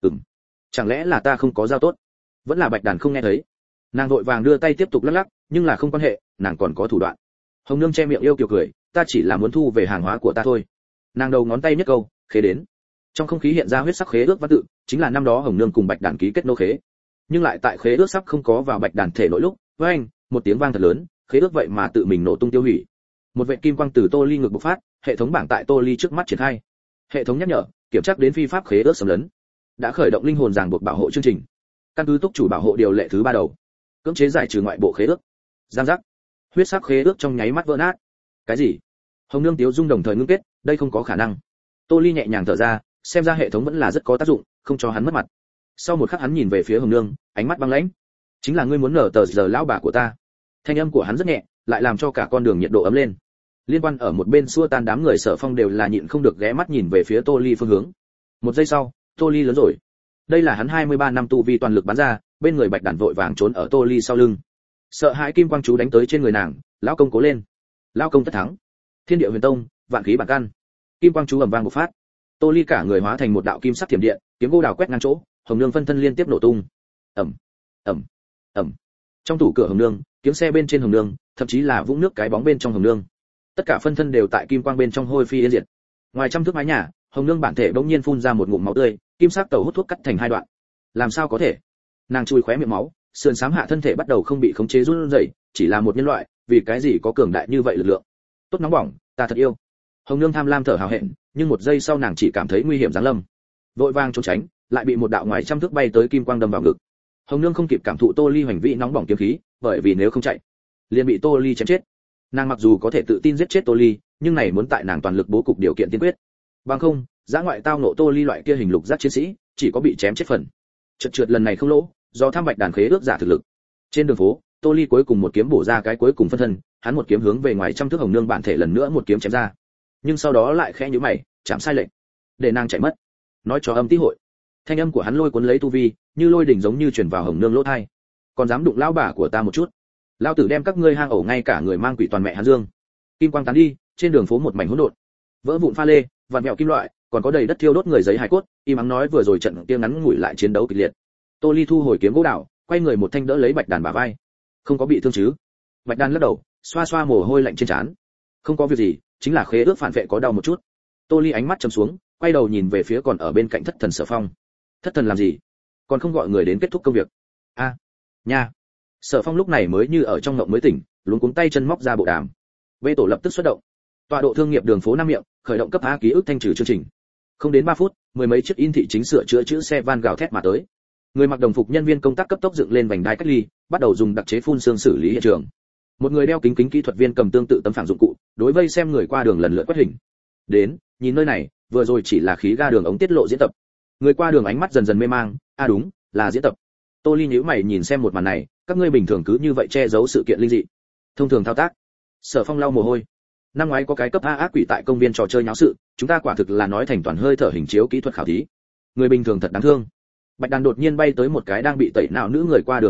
Chẳng lẽ là ta không có giao tốt? Vẫn là Bạch Đàn không nghe thấy. Nàng vội vàng đưa tay tiếp tục lắc lắc, nhưng là không quan hệ, nàng còn có thủ đoạn. Hồng nương che miệng yêu kiều cười, ta chỉ là muốn thu về hàng hóa của ta thôi. Nàng đầu ngón tay nhất câu, khế đến. Trong không khí hiện ra huyết sắc khế ước văn tự, chính là năm đó Hồng nương cùng Bạch Đàn ký kết nô khế. Nhưng lại tại khế ước sắp không có vào Bạch Đàn thể nội lúc, với anh, một tiếng vang thật lớn, khế ước vậy mà tự mình nổ tung tiêu hủy. Một vệt kim quang từ Tô Ly ngực bộc phát, hệ thống bảng tại Tô Ly trước mắt triển khai. Hệ thống nhắc nhở, kiểm tra đến phi pháp khế ước xâm lấn. Đã khởi động linh hồn ràng buộc bảo hộ chương trình. Căn cứ túc chủ bảo hộ điều lệ thứ 3 đầu. Cưỡng chế giải trừ ngoại bộ khế ước. Giang giác. Huyết sắc khế ước trong nháy mắt vỡ nát. Cái gì? Hồng nương tiếu dung đồng thời ngưng kết, đây không có khả năng. Tô Ly nhẹ nhàng thở ra, xem ra hệ thống vẫn là rất có tác dụng, không cho hắn mất mặt. Sau một khắc hắn nhìn về phía Hồng nương, ánh mắt băng lãnh. Chính là ngươi muốn nở tờ giờ lão bà của ta. Thanh âm của hắn rất nhẹ, lại làm cho cả con đường nhiệt độ ấm lên. Liên quan ở một bên xua tan đám người Sở Phong đều là nhịn không được ghé mắt nhìn về phía Tô Ly phương hướng. Một giây sau, Tô Ly lớn rồi. Đây là hắn 23 năm tu vi toàn lực bắn ra, bên người Bạch Đàn vội vàng trốn ở Tô Ly sau lưng. Sợ hãi kim quang chú đánh tới trên người nàng, lão công cố lên. Lão công tất thắng. Thiên địa huyền tông, vạn khí bản căn. Kim quang chú ầm vang bộc phát. Tô Ly cả người hóa thành một đạo kim sắc thiểm điện, kiếm gỗ đào quét ngang chỗ, hồng nương phân thân liên tiếp nổ tung. Ầm, ầm, ầm. Trong tủ cửa hồng nương, kiếm xe bên trên hồng nương, thậm chí là vũng nước cái bóng bên trong hồng nương. Tất cả phân thân đều tại kim quang bên trong hôi phi yên diệt. Ngoài trăm thước mái nhà, hồng nương bản thể bỗng nhiên phun ra một ngụm máu tươi, kim sắc tẩu hút thuốc cắt thành hai đoạn. Làm sao có thể? Nàng chui khóe miệng máu, sườn xám hạ thân thể bắt đầu không bị khống chế run rẩy, chỉ là một nhân loại, vì cái gì có cường đại như vậy lực lượng? Tốt nóng bỏng, ta thật yêu. Hồng nương tham lam thở hào hẹn, nhưng một giây sau nàng chỉ cảm thấy nguy hiểm giáng lâm. Vội vàng trốn tránh, lại bị một đạo ngoài trăm thước bay tới kim quang đâm vào ngực. Hồng nương không kịp cảm thụ Tô Ly hoành vĩ nóng bỏng kiếm khí, bởi vì nếu không chạy, liền bị Tô Ly chém chết. Nàng mặc dù có thể tự tin giết chết Tô Ly, nhưng này muốn tại nàng toàn lực bố cục điều kiện tiên quyết. Bằng không, giã ngoại tao nộ Tô Ly loại kia hình lục giác chiến sĩ, chỉ có bị chém chết phần. Trượt lần này không lỗ, do tham Bạch Đàn khế ước giả thực lực. Trên đường phố, Tô Ly cuối cùng một kiếm bổ ra cái cuối cùng phân thân, hắn một kiếm hướng về ngoài trăm thước hồng nương bản thể lần nữa một kiếm chém ra. Nhưng sau đó lại khẽ nhíu mày, chạm sai lệnh, để nàng chạy mất. Nói cho âm tí hội. Thanh âm của hắn lôi cuốn lấy tu vi, như lôi đỉnh giống như truyền vào hồng nương lỗ tai. Còn dám đụng lão bà của ta một chút, lão tử đem các ngươi hang ổ ngay cả người mang quỷ toàn mẹ hắn dương. Kim quang tán đi, trên đường phố một mảnh hỗn độn. Vỡ vụn pha lê, vạn mèo kim loại, còn có đầy đất thiêu đốt người giấy hài cốt, im ắng nói vừa rồi trận kia ngắn ngủi lại chiến đấu kịch liệt. Tô Ly thu hồi kiếm gỗ đào, quay người một thanh đỡ lấy Bạch Đàn bả vai. Không có bị thương chứ? Bạch Đàn lắc đầu, xoa xoa mồ hôi lạnh trên trán. Không có việc gì, chính là khế ước phản vệ có đau một chút. Tô Ly ánh mắt trầm xuống, quay đầu nhìn về phía còn ở bên cạnh thất thần Sở Phong. Thất thần làm gì? Còn không gọi người đến kết thúc công việc? A, nha. Sở Phong lúc này mới như ở trong ngộng mới tỉnh, luống cuống tay chân móc ra bộ đàm. Bê tổ lập tức xuất động. Tọa độ thương nghiệp đường phố Nam Miệng, khởi động cấp A ký ức thanh trừ chương trình. Không đến 3 phút, mười mấy chiếc in thị chính sửa chữa chữ xe van gào thét mà tới. Người mặc đồng phục nhân viên công tác cấp tốc dựng lên vành đai cách ly, bắt đầu dùng đặc chế phun sương xử lý hiện trường. Một người đeo kính kính kỹ thuật viên cầm tương tự tấm phẳng dụng cụ, đối vây xem người qua đường lần lượt quét hình. Đến, nhìn nơi này, vừa rồi chỉ là khí ga đường ống tiết lộ diễn tập. Người qua đường ánh mắt dần dần mê mang, đúng, là diễn tập. Tô Ly nhíu mày nhìn xem một màn này, các ngươi bình thường cứ như vậy che giấu sự kiện linh dị. Thông thường thao tác. Sở Phong lau mồ hôi. Năm ngoái có cái cấp A ác quỷ tại công viên trò chơi nháo sự, chúng ta quả thực là nói thành toàn hơi thở hình chiếu kỹ thuật khảo thí. Người bình thường thật đáng thương. Bạch Đàn đột nhiên bay tới một cái đang bị tẩy não nữ người qua đường trước mặt,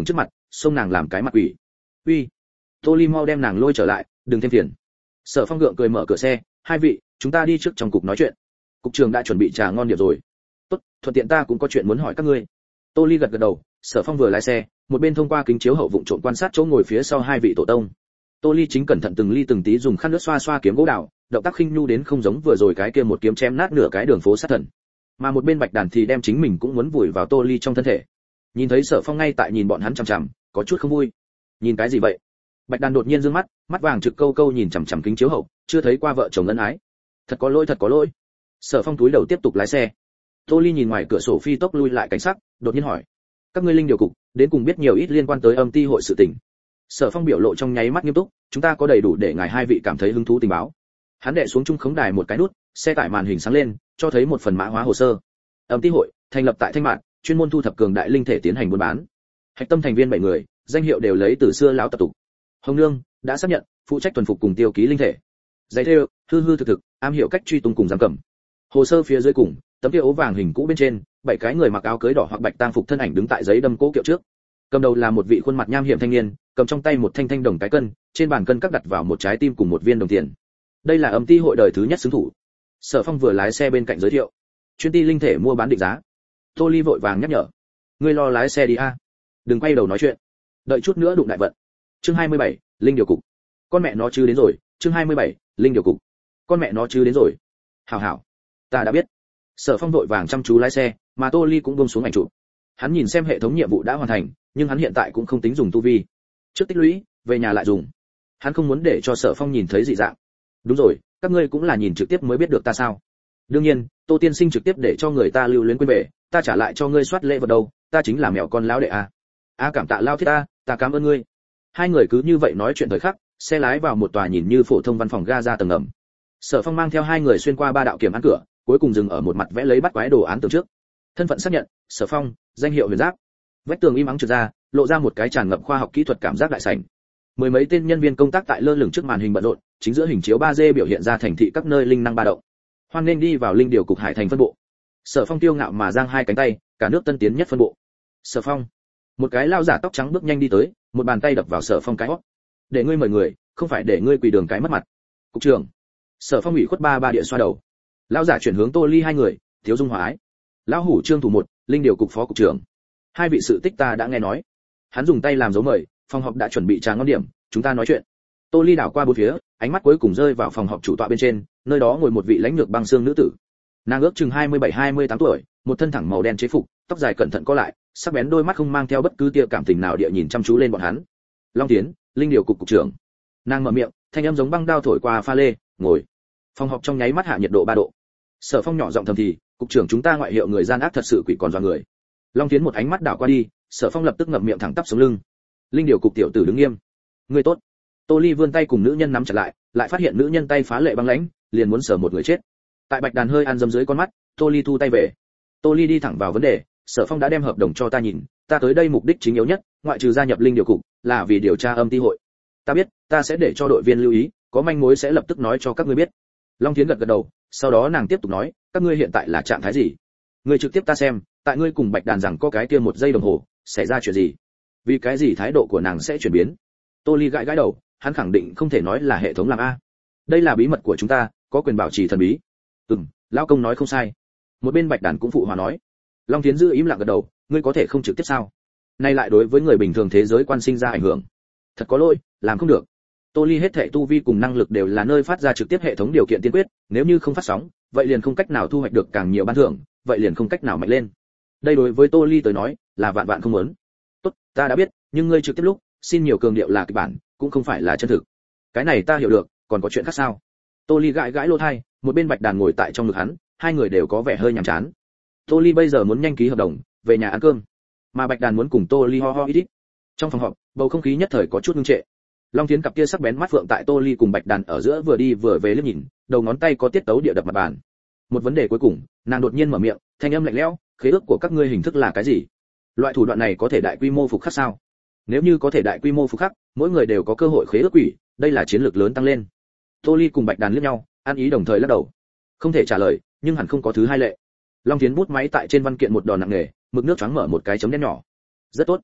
xông nàng làm cái mặt quỷ. Uy, Tô Ly mau đem nàng lôi trở lại, đừng thêm phiền. Sở Phong gượng cười mở cửa xe, hai vị, chúng ta đi trước trong cục nói chuyện. Cục trưởng đã chuẩn bị trà ngon điểm rồi. Tốt, thuận tiện ta cũng có chuyện muốn hỏi các ngươi. Tô Ly gật gật đầu, Sở Phong vừa lái xe, một bên thông qua kính chiếu hậu vụng trộm quan sát chỗ ngồi phía sau hai vị tổ tông. Tô Ly chính cẩn thận từng ly từng tí dùng khăn nước xoa xoa kiếm gỗ đào, động tác khinh nhu đến không giống vừa rồi cái kia một kiếm chém nát nửa cái đường phố sát thần. Mà một bên Bạch Đàn thì đem chính mình cũng muốn vùi vào Tô Ly trong thân thể. Nhìn thấy Sở Phong ngay tại nhìn bọn hắn chằm chằm, có chút không vui. Nhìn cái gì vậy? Bạch Đàn đột nhiên dương mắt, mắt vàng trực câu câu nhìn chằm chằm kính chiếu hậu, chưa thấy qua vợ chồng ân ái. Thật có lỗi, thật có lỗi. Sở Phong túi đầu tiếp tục lái xe. Tô Ly nhìn ngoài cửa sổ phi tốc lui lại cảnh sắc, đột nhiên hỏi: các ngươi linh điều cục đến cùng biết nhiều ít liên quan tới âm ti hội sự tình? Sở Phong biểu lộ trong nháy mắt nghiêm túc: chúng ta có đầy đủ để ngài hai vị cảm thấy hứng thú tình báo. Hắn đệ xuống trung khống đài một cái nút, xe tải màn hình sáng lên, cho thấy một phần mã hóa hồ sơ. Âm ti hội thành lập tại Thanh Mạn, chuyên môn thu thập cường đại linh thể tiến hành buôn bán. Hạch tâm thành viên 7 người, danh hiệu đều lấy từ xưa lão tập tục. Hồng Nương đã xác nhận phụ trách tuần phục cùng tiêu ký linh thể. Giấy thêu hư hư thực thực, am hiểu cách truy tung cùng giám cầm. Hồ sơ phía dưới cùng, tấm kia ố vàng hình cũ bên trên, 7 cái người mặc áo cưới đỏ hoặc bạch tang phục thân ảnh đứng tại giấy đâm cố kiệu trước. Cầm đầu là một vị khuôn mặt nham hiểm thanh niên, cầm trong tay một thanh thanh đồng cái cân, trên bàn cân các đặt vào một trái tim cùng một viên đồng tiền. Đây là âm ti hội đời thứ nhất xứng thủ. Sở Phong vừa lái xe bên cạnh giới thiệu, chuyên ty linh thể mua bán định giá. Tô Ly vội vàng nhắc nhở, ngươi lo lái xe đi a, đừng quay đầu nói chuyện, đợi chút nữa đụng đại vận. Chương 27, linh điều cục. Con mẹ nó chứ đến rồi. Chương 27, linh điều cục. Con mẹ nó chứ đến rồi. Hảo hảo, ta đã biết. Sở Phong vội vàng chăm chú lái xe, mà Tô Ly cũng buông xuống ảnh chụp. Hắn nhìn xem hệ thống nhiệm vụ đã hoàn thành, nhưng hắn hiện tại cũng không tính dùng tu vi. Trước tích lũy, về nhà lại dùng. Hắn không muốn để cho Sở Phong nhìn thấy dị dạng. Đúng rồi, các ngươi cũng là nhìn trực tiếp mới biết được ta sao? Đương nhiên, Tô tiên sinh trực tiếp để cho người ta lưu luyến quên về, ta trả lại cho ngươi soát lễ vật đâu, ta chính là mèo con lão đệ a. A cảm tạ lao thiết ta cảm ơn ngươi. Hai người cứ như vậy nói chuyện thời khắc, xe lái vào một tòa nhìn như phổ thông văn phòng ga ra tầng ngầm. Sở Phong mang theo hai người xuyên qua 3 đạo kiểm án cửa, cuối cùng dừng ở một mặt vẽ lấy bắt quái đồ án tường trước. Thân phận xác nhận, Sở Phong, danh hiệu Huyền Giáp. Vách tường im ắng trượt ra, lộ ra một cái tràn ngập khoa học kỹ thuật cảm giác đại sảnh. Mười mấy tên nhân viên công tác tại lơ lửng trước màn hình bận rộn, chính giữa hình chiếu 3D biểu hiện ra thành thị các nơi linh năng ba động. Hoan nên đi vào linh điều cục Hải Thành phân bộ. Sở Phong tiêu ngạo mà giang hai cánh tay, cả nước tân tiến nhất phân bộ. Sở Phong. Một cái lao giả tóc trắng bước nhanh đi tới, một bàn tay đập vào Sở Phong cái hót. Để ngươi mời người, không phải để ngươi quỳ đường cái mất mặt. Cục trưởng. Sở Phong ủy khuất ba địa xoa đầu. Lao giả chuyển hướng Tô Ly hai người, thiếu dung hòa ái. Lão hủ Trương thủ 1, linh điều cục phó cục trưởng. Hai vị sự tích ta đã nghe nói. Hắn dùng tay làm dấu mời, phòng họp đã chuẩn bị trà ngon điểm, chúng ta nói chuyện. Tô Ly đảo qua bốn phía, ánh mắt cuối cùng rơi vào phòng họp chủ tọa bên trên, nơi đó ngồi một vị lãnh lược băng xương nữ tử. Nàng ước chừng 27-28 tuổi, một thân thẳng màu đen chế phục, tóc dài cẩn thận co lại, sắc bén đôi mắt không mang theo bất cứ tia cảm tình nào địa nhìn chăm chú lên bọn hắn. Long Tiến, linh điều cục cục trưởng. Nàng mở miệng, thanh âm giống băng đao thổi qua pha lê, ngồi. Phòng họp trong nháy mắt hạ nhiệt độ 3 độ. Sở Phong nhỏ giọng thầm thì, cục trưởng chúng ta ngoại hiệu người gian ác thật sự quỷ còn dọa người. Long Tiến một ánh mắt đảo qua đi, Sở Phong lập tức ngậm miệng thẳng tắp sống lưng. Linh điều cục tiểu tử đứng nghiêm. Người tốt. Tô Ly vươn tay cùng nữ nhân nắm chặt lại phát hiện nữ nhân tay phá lệ băng lãnh, liền muốn sờ một người chết. Tại Bạch Đàn hơi ăn dấm dưới con mắt, Tô Ly thu tay về. Tô Ly đi thẳng vào vấn đề, Sở Phong đã đem hợp đồng cho ta nhìn, ta tới đây mục đích chính yếu nhất, ngoại trừ gia nhập linh điều cục, là vì điều tra âm ti hội. Ta biết, ta sẽ để cho đội viên lưu ý, có manh mối sẽ lập tức nói cho các ngươi biết. Long Thiến gật gật đầu, sau đó nàng tiếp tục nói, các ngươi hiện tại là trạng thái gì? Ngươi trực tiếp ta xem, tại ngươi cùng Bạch Đàn rằng có cái kia 1 giây đồng hồ, xảy ra chuyện gì? Vì cái gì thái độ của nàng sẽ chuyển biến? Tô Ly gãi đầu, hắn khẳng định không thể nói là hệ thống làm a. Đây là bí mật của chúng ta, có quyền bảo trì thần bí. Lão công nói không sai. Một bên Bạch Đàn cũng phụ hòa nói. Long Thiến giữ im lặng gật đầu, ngươi có thể không trực tiếp sao? Nay lại đối với người bình thường thế giới quan sinh ra ảnh hưởng. Thật có lỗi, làm không được. Tô Ly hết thảy tu vi cùng năng lực đều là nơi phát ra trực tiếp hệ thống điều kiện tiên quyết, nếu như không phát sóng, vậy liền không cách nào thu hoạch được càng nhiều ban thưởng, vậy liền không cách nào mạnh lên. Đây đối với Tô Ly tới nói, là vạn vạn không muốn. Tốt, ta đã biết, nhưng ngươi trực tiếp lúc, xin nhiều cường điệu là kịch bản, cũng không phải là chân thực. Cái này ta hiểu được, còn có chuyện khác sao? Tô Ly gãi lỗ tai, một bên Bạch Đàn ngồi tại trong ngực hắn, hai người đều có vẻ hơi nhàm chán. Tô Ly bây giờ muốn nhanh ký hợp đồng, về nhà ăn cơm, mà Bạch Đàn muốn cùng Tô Ly ho ít ít. Trong phòng họp, bầu không khí nhất thời có chút ngưng trệ. Long Thiến cặp kia sắc bén mắt phượng tại Tô Ly cùng Bạch Đàn ở giữa vừa đi vừa về liếc nhìn, đầu ngón tay có tiết tấu địa đập mặt bàn. Một vấn đề cuối cùng, nàng đột nhiên mở miệng, thanh âm lạnh lẽo, khế ước của các ngươi hình thức là cái gì? Loại thủ đoạn này có thể đại quy mô phục khắc sao? Nếu như có thể đại quy mô phục khắc, mỗi người đều có cơ hội khế ước quỷ, đây là chiến lược lớn tăng lên. Tô Ly cùng Bạch Đàn liếc nhau, ăn ý đồng thời lắc đầu. Không thể trả lời, nhưng hẳn không có thứ hai lệ. Long Thiến bút máy tại trên văn kiện một đòn nặng nề, mực nước choáng mở một cái chấm đen nhỏ. Rất tốt.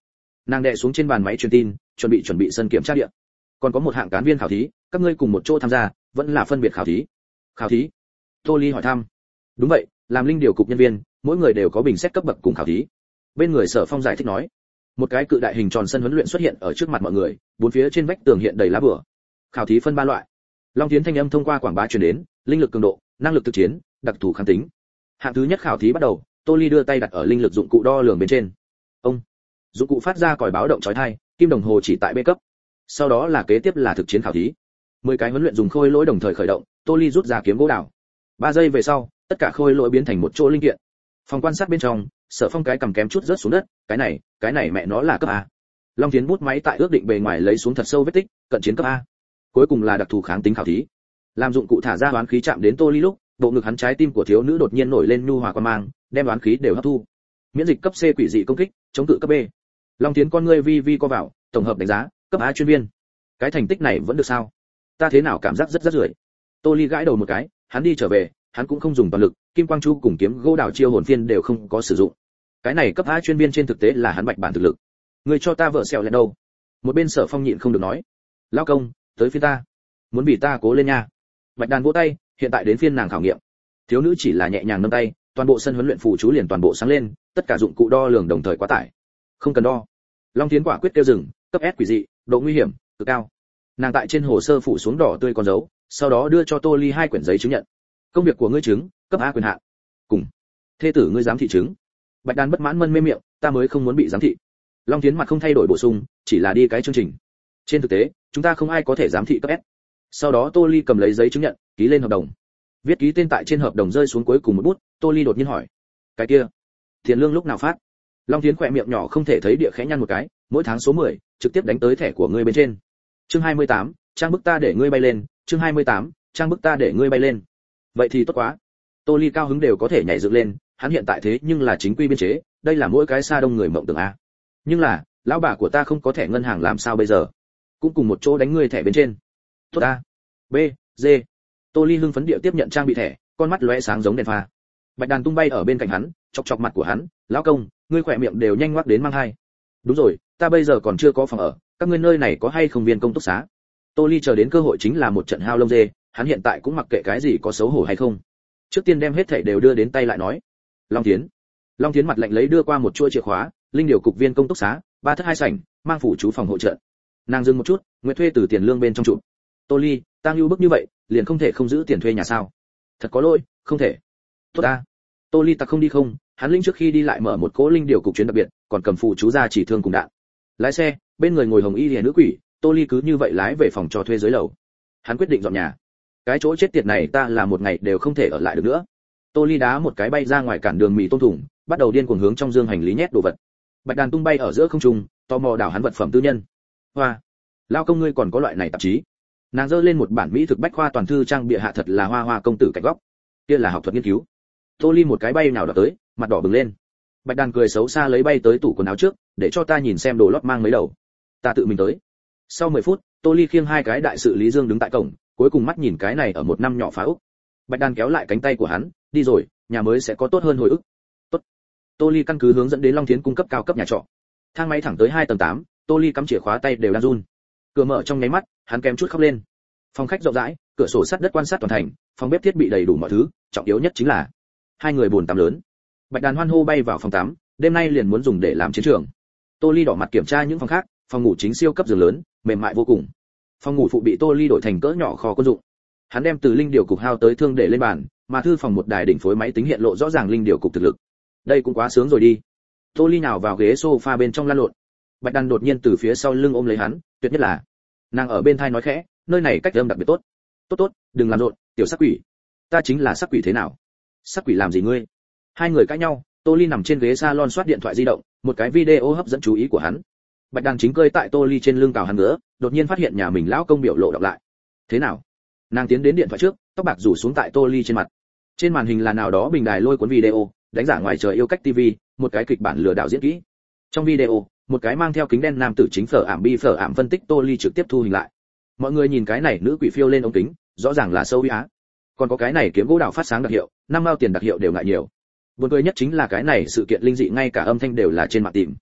Nàng đè xuống trên bàn máy truyền tin, chuẩn bị sân kiểm tra địa. Còn có một hạng cán viên khảo thí, các ngươi cùng một chỗ tham gia, vẫn là phân biệt khảo thí. Khảo thí? Tô Ly hỏi thăm. Đúng vậy, làm linh điều cục nhân viên, mỗi người đều có bình xét cấp bậc cùng khảo thí. Bên người Sở Phong giải thích nói. Một cái cự đại hình tròn sân huấn luyện xuất hiện ở trước mặt mọi người, bốn phía trên vách tường hiện đầy lá bùa. Khảo thí phân 3 loại. Long Tiến thanh âm thông qua quảng bá truyền đến, linh lực cường độ, năng lực thực chiến, đặc thù kháng tính. Hạng thứ nhất khảo thí bắt đầu, Tô Ly đưa tay đặt ở linh lực dụng cụ đo lường bên trên. Ông, dụng cụ phát ra còi báo động chói tai, kim đồng hồ chỉ tại B cấp. Sau đó là kế tiếp là thực chiến khảo thí. 10 cái huấn luyện dùng khôi lỗi đồng thời khởi động, Tô Ly rút ra kiếm gỗ đào. 3 giây về sau, tất cả khôi lỗi biến thành một chỗ linh kiện. Phòng quan sát bên trong, Sở Phong cái cầm kém chút rớt xuống đất, cái này mẹ nó là cấp A. Long Tiến bút máy tại ước định bề ngoài lấy xuống thật sâu vết tích, cận chiến cấp A. Cuối cùng là đặc thù kháng tính khảo thí. Làm dụng cụ thả ra đoán khí chạm đến Tô Ly lúc, bộ ngực hắn trái tim của thiếu nữ đột nhiên nổi lên nhu hòa quan mang, đem đoán khí đều hấp thu. Miễn dịch cấp C quỷ dị công kích, chống cự cấp B. Long Tiến con ngươi vi vi co vào, tổng hợp đánh giá, cấp A chuyên viên. Cái thành tích này vẫn được sao? Ta thế nào cảm giác rất rưởi. Tô Ly gãi đầu một cái, hắn đi trở về, hắn cũng không dùng toàn lực, kim quang chu cùng kiếm gỗ đào chiêu hồn phiên đều không có sử dụng. Cái này cấp A chuyên viên trên thực tế là hắn bạch bản thực lực. Người cho ta vợ sẹo lên đâu? Một bên Sở Phong nhịn không được nói. Lão công, tới phiên ta. Muốn bị ta cố lên nha. Bạch Đàn vỗ tay, hiện tại đến phiên nàng khảo nghiệm. Thiếu nữ chỉ là nhẹ nhàng nâng tay, toàn bộ sân huấn luyện phù chú liền toàn bộ sáng lên, tất cả dụng cụ đo lường đồng thời quá tải. Không cần đo. Long Tiến quả quyết kêu dừng, cấp S quỷ dị, độ nguy hiểm cực cao. Nàng tại trên hồ sơ phủ xuống đỏ tươi con dấu, sau đó đưa cho Tô Ly 2 quyển giấy chứng nhận. Công việc của ngươi chứng, cấp A quyền hạn. Cùng thê tử ngươi giám thị chứng. Bạch Đàn bất mãn mân mê miệng, ta mới không muốn bị giám thị. Long Tiến mặt không thay đổi bổ sung, chỉ là đi cái chương trình. Trên thực tế, chúng ta không ai có thể giám thị cấp S. Sau đó Tô Ly cầm lấy giấy chứng nhận, ký lên hợp đồng. Viết ký tên tại trên hợp đồng rơi xuống cuối cùng một bút, Tô Ly đột nhiên hỏi: "Cái kia, tiền lương lúc nào phát?" Long Tiến khỏe miệng nhỏ không thể thấy địa khẽ nhăn một cái, mỗi tháng số 10, trực tiếp đánh tới thẻ của ngươi bên trên. Chương 28, trang bức ta để ngươi bay lên, chương 28, trang bức ta để ngươi bay lên. Vậy thì tốt quá. Tô Ly cao hứng đều có thể nhảy dựng lên, hắn hiện tại thế nhưng là chính quy biên chế, đây là mỗi cái xa đông người mộng tưởng a. Nhưng là, lão bà của ta không có thẻ ngân hàng làm sao bây giờ? Cũng cùng một chỗ đánh ngươi thẻ bên trên. Tốt a. B, D. Tô Ly hưng phấn địa tiếp nhận trang bị thẻ, con mắt lóe sáng giống đèn pha. Bạch Đàn tung bay ở bên cạnh hắn, chọc chọc mặt của hắn, lão công, ngươi khỏe miệng đều nhanh ngoác đến mang hai. Đúng rồi, ta bây giờ còn chưa có phòng ở, các ngươi nơi này có hay không viên công túc xá? Tô Ly chờ đến cơ hội chính là một trận hao lông dê, hắn hiện tại cũng mặc kệ cái gì có xấu hổ hay không. Trước tiên đem hết thảy đều đưa đến tay lại nói. Long Tiến mặt lạnh lấy đưa qua một chuỗi chìa khóa, linh điều cục viên công túc xá, 3 thất 2 sảnh, mang phủ chú phòng hộ trợ. Nàng dừng một chút, nguyện thuê từ tiền lương bên trong trụ. Tô Ly, ta nhu bức như vậy, liền không thể không giữ tiền thuê nhà sao? Thật có lỗi, không thể. Tốt ta. Tô Ly ta không đi không, hắn linh trước khi đi lại mở một cỗ linh điều cục chuyến đặc biệt, còn cầm phụ chú ra chỉ thương cùng đạn. Lái xe, bên người ngồi hồng y liễu nữ quỷ, Tô Ly cứ như vậy lái về phòng cho thuê dưới lầu. Hắn quyết định dọn nhà. Cái chỗ chết tiệt này ta là một ngày đều không thể ở lại được nữa. Tô Ly đá một cái bay ra ngoài cản đường mì tôm thủng, bắt đầu điên cuồng hướng trong dương hành lý nhét đồ vật. Bạch Đàn tung bay ở giữa không trung, tò mò đảo hắn vật phẩm tư nhân. Hoa, lao công ngươi còn có loại này tạp chí? Nàng giơ lên một bản mỹ thực bách khoa toàn thư trang bìa hạ thật là hoa hoa công tử cạnh góc. Kia là học thuật nghiên cứu. Tô Ly một cái bay nào đập tới, mặt đỏ bừng lên. Bạch Đàn cười xấu xa lấy bay tới tủ quần áo trước, để cho ta nhìn xem đồ lót mang mấy đầu. Ta tự mình tới. Sau 10 phút, Tô Ly khiêng 2 cái đại sự lý dương đứng tại cổng, cuối cùng mắt nhìn cái này ở một năm nhỏ phá úc. Bạch Đàn kéo lại cánh tay của hắn, đi rồi, nhà mới sẽ có tốt hơn hồi ức. Tốt. Tô Ly căn cứ hướng dẫn đến Long Thiến cung cấp cao cấp nhà trọ. Thang máy thẳng tới 2 tầng 8, Tô Ly cắm chìa khóa tay đều đang run. Cửa mở trong nháy mắt, hắn kém chút khóc lên. Phòng khách rộng rãi, cửa sổ sắt đất quan sát toàn thành, phòng bếp thiết bị đầy đủ mọi thứ, trọng yếu nhất chính là 2 người buồn tắm lớn. Bạch Đàn hoan hô bay vào phòng tắm, đêm nay liền muốn dùng để làm chiến trường. Tô Ly đỏ mặt kiểm tra những phòng khác, phòng ngủ chính siêu cấp giường lớn, mềm mại vô cùng. Phòng ngủ phụ bị Tô Ly đổi thành cỡ nhỏ kho quân dụng. Hắn đem từ linh điều cục hao tới thương để lên bàn, mà thư phòng một đài đỉnh phối máy tính hiện lộ rõ ràng linh điều cục thực lực. Đây cũng quá sướng rồi đi. Tô Ly nào vào ghế sofa bên trong lăn lộn. Bạch Đàn đột nhiên từ phía sau lưng ôm lấy hắn, tuyệt nhất là nàng ở bên tai nói khẽ, nơi này cách âm đặc biệt tốt. Tốt, đừng làm rộn, tiểu sắc quỷ. Ta chính là sắc quỷ thế nào? Sắc quỷ làm gì ngươi? Hai người cãi nhau, Tô Ly nằm trên ghế salon soát điện thoại di động, một cái video hấp dẫn chú ý của hắn. Bạch Đàn chính cơi tại Tô Ly trên lưng cào hắn nữa, đột nhiên phát hiện nhà mình lão công biểu lộ đọc lại. Thế nào? Nàng tiến đến điện thoại trước, tóc bạc rủ xuống tại Tô Ly trên mặt. Trên màn hình là nào đó bình đài lôi cuốn video, đánh giả ngoài trời yêu cách TV, một cái kịch bản lừa đảo diễn kỹ. Trong video, một cái mang theo kính đen nam tử chính phở ảm phân tích Tô Ly trực tiếp thu hình lại. Mọi người nhìn cái này nữ quỷ phiêu lên ống kính, rõ ràng là sâu á. Còn có cái này kiếm gỗ đào phát sáng đặc hiệu, 5 mao tiền đặc hiệu đều ngại nhiều. Buồn cười nhất chính là cái này sự kiện linh dị ngay cả âm thanh đều là trên mạng tìm.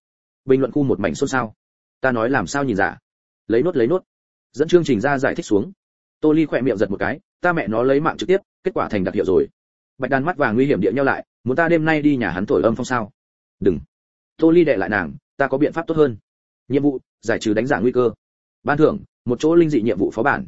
bình luận khu một mảnh xôn xao. Ta nói làm sao nhìn giả? Lấy nốt. Dẫn chương trình ra giải thích xuống. Tô Ly khỏe miệng giật một cái, ta mẹ nó lấy mạng trực tiếp, kết quả thành đặc hiệu rồi. Bạch Đàn mắt vàng nguy hiểm địa nhau lại, muốn ta đêm nay đi nhà hắn thổi âm phong sao? Đừng. Tô Ly đè lại nàng, ta có biện pháp tốt hơn. Nhiệm vụ, giải trừ đánh giả nguy cơ. Ban thưởng, một chỗ linh dị nhiệm vụ phó bản.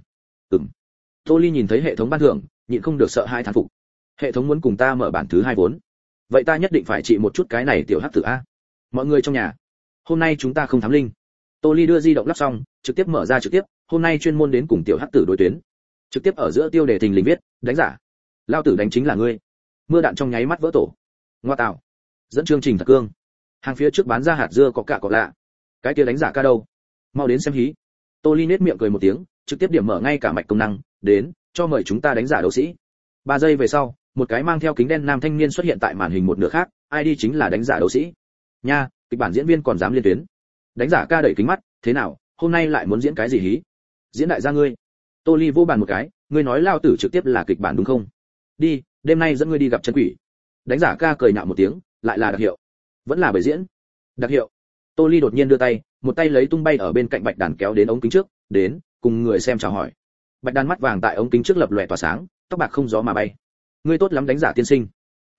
Tô Ly nhìn thấy hệ thống ban thưởng, nhịn không được sợ hai thán phục. Hệ thống muốn cùng ta mở bản thứ 2 vốn. Vậy ta nhất định phải trị một chút cái này tiểu hắc tử a. Mọi người trong nhà, hôm nay chúng ta không thám linh. Tô Ly đưa di động lắp xong, trực tiếp mở ra trực tiếp, hôm nay chuyên môn đến cùng tiểu hắc tử đối tuyến. Trực tiếp ở giữa tiêu đề thình lình viết, đánh giả. Lao tử đánh chính là ngươi. Mưa đạn trong nháy mắt vỡ tổ. Ngoa tạo. Dẫn chương trình thật cương. Hàng phía trước bán ra hạt dưa có cả cọ lạ. Cái kia đánh giả ca đâu? Mau đến xem hí. Tô Ly nết miệng cười một tiếng, trực tiếp điểm mở ngay cả mạch công năng, đến, cho mời chúng ta đánh giả đấu sĩ. 3 giây về sau, một cái mang theo kính đen nam thanh niên xuất hiện tại màn hình một nửa khác, ID chính là đánh giả đấu sĩ. Nha, kịch bản diễn viên còn dám liên tuyến. Đánh giả ca đẩy kính mắt, thế nào, hôm nay lại muốn diễn cái gì hí? Diễn đại gia ngươi. Tô Ly vô bàn một cái, ngươi nói lao tử trực tiếp là kịch bản đúng không? Đi, đêm nay dẫn ngươi đi gặp chân quỷ. Đánh giả ca cười nhạo một tiếng, lại là đặc hiệu. Vẫn là bởi diễn. Đặc hiệu. Tô Ly đột nhiên đưa tay, một tay lấy tung bay ở bên cạnh Bạch Đàn kéo đến ống kính trước, đến, cùng người xem chào hỏi. Bạch Đàn mắt vàng tại ống kính trước lập lòe tỏa sáng, tóc bạc không gió mà bay. Ngươi tốt lắm đánh giả tiên sinh.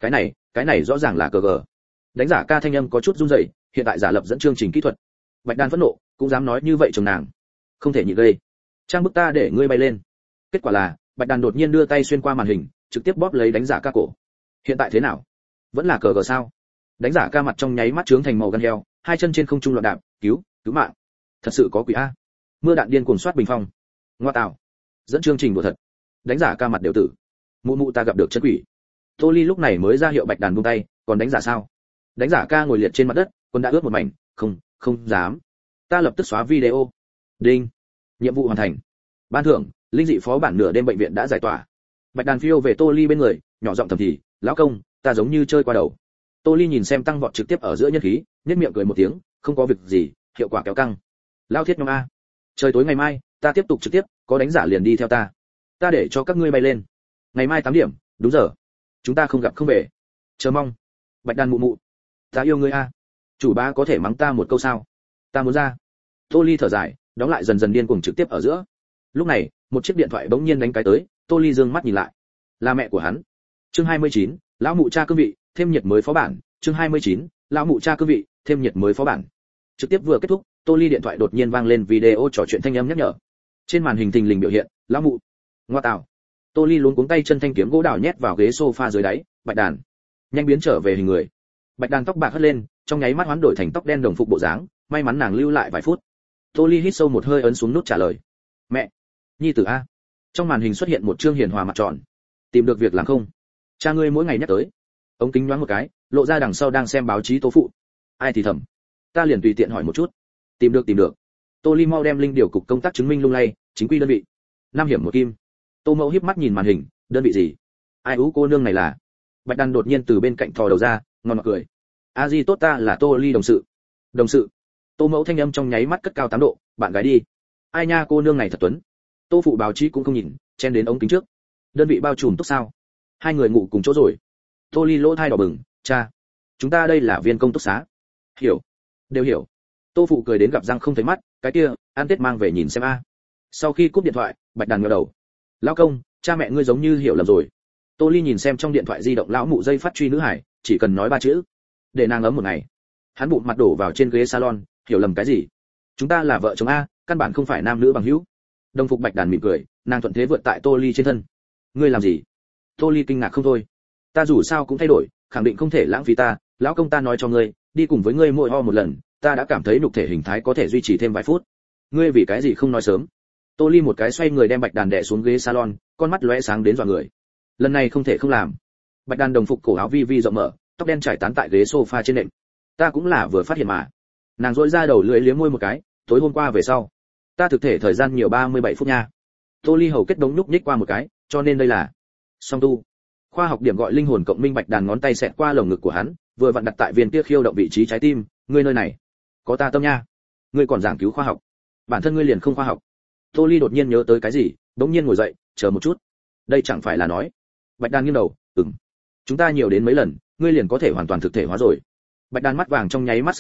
Cái này rõ ràng là cờ gờ. Đánh giả ca thanh âm có chút run rẩy, hiện tại giả lập dẫn chương trình kỹ thuật. Bạch Đàn phẫn nộ, cũng dám nói như vậy chồng nàng. Không thể nhịn gây. Trang bức ta để ngươi bay lên. Kết quả là, Bạch Đàn đột nhiên đưa tay xuyên qua màn hình, trực tiếp bóp lấy đánh giả ca cổ. Hiện tại thế nào? Vẫn là cờ gờ sao? Đánh giả ca mặt trong nháy mắt trướng thành màu gan heo, hai chân trên không trung loạn đạp, cứu mạng. Thật sự có quỷ a. Mưa đạn điên cuồng soát bình phong. Ngoa tạo. Dẫn chương trình đùa thật. Đánh giả ca mặt đều tử. Mụ ta gặp được chân quỷ. Tô Ly lúc này mới ra hiệu Bạch Đàn buông tay, còn đánh giả sao? Đánh giả ca ngồi liệt trên mặt đất, quần đã ướt một mảnh, không dám. Ta lập tức xóa video. Đinh. Nhiệm vụ hoàn thành. Ban thưởng, linh dị phó bản nửa đêm bệnh viện đã giải tỏa. Bạch Đàn phiêu về Tô Ly bên người, nhỏ giọng thầm thì, lão công, ta giống như chơi qua đầu. Tô Ly nhìn xem tăng vọt trực tiếp ở giữa nhân khí, nhếch miệng cười một tiếng, không có việc gì, hiệu quả kéo căng. Lao thiết nhóm a. Trời tối ngày mai, ta tiếp tục trực tiếp, có đánh giả liền đi theo ta. Ta để cho các ngươi bay lên. Ngày mai 8 điểm, đúng giờ. Chúng ta không gặp không về. Chờ mong. Bạch Đàn mụ. Ta yêu ngươi a. Chủ bá có thể mắng ta một câu sao? Ta muốn ra. Tô Ly thở dài, đóng lại dần dần điên cuồng trực tiếp ở giữa. Lúc này, một chiếc điện thoại bỗng nhiên đánh cái tới, Tô Ly dương mắt nhìn lại. Là mẹ của hắn. Chương 29, lão mụ cha cương vị, thêm nhiệt mới phó bản. Chương 29, lão mụ cha cương vị, thêm nhiệt mới phó bản. Trực tiếp vừa kết thúc, Tô Ly điện thoại đột nhiên vang lên video trò chuyện thanh âm nhắc nhở. Trên màn hình thình lình biểu hiện, lão mụ. Ngoa tạo. Tô Ly luống cuống tay chân thanh kiếm gỗ đào nhét vào ghế sofa dưới đáy, Bạch Đàn. Nhanh biến trở về hình người. Bạch Đàn tóc bạc hất lên, trong nháy mắt hoán đổi thành tóc đen đồng phục bộ dáng, may mắn nàng lưu lại vài phút. Tô Ly hít sâu một hơi ấn xuống nút trả lời. Mẹ. Nhi tử a. Trong màn hình xuất hiện một trương hiền hòa mặt tròn. Tìm được việc làm không? Cha ngươi mỗi ngày nhắc tới. Ống kính nhoáng một cái, lộ ra đằng sau đang xem báo chí Tô phụ. Ai thì thầm. Ta liền tùy tiện hỏi một chút. Tìm được. Tô Ly mau đem linh điều cục công tác chứng minh lung lay, chính quy đơn vị. 5 hiểm 1 kim. Tô Mẫu híp mắt nhìn màn hình, đơn vị gì? Ai ú cô nương này là? Bạch Đàn đột nhiên từ bên cạnh thò đầu ra, ngon ngọt cười. A Di tốt, ta là Tô Ly đồng sự. Đồng sự? Tô Mẫu thanh âm trong nháy mắt cất cao 8 độ, bạn gái đi. Ai nha, cô nương này thật tuấn. Tô phụ báo chí cũng không nhìn, chen đến ống kính trước. Đơn vị bao trùm tốt sao? Hai người ngủ cùng chỗ rồi. Tô Ly lỗ thai đỏ bừng, cha, chúng ta đây là viên công túc xá. Hiểu, đều hiểu. Tô phụ cười đến gặp răng không thấy mắt, cái kia, ăn Tết mang về nhìn xem a. Sau khi cúp điện thoại, Bạch Đàn ngẩng đầu. Lão công, cha mẹ ngươi giống như hiểu lầm rồi. Tô Ly nhìn xem trong điện thoại di động lão mụ dây phát truy nữ hải, chỉ cần nói 3 chữ, để nàng ấm một ngày. Hắn bụng mặt đổ vào trên ghế salon, hiểu lầm cái gì? Chúng ta là vợ chồng a, căn bản không phải nam nữ bằng hữu. Đồng phục Bạch Đàn mỉm cười, nàng thuận thế vượt tại Tô Ly trên thân. Ngươi làm gì? Tô Ly kinh ngạc không thôi. Ta dù sao cũng thay đổi, khẳng định không thể lãng phí ta. Lão công ta nói cho ngươi, đi cùng với ngươi mỗi ho một lần, ta đã cảm thấy nhục thể hình thái có thể duy trì thêm vài phút. Ngươi vì cái gì không nói sớm? Tô Ly một cái xoay người đem Bạch Đàn đè xuống ghế salon, con mắt lóe sáng đến dọa người. Lần này không thể không làm. Bạch Đàn đồng phục cổ áo vi vi rộng mở, tóc đen trải tán tại ghế sofa trên nệm. Ta cũng là vừa phát hiện mà. Nàng rỗi ra đầu lưỡi liếm môi một cái, tối hôm qua về sau, ta thực thể thời gian nhiều 37 phút nha. Tô Ly hầu kết đống nhúc nhích qua một cái, cho nên đây là song tu. Khoa học điểm gọi linh hồn cộng minh. Bạch Đàn ngón tay xẹt qua lồng ngực của hắn, vừa vặn đặt tại viên kia khiêu động vị trí trái tim. Ngươi nơi này có ta tâm nha. Ngươi còn giảng cứu khoa học, bản thân ngươi liền không khoa học. Tô Ly đột nhiên nhớ tới cái gì, đống nhiên ngồi dậy, chờ một chút, đây chẳng phải là nói. Bạch Đàn nghiêng đầu, chúng ta nhiều đến mấy lần, ngươi liền có thể hoàn toàn thực thể hóa rồi. Bạch Đàn mắt vàng trong nháy mắt sáng lên,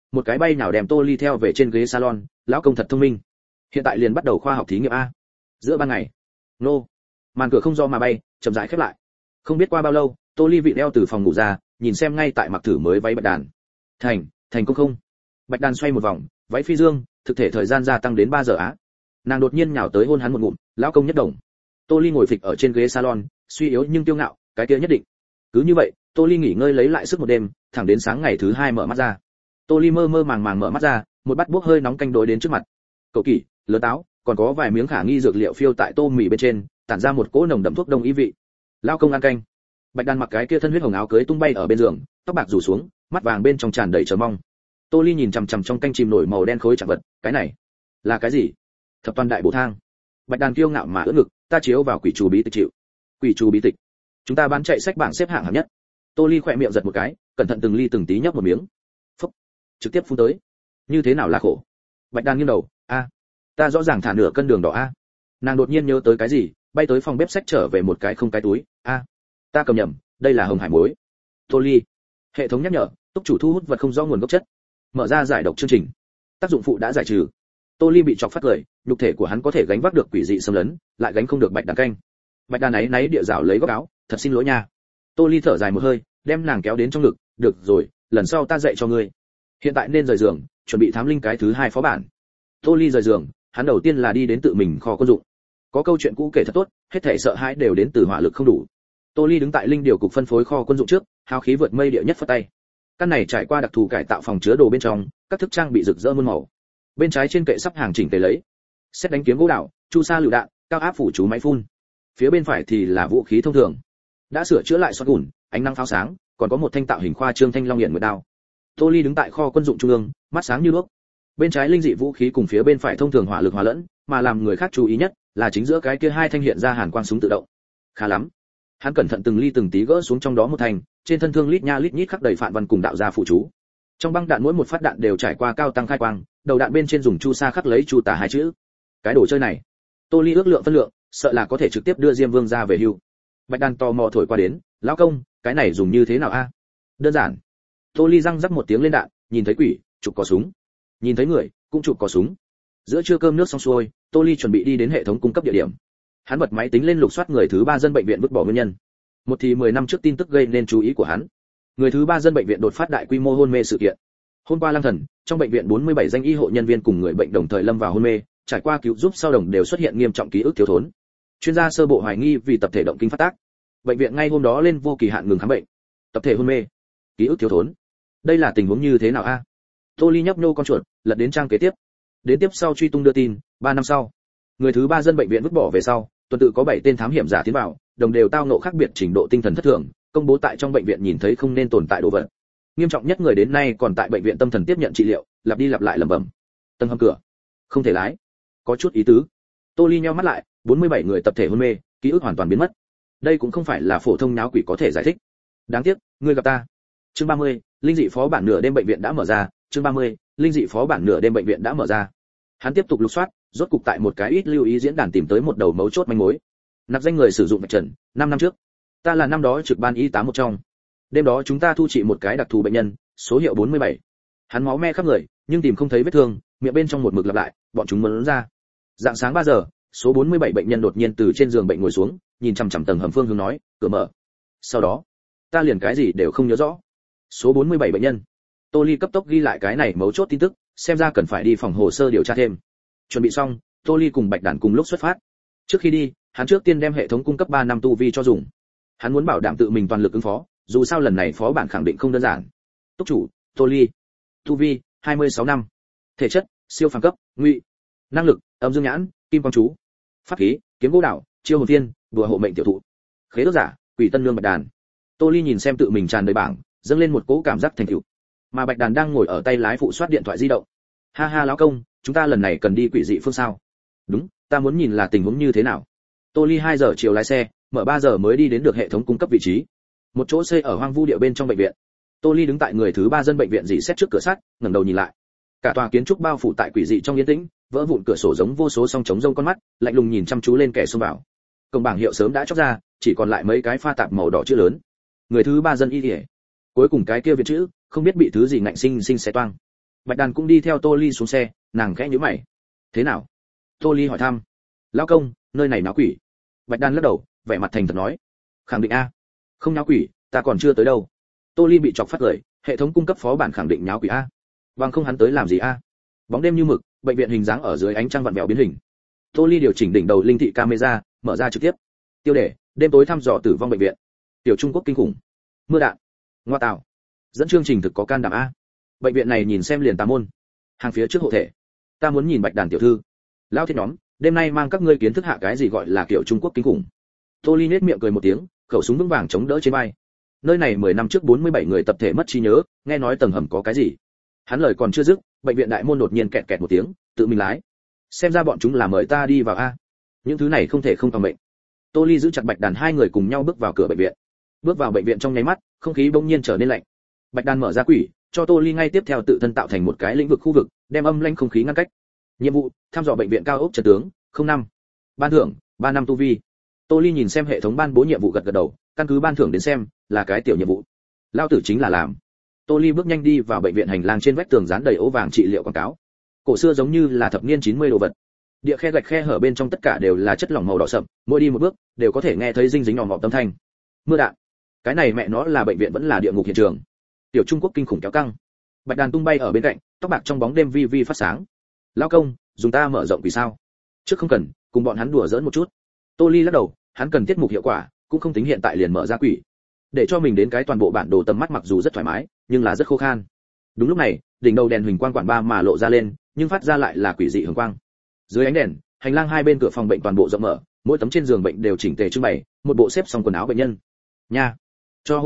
một cái bay nào đem Tô Ly theo về trên ghế salon, lão công thật thông minh. Hiện tại liền bắt đầu khoa học thí nghiệm a. Giữa ban ngày. Nô. Màn cửa không do mà bay, chậm rãi khép lại. Không biết qua bao lâu, Tô Ly vị đeo từ phòng ngủ ra, nhìn xem ngay tại mặc thử mới váy Bạch Đàn. Thành công không? Bạch Đàn xoay một vòng, váy phi dương, thực thể thời gian gia tăng đến 3 giờ á. Nàng đột nhiên nhào tới hôn hắn một ngụm, lão công nhất đồng. Tô Ly ngồi phịch ở trên ghế salon, suy yếu nhưng kiêu ngạo, cái kia nhất định. Cứ như vậy, Tô Ly nghỉ ngơi lấy lại sức một đêm, thẳng đến sáng ngày thứ 2 mở mắt ra. Tô Ly mơ mơ màng màng mở mắt ra, một bát bốc hơi nóng canh đối đến trước mặt. Cậu kỳ, lớn táo, còn có vài miếng khả nghi dược liệu phiêu tại tô mì bên trên, tản ra một cỗ nồng đậm thuốc đông ý vị. Lao công ăn canh. Bạch Đàn mặc cái kia thân huyết hồng áo cưới tung bay ở bên giường, tóc bạc rủ xuống, mắt vàng bên trong tràn đầy chờ mong. Tô Ly nhìn chằm chằm trong canh chìm nổi màu đen khối trạng vật, cái này là cái gì? Thập toàn đại bổ thang. Bạch Đàn kiêu ngạo mà ưỡn ngực, ta chiếu vào quỷ chú bí tịch chịu. Quỷ chú bí tịch. Chúng ta bán chạy sách bảng xếp hạng hạng nhất. Tô Ly khỏe miệng giật một cái, cẩn thận từng ly từng tí nhấp một miếng. Phốc, trực tiếp phun tới. Như thế nào là khổ? Bạch Đàn nghiêng đầu, ta rõ ràng thả nửa cân đường đỏ a. Nàng đột nhiên nhớ tới cái gì, bay tới phòng bếp sách trở về một cái không cái túi, ta cầm nhầm, đây là hồng hải muối. Tô Ly. Hệ thống nhắc nhở, túc chủ thu hút vật không rõ nguồn gốc chất. Mở ra giải độc chương trình. Tác dụng phụ đã giải trừ. Tô Ly bị chọc phát cười, nhục thể của hắn có thể gánh vác được quỷ dị xâm lấn, lại gánh không được Bạch Đàn canh. Bạch Đàn náy địa rảo lấy góc áo, thật xin lỗi nha. Tô Ly thở dài một hơi, đem nàng kéo đến trong ngực, được rồi, lần sau ta dạy cho ngươi. Hiện tại nên rời giường, chuẩn bị thám linh cái thứ 2 phó bản. Tô Ly rời giường, hắn đầu tiên là đi đến tự mình kho quân dụng. Có câu chuyện cũ kể thật tốt, hết thảy sợ hãi đều đến từ hỏa lực không đủ. Tô Ly đứng tại linh điều cục phân phối kho quân dụng trước, hào khí vượt mây địa nhất phất tay. Căn này trải qua đặc thù cải tạo phòng chứa đồ bên trong, các thức trang bị rực rỡ muôn màu. Bên trái trên kệ sắp hàng chỉnh tề lấy, xét đánh kiếm gỗ đào, chu sa lựu đạn, cao áp phủ chú máy phun. Phía bên phải thì là vũ khí thông thường, đã sửa chữa lại xoát gùn, ánh nắng pháo sáng, còn có một thanh tạo hình khoa trương thanh long hiển nguyệt đao. Tô Ly đứng tại kho quân dụng trung ương, mắt sáng như đuốc. Bên trái linh dị vũ khí cùng phía bên phải thông thường hỏa lực hòa lẫn, mà làm người khác chú ý nhất là chính giữa cái kia 2 thanh hiện ra hàn quang súng tự động. Khá lắm. Hắn cẩn thận từng ly từng tí gỡ xuống trong đó một thành, trên thân thương lít nha lít nhít khắc đầy phản văn cùng đạo ra phụ chú. Trong băng đạn mỗi một phát đạn đều trải qua cao tăng khai quang, đầu đạn bên trên dùng chu sa khắc lấy chu tà 2 chữ. Cái đồ chơi này, Tô Ly ước lượng phân lượng, sợ là có thể trực tiếp đưa Diêm Vương ra về hưu. Bạch Đàn tò mò thổi qua đến, lão công, cái này dùng như thế nào a? Đơn giản. Tô Ly răng rắc một tiếng lên đạn, nhìn thấy quỷ, chụp có súng. Nhìn thấy người, cũng chụp có súng. Giữa trưa cơm nước xong xuôi, Tô Ly chuẩn bị đi đến hệ thống cung cấp địa điểm. Hắn bật máy tính lên lục soát người thứ 3 dân bệnh viện vứt bỏ nguyên nhân. Một thì 10 năm trước tin tức gây nên chú ý của hắn. Người thứ 3 dân bệnh viện đột phát đại quy mô hôn mê sự kiện. Hôm qua Lăng Thần, trong bệnh viện 47 danh y hộ nhân viên cùng người bệnh đồng thời lâm vào hôn mê, trải qua cứu giúp sau đồng đều xuất hiện nghiêm trọng ký ức thiếu thốn. Chuyên gia sơ bộ hoài nghi vì tập thể động kinh phát tác. Bệnh viện ngay hôm đó lên vô kỳ hạn ngừng khám bệnh. Tập thể hôn mê, ký ức thiếu thốn. Đây là tình huống như thế nào a? Tô Ly nhấp nhô con chuột, lật đến trang kế tiếp. Đến tiếp sau truy tung đưa tin, 3 năm sau, người thứ 3 dân bệnh viện vứt bỏ về sau, tuần tự có 7 tên thám hiểm giả tiến vào, đồng đều tao ngộ khác biệt trình độ tinh thần thất thường, công bố tại trong bệnh viện nhìn thấy không nên tồn tại đồ vật. Nghiêm trọng nhất người đến nay còn tại bệnh viện tâm thần tiếp nhận trị liệu, lặp đi lặp lại lẩm bẩm. Tầng hầm cửa, không thể lái. Có chút ý tứ. Tô Ly nheo mắt lại, 47 người tập thể hôn mê, ký ức hoàn toàn biến mất. Đây cũng không phải là phổ thông náo quỷ có thể giải thích. Đáng tiếc, ngươi gặp ta. Chương 30, linh dị phó bản nửa đêm bệnh viện đã mở ra. Chương 30, linh dị phó bản nửa đêm bệnh viện đã mở ra. Hắn tiếp tục lục soát, rốt cục tại một cái ít lưu ý diễn đàn tìm tới một đầu mấu chốt manh mối. Nạp danh người sử dụng Bạch Trần, 5 năm trước. Ta là năm đó trực ban y tá một trong. Đêm đó chúng ta thu trị một cái đặc thù bệnh nhân, số hiệu 47. Hắn máu me khắp người, nhưng tìm không thấy vết thương, miệng bên trong một mực lặp lại, bọn chúng muốn ra. Dạng sáng 3 giờ, số 47 bệnh nhân đột nhiên từ trên giường bệnh ngồi xuống, nhìn chằm chằm tầng hầm phương hướng nói, cửa mở. Sau đó, ta liền cái gì đều không nhớ rõ. Số 47 bệnh nhân. Tô Ly cấp tốc ghi lại cái này mấu chốt tin tức, xem ra cần phải đi phòng hồ sơ điều tra thêm. Chuẩn bị xong, Tô Ly cùng Bạch Đàn cùng lúc xuất phát. Trước khi đi, hắn trước tiên đem hệ thống cung cấp 3 năm tu vi cho dùng. Hắn muốn bảo đảm tự mình toàn lực ứng phó, dù sao lần này phó bản khẳng định không đơn giản. Túc chủ, Tô Ly. Tu vi, 26 năm. Thể chất, siêu phàm cấp, ngụy. Năng lực, âm dương nhãn, kim quang chú. Pháp khí, kiếm gỗ đảo, chiêu hồn thiên, đùa hộ mệnh tiểu thụ. Khế ước giả, quỷ tân lương Bạch Đàn. Tô Ly nhìn xem tự mình tràn đầy bảng, dâng lên một cỗ cảm giác thành tựu. Mà Bạch Đàn đang ngồi ở tay lái phụ soát điện thoại di động. Ha ha lão công, chúng ta lần này cần đi quỷ dị phương sao? Đúng, ta muốn nhìn là tình huống như thế nào. Tô Ly 2 giờ chiều lái xe, mở 3 giờ mới đi đến được hệ thống cung cấp vị trí. Một chỗ xây ở hoang vu địa bên trong bệnh viện. Tô Ly đứng tại người thứ 3 dân bệnh viện dì xét trước cửa sắt, ngẩng đầu nhìn lại. Cả tòa kiến trúc bao phủ tại quỷ dị trong yên tĩnh, vỡ vụn cửa sổ giống vô số song trống rông con mắt, lạnh lùng nhìn chăm chú lên kẻ xông vào. Cổng bảng hiệu sớm đã chóc ra, chỉ còn lại mấy cái pha tạp màu đỏ chữ lớn. Người thứ 3 dân y liễu. Cuối cùng cái kia viết chữ, không biết bị thứ gì ngạnh sinh sinh xé toang. Bạch Đàn cũng đi theo Tô Ly xuống xe, nàng khẽ nhíu mày. Thế nào? Tô Ly hỏi thăm. Lão công, nơi này náo quỷ. Bạch Đàn lắc đầu, vẻ mặt thành thật nói. Khẳng định a. Không náo quỷ, ta còn chưa tới đâu. Tô Ly bị chọc phát cười, hệ thống cung cấp phó bản khẳng định náo quỷ a. Vâng, không hắn tới làm gì a? Bóng đêm như mực, bệnh viện hình dáng ở dưới ánh trăng vặn vẹo biến hình. Tô Ly điều chỉnh đỉnh đầu linh thị camera, mở ra trực tiếp. Tiêu đề: đêm tối thăm dò tử vong bệnh viện. Tiểu Trung Quốc kinh khủng. Mưa đạn. Ngoa tạo. Dẫn chương trình thực có can đảm a. Bệnh viện này nhìn xem liền tà môn. Hàng phía trước hộ thể. Ta muốn nhìn Bạch Đàn tiểu thư. Lão thiết nhóm, đêm nay mang các ngươi kiến thức hạ cái gì gọi là kiểu Trung Quốc kinh khủng. Tô Ly nhếch miệng cười một tiếng, khẩu súng vững vàng chống đỡ trên vai. Nơi này 10 năm trước 47 người tập thể mất trí nhớ, nghe nói tầng hầm có cái gì. Hắn lời còn chưa dứt, bệnh viện đại môn đột nhiên kẹt kẹt một tiếng, tự mình lái. Xem ra bọn chúng là mời ta đi vào a. Những thứ này không thể không phòng bệnh. Tô Ly giữ chặt Bạch Đàn, hai người cùng nhau bước vào cửa bệnh viện. Bước vào bệnh viện trong nháy mắt, không khí bỗng nhiên trở nên lạnh. Bạch Đàn mở ra quỷ, cho Tô Ly ngay tiếp theo tự thân tạo thành một cái lĩnh vực khu vực, đem âm lãnh không khí ngăn cách. Nhiệm vụ: thăm dò bệnh viện cao ốc trận tướng, 05. Ban thưởng: 3 năm tu vi. Tô Ly nhìn xem hệ thống ban bố nhiệm vụ gật gật đầu, căn cứ ban thưởng đến xem, là cái tiểu nhiệm vụ. Lao tử chính là làm. Tô Ly bước nhanh đi vào bệnh viện, hành lang trên vách tường dán đầy ố vàng trị liệu quảng cáo. Cổ xưa giống như là thập niên 90 đồ vật. Địa khe gạch khe hở bên trong tất cả đều là chất lỏng màu đỏ sậm, mỗi đi một bước đều có thể nghe thấy dinh dính nhọn ngọt âm thanh. Mưa đạn. Cái này mẹ nó là bệnh viện vẫn là địa ngục hiện trường. Tiểu Trung Quốc kinh khủng kéo căng. Bạch Đàn tung bay ở bên cạnh, tóc bạc trong bóng đêm vi vi phát sáng. Lão công, dùng ta mở rộng vì sao? Trước không cần, cùng bọn hắn đùa giỡn một chút. Tô Ly lắc đầu, hắn cần tiết mục hiệu quả, cũng không tính hiện tại liền mở ra quỷ. Để cho mình đến cái toàn bộ bản đồ tầm mắt mặc dù rất thoải mái, nhưng là rất khô khan. Đúng lúc này, đỉnh đầu đèn huỳnh quang quản ba mà lộ ra lên, nhưng phát ra lại là quỷ dị hường quang. Dưới ánh đèn, hành lang hai bên cửa phòng bệnh toàn bộ rộng mở, mỗi tấm trên giường bệnh đều chỉnh tề trưng bày, một bộ xếp xong quần áo bệnh nhân. Nha, cho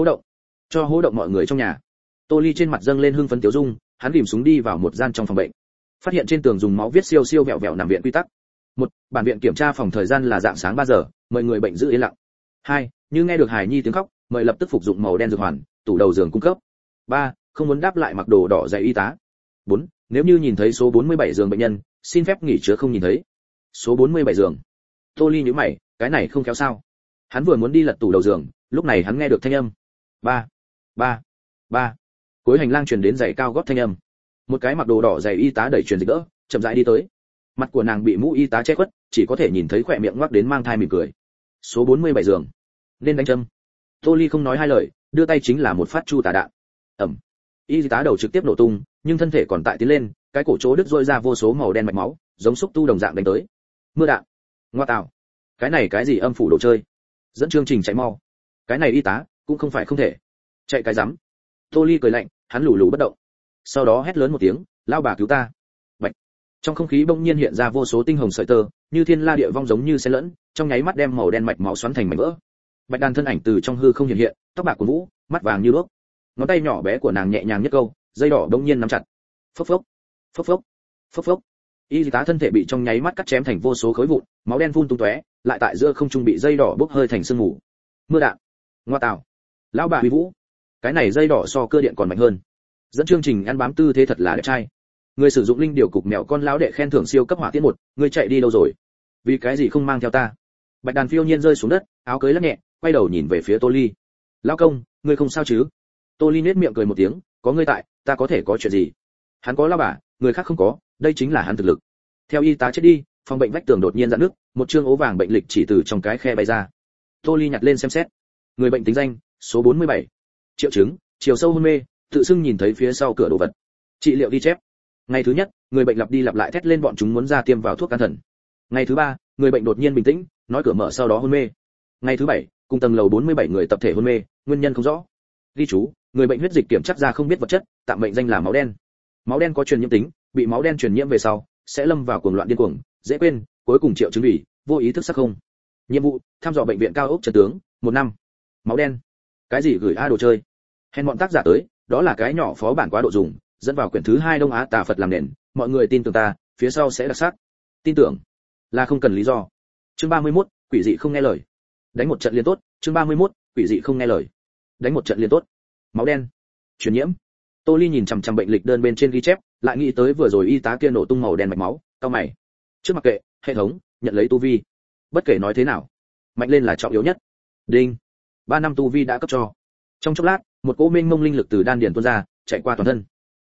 hố động mọi người trong nhà. Tô Ly trên mặt dâng lên hưng phấn tiểu dung, hắn rìm súng đi vào một gian trong phòng bệnh, phát hiện trên tường dùng máu viết siêu siêu vẹo vẹo nằm viện quy tắc. 1. Bản viện kiểm tra phòng thời gian là dạng sáng 3 giờ, mời người bệnh giữ yên lặng. 2. Như nghe được hài nhi tiếng khóc, mời lập tức phục dụng màu đen dược hoàn, tủ đầu giường cung cấp. 3. Không muốn đáp lại mặc đồ đỏ dạy y tá. 4. Nếu như nhìn thấy số 47 giường bệnh nhân, xin phép nghỉ chữa không nhìn thấy. Số 47 giường. Tô Ly nhíu mày, cái này không kéo sao? Hắn vừa muốn đi lật tủ đầu giường, lúc này hắn nghe được thanh âm. 3. 3. 3. Cuối hành lang truyền đến giày cao gót thanh âm. Một cái mặc đồ đỏ giày y tá đẩy truyền dịch đỡ, chậm rãi đi tới. Mặt của nàng bị mũ y tá che khuất, chỉ có thể nhìn thấy khóe miệng ngoác đến mang thai mỉm cười. Số 47 giường. Nên đánh châm. Tô Ly không nói hai lời, đưa tay chính là một phát chu tà đạn. Ầm. Y tá đầu trực tiếp nổ tung, nhưng thân thể còn tại tiến lên, cái cổ chỗ đứt rỗi ra vô số màu đen mạch máu, giống xúc tu đồng dạng đánh tới. Mưa đạn. Ngoa tạo. Cái này cái gì âm phủ đồ chơi? Dẫn chương trình chạy mau. Cái này y tá cũng không phải không thể. Chạy cái rắm. Tô Ly cười lạnh, hắn lù lù bất động. Sau đó hét lớn một tiếng, lao bà cứu ta. Bạch. Trong không khí bỗng nhiên hiện ra vô số tinh hồng sợi tơ, như thiên la địa vong giống như xen lẫn, trong nháy mắt đem màu đen mạch máu xoắn thành mảnh vỡ. Bạch Đàn thân ảnh từ trong hư không hiện hiện, tóc bạc của vũ, mắt vàng như đuốc. Ngón tay nhỏ bé của nàng nhẹ nhàng nhấc câu, dây đỏ bỗng nhiên nắm chặt. Phốc phốc, phốc phốc, phốc phốc. Y tá thân thể bị trong nháy mắt cắt chém thành vô số khối vụn, máu đen phun tung tóe, lại tại giữa không trung bị dây đỏ bốc hơi thành sương mù. Mưa đạn. Ngoa tạo. Lão bà Huy Vũ. Cái này dây đỏ so cơ điện còn mạnh hơn. Dẫn chương trình ăn bám tư thế thật là đẹp trai. Người sử dụng linh điều cục mèo con lão đệ khen thưởng siêu cấp hỏa tiễn 1, người chạy đi đâu rồi? Vì cái gì không mang theo ta? Bạch Đàn phiêu nhiên rơi xuống đất, áo cưới lắc nhẹ, quay đầu nhìn về phía Tô Ly. Lão công, ngươi không sao chứ? Tô Ly nét miệng cười một tiếng, có ngươi tại, ta có thể có chuyện gì? Hắn có lão bà, người khác không có, đây chính là hắn thực lực. Theo y tá chết đi, phòng bệnh vách tường đột nhiên rạn nứt, một chương ố vàng bệnh lịch chỉ từ trong cái khe bay ra. Tô Ly nhặt lên xem xét. Người bệnh tính danh, số 47. Triệu chứng, chiều sâu hôn mê, tự xưng nhìn thấy phía sau cửa đồ vật. Trị liệu ghi chép. Ngày thứ nhất, người bệnh lặp đi lặp lại thét lên bọn chúng muốn ra tiêm vào thuốc can thần. Ngày thứ ba, người bệnh đột nhiên bình tĩnh, nói cửa mở sau đó hôn mê. Ngày thứ bảy, cùng tầng lầu 47 người tập thể hôn mê, nguyên nhân không rõ. Ghi chú, người bệnh huyết dịch kiểm tra ra không biết vật chất, tạm mệnh danh là máu đen. Máu đen có truyền nhiễm tính, bị máu đen truyền nhiễm về sau, sẽ lâm vào cuồng loạn điên cuồng, dễ quên, cuối cùng triệu chứng vì vô ý thức sắc không. Nhiệm vụ, thăm dò bệnh viện cao ốc trận tướng, 1 năm. Máu đen. Cái gì gửi a đồ chơi? Hèn bọn tác giả tới, đó là cái nhỏ phó bản quá độ dùng, dẫn vào quyển thứ 2 Đông Á Tà Phật làm nền, mọi người tin tưởng ta, phía sau sẽ đặc sắc. Tin tưởng là không cần lý do. Chương 31, quỷ dị không nghe lời. Đánh một trận liên tốt, chương 31, quỷ dị không nghe lời. Đánh một trận liên tốt. Máu đen. Truyền nhiễm. Tô Ly nhìn chằm chằm bệnh lịch đơn bên trên ghi chép, lại nghĩ tới vừa rồi y tá kia nổ tung màu đen mạch máu, cau mày. Trước mặc kệ, hệ thống, nhận lấy tu vi. Bất kể nói thế nào, mạnh lên là trọng yếu nhất. Đinh. 3 năm tu vi đã cấp cho. Trong chốc lát, một cỗ mênh mông linh lực từ đan điền tuôn ra, chạy qua toàn thân.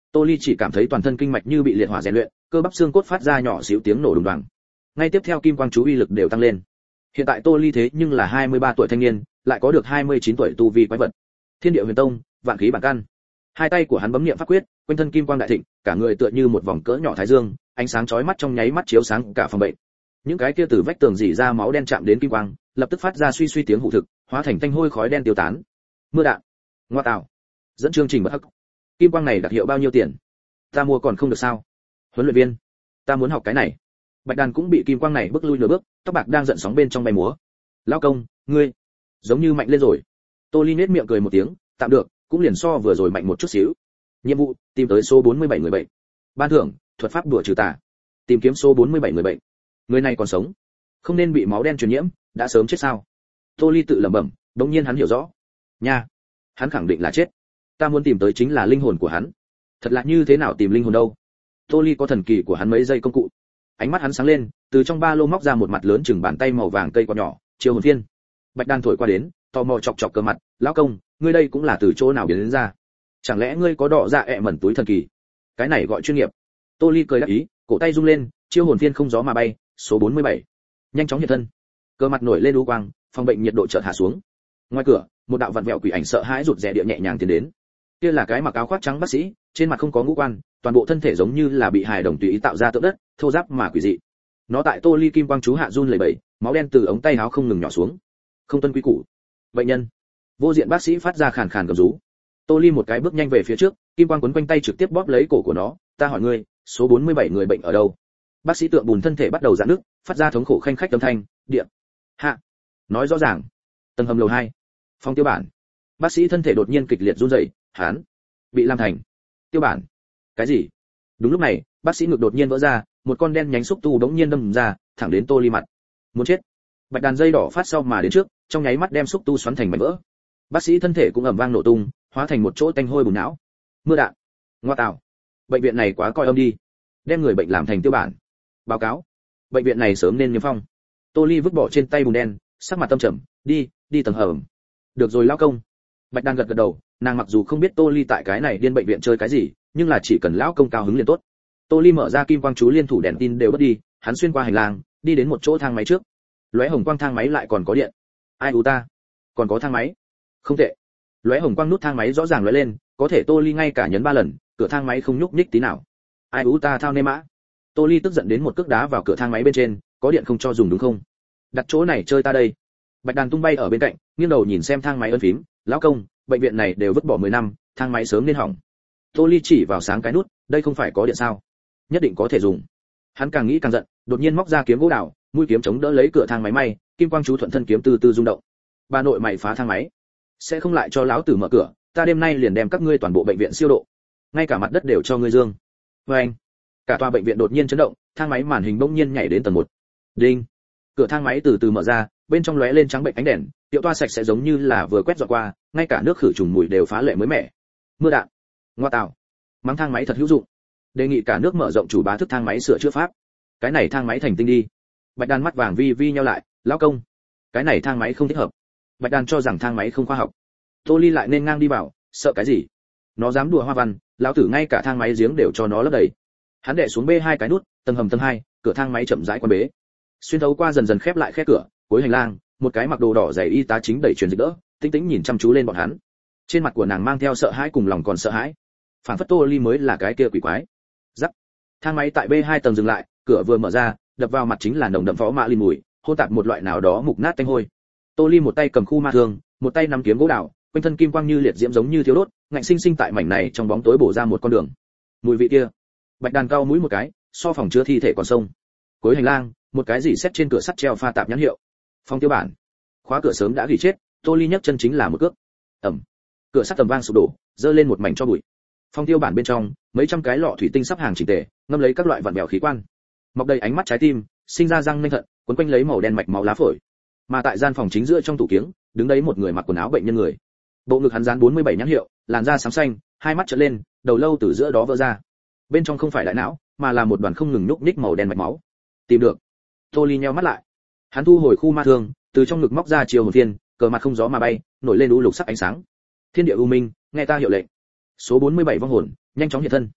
Tô Ly chỉ cảm thấy toàn thân kinh mạch như bị liệt hỏa rèn luyện, cơ bắp xương cốt phát ra nhỏ xíu tiếng nổ đùng đoàng. Ngay tiếp theo kim quang chú uy lực đều tăng lên. Hiện tại Tô Ly thế nhưng là 23 tuổi thanh niên, lại có được 29 tuổi tu vi quái vật. Thiên địa huyền tông, vạn khí bản căn. Hai tay của hắn bấm niệm pháp quyết, quanh thân kim quang đại thịnh, cả người tựa như một vòng cỡ nhỏ thái dương, ánh sáng chói mắt trong nháy mắt chiếu sáng cả phòng bệnh. Những cái kia từ vách tường rỉ ra máu đen chạm đến kim quang, lập tức phát ra suy suy tiếng hủ thực, hóa thành thanh hôi khói đen tiêu tán. Mưa đạn. Ngoa tạo. Dẫn chương trình bất hắc. Kim quang này đặc hiệu bao nhiêu tiền? Ta mua còn không được sao? Huấn luyện viên, ta muốn học cái này. Bạch Đàn cũng bị kim quang này bước lui nửa bước, tóc bạc đang giận sóng bên trong bay múa. Lão công, ngươi giống như mạnh lên rồi. Tô Ly nết miệng cười một tiếng, tạm được, cũng liền so vừa rồi mạnh một chút xíu. Nhiệm vụ, tìm tới số 47 người bệnh. Ban thưởng, thuật pháp đùa trừ tà. Tìm kiếm số 47 người bệnh. Người này còn sống, không nên bị máu đen truyền nhiễm, đã sớm chết sao? Tô Ly tự lẩm bẩm, đống nhiên hắn hiểu rõ. Nha, hắn khẳng định là chết. Ta muốn tìm tới chính là linh hồn của hắn. Thật là như thế nào tìm linh hồn đâu? Tô Ly có thần kỳ của hắn mấy giây công cụ. Ánh mắt hắn sáng lên, từ trong ba lô móc ra một mặt lớn chừng bàn tay màu vàng cây quạt nhỏ, chiêu hồn phiên. Bạch Đan thổi qua đến, tò mò chọc chọc cơ mặt, lão công, ngươi đây cũng là từ chỗ nào biến đến ra? Chẳng lẽ ngươi có đọ dạ ẹ mẩn túi thần kỳ? Cái này gọi chuyên nghiệp. Tô Ly cười đáp ý, cổ tay rung lên, chiêu hồn phiên không gió mà bay, số 47. Nhanh chóng hiện thân. Cơ mặt nổi lên u quang, phòng bệnh nhiệt độ chợt hạ xuống. Ngoài cửa, một đạo vặn vẹo quỷ ảnh sợ hãi rụt rè địa nhẹ nhàng tiến đến. Kia là cái mặc áo khoác trắng bác sĩ, trên mặt không có ngũ quan, toàn bộ thân thể giống như là bị hài đồng tùy ý tạo ra tượng đất, thô ráp mà quỷ dị. Nó tại Tô Ly kim quang chú hạ run lẩy bẩy, máu đen từ ống tay áo không ngừng nhỏ xuống. Không tuân quy củ. Bệnh nhân. Vô diện bác sĩ phát ra khàn khàn gầm rú. Tô Ly một cái bước nhanh về phía trước, kim quang quấn quanh tay trực tiếp bóp lấy cổ của nó, ta hỏi ngươi, số 47 người bệnh ở đâu? Bác sĩ tượng bùn thân thể bắt đầu giãn nước, phát ra thống khổ khanh khách âm thanh, địa. Hạ. Nói rõ ràng. Tầng hầm lầu 2. Phòng tiêu bản. Bác sĩ thân thể đột nhiên kịch liệt run rẩy, hắn bị làm thành tiêu bản. Cái gì? Đúng lúc này, bác sĩ ngực đột nhiên vỡ ra, một con đen nhánh xúc tu đống nhiên đâm ra, thẳng đến Tô Ly mặt. Muốn chết. Bạch Đàn dây đỏ phát sau mà đến trước, trong nháy mắt đem xúc tu xoắn thành mảnh vỡ. Bác sĩ thân thể cũng ầm vang nổ tung, hóa thành một chỗ tanh hôi bùn não. Mưa đạn. Ngoa tạo. Bệnh viện này quá coi âm đi. Đem người bệnh làm thành tiêu bản. Báo cáo. Bệnh viện này sớm nên niêm phong. Tô Ly vứt bỏ trên tay bùn đen, sắc mặt tâm trầm, đi tầng hầm. Được rồi lão công. Bạch Đan gật gật đầu, nàng mặc dù không biết Tô Ly tại cái này điên bệnh viện chơi cái gì, nhưng là chỉ cần lão công cao hứng liền tốt. Tô Ly mở ra kim quang chú liên thủ đèn tin đều bất đi, hắn xuyên qua hành lang, đi đến một chỗ thang máy trước. Lóe hồng quang thang máy lại còn có điện. Ai u ta, còn có thang máy. Không tệ. Lóe hồng quang nút thang máy rõ ràng lóe lên, có thể Tô Ly ngay cả nhấn 3 lần, cửa thang máy không nhúc nhích tí nào. Ai u ta thao nê mã. Tô Ly tức giận đến một cước đá vào cửa thang máy bên trên, có điện không cho dùng đúng không? Đặt chỗ này chơi ta đây. Bạch Đàn tung bay ở bên cạnh, nghiêng đầu nhìn xem thang máy ấn phím, lão công, bệnh viện này đều vứt bỏ 10 năm, thang máy sớm nên hỏng. Tô Ly chỉ vào sáng cái nút, đây không phải có điện sao? Nhất định có thể dùng. Hắn càng nghĩ càng giận, đột nhiên móc ra kiếm gỗ đào, mũi kiếm chống đỡ lấy cửa thang máy may, kim quang chú thuận thân kiếm từ từ rung động. Bà nội mày phá thang máy, sẽ không lại cho lão tử mở cửa, ta đêm nay liền đem các ngươi toàn bộ bệnh viện siêu độ, ngay cả mặt đất đều cho ngươi dương. Với anh, cả tòa bệnh viện đột nhiên chấn động, thang máy màn hình bỗng nhiên nhảy đến tầng 1. Đinh. Cửa thang máy từ từ mở ra, bên trong lóe lên trắng bệnh ánh đèn, tiệu toa sạch sẽ giống như là vừa quét dọn qua, ngay cả nước khử trùng mùi đều phá lệ mới mẻ. Mưa đạn. Ngoa tạo. Mắng thang máy thật hữu dụng. Đề nghị cả nước mở rộng chủ bá thức thang máy sửa chữa pháp. Cái này thang máy thành tinh đi. Bạch Đan mắt vàng vi vi nheo lại, lão công, cái này thang máy không thích hợp. Bạch Đan cho rằng thang máy không khoa học. Tô Ly lại nên ngang đi vào, sợ cái gì? Nó dám đùa hoa văn, lão tử ngay cả thang máy giếng đều cho nó lấp đầy. Hắn đè xuống B2 cái nút, tầng hầm tầng 2, cửa thang máy chậm rãi quan bế. Xuyên thấu qua dần dần khép lại khe cửa, cuối hành lang, một cái mặc đồ đỏ dày y tá chính đẩy truyền dịch đỡ, tinh tĩnh nhìn chăm chú lên bọn hắn. Trên mặt của nàng mang theo sợ hãi cùng lòng còn sợ hãi. Phản phất Tô Ly mới là cái kia quỷ quái. Rắc. Thang máy tại B2 tầng dừng lại, cửa vừa mở ra, đập vào mặt chính là nồng đậm phó mã linh mùi, hôn tạp một loại nào đó mục nát tanh hôi. Tô Ly một tay cầm khu ma thương, một tay nắm kiếm gỗ đào, quanh thân kim quang như liệt diễm giống như thiếu đốt, ngạnh sinh sinh tại mảnh này trong bóng tối bổ ra một con đường. Mùi vị kia. Bạch Đàn cao mũi một cái, so phòng chứa thi thể còn sông. Cuối hành lang, một cái gì xét trên cửa sắt treo pha tạp nhãn hiệu. Phòng tiêu bản. Khóa cửa sớm đã gỉ chết, Tô Ly nhấc chân chính là một cước. Ầm. Cửa sắt tầm vang sụp đổ, rơi lên một mảnh cho bụi. Phòng tiêu bản bên trong, mấy trăm cái lọ thủy tinh sắp hàng chỉnh tề, ngâm lấy các loại vặn vẹo khí quan. Mọc đầy ánh mắt trái tim, sinh ra răng nanh thận, quấn quanh lấy màu đen mạch máu lá phổi. Mà tại gian phòng chính giữa trong tủ kiếng, đứng đấy một người mặc quần áo bệnh nhân người. Bộ ngực hắn dán 47 nhãn hiệu, làn da xám xanh, hai mắt trợn lên, đầu lâu từ giữa đó vỡ ra. Bên trong không phải đại não, mà là một đoàn không ngừng nhúc nhích màu đen mạch máu. Tìm được. Tô Ly nheo mắt lại. Hắn thu hồi khu ma thương, từ trong ngực móc ra chiều hồn phiên, cờ mặt không gió mà bay, nổi lên u lục sắc ánh sáng. Thiên địa u minh, nghe ta hiệu lệnh. Số 47 vong hồn, nhanh chóng hiện thân.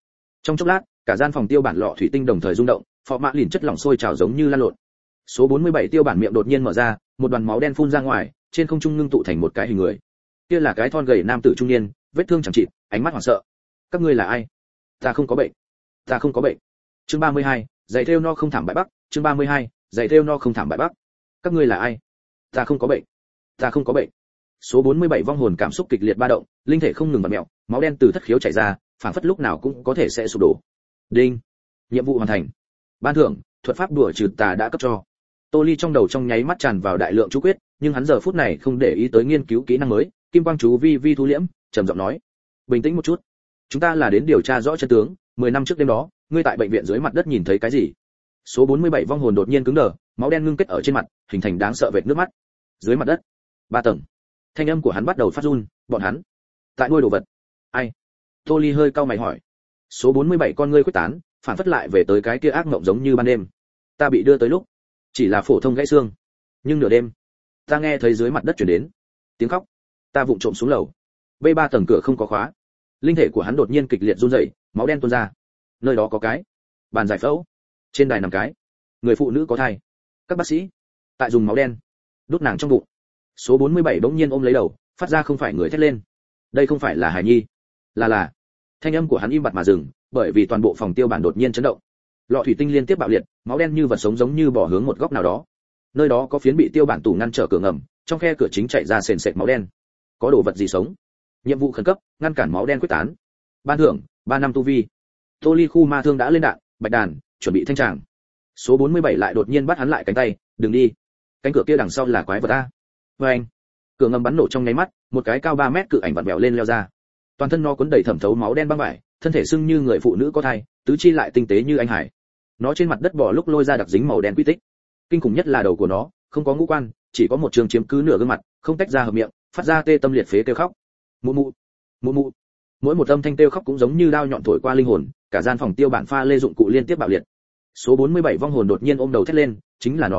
Trong chốc lát, cả gian phòng tiêu bản lọ thủy tinh đồng thời rung động, phọ mã lìn chất lỏng sôi trào giống như lan lộn. Số 47 tiêu bản miệng đột nhiên mở ra, một đoàn máu đen phun ra ngoài, trên không trung ngưng tụ thành một cái hình người. Kia là cái thon gầy nam tử trung niên, vết thương chẳng chịt, ánh mắt hoảng sợ. Các ngươi là ai? Ta không có bệnh. Ta không có bệnh. Chương 32, giày thêu no không thảm bại bắc. Chương 32, giày thêu no không thảm bại bắc. Các ngươi là ai? Ta không có bệnh. Ta không có bệnh. Số 47 vong hồn cảm xúc kịch liệt ba động, linh thể không ngừng vặn mèo, máu đen từ thất khiếu chảy ra, phảng phất lúc nào cũng có thể sẽ sụp đổ. Đinh. Nhiệm vụ hoàn thành. Ban thưởng, thuật pháp đùa trừ tà đã cấp cho. Tô Ly trong đầu trong nháy mắt tràn vào đại lượng chú quyết, nhưng hắn giờ phút này không để ý tới nghiên cứu kỹ năng mới, kim quang chú vi vi thu liễm, trầm giọng nói: "Bình tĩnh một chút. Chúng ta là đến điều tra rõ chân tướng, 10 năm trước đêm đó, ngươi tại bệnh viện dưới mặt đất nhìn thấy cái gì?" Số 47 vong hồn đột nhiên cứng đờ, máu đen ngưng kết ở trên mặt, hình thành đáng sợ vệt nước mắt. Dưới mặt đất, 3 tầng. Thanh âm của hắn bắt đầu phát run, bọn hắn tại nuôi đồ vật. Ai? Tô Ly hơi cau mày hỏi. Số 47 con ngươi khuếch tán, phản phất lại về tới cái kia ác mộng giống như ban đêm. Ta bị đưa tới lúc chỉ là phổ thông gãy xương, nhưng nửa đêm ta nghe thấy dưới mặt đất truyền đến tiếng khóc. Ta vụng trộm xuống lầu. B3 tầng cửa không có khóa. Linh thể của hắn đột nhiên kịch liệt run rẩy, máu đen tuôn ra. Nơi đó có cái bàn giải phẫu, trên đài nằm cái người phụ nữ có thai. Các bác sĩ tại dùng máu đen đút nàng trong bụng. Số 47 bỗng nhiên ôm lấy đầu, phát ra không phải người thét lên. Đây không phải là Hải Nhi, là. Thanh âm của hắn im bặt mà dừng, bởi vì toàn bộ phòng tiêu bản đột nhiên chấn động. Lọ thủy tinh liên tiếp bạo liệt, máu đen như vật sống giống như bỏ hướng một góc nào đó. Nơi đó có phiến bị tiêu bản tủ ngăn trở cửa ngầm, trong khe cửa chính chảy ra sền sệt máu đen. Có đồ vật gì sống? Nhiệm vụ khẩn cấp, ngăn cản máu đen quyết tán. Ban thưởng, 3 năm tu vi. Tô Ly khu ma thương đã lên đạn, bạch đàn, chuẩn bị thanh tràng. Số 47 lại đột nhiên bắt hắn lại cánh tay, đừng đi. Cánh cửa kia đằng sau là quái vật a. Oeng. Cửa ngầm bắn nổ trong nháy mắt, một cái cao 3 mét cự ảnh vặn vẹo lên leo ra. Toàn thân nó cuốn đầy thẩm thấu máu đen băng vải, thân thể sưng như người phụ nữ có thai, tứ chi lại tinh tế như anh hải. Nó trên mặt đất bò lúc lôi ra đặc dính màu đen quy tích. Kinh khủng nhất là đầu của nó, không có ngũ quan, chỉ có một trường chiếm cứ nửa gương mặt, không tách ra hợp miệng, phát ra tê tâm liệt phế kêu khóc. Mụ mụ, mụ mụ. Mỗi một âm thanh kêu khóc cũng giống như đao nhọn thổi qua linh hồn, cả gian phòng tiêu bản pha lê dụng cụ liên tiếp bạo liệt. Số 47 vong hồn đột nhiên ôm đầu thét lên, chính là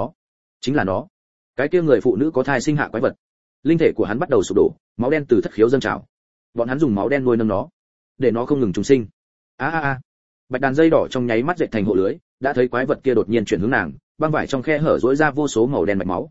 nó. Cái kia người phụ nữ có thai sinh hạ quái vật. Linh thể của hắn bắt đầu sụp đổ, máu đen từ thất khiếu dâng trào. Bọn hắn dùng máu đen nuôi nấng nó, để nó không ngừng trùng sinh. Bạch đàn dây đỏ trong nháy mắt dệt thành hộ lưới, đã thấy quái vật kia đột nhiên chuyển hướng nàng, băng vải trong khe hở rỗi ra vô số màu đen mạch máu.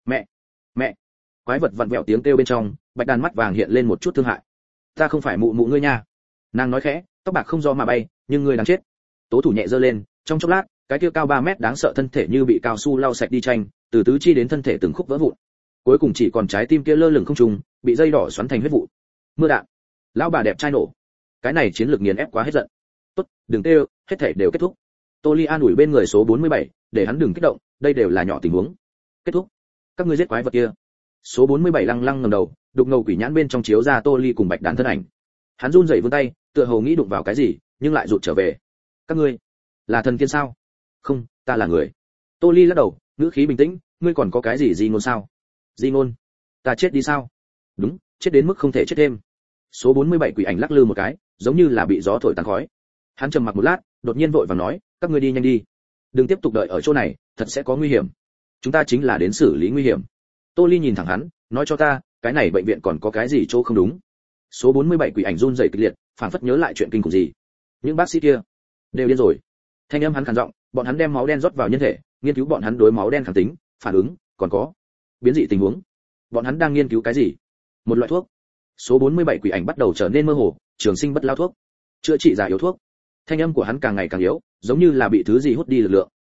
Mẹ. Quái vật vặn vẹo tiếng kêu bên trong, bạch đàn mắt vàng hiện lên một chút thương hại. Ta không phải mụ ngươi nha. Nàng nói khẽ, tóc bạc không do mà bay, nhưng ngươi đáng chết. Tố thủ nhẹ giơ lên, trong chốc lát, cái kia cao 3 mét đáng sợ thân thể như bị cao su lau sạch đi tranh, từ tứ chi đến thân thể từng khúc vỡ vụn. Cuối cùng chỉ còn trái tim kia lơ lửng không trung, bị dây đỏ xoắn thành huyết vụ. Mưa đạn. Lão bà đẹp trai nổ. Cái này chiến lược nghiền ép quá hết giận. Tốt, đừng kêu, hết thể đều kết thúc. Tô Ly an ủi bên người số 47, để hắn đừng kích động, đây đều là nhỏ tình huống. Kết thúc. Các ngươi giết quái vật kia. Số 47 lăng lăng ngẩng đầu, đục ngầu quỷ nhãn bên trong chiếu ra Tô Ly cùng bạch đàn thân ảnh. Hắn run rẩy vươn tay, tựa hồ nghĩ đụng vào cái gì, nhưng lại rụt trở về. Các ngươi là thần tiên sao? Không, ta là người. Tô Ly lắc đầu, ngữ khí bình tĩnh, ngươi còn có cái gì ngôn sao? Di ngôn? Ta chết đi sao? Đúng, chết đến mức không thể chết thêm. Số 47 quỷ ảnh lắc lư một cái, giống như là bị gió thổi tàn khói. Hắn trầm mặc một lát, đột nhiên vội vàng nói, các ngươi đi nhanh đi, đừng tiếp tục đợi ở chỗ này, thật sẽ có nguy hiểm. Chúng ta chính là đến xử lý nguy hiểm. Tô Ly nhìn thẳng hắn, nói cho ta, cái này bệnh viện còn có cái gì chỗ không đúng? Số 47 quỷ ảnh run rẩy kịch liệt, phảng phất nhớ lại chuyện kinh khủng gì. Những bác sĩ kia đều điên rồi. Thanh âm hắn khàn giọng, bọn hắn đem máu đen rót vào nhân thể, nghiên cứu bọn hắn đối máu đen kháng tính, phản ứng, còn có biến dị tình huống. Bọn hắn đang nghiên cứu cái gì? Một loại thuốc. Số 47 quỷ ảnh bắt đầu trở nên mơ hồ, trường sinh bất lao thuốc, chữa trị già yếu thuốc. Thanh âm của hắn càng ngày càng yếu, giống như là bị thứ gì hút đi lực lượng.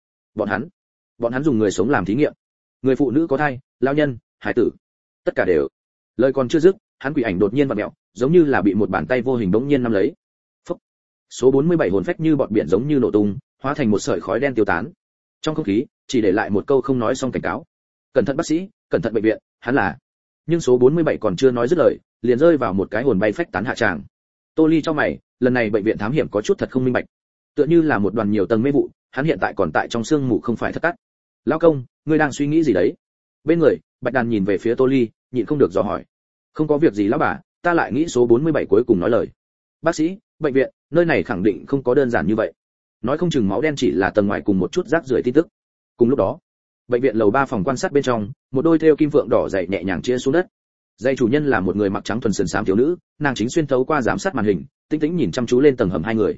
Bọn hắn dùng người sống làm thí nghiệm. Người phụ nữ có thai, lão nhân, hải tử, tất cả đều. Lời còn chưa dứt, hắn quỷ ảnh đột nhiên vặn mèo, giống như là bị một bàn tay vô hình bỗng nhiên nắm lấy. Phốc. Số 47 hồn phách như bọt biển giống như nổ tung, hóa thành một sợi khói đen tiêu tán. Trong không khí, chỉ để lại một câu không nói xong cảnh cáo. Cẩn thận bác sĩ, cẩn thận bệnh viện, hắn là. Nhưng số 47 còn chưa nói dứt lời, liền rơi vào một cái hồn bay phách tán hạ tràng. Tô Ly cho mày, lần này bệnh viện thám hiểm có chút thật không minh bạch. Tựa như là một đoàn nhiều tầng mê vụ, hắn hiện tại còn tại trong sương mù không phải thất tắt. Lão công, ngươi đang suy nghĩ gì đấy? Bên người, Bạch Đàn nhìn về phía Tô Ly, nhịn không được dò hỏi. Không có việc gì lão bà, ta lại nghĩ số 47 cuối cùng nói lời. Bác sĩ, bệnh viện, nơi này khẳng định không có đơn giản như vậy. Nói không chừng máu đen chỉ là tầng ngoài cùng một chút rác rưởi tin tức. Cùng lúc đó, bệnh viện lầu 3 phòng quan sát bên trong, một đôi thêu kim phượng đỏ dày nhẹ nhàng chia xuống đất. Dây chủ nhân là một người mặc trắng thuần sườn xám thiếu nữ, nàng chính xuyên thấu qua giám sát màn hình, tinh tĩnh nhìn chăm chú lên tầng hầm hai người.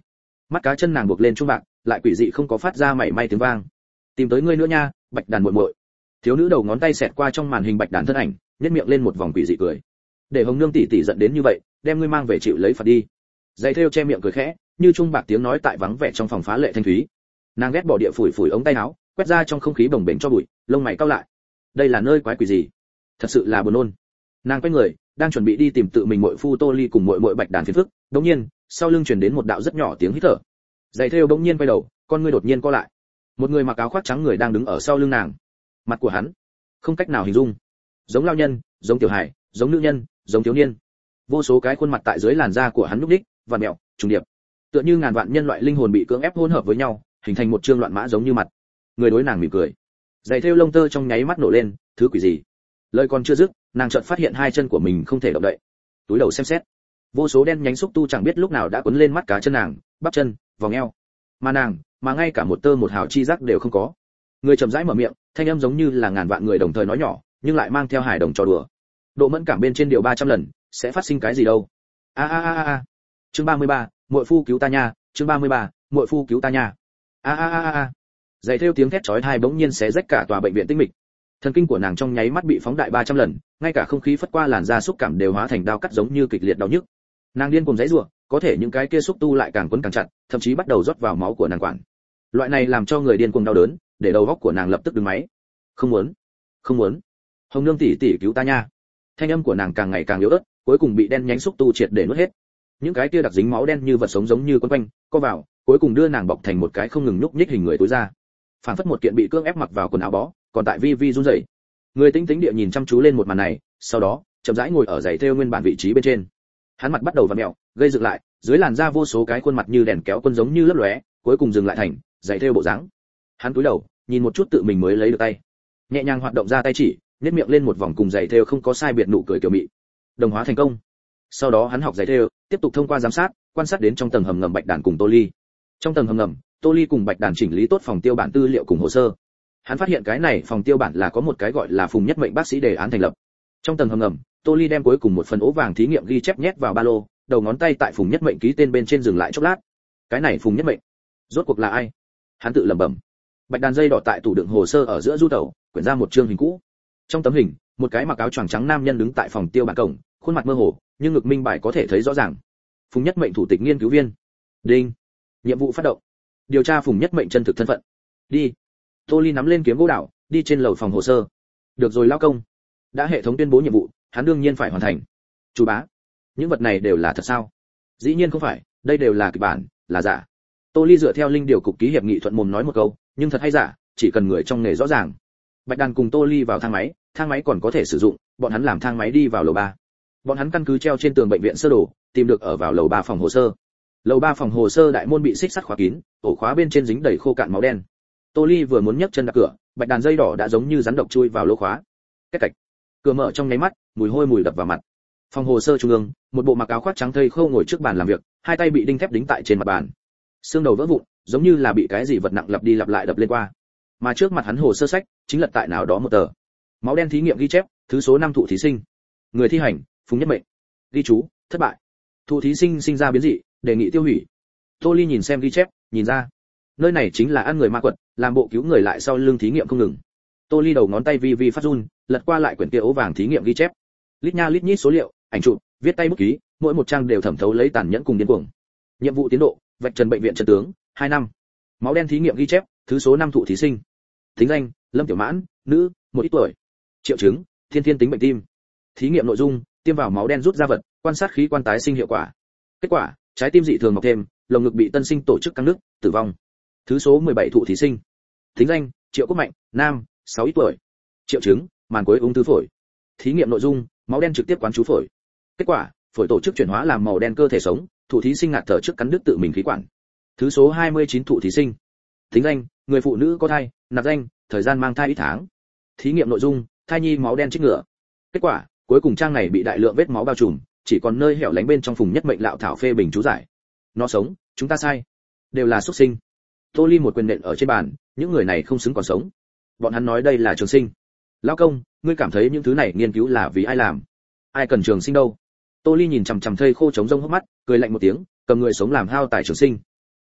Mắt cá chân nàng buộc lên chuông bạc, lại quỷ dị không có phát ra mảy may tiếng vang. Tìm tới ngươi nữa nha, Bạch Đàn muội muội. Thiếu nữ đầu ngón tay xẹt qua trong màn hình Bạch Đàn thân ảnh, nhếch miệng lên một vòng quỷ dị cười. Để Hồng Nương tỷ tỷ giận đến như vậy, đem ngươi mang về chịu lấy phạt đi. Dây thêu che miệng cười khẽ, như chuông bạc tiếng nói tại vắng vẻ trong phòng phá lệ thanh thúy. Nàng ghét bỏ địa phủi phủi ống tay áo, quét ra trong không khí bồng bềnh cho bụi, lông mày cau lại. Đây là nơi quái quỷ gì? Thật sự là buồn nôn. Nàng quay người, đang chuẩn bị đi tìm tự mình muội phu Tô Ly cùng muội muội Bạch Đàn phiền phức, đột nhiên, sau lưng truyền đến một đạo rất nhỏ tiếng hít thở. Dây thêu bỗng nhiên quay đầu, con ngươi đột nhiên co lại. Một người mặc áo khoác trắng người đang đứng ở sau lưng nàng. Mặt của hắn, không cách nào hình dung, giống lao nhân, giống tiểu hài, giống nữ nhân, giống thiếu niên. Vô số cái khuôn mặt tại dưới làn da của hắn lúc đích, và mèo, trùng điệp. Tựa như ngàn vạn nhân loại linh hồn bị cưỡng ép hỗn hợp với nhau, hình thành một trương loạn mã giống như mặt. Người đối nàng mỉm cười. Dây thêu lông tơ trong nháy mắt nổ lên, thứ quỷ gì? Lời còn chưa dứt, nàng chợt phát hiện hai chân của mình không thể động đậy. Túi đầu xem xét, vô số đen nhánh xúc tu chẳng biết lúc nào đã quấn lên mắt cá chân nàng, bắp chân, vòng eo. Mà nàng, mà ngay cả một tơ một hào chi giác đều không có. Người chậm rãi mở miệng, thanh âm giống như là ngàn vạn người đồng thời nói nhỏ, nhưng lại mang theo hài đồng trò đùa. Độ mẫn cảm bên trên điều 300 lần, sẽ phát sinh cái gì đâu? A a a a. Chương 33, muội phu cứu ta nha, chương 33, muội phu cứu ta nha. A a a a. Dày theo tiếng thét chói tai bỗng nhiên xé rách cả tòa bệnh viện tĩnh mịch. Thần kinh của nàng trong nháy mắt bị phóng đại 300 lần, ngay cả không khí phất qua làn da xúc cảm đều hóa thành đau cắt giống như kịch liệt đau nhức. Nàng điên cuồng giãy giụa, có thể những cái kia xúc tu lại càng quấn càng chặt, thậm chí bắt đầu rót vào máu của nàng quản. Loại này làm cho người điên cuồng đau đớn, để đầu óc của nàng lập tức đứng máy. Không muốn, không muốn. Hồng Nương tỷ tỷ cứu ta nha. Thanh âm của nàng càng ngày càng yếu ớt, cuối cùng bị đen nhánh xúc tu triệt để nuốt hết. Những cái kia đặc dính máu đen như vật sống giống như quấn quanh, co vào, cuối cùng đưa nàng bọc thành một cái không ngừng nhúc nhích hình người tối ra. Phản phất một kiện bị cưỡng ép mặc vào quần áo bó, còn tại vi vi run rẩy. Người tinh tĩnh địa nhìn chăm chú lên một màn này, sau đó chậm rãi ngồi ở giày thêu nguyên bản vị trí bên trên. Hắn mặt bắt đầu vặn mèo, gây dựng lại, dưới làn da vô số cái khuôn mặt như đèn kéo quân giống như lấp lóe, cuối cùng dừng lại thành giày thêu bộ dáng. Hắn cúi đầu, nhìn một chút tự mình mới lấy được tay, nhẹ nhàng hoạt động ra tay chỉ, nhếch miệng lên một vòng cùng giày thêu không có sai biệt nụ cười kiểu mị. Đồng hóa thành công. Sau đó hắn học giày thêu, tiếp tục thông qua giám sát, quan sát đến trong tầng hầm ngầm Bạch Đàn cùng Tô Ly. Trong tầng hầm ngầm, Tô Ly cùng Bạch Đàn chỉnh lý tốt phòng tiêu bản tư liệu cùng hồ sơ. Hắn phát hiện cái này phòng tiêu bản là có một cái gọi là Phùng Nhất Mệnh bác sĩ đề án thành lập. Trong tầng hầm ngầm, Tô Ly đem cuối cùng một phần ố vàng thí nghiệm ghi chép nhét vào ba lô, đầu ngón tay tại Phùng Nhất Mệnh ký tên bên trên dừng lại chốc lát. Cái này Phùng Nhất Mệnh, rốt cuộc là ai? Hắn tự lẩm bẩm. Bạch Đàn dây đỏ tại tủ đựng hồ sơ ở giữa du tẩu, quyển ra một chương hình cũ. Trong tấm hình, một cái mặc áo choàng trắng nam nhân đứng tại phòng tiêu bản cổng, khuôn mặt mơ hồ, nhưng ngực minh bài có thể thấy rõ ràng. Phùng Nhất Mệnh thủ tịch nghiên cứu viên. Đinh. Nhiệm vụ phát động. Điều tra Phùng Nhất Mệnh chân thực thân phận. Đi. Tô Ly nắm lên kiếm gỗ đào, đi trên lầu phòng hồ sơ. Được rồi lão công. Đã hệ thống tuyên bố nhiệm vụ, hắn đương nhiên phải hoàn thành. Chủ bá, những vật này đều là thật sao? Dĩ nhiên không phải, đây đều là kịch bản, là giả. Tô Ly dựa theo linh điều cục ký hiệp nghị thuận mồm nói một câu, nhưng thật hay giả, chỉ cần người trong nghề rõ ràng. Bạch Đàn cùng Tô Ly vào thang máy còn có thể sử dụng, bọn hắn làm thang máy đi vào lầu 3. Bọn hắn căn cứ treo trên tường bệnh viện sơ đồ, tìm được ở vào lầu 3 phòng hồ sơ. Lầu 3 phòng hồ sơ đại môn bị xích sắt khóa kín, ổ khóa bên trên dính đầy khô cạn máu đen. Tô Ly vừa muốn nhấc chân đạp cửa, Bạch Đàn dây đỏ đã giống như rắn độc chui vào lỗ khóa. Cách cạch. Cửa mở trong nháy mắt, mùi hôi mùi đập vào mặt. Phòng hồ sơ trung ương, một bộ mặc áo khoác trắng thây khô ngồi trước bàn làm việc, hai tay bị đinh thép đính tại trên mặt bàn. Xương đầu vỡ vụn, giống như là bị cái gì vật nặng lặp đi lặp lại đập lên qua. Mà trước mặt hắn hồ sơ sách, chính lật tại nào đó một tờ. Máu đen thí nghiệm ghi chép, thứ số 5 thụ thí sinh. Người thi hành, Phùng Nhất Mệnh. Ghi chú, thất bại. Thụ thí sinh sinh ra biến dị, đề nghị tiêu hủy. Tô Ly nhìn xem ghi chép, nhìn ra, nơi này chính là ăn người ma quật, làm bộ cứu người lại sau lưng thí nghiệm không ngừng. Tô Ly đầu ngón tay vi vi phát run, lật qua lại quyển kia ố vàng thí nghiệm ghi chép. Lít nha lít nhít số liệu, ảnh chụp, viết tay bút ký, mỗi một trang đều thẩm thấu lấy tàn nhẫn cùng điên cuồng. Nhiệm vụ tiến độ, vạch trần bệnh viện trận tướng, 2 năm. Máu đen thí nghiệm ghi chép, thứ số 5 thụ thí sinh. Tính danh, Lâm Tiểu Mãn, nữ, 1 ít tuổi. Triệu chứng, thiên tính bệnh tim. Thí nghiệm nội dung, tiêm vào máu đen rút ra vật, quan sát khí quan tái sinh hiệu quả. Kết quả, trái tim dị thường mọc thêm, lồng ngực bị tân sinh tổ chức căng nứt, tử vong. Thứ số 17 thụ thí sinh. Tính danh, Triệu Quốc Mạnh, nam, 6 ít tuổi. Triệu chứng, màn cuối ung thư phổi. Thí nghiệm nội dung, máu đen trực tiếp quán chú phổi. Kết quả, phổi tổ chức chuyển hóa làm màu đen cơ thể sống, thụ thí sinh ngạt thở trước cắn đứt tự mình khí quản. Thứ số 29 thụ thí sinh. Tính danh, người phụ nữ có thai, nạp danh, thời gian mang thai ít tháng. Thí nghiệm nội dung, thai nhi máu đen trích ngựa. Kết quả, cuối cùng trang này bị đại lượng vết máu bao trùm, chỉ còn nơi hẻo lánh bên trong Phùng Nhất Mệnh lạo thảo phê bình chú giải. Nó sống, chúng ta sai, đều là xuất sinh. Tô Ly một quyền nện ở trên bàn, những người này không xứng còn sống. Bọn hắn nói đây là trường sinh. Lão công, ngươi cảm thấy những thứ này nghiên cứu là vì ai làm? Ai cần trường sinh đâu? Tô Ly nhìn chằm chằm thây khô trống rông hốc mắt, cười lạnh một tiếng, cầm người sống làm hao tài trường sinh.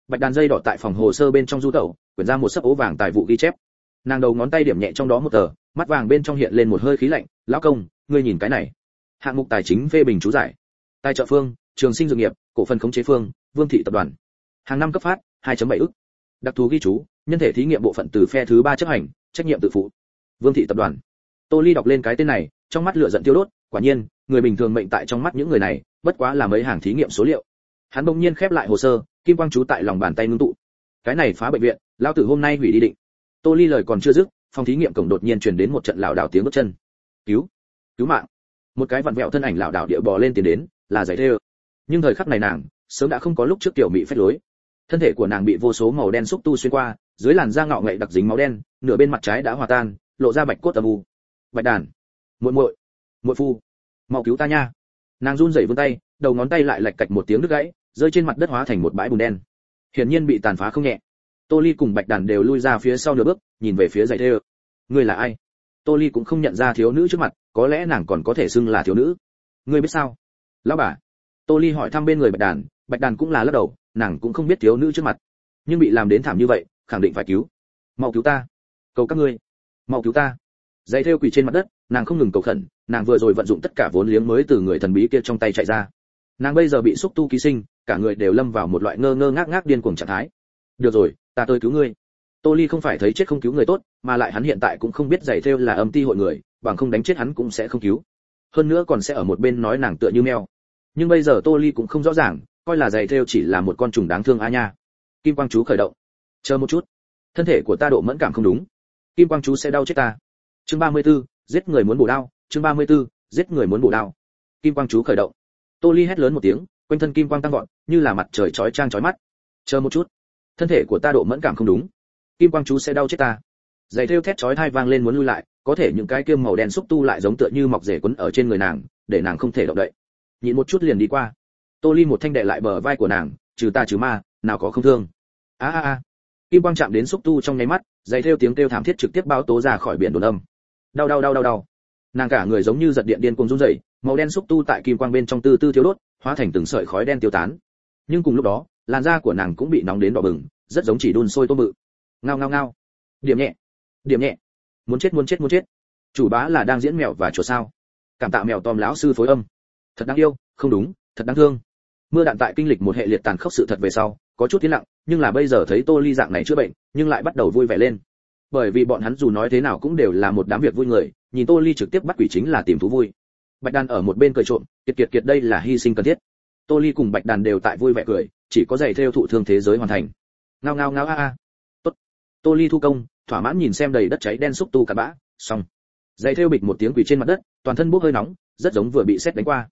Bạch Đàn dây đỏ tại phòng hồ sơ bên trong du tẩu, quyển ra một sấp ố vàng tài vụ ghi chép. Nàng đầu ngón tay điểm nhẹ trong đó một tờ, mắt vàng bên trong hiện lên một hơi khí lạnh. Lão công, ngươi nhìn cái này. Hạng mục tài chính phê bình chú giải. Tài trợ phương, Trường Sinh Dược nghiệp, cổ phần khống chế phương, Vương Thị tập đoàn. Hàng năm cấp phát 2.7 ức. Đặc thù ghi chú, nhân thể thí nghiệm bộ phận từ phe thứ 3 chấp hành, trách nhiệm tự phụ. Vương Thị tập đoàn. Tô Ly đọc lên cái tên này, trong mắt lửa giận tiêu đốt, quả nhiên, người bình thường mệnh tại trong mắt những người này, bất quá là mấy hàng thí nghiệm số liệu. Hắn bỗng nhiên khép lại hồ sơ, kim quang chú tại lòng bàn tay ngưng tụ. Cái này phá bệnh viện, lão tử hôm nay hủy đi định. Tô Ly lời còn chưa dứt, phòng thí nghiệm cổng đột nhiên truyền đến một trận lảo đảo tiếng bước chân. Cứu, cứu mạng. Một cái vặn vẹo thân ảnh lảo đảo địa bò lên tiến đến, là Giày Thêu. Nhưng thời khắc này nàng, sớm đã không có lúc trước tiểu mị phép lối. Thân thể của nàng bị vô số màu đen xúc tu xuyên qua, dưới làn da ngạo ngậy đặc dính máu đen, nửa bên mặt trái đã hòa tan, lộ ra bạch cốt âm u. Bạch Đàn, muội muội, muội phu, mau cứu ta nha. Nàng run rẩy vươn tay, đầu ngón tay lại lạch cạch một tiếng đứt gãy, rơi trên mặt đất hóa thành một bãi bùn đen. Hiển nhiên bị tàn phá không nhẹ. Tô Ly cùng Bạch Đàn đều lui ra phía sau nửa bước, nhìn về phía Giày Thêu. Ngươi là ai? Tô Ly cũng không nhận ra thiếu nữ trước mặt, có lẽ nàng còn có thể xưng là thiếu nữ. Ngươi biết sao? Lão bà. Tô Ly hỏi thăm bên người Bạch Đàn cũng là lắc đầu, nàng cũng không biết thiếu nữ trước mặt, nhưng bị làm đến thảm như vậy, khẳng định phải cứu. Mau cứu ta, cầu các ngươi, mau cứu ta. Giày Thêu quỳ trên mặt đất, nàng không ngừng cầu khẩn, nàng vừa rồi vận dụng tất cả vốn liếng mới từ người thần bí kia trong tay chạy ra. Nàng bây giờ bị xúc tu ký sinh, cả người đều lâm vào một loại ngơ ngơ ngác ngác điên cuồng trạng thái. Được rồi, ta tới cứu ngươi. Tô Ly không phải thấy chết không cứu người tốt, mà lại hắn hiện tại cũng không biết Giày Thêu là âm ti hội người, bằng không đánh chết hắn cũng sẽ không cứu. Hơn nữa còn sẽ ở một bên nói nàng tựa như mèo. Nhưng bây giờ Tô Ly cũng không rõ ràng, coi là Giày Thêu chỉ là một con trùng đáng thương a nha. Kim quang chú khởi động. Chờ một chút, thân thể của ta độ mẫn cảm không đúng. Kim quang chú sẽ đau chết ta. Chương 34, giết người muốn bổ đao. Chương 34, giết người muốn bổ đao. Kim quang chú khởi động. Tô Ly hét lớn một tiếng, quanh thân kim quang tăng vọt, như là mặt trời chói chang chói mắt. Chờ một chút, thân thể của ta độ mẫn cảm không đúng. Kim quang chú sẽ đau chết ta. Giày Thêu thét chói tai vang lên muốn lui lại, có thể những cái kim màu đen xúc tu lại giống tựa như mọc rễ quấn ở trên người nàng, để nàng không thể động đậy. Nhịn một chút liền đi qua. Tô Ly một thanh đè lại bờ vai của nàng, trừ ta trừ ma, nào có không thương. A a a. Kim quang chạm đến xúc tu trong nháy mắt, Giày Thêu tiếng kêu thảm thiết trực tiếp báo tố ra khỏi biển đồn âm. Đau đau đau đau đau. Nàng cả người giống như giật điện điên cuồng run rẩy, màu đen xúc tu tại kim quang bên trong từ từ thiếu đốt, hóa thành từng sợi khói đen tiêu tán. Nhưng cùng lúc đó, làn da của nàng cũng bị nóng đến đỏ bừng, rất giống chỉ đun sôi tôm bự. Ngao ngao ngao. Điểm nhẹ, điểm nhẹ. Muốn chết muốn chết muốn chết. Chủ bá là đang diễn mèo và chuột sao? Cảm tạ mèo Tom lão sư phối âm. Thật đáng yêu, không đúng, thật đáng thương. Mưa Đạn tại kinh lịch một hệ liệt tàn khốc sự thật về sau, có chút tiến lặng, nhưng là bây giờ thấy Tô Ly dạng này chữa bệnh, nhưng lại bắt đầu vui vẻ lên. Bởi vì bọn hắn dù nói thế nào cũng đều là một đám việc vui người, nhìn Tô Ly trực tiếp bắt quỷ chính là tìm thú vui. Bạch Đàn ở một bên cười trộm, kiệt đây là hy sinh cần thiết. Tô Ly cùng Bạch Đàn đều tại vui vẻ cười, chỉ có Giày Thêu thụ thương thế giới hoàn thành. Ngao ngao ngao a a. Tốt. Tô Ly thu công, thỏa mãn nhìn xem đầy đất cháy đen xúc tu cặn bã, xong. Giày Thêu bịch một tiếng quỳ trên mặt đất, toàn thân bốc hơi nóng, rất giống vừa bị sét đánh qua.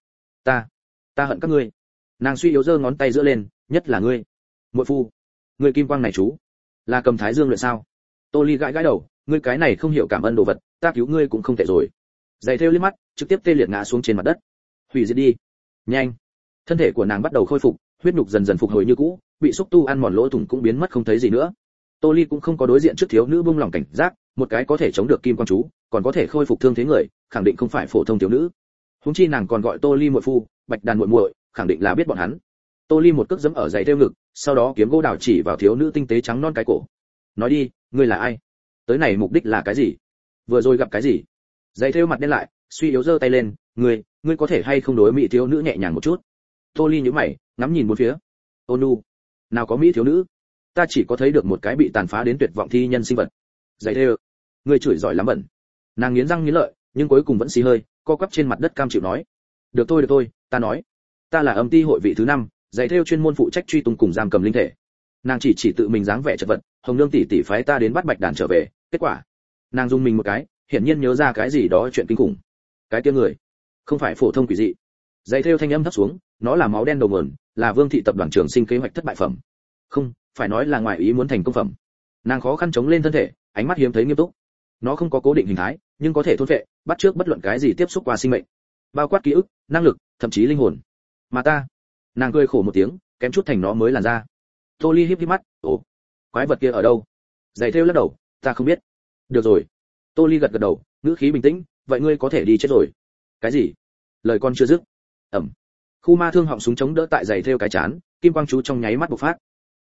Ta hận các ngươi. Nàng suy yếu giơ ngón tay giữa lên, nhất là ngươi. Muội phu, ngươi kim quang này chú, là cầm Thái Dương luyện sao? Tô Ly gãi đầu, ngươi cái này không hiểu cảm ơn đồ vật, ta cứu ngươi cũng không tệ rồi. Giày Thêu liếc mắt, trực tiếp tê liệt ngã xuống trên mặt đất. Hủy diệt đi. Nhanh. Thân thể của nàng bắt đầu khôi phục, huyết nhục dần dần phục hồi như cũ, bị xúc tu ăn mòn lỗ thủng cũng biến mất không thấy gì nữa. Tô Ly cũng không có đối diện trước thiếu nữ buông lòng cảnh giác, một cái có thể chống được kim quang chú, còn có thể khôi phục thương thế người, khẳng định không phải phổ thông thiếu nữ. Huống chi nàng còn gọi Tô Ly muội phu, Bạch Đàn muội muội, khẳng định là biết bọn hắn. Tô Ly một cước giẫm ở Giày Thêu ngực, sau đó kiếm gỗ đào chỉ vào thiếu nữ tinh tế trắng non cái cổ. Nói đi, ngươi là ai? Tới này mục đích là cái gì? Vừa rồi gặp cái gì? Giày Thêu mặt đen lại, suy yếu giơ tay lên, ngươi có thể hay không đối mỹ thiếu nữ nhẹ nhàng một chút? Tô Ly nhíu mày, ngắm nhìn bốn phía. Ônu, nào có mỹ thiếu nữ? Ta chỉ có thấy được một cái bị tàn phá đến tuyệt vọng thi nhân sinh vật. Giày Thêu, ngươi chửi giỏi lắm bẩn. Nàng nghiến răng nghiến lợi, nhưng cuối cùng vẫn xì hơi, co quắp trên mặt đất cam chịu nói. Được thôi, ta nói. Ta là âm ti hội vị thứ 5, Giày Thêu chuyên môn phụ trách truy tung cùng giam cầm linh thể. Nàng chỉ tự mình dáng vẻ chật vật, Hồng Nương tỷ phái ta đến bắt Bạch Đàn trở về, kết quả, nàng dùng mình một cái, hiển nhiên nhớ ra cái gì đó chuyện kinh khủng. Cái kia người, không phải phổ thông quỷ dị. Giày Thêu thanh âm thấp xuống, nó là máu đen đầu nguồn, là Vương thị tập đoàn Trường Sinh kế hoạch thất bại phẩm. Không, phải nói là ngoài ý muốn thành công phẩm. Nàng khó khăn chống lên thân thể, ánh mắt hiếm thấy nghiêm túc. Nó không có cố định hình thái, nhưng có thể thôn phệ, bắt trước bất luận cái gì tiếp xúc qua sinh mệnh, bao quát ký ức, năng lực, thậm chí linh hồn. Mà ta, nàng cười khổ một tiếng, kém chút thành nó mới làn ra. Tô Ly híp mắt, ồ, quái vật kia ở đâu? Giày Thêu lắc đầu, ta không biết. Được rồi. Tô Ly gật đầu, ngữ khí bình tĩnh, vậy ngươi có thể đi chết rồi. Cái gì? Lời con chưa dứt. Ẩm. Khu ma thương họng súng chống đỡ tại Giày Thêu cái chán, kim quang chú trong nháy mắt bộc phát.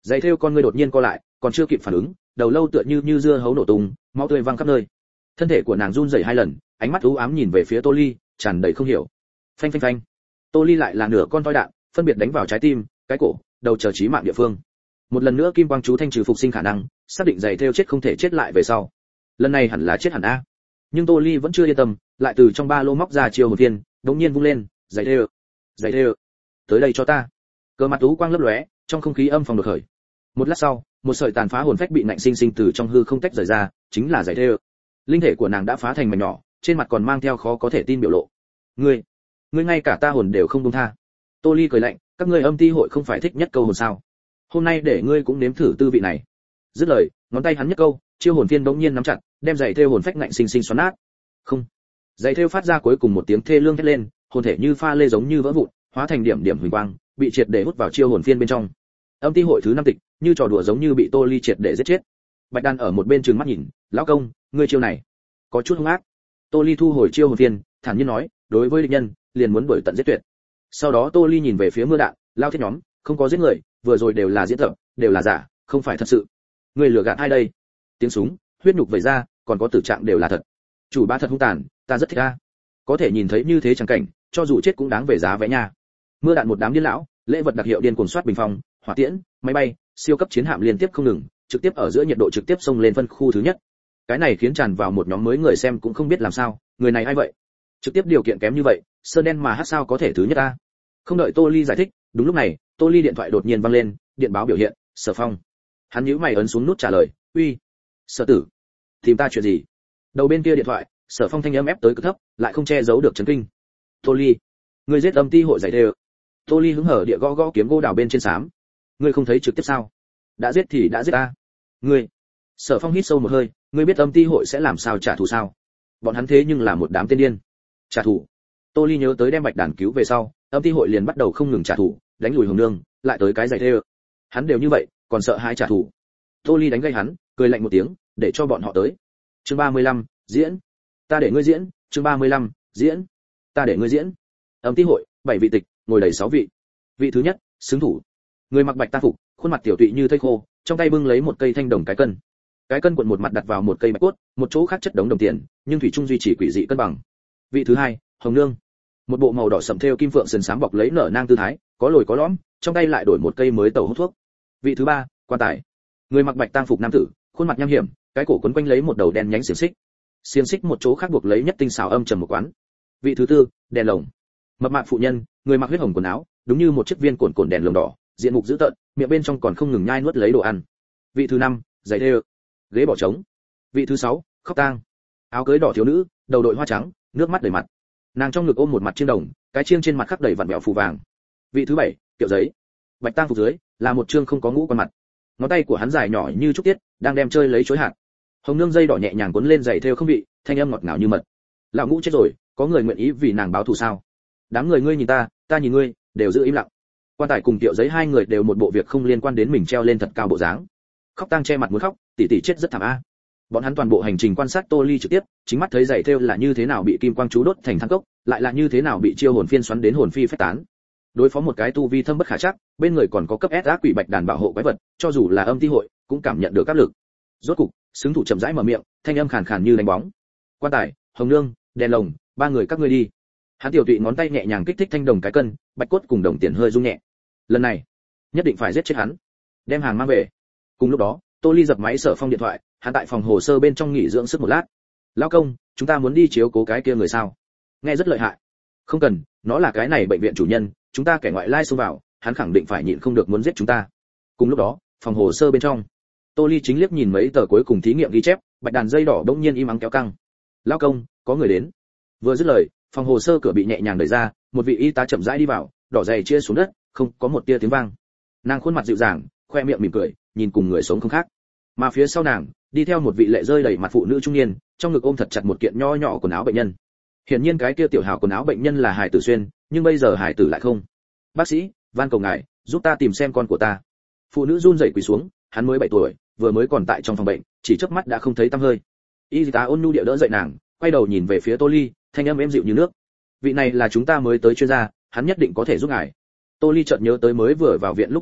Giày thêu con ngươi đột nhiên co lại, còn chưa kịp phản ứng, đầu lâu tựa như dưa hấu nổ tung, máu tươi văng khắp nơi. Thân thể của nàng run rẩy 2 lần, ánh mắt u ám nhìn về phía Tô Ly, tràn đầy không hiểu. Phanh phanh phanh. Tô Ly lại là nửa con toi đạn, phân biệt đánh vào trái tim, cái cổ, đầu chờ chí mạng địa phương. Một lần nữa kim quang chú thanh trừ phục sinh khả năng, xác định giày thêu chết không thể chết lại về sau. Lần này hẳn là chết hẳn a. Nhưng Tô Ly vẫn chưa yên tâm, lại từ trong ba lô móc ra chiêu hồn viên, đột nhiên vung lên, giày thêu, tới đây cho ta. Cờ mặt tú quang lấp lóe, trong không khí âm phòng đột khởi. Một lát sau, một sợi tàn phá hồn phách bị nạnh sinh sinh từ trong hư không tách rời ra, chính là giày thêu. Linh thể của nàng đã phá thành mảnh nhỏ, trên mặt còn mang theo khó có thể tin biểu lộ. Ngươi ngay cả ta hồn đều không buông tha. Tô Ly cười lạnh, các ngươi âm ti hội không phải thích nhất câu hồn sao? Hôm nay để ngươi cũng nếm thử tư vị này. Dứt lời, ngón tay hắn nhất câu, chiêu hồn phiên bỗng nhiên nắm chặt, đem giày thêu hồn phách nạnh sinh sinh xoắn nát. Không. Giày thêu phát ra cuối cùng một tiếng thê lương thét lên, hồn thể như pha lê giống như vỡ vụn, hóa thành điểm điểm huỳnh quang, bị triệt để hút vào chiêu hồn phiên bên trong. Âm ti hội thứ 5 tịch, như trò đùa giống như bị Tô Ly triệt để giết chết. Bạch Đan ở một bên trừng mắt nhìn, lão công, ngươi chiêu này có chút hung ác. Tô Ly thu hồi chiêu hồn phiên, thản nhiên nói, đối với địch nhân, liền muốn đuổi tận giết tuyệt. Sau đó Tô Ly nhìn về phía mưa đạn, lao thiết nhóm, không có giết người, vừa rồi đều là diễn tập, đều là giả, không phải thật sự. Ngươi lừa gạt ai đây? Tiếng súng, huyết nhục vẩy ra, còn có tử trạng đều là thật. Chủ ba thật hung tàn, ta rất thích a. Có thể nhìn thấy như thế chẳng cảnh, cho dù chết cũng đáng về giá vé nha. Mưa đạn một đám điên lão, lễ vật đặc hiệu điên cuồng soát bình phong, hỏa tiễn, máy bay, siêu cấp chiến hạm liên tiếp không ngừng, trực tiếp ở giữa nhiệt độ trực tiếp xông lên phân khu thứ nhất. Cái này khiến tràn vào một nhóm mới người xem cũng không biết làm sao, người này ai vậy? Trực tiếp điều kiện kém như vậy, sơn đen mà hát sao có thể thứ nhất a? Không đợi Tô Ly giải thích, đúng lúc này, Tô Ly điện thoại đột nhiên vang lên, điện báo biểu hiện, Sở Phong. Hắn nhíu mày ấn xuống nút trả lời, "Uy, Sở tử, tìm ta chuyện gì?" Đầu bên kia điện thoại, Sở Phong thanh âm ép tới cực thấp, lại không che giấu được chấn kinh. "Tô Ly, ngươi giết âm ti hội giải đều." Tô Ly hứng hở địa gõ gõ kiếm gỗ đào bên trên xám. "Ngươi không thấy trực tiếp sao? Đã giết thì đã giết ta." "Ngươi?" Sở Phong hít sâu một hơi, "Ngươi biết âm ti hội sẽ làm sao trả thù sao? Bọn hắn thế nhưng là một đám tên điên." "Trả thù?" Tô Ly nhớ tới đem Bạch Đàn cứu về sau, âm ti hội liền bắt đầu không ngừng trả thù, đánh lùi Hồng Nương, lại tới cái giải thê. Hắn đều như vậy, còn sợ hãi trả thù. Tô Ly đánh gây hắn, cười lạnh một tiếng, để cho bọn họ tới. Chương 35, diễn. Ta để ngươi diễn, chương 35, diễn. Ta để ngươi diễn. Âm ti hội, 7 vị tịch, ngồi đầy 6 vị. Vị thứ nhất, xứng thủ. Người mặc bạch tang phục, khuôn mặt tiểu tụy như thây khô, trong tay bưng lấy một cây thanh đồng cái cân. Cái cân cuộn một mặt đặt vào một cây bạch cốt, một chỗ khác chất đống đồng tiền, nhưng thủy chung duy trì quỷ dị cân bằng. Vị thứ hai, Hồng Nương. Một bộ màu đỏ sẫm thêu kim phượng sườn xám bọc lấy nở nang tư thái, có lồi có lõm, trong tay lại đổi một cây mới tẩu hút thuốc. Vị thứ ba, Quan Tài. Người mặc bạch tang phục nam tử, khuôn mặt nham hiểm, cái cổ quấn quanh lấy một đầu đen nhánh xiềng xích. Xiềng xích một chỗ khác buộc lấy nhất tinh xảo âm trầm một quán. Vị thứ tư, Đèn lồng. Mập mạp phụ nhân, người mặc huyết hồng quần áo, đúng như một chiếc viên cồn cồn đèn lồng đỏ, diện mục dữ tợn, miệng bên trong còn không ngừng nhai nuốt lấy đồ ăn. Vị thứ năm, Giày đê, ghế bỏ trống. Vị thứ sáu, Khóc tang. Áo cưới đỏ thiếu nữ, đầu đội hoa trắng, nước mắt đầy mặt. Nàng trong ngực ôm một mặt chiêng đồng, cái chiêng trên mặt khắc đầy vặn vẹo phù vàng. Vị thứ bảy, Kiệu giấy. Bạch tang phục dưới là một trương không có ngũ quan mặt. Ngón tay của hắn dài nhỏ như trúc tiết, đang đem chơi lấy chối hạt. Hồng Nương dây đỏ nhẹ nhàng cuốn lên giày thêu không bị, thanh âm ngọt ngào như mật. Lão ngũ chết rồi, có người nguyện ý vì nàng báo thù sao? Đám người ngươi nhìn ta nhìn ngươi, đều giữ im lặng. Quan Tài cùng Kiệu giấy hai người đều một bộ việc không liên quan đến mình treo lên thật cao bộ dáng. Khóc tang che mặt muốn khóc, tỷ tỷ chết rất thảm a. Bọn hắn toàn bộ hành trình quan sát Tô Ly trực tiếp, chính mắt thấy giày thêu là như thế nào bị kim quang chú đốt thành than cốc, lại là như thế nào bị chiêu hồn phiên xoắn đến hồn phi phách tán. Đối phó một cái tu vi thâm bất khả trắc, bên người còn có cấp S ác quỷ bạch đàn bảo hộ quái vật, cho dù là âm ti hội, cũng cảm nhận được áp lực. Rốt cục, xứng thủ chậm rãi mở miệng, thanh âm khàn khàn như đánh bóng. Quan Tài, Hồng Nương, Đèn lồng, ba người các ngươi đi. Hắn tiểu tụy ngón tay nhẹ nhàng kích thích thanh đồng cái cân, bạch cốt cùng đồng tiền hơi rung nhẹ. Lần này, nhất định phải giết chết hắn, đem hàng mang về. Cùng lúc đó, Tô Ly dập máy Sở Phong điện thoại, hắn tại phòng hồ sơ bên trong nghỉ dưỡng sức một lát. Lão công, chúng ta muốn đi chiếu cố cái kia người sao? Nghe rất lợi hại. Không cần, nó là cái này bệnh viện chủ nhân, chúng ta kẻ ngoại lai xông vào, hắn khẳng định phải nhịn không được muốn giết chúng ta. Cùng lúc đó, phòng hồ sơ bên trong, Tô Ly chính liếc nhìn mấy tờ cuối cùng thí nghiệm ghi chép, bạch đàn dây đỏ bỗng nhiên im ắng kéo căng. Lão công, có người đến. Vừa dứt lời, phòng hồ sơ cửa bị nhẹ nhàng đẩy ra, một vị y tá chậm rãi đi vào, đỏ giày chia xuống đất, không có một tia tiếng vang. Nàng khuôn mặt dịu dàng, khoe miệng mỉm cười, nhìn cùng người sống không khác. Mà phía sau nàng, đi theo một vị lệ rơi đầy mặt phụ nữ trung niên, trong ngực ôm thật chặt một kiện nho nhỏ quần áo bệnh nhân. Hiển nhiên cái kia tiểu hào quần áo bệnh nhân là Hải Tử Xuyên, nhưng bây giờ Hải Tử lại không. Bác sĩ, van cầu ngài, giúp ta tìm xem con của ta. Phụ nữ run rẩy quỳ xuống, hắn mới 7 tuổi, vừa mới còn tại trong phòng bệnh, chỉ chớp mắt đã không thấy tăm hơi. Y tá ôn nhu điệu đỡ dậy nàng, quay đầu nhìn về phía Tô Ly, thanh âm êm dịu như nước. Vị này là chúng ta mới tới chuyên gia, hắn nhất định có thể giúp ngài. Tô Ly chợt nhớ tới mới vừa vào viện lúc một câu,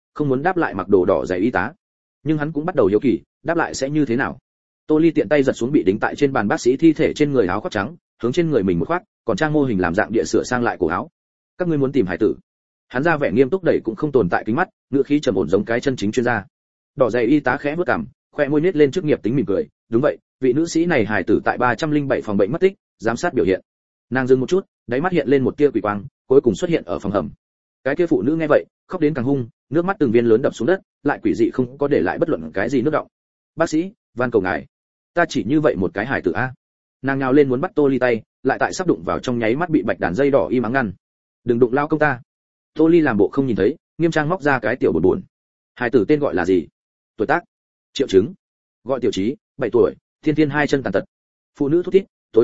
không muốn đáp lại mặc đồ đỏ giày y tá. Nhưng hắn cũng bắt đầu hiếu kỳ, đáp lại sẽ như thế nào. Tô Ly tiện tay giật xuống bị đính tại trên bàn bác sĩ thi thể trên người áo khoác trắng, hướng trên người mình một khoác, còn trang mô hình làm dạng địa sửa sang lại cổ áo. Các ngươi muốn tìm hải tử? Hắn ra vẻ nghiêm túc đẩy cũng không tồn tại kính mắt, ngữ khí trầm ổn giống cái chân chính chuyên gia. Đỏ giày y tá khẽ bước cằm, khoe môi nết lên chức nghiệp tính mỉm cười, đúng vậy, vị nữ sĩ này hải tử tại 307 phòng bệnh mất tích, giám sát biểu hiện. Nàng dừng một chút, đáy mắt hiện lên một tia quỷ quang, cuối cùng xuất hiện ở phòng hầm. Cái kia phụ nữ nghe vậy, khóc đến càng hung, nước mắt từng viên lớn đập xuống đất, lại quỷ dị không có để lại bất luận cái gì nước động. Bác sĩ, van cầu ngài, ta chỉ như vậy một cái hải tử a. Nàng nhào lên muốn bắt Tô Ly tay, lại tại sắp đụng vào trong nháy mắt bị bạch đàn dây đỏ im ắng ngăn. Đừng đụng lao công ta. Tô Ly làm bộ không nhìn thấy, nghiêm trang móc ra cái tiểu buồn buồn. Hải tử tên gọi là gì? Tuổi tác? Triệu chứng? Gọi Tiểu Chí, 7 tuổi, thiên thiên hai chân tàn tật. Phụ nữ thút thít, tối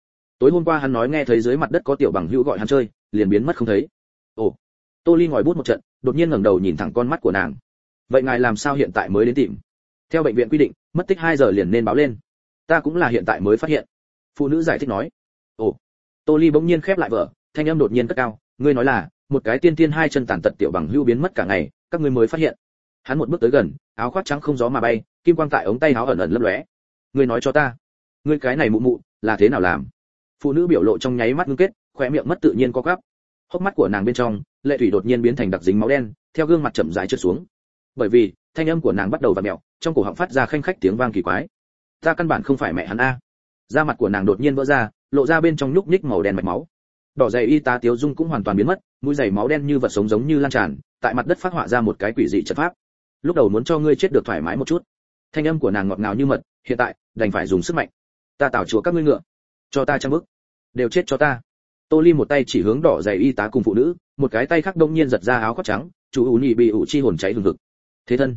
hôm qua hắn nói nghe thấy dưới mặt đất có tiểu bằng hữu gọi hắn chơi, liền biến mất không thấy. Ồ. Tô Ly ngồi bút một trận, đột nhiên ngẩng đầu nhìn thẳng con mắt của nàng. Vậy ngài làm sao hiện tại mới đến tìm? Theo bệnh viện quy định, mất tích 2 giờ liền nên báo lên. Ta cũng là hiện tại mới phát hiện. Phụ nữ giải thích nói. Ồ. Tô Ly bỗng nhiên khép lại vở, thanh âm đột nhiên cất cao, ngươi nói là một cái tiên tiên hai chân tàn tật tiểu bằng hữu biến mất cả ngày, các ngươi mới phát hiện. Hắn một bước tới gần, áo khoác trắng không gió mà bay, kim quang tại ống tay áo ẩn ẩn lấp lóe. Ngươi nói cho ta, ngươi cái này mụ mụ là thế nào làm? Phụ nữ biểu lộ trong nháy mắt ngưng kết, khóe miệng mất tự nhiên co quắp. Hốc mắt của nàng bên trong, lệ thủy đột nhiên biến thành đặc dính máu đen, theo gương mặt chậm rãi trượt xuống. Bởi vì, thanh âm của nàng bắt đầu vặn mèo, trong cổ họng phát ra khanh khách tiếng vang kỳ quái. Ta căn bản không phải mẹ hắn a. Da mặt của nàng đột nhiên vỡ ra, lộ ra bên trong nhúc nhích màu đen mạch máu. Đỏ giày y tá Tiếu Dung cũng hoàn toàn biến mất, mũi giày máu đen như vật sống giống như lan tràn, tại mặt đất phát họa ra một cái quỷ dị trận pháp. Lúc đầu muốn cho ngươi chết được thoải mái một chút. Thanh âm của nàng ngọt ngào như mật, hiện tại đành phải dùng sức mạnh. Ta tảo chúa các ngươi ngựa, cho ta trăm bức, đều chết cho ta. Tô Ly một tay chỉ hướng đỏ giày y tá cùng phụ nữ, một cái tay khác đông nhiên giật ra áo khoác trắng, chú ủ nhị bị ủ chi hồn cháy hừng hực. Thế thân.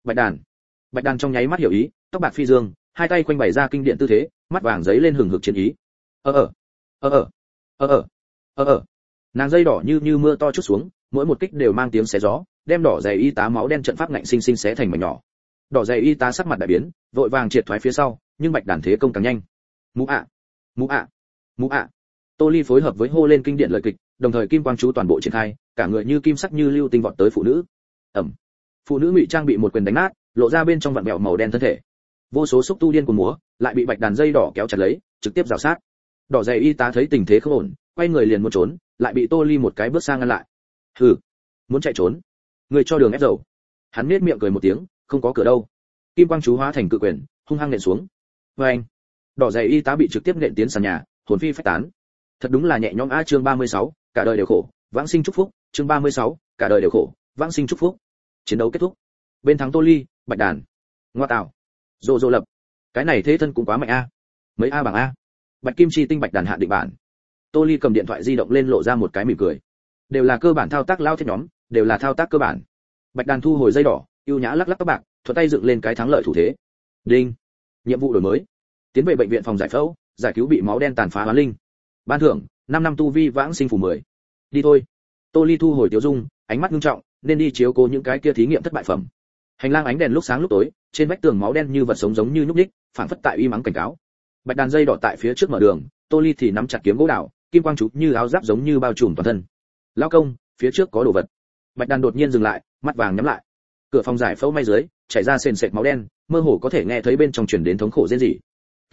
Bạch đàn trong nháy mắt hiểu ý, tóc bạc phi dương, hai tay quanh bày ra kinh điện tư thế, mắt vàng giấy lên hừng hực chiến ý. Nàng dây đỏ như mưa to chút xuống, mỗi một kích đều mang tiếng xé gió, đem đỏ giày y tá máu đen trận pháp ngạnh sinh sinh xé thành mảnh nhỏ. Đỏ giày y tá sắc mặt đại biến, vội vàng triệt thoái phía sau, nhưng bạch đàn thế công càng nhanh. Mũ ạ. Tô Ly phối hợp với hô lên kinh điển lời kịch, đồng thời kim quang chú toàn bộ triển khai, cả người như kim sắc như lưu tinh vọt tới phụ nữ. Phụ nữ ngụy trang bị một quyền đánh nát, lộ ra bên trong vặn vẹo màu đen thân thể. Vô số xúc tu điên cuồng múa, lại bị bạch đàn dây đỏ kéo chặt lấy, trực tiếp rào sát. Đỏ giày y tá thấy tình thế không ổn, quay người liền muốn trốn, lại bị Tô Ly một cái bước sang ngăn lại. Hừ, muốn chạy trốn? Người cho đường ép dầu. Hắn nhếch miệng cười một tiếng, không có cửa đâu. Kim quang chú hóa thành cự quyền, hung hăng nện xuống. Oeng! Đỏ giày y tá bị trực tiếp nện tiến sàn nhà, hồn phi phách tán. Thật đúng là nhẹ nhõm a. Chương 36, cả đời đều khổ, vãng sinh chúc phúc. Chương 36, cả đời đều khổ, vãng sinh chúc phúc. Chiến đấu kết thúc. Bên thắng Tô Ly, bạch đàn. Ngoa tạo. Dô lập. Cái này thế thân cũng quá mạnh a. Mấy a bằng a. Bạch kim chi tinh bạch đàn hạ định bản. Tô Ly cầm điện thoại di động lên lộ ra một cái mỉm cười. Đều là cơ bản thao tác lao thiết nhóm, đều là thao tác cơ bản. Bạch đàn thu hồi dây đỏ, ưu nhã lắc lắc tóc bạc, thuận tay dựng lên cái thắng lợi thủ thế. Đinh. Nhiệm vụ đổi mới. Tiến về bệnh viện phòng giải phẫu, giải cứu bị máu đen tàn phá hoán linh. Ban thưởng, 5 năm tu vi vãng sinh phù 10. Đi thôi. Tô Ly thu hồi Tiếu Dung, ánh mắt nghiêm trọng, nên đi chiếu cố những cái kia thí nghiệm thất bại phẩm. Hành lang ánh đèn lúc sáng lúc tối, trên vách tường máu đen như vật sống giống như nhúc nhích, phản phất tại uy mắng cảnh cáo. Bạch đàn dây đỏ tại phía trước mở đường, Tô Ly thì nắm chặt kiếm gỗ đào, kim quang chú như áo giáp giống như bao trùm toàn thân. Lão công, phía trước có đồ vật. Bạch đàn đột nhiên dừng lại, mắt vàng nhắm lại. Cửa phòng giải phẫu may dưới, chảy ra sền sệt máu đen, mơ hồ có thể nghe thấy bên trong truyền đến thống khổ rên rỉ.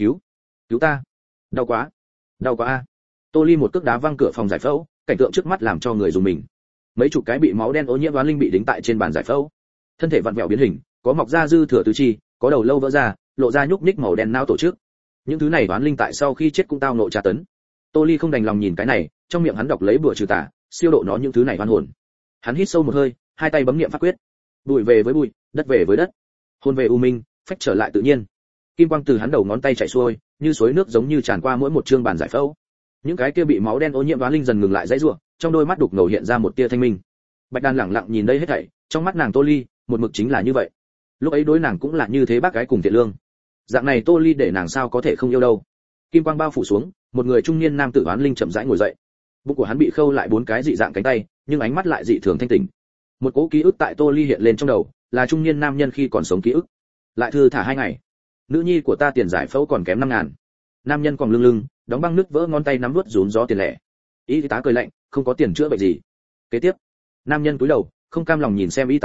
Cứu ta, đau quá a. Tô Ly một cước đá văng cửa phòng giải phẫu, cảnh tượng trước mắt làm cho người dùng mình. Mấy chục cái bị máu đen ô nhiễm oán linh bị đính tại trên bàn giải phẫu, thân thể vặn vẹo biến hình, có mọc ra dư thừa tứ chi, có đầu lâu vỡ ra, lộ ra nhúc nhích màu đen não tổ chức. Những thứ này oán linh tại sau khi chết cũng tao nộ tra tấn. Tô Ly không đành lòng nhìn cái này, trong miệng hắn đọc lấy bùa trừ tà, siêu độ nó những thứ này oan hồn. Hắn hít sâu một hơi, hai tay bấm niệm pháp quyết. Bụi về với bụi, đất về với đất, hồn về u minh, phách trở lại tự nhiên. Kim quang từ hắn đầu ngón tay chảy xuôi, như suối nước giống như tràn qua mỗi một chương bàn giải phẫu. Những cái kia bị máu đen ô nhiễm oán linh dần ngừng lại dãy rủa, trong đôi mắt đục ngầu hiện ra một tia thanh minh. Bạch đàn lẳng lặng nhìn đây hết thảy, trong mắt nàng Tô Ly, một mực chính là như vậy. Lúc ấy đối nàng cũng là như thế, bác gái cùng thiện lương. Dạng này Tô Ly để nàng sao có thể không yêu đâu. Kim quang bao phủ xuống, một người trung niên nam tử oán linh chậm rãi ngồi dậy. Bụng của hắn bị khâu lại 4 cái dị dạng cánh tay, nhưng ánh mắt lại dị thường thanh tỉnh. Một cỗ ký ức tại Tô Ly hiện lên trong đầu, là trung niên nam nhân khi còn sống ký ức. Lại thư thả 2 ngày. Nữ nhi của ta tiền giải phẫu còn kém 5.000. Nam nhân còn lưng, đóng băng nứt vỡ ngón tay nắm nuốt rún gió tiền lẻ. Y tá cười lạnh, không có tiền chữa bệnh gì. Kế tiếp, nam nhân cúi đầu, không cam lòng nhìn xem y tá,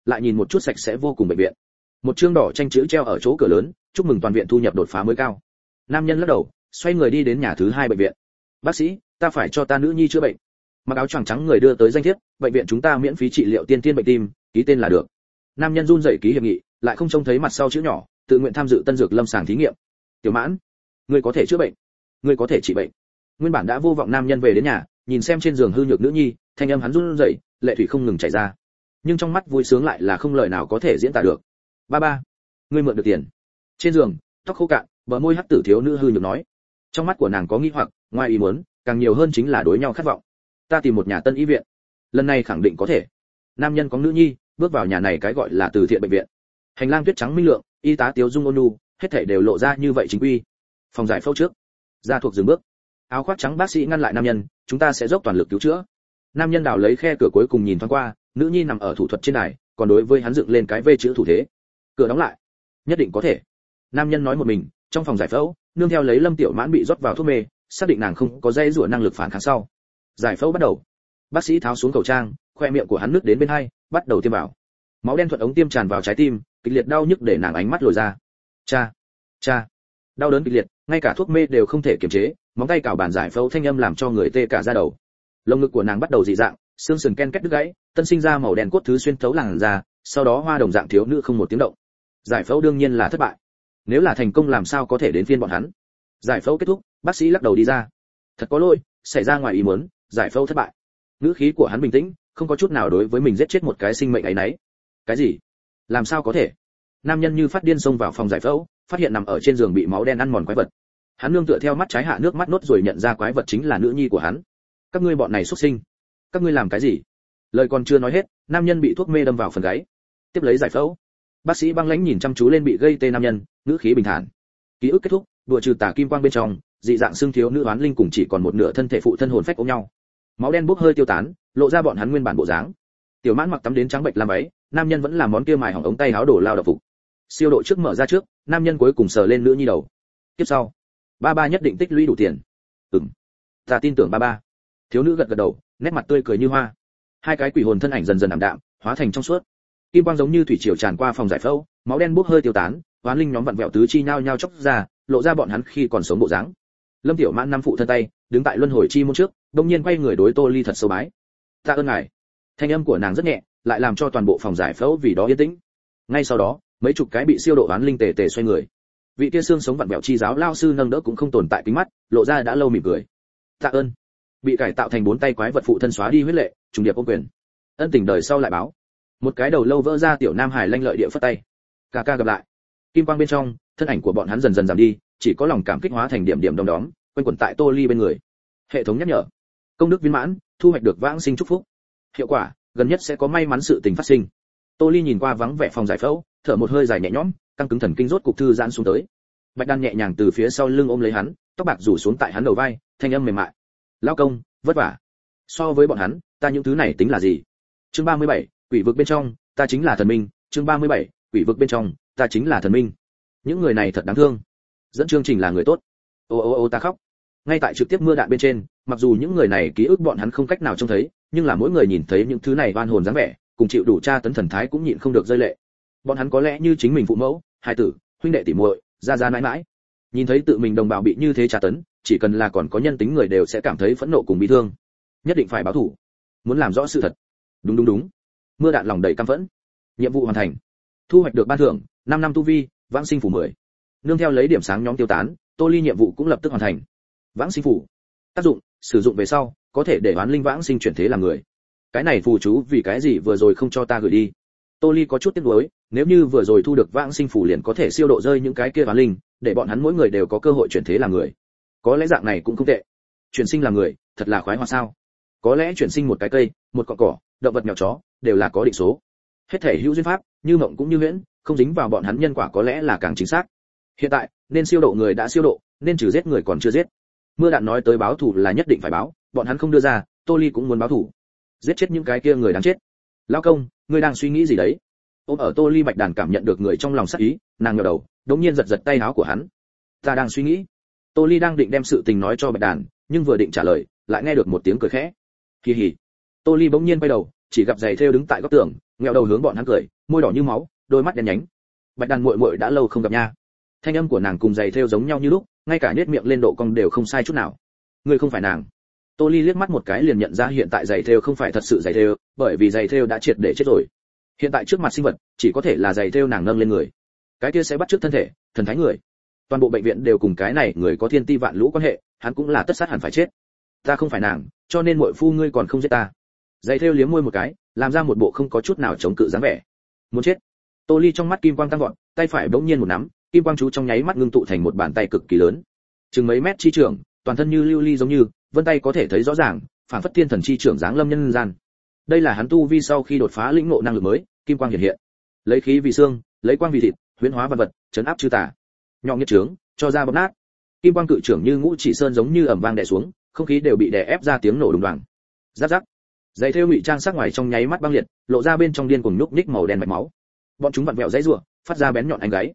lại nhìn một chút sạch sẽ vô cùng bệnh viện. Một chương đỏ tranh chữ treo ở chỗ cửa lớn, chúc mừng toàn viện thu nhập đột phá mới cao. Nam nhân lắc đầu, xoay người đi đến nhà thứ 2 bệnh viện. Bác sĩ, ta phải cho ta nữ nhi chữa bệnh. Mặc áo choàng trắng người đưa tới danh thiếp, bệnh viện chúng ta miễn phí trị liệu tiên tiên bệnh tim, ký tên là được. Nam nhân run rẩy ký hiệp nghị, lại không trông thấy mặt sau chữ nhỏ, tự nguyện tham dự tân dược lâm sàng thí nghiệm. Tiểu Mãn, ngươi có thể chữa bệnh, ngươi có thể trị bệnh. Nguyên bản đã vô vọng nam nhân về đến nhà, nhìn xem trên giường hư nhược nữ nhi, thanh âm hắn run rẩy, lệ thủy không ngừng chảy ra. Nhưng trong mắt vui sướng lại là không lời nào có thể diễn tả được. Ba ba, ngươi mượn được tiền. Trên giường, tóc khô cạn, bờ môi hắc tử thiếu nữ hư nhược nói. Trong mắt của nàng có nghi hoặc, ngoài ý muốn, càng nhiều hơn chính là đối nhau khát vọng. Ta tìm một nhà tân y viện, lần này khẳng định có thể. Nam nhân có nữ nhi, bước vào nhà này cái gọi là từ thiện bệnh viện. Hành lang tuyết trắng minh lượng, y tá Tiếu Dung ôn nhu, hết thảy đều lộ ra như vậy chính quy. Phòng giải phẫu trước, ra thuộc dừng bước. Áo khoác trắng bác sĩ ngăn lại nam nhân, chúng ta sẽ dốc toàn lực cứu chữa. Nam nhân đào lấy khe cửa cuối cùng nhìn thoáng qua, nữ nhi nằm ở thủ thuật trên đài, còn đối với hắn dựng lên cái V chữ thủ thế. Cửa đóng lại. Nhất định có thể. Nam nhân nói một mình, trong phòng giải phẫu, nương theo lấy Lâm Tiểu Mãn bị rót vào thuốc mê, xác định nàng không có dây rủa năng lực phản kháng sau. Giải phẫu bắt đầu. Bác sĩ tháo xuống khẩu trang, khoe miệng của hắn nứt đến bên hai, bắt đầu tiêm vào. Máu đen thuận ống tiêm tràn vào trái tim, kịch liệt đau nhức để nàng ánh mắt lồi ra. Cha, đau đớn kịch liệt, ngay cả thuốc mê đều không thể kiềm chế, móng tay cào bàn giải phẫu thanh âm làm cho người tê cả da đầu. Lồng ngực của nàng bắt đầu dị dạng, xương sườn ken két đứt gãy, tân sinh ra màu đen cốt thứ xuyên thấu làn da, sau đó hoa đồng dạng thiếu nữ không một tiếng động. Giải phẫu đương nhiên là thất bại. Nếu là thành công làm sao có thể đến phiên bọn hắn. Giải phẫu kết thúc, bác sĩ lắc đầu đi ra. Thật có lỗi, xảy ra ngoài ý muốn, giải phẫu thất bại. Ngữ khí của hắn bình tĩnh, không có chút nào đối với mình giết chết một cái sinh mệnh ấy nấy. Cái gì? Làm sao có thể? Nam nhân như phát điên xông vào phòng giải phẫu, phát hiện nằm ở trên giường bị máu đen ăn mòn quái vật. Hắn nương tựa theo mắt trái hạ nước mắt nốt rồi nhận ra quái vật chính là nữ nhi của hắn. Các ngươi bọn này xuất sinh, các ngươi làm cái gì? Lời còn chưa nói hết, nam nhân bị thuốc mê đâm vào phần gáy. Tiếp lấy giải phẫu. Bác sĩ băng lãnh nhìn chăm chú lên bị gây tê nam nhân, ngữ khí bình thản. Ký ức kết thúc, đùa trừ tà kim quang bên trong, dị dạng xương thiếu nữ oán linh cùng chỉ còn một nửa thân thể phụ thân hồn phách ôm nhau. Máu đen bốc hơi tiêu tán, lộ ra bọn hắn nguyên bản bộ dáng. Tiểu Mãn mặc tắm đến trắng bệch lam váy, nam nhân vẫn làm món kia mài hỏng ống tay áo đổ lao động phục. Siêu độ trước mở ra trước, nam nhân cuối cùng sờ lên nữ nhi đầu. Tiếp sau, ba ba nhất định tích lũy đủ tiền. Ta tin tưởng ba ba. Thiếu nữ gật gật đầu, nét mặt tươi cười như hoa. Hai cái quỷ hồn thân ảnh dần dần ảm đạm, hóa thành trong suốt. Kim quang giống như thủy triều tràn qua phòng giải phẫu, máu đen bốc hơi tiêu tán, oán linh nhóm vặn vẹo tứ chi nhao nhao chốc ra, lộ ra bọn hắn khi còn sống bộ dáng. Lâm Tiểu Mãn năm phụ thân tay, đứng tại luân hồi chi môn trước, đột nhiên quay người đối Tô Ly thật sâu bái. Ta ơn ngài. Thanh âm của nàng rất nhẹ, lại làm cho toàn bộ phòng giải phẫu vì đó yên tĩnh. Ngay sau đó, mấy chục cái bị siêu độ oán linh tề tề xoay người. Vị kia xương sống vặn vẹo chi giáo lao sư nâng đỡ cũng không tồn tại kính mắt, lộ ra đã lâu mỉm cười. Tạ ơn. Bị cải tạo thành 4 tay quái vật phụ thân xóa đi huyết lệ, trùng điệp ôm quyền. Ân tình đời sau lại báo. Một cái đầu lâu vỡ ra tiểu nam hải lanh lợi địa phất tay. Ca ca gặp lại. Kim quang bên trong, thân ảnh của bọn hắn dần dần giảm đi, chỉ có lòng cảm kích hóa thành điểm điểm đom đóm, quanh quẩn tại Tô Ly bên người. Hệ thống nhắc nhở. Công đức viên mãn, thu hoạch được vãng sinh chúc phúc. Hiệu quả, gần nhất sẽ có may mắn sự tình phát sinh. Tô Ly nhìn qua vắng vẻ phòng giải phẫu, thở một hơi dài nhẹ nhõm, căng cứng thần kinh rốt cục thư giãn xuống tới. Bạch Đan nhẹ nhàng từ phía sau lưng ôm lấy hắn, tóc bạc rủ xuống tại hắn đầu vai, thanh âm mềm mại. Lão công, vất vả. So với bọn hắn, ta những thứ này tính là gì? Chương 37, quỷ vực bên trong, ta chính là thần minh. Chương 37, quỷ vực bên trong, ta chính là thần minh. Những người này thật đáng thương. Dẫn chương trình là người tốt. Ô ta khóc. Ngay tại trực tiếp mưa đạn bên trên, mặc dù những người này ký ức bọn hắn không cách nào trông thấy, nhưng là mỗi người nhìn thấy những thứ này oan hồn dáng vẻ, cùng chịu đủ tra tấn thần thái cũng nhịn không được rơi lệ. Bọn hắn có lẽ như chính mình phụ mẫu, hài tử, huynh đệ tỷ muội, gia gia nãi nãi. Nhìn thấy tự mình đồng bào bị như thế tra tấn, chỉ cần là còn có nhân tính người đều sẽ cảm thấy phẫn nộ cùng bi thương. Nhất định phải báo thù, muốn làm rõ sự thật. Đúng. Mưa đạn lòng đầy căm phẫn. Nhiệm vụ hoàn thành. Thu hoạch được ban thưởng, 5 năm tu vi, vãng sinh phủ 10. Nương theo lấy điểm sáng nhóm tiêu tán, Tô Ly nhiệm vụ cũng lập tức hoàn thành. Vãng sinh phủ. Tác dụng, sử dụng về sau, có thể để oán linh vãng sinh chuyển thế làm người. Cái này phù chú vì cái gì vừa rồi không cho ta gửi đi? Tô Ly có chút tiếc nuối, nếu như vừa rồi thu được vãng sinh phủ liền có thể siêu độ rơi những cái kia oán linh, để bọn hắn mỗi người đều có cơ hội chuyển thế làm người. Có lẽ dạng này cũng không tệ. Chuyển sinh làm người, thật là khoái hoạt sao? Có lẽ chuyển sinh một cái cây, một cọng cỏ, động vật mèo chó, đều là có định số. Hết thể hữu duyên pháp, như mộng cũng như huyễn, không dính vào bọn hắn nhân quả có lẽ là càng chính xác. Hiện tại, nên siêu độ người đã siêu độ, nên trừ giết người còn chưa giết. Mưa đạn nói tới báo thù là nhất định phải báo, bọn hắn không đưa ra, Tô Ly cũng muốn báo thù. Giết chết những cái kia người đáng chết. Lão công, ngươi đang suy nghĩ gì đấy? Ôm ở Tô Ly Bạch Đàn cảm nhận được người trong lòng sắc ý, nàng ngẩng đầu, đống nhiên giật tay áo của hắn. Ta đang suy nghĩ. Tô Ly đang định đem sự tình nói cho Bạch Đàn, nhưng vừa định trả lời, lại nghe được một tiếng cười khẽ. Kỳ hỉ. Tô Ly bỗng nhiên quay đầu, chỉ gặp giày thêu đứng tại góc tường, ngẹo đầu hướng bọn hắn cười, môi đỏ như máu, đôi mắt đen nhánh. Bạch Đàn muội muội đã lâu không gặp nha. Thanh âm của nàng cùng giày thêu giống nhau như lúc, ngay cả nét miệng lên độ cong đều không sai chút nào. Ngươi không phải nàng. Tô Ly liếc mắt một cái liền nhận ra hiện tại giày thêu không phải thật sự giày thêu, bởi vì giày thêu đã triệt để chết rồi. Hiện tại trước mặt sinh vật, chỉ có thể là giày thêu nàng nâng lên người. Cái kia sẽ bắt trước thân thể, thần thái người. Toàn bộ bệnh viện đều cùng cái này người có thiên ti vạn lũ quan hệ, hắn cũng là tất sát hẳn phải chết. Ta không phải nàng, cho nên muội phu ngươi còn không giết ta. Giày thêu liếm môi một cái, làm ra một bộ không có chút nào chống cự dáng vẻ. Muốn chết. Tô Ly trong mắt kim quang tăng vọt, tay phải bỗng nhiên một nắm, kim quang chú trong nháy mắt ngưng tụ thành một bàn tay cực kỳ lớn, chừng mấy mét chi trưởng, toàn thân như lưu ly giống như, vân tay có thể thấy rõ ràng, phản phất thiên thần chi trưởng giáng lâm nhân gian. Đây là hắn tu vi sau khi đột phá lĩnh ngộ năng lực mới, kim quang hiện hiện. Lấy khí vì xương, lấy quang vì thịt, huyễn hóa vật vật, trấn áp chư tà. Nhỏ nghiệt trướng, cho ra bóp nát. Kim quang cự trưởng như ngũ chỉ sơn giống như ầm vang đè xuống, không khí đều bị đè ép ra tiếng nổ đùng đoàng. Rắc rắc. Giày thêu ngụy trang sắc ngoài trong nháy mắt băng liệt, lộ ra bên trong điên cuồng nhúc nhích màu đen mạch máu. Bọn chúng vặn vẹo dãy rủa, phát ra bén nhọn ánh gáy.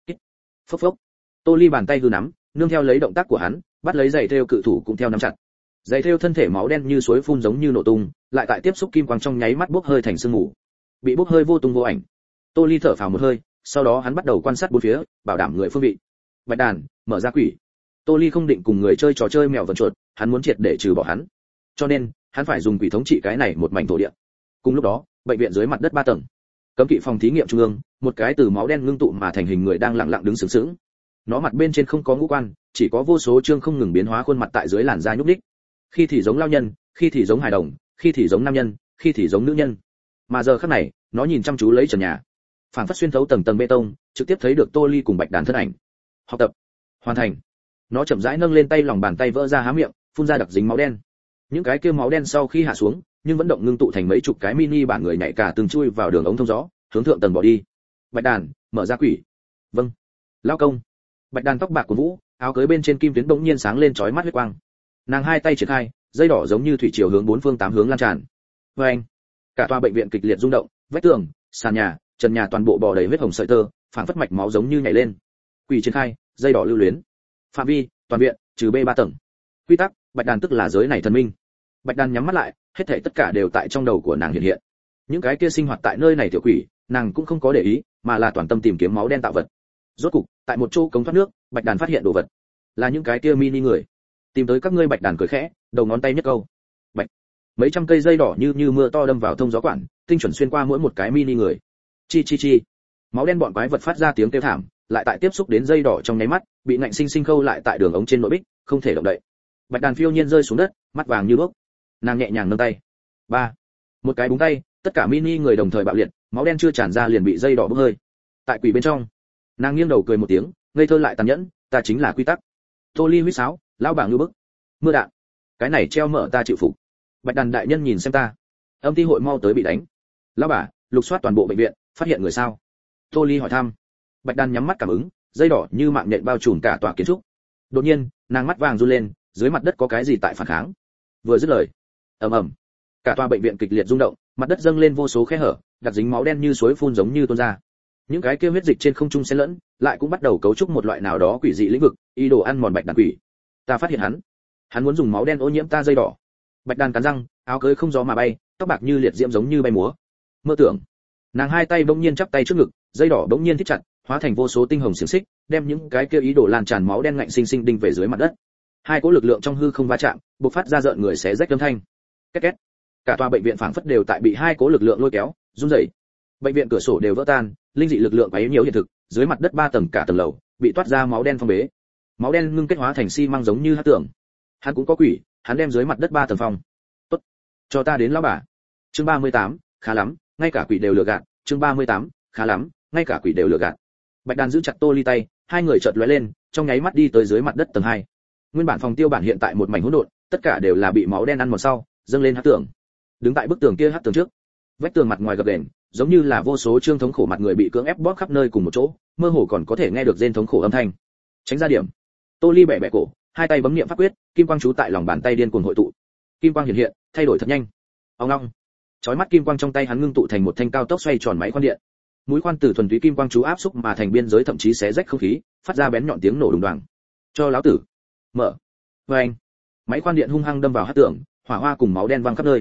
Phốc phốc. Tô Ly bàn tay hư nắm, nương theo lấy động tác của hắn, bắt lấy giày thêu cự thủ cũng theo nắm chặt. Giày thêu thân thể máu đen như suối phun giống như nổ tung, lại tại tiếp xúc kim quang trong nháy mắt bốc hơi thành sương mù. Bị bốc hơi vô tung vô ảnh. Tô Ly thở phào một hơi, sau đó hắn bắt đầu quan sát bốn phía, bảo đảm người phương vị. Bạch Đàn, mở ra quỷ. Tô Ly không định cùng người chơi trò chơi mèo vần chuột, hắn muốn triệt để trừ bỏ hắn. Cho nên, hắn phải dùng quỷ thống trị cái này một mảnh thổ địa. Cùng lúc đó, bệnh viện dưới mặt đất 3 tầng. Cấm kỵ phòng thí nghiệm trung ương, một cái từ máu đen ngưng tụ mà thành hình người đang lặng lặng đứng sướng sướng. Nó mặt bên trên không có ngũ quan, chỉ có vô số trương không ngừng biến hóa khuôn mặt tại dưới làn da nhúc nhích. Khi thì giống lao nhân, khi thì giống hài đồng, khi thì giống nam nhân, khi thì giống nữ nhân. Mà giờ khắc này, nó nhìn chăm chú lấy trần nhà, phảng phất xuyên thấu tầng tầng bê tông, trực tiếp thấy được Tô Ly cùng Bạch Đàn thân ảnh. Học tập hoàn thành. Nó chậm rãi nâng lên tay, lòng bàn tay vỡ ra há miệng, phun ra đặc dính máu đen. Những cái kia máu đen sau khi hạ xuống, nhưng vẫn động ngưng tụ thành mấy chục cái mini bản người nhảy cả từng chui vào đường ống thông gió, hướng thượng tầng bỏ đi. Bạch Đàn, mở ra quỷ. Vâng. Lao công. Bạch Đàn tóc bạc của Vũ, áo cưới bên trên kim tuyến bỗng nhiên sáng lên chói mắt huyết quang. Nàng hai tay triển khai, dây đỏ giống như thủy triều hướng bốn phương tám hướng lan tràn. Và anh, cả tòa bệnh viện kịch liệt rung động, vách tường, sàn nhà, trần nhà toàn bộ bò đầy huyết hồng sợi tơ, phảng phất mạch máu giống như nhảy lên. Quỷ triển khai, dây đỏ lưu luyến. Phạm vi, toàn viện, trừ B3 tầng. Quy tắc, Bạch Đàn tức là giới này thần minh. Bạch Đàn nhắm mắt lại, hết thảy tất cả đều tại trong đầu của nàng hiện hiện. Những cái kia sinh hoạt tại nơi này tiểu quỷ, nàng cũng không có để ý, mà là toàn tâm tìm kiếm máu đen tạo vật. Rốt cục, tại một chỗ cống thoát nước, Bạch Đàn phát hiện đồ vật, là những cái kia mini người. Tìm tới các ngươi. Bạch Đàn cười khẽ, đầu ngón tay nhất câu. Bạch. Mấy trăm cây dây đỏ như mưa to đâm vào thông gió quản, tinh chuẩn xuyên qua mỗi một cái mini người. Chi chi chi. Máu đen bọn quái vật phát ra tiếng kêu thảm, lại tại tiếp xúc đến dây đỏ trong nháy mắt, bị ngạnh sinh sinh khâu lại tại đường ống trên nội bích, không thể động đậy. Bạch Đàn phiêu nhiên rơi xuống đất, mắt vàng như đuốc. Nàng nhẹ nhàng nâng tay. Ba. Một cái búng tay, tất cả mini người đồng thời bạo liệt, máu đen chưa tràn ra liền bị dây đỏ bốc hơi. Tại quỷ bên trong, nàng nghiêng đầu cười một tiếng, ngây thơ lại tàn nhẫn, ta chính là quy tắc. Tô Ly huýt sáo, lão bảng như bức. Mưa đạn. Cái này treo mở ta chịu phục. Bạch Đàn đại nhân nhìn xem ta. Âm ty hội mau tới bị đánh. Lão bà, lục soát toàn bộ bệnh viện, phát hiện người sao? Tô Ly hỏi thăm. Bạch Đàn nhắm mắt cảm ứng, dây đỏ như mạng nhện bao trùm cả tòa kiến trúc. Đột nhiên, nàng mắt vàng run lên, dưới mặt đất có cái gì tại phản kháng. Vừa dứt lời, ầm ầm, cả tòa bệnh viện kịch liệt rung động, mặt đất dâng lên vô số khe hở, đặc dính máu đen như suối phun giống như tuôn ra. Những cái kia huyết dịch trên không trung xen lẫn, lại cũng bắt đầu cấu trúc một loại nào đó quỷ dị lĩnh vực, ý đồ ăn mòn Bạch Đàn quỷ. Ta phát hiện hắn muốn dùng máu đen ô nhiễm ta dây đỏ. Bạch Đàn cắn răng, áo cưới không gió mà bay, tóc bạc như liệt diễm giống như bay múa. Mơ tưởng. Nàng hai tay bỗng nhiên chắp tay trước ngực, dây đỏ bỗng nhiên thít chặt, hóa thành vô số tinh hồng xiềng xích, đem những cái kia ý đồ lan tràn máu đen ngạnh sinh sinh đinh về dưới mặt đất. Hai cỗ lực lượng trong hư không va chạm, bộc phát ra rợn người xé rách âm thanh. Két két. Cả tòa bệnh viện phảng phất đều tại bị hai cỗ lực lượng lôi kéo, rung rẩy. Bệnh viện cửa sổ đều vỡ tan, linh dị lực lượng quấy nhiễu hiện thực, dưới mặt đất 3 tầng cả tầng lầu, bị toát ra máu đen phong bế. Máu đen ngưng kết hóa thành xi măng giống như hắc tưởng. Hắn cũng có quỷ, hắn đem dưới mặt đất 3 tầng phong. Tốt, cho ta đến lão bà. Chương 38, khá lắm, ngay cả quỷ đều lừa gạt. Chương 38, khá lắm, ngay cả quỷ đều lừa gạt. Bạch Đàn giữ chặt Tô Ly tay, hai người chợt lóe lên, trong nháy mắt đi tới dưới mặt đất tầng 2. Nguyên bản phòng tiêu bản hiện tại một mảnh hỗn độn, tất cả đều là bị máu đen ăn mòn sau, dâng lên hắc tường. Đứng tại bức tường kia hắc tường trước, vách tường mặt ngoài gập ghềnh, giống như là vô số trương thống khổ mặt người bị cưỡng ép bóp khắp nơi cùng một chỗ, mơ hồ còn có thể nghe được rên thống khổ âm thanh. Tránh ra điểm. Tô Ly bẻ bẻ cổ, hai tay bấm niệm pháp quyết, kim quang chú tại lòng bàn tay điên cuồng hội tụ. Kim quang hiện hiện, thay đổi thật nhanh. Ong ong. Chói mắt kim quang trong tay hắn ngưng tụ thành một thanh cao tốc xoay tròn máy khoan điện. Mũi khoan từ thuần túy kim quang chú áp xúc mà thành biên giới, thậm chí xé rách không khí, phát ra bén nhọn tiếng nổ đùng đoàng. Cho lão tử. Mở. Và anh. Máy khoan điện hung hăng đâm vào hắc tường, hỏa hoa cùng máu đen văng khắp nơi.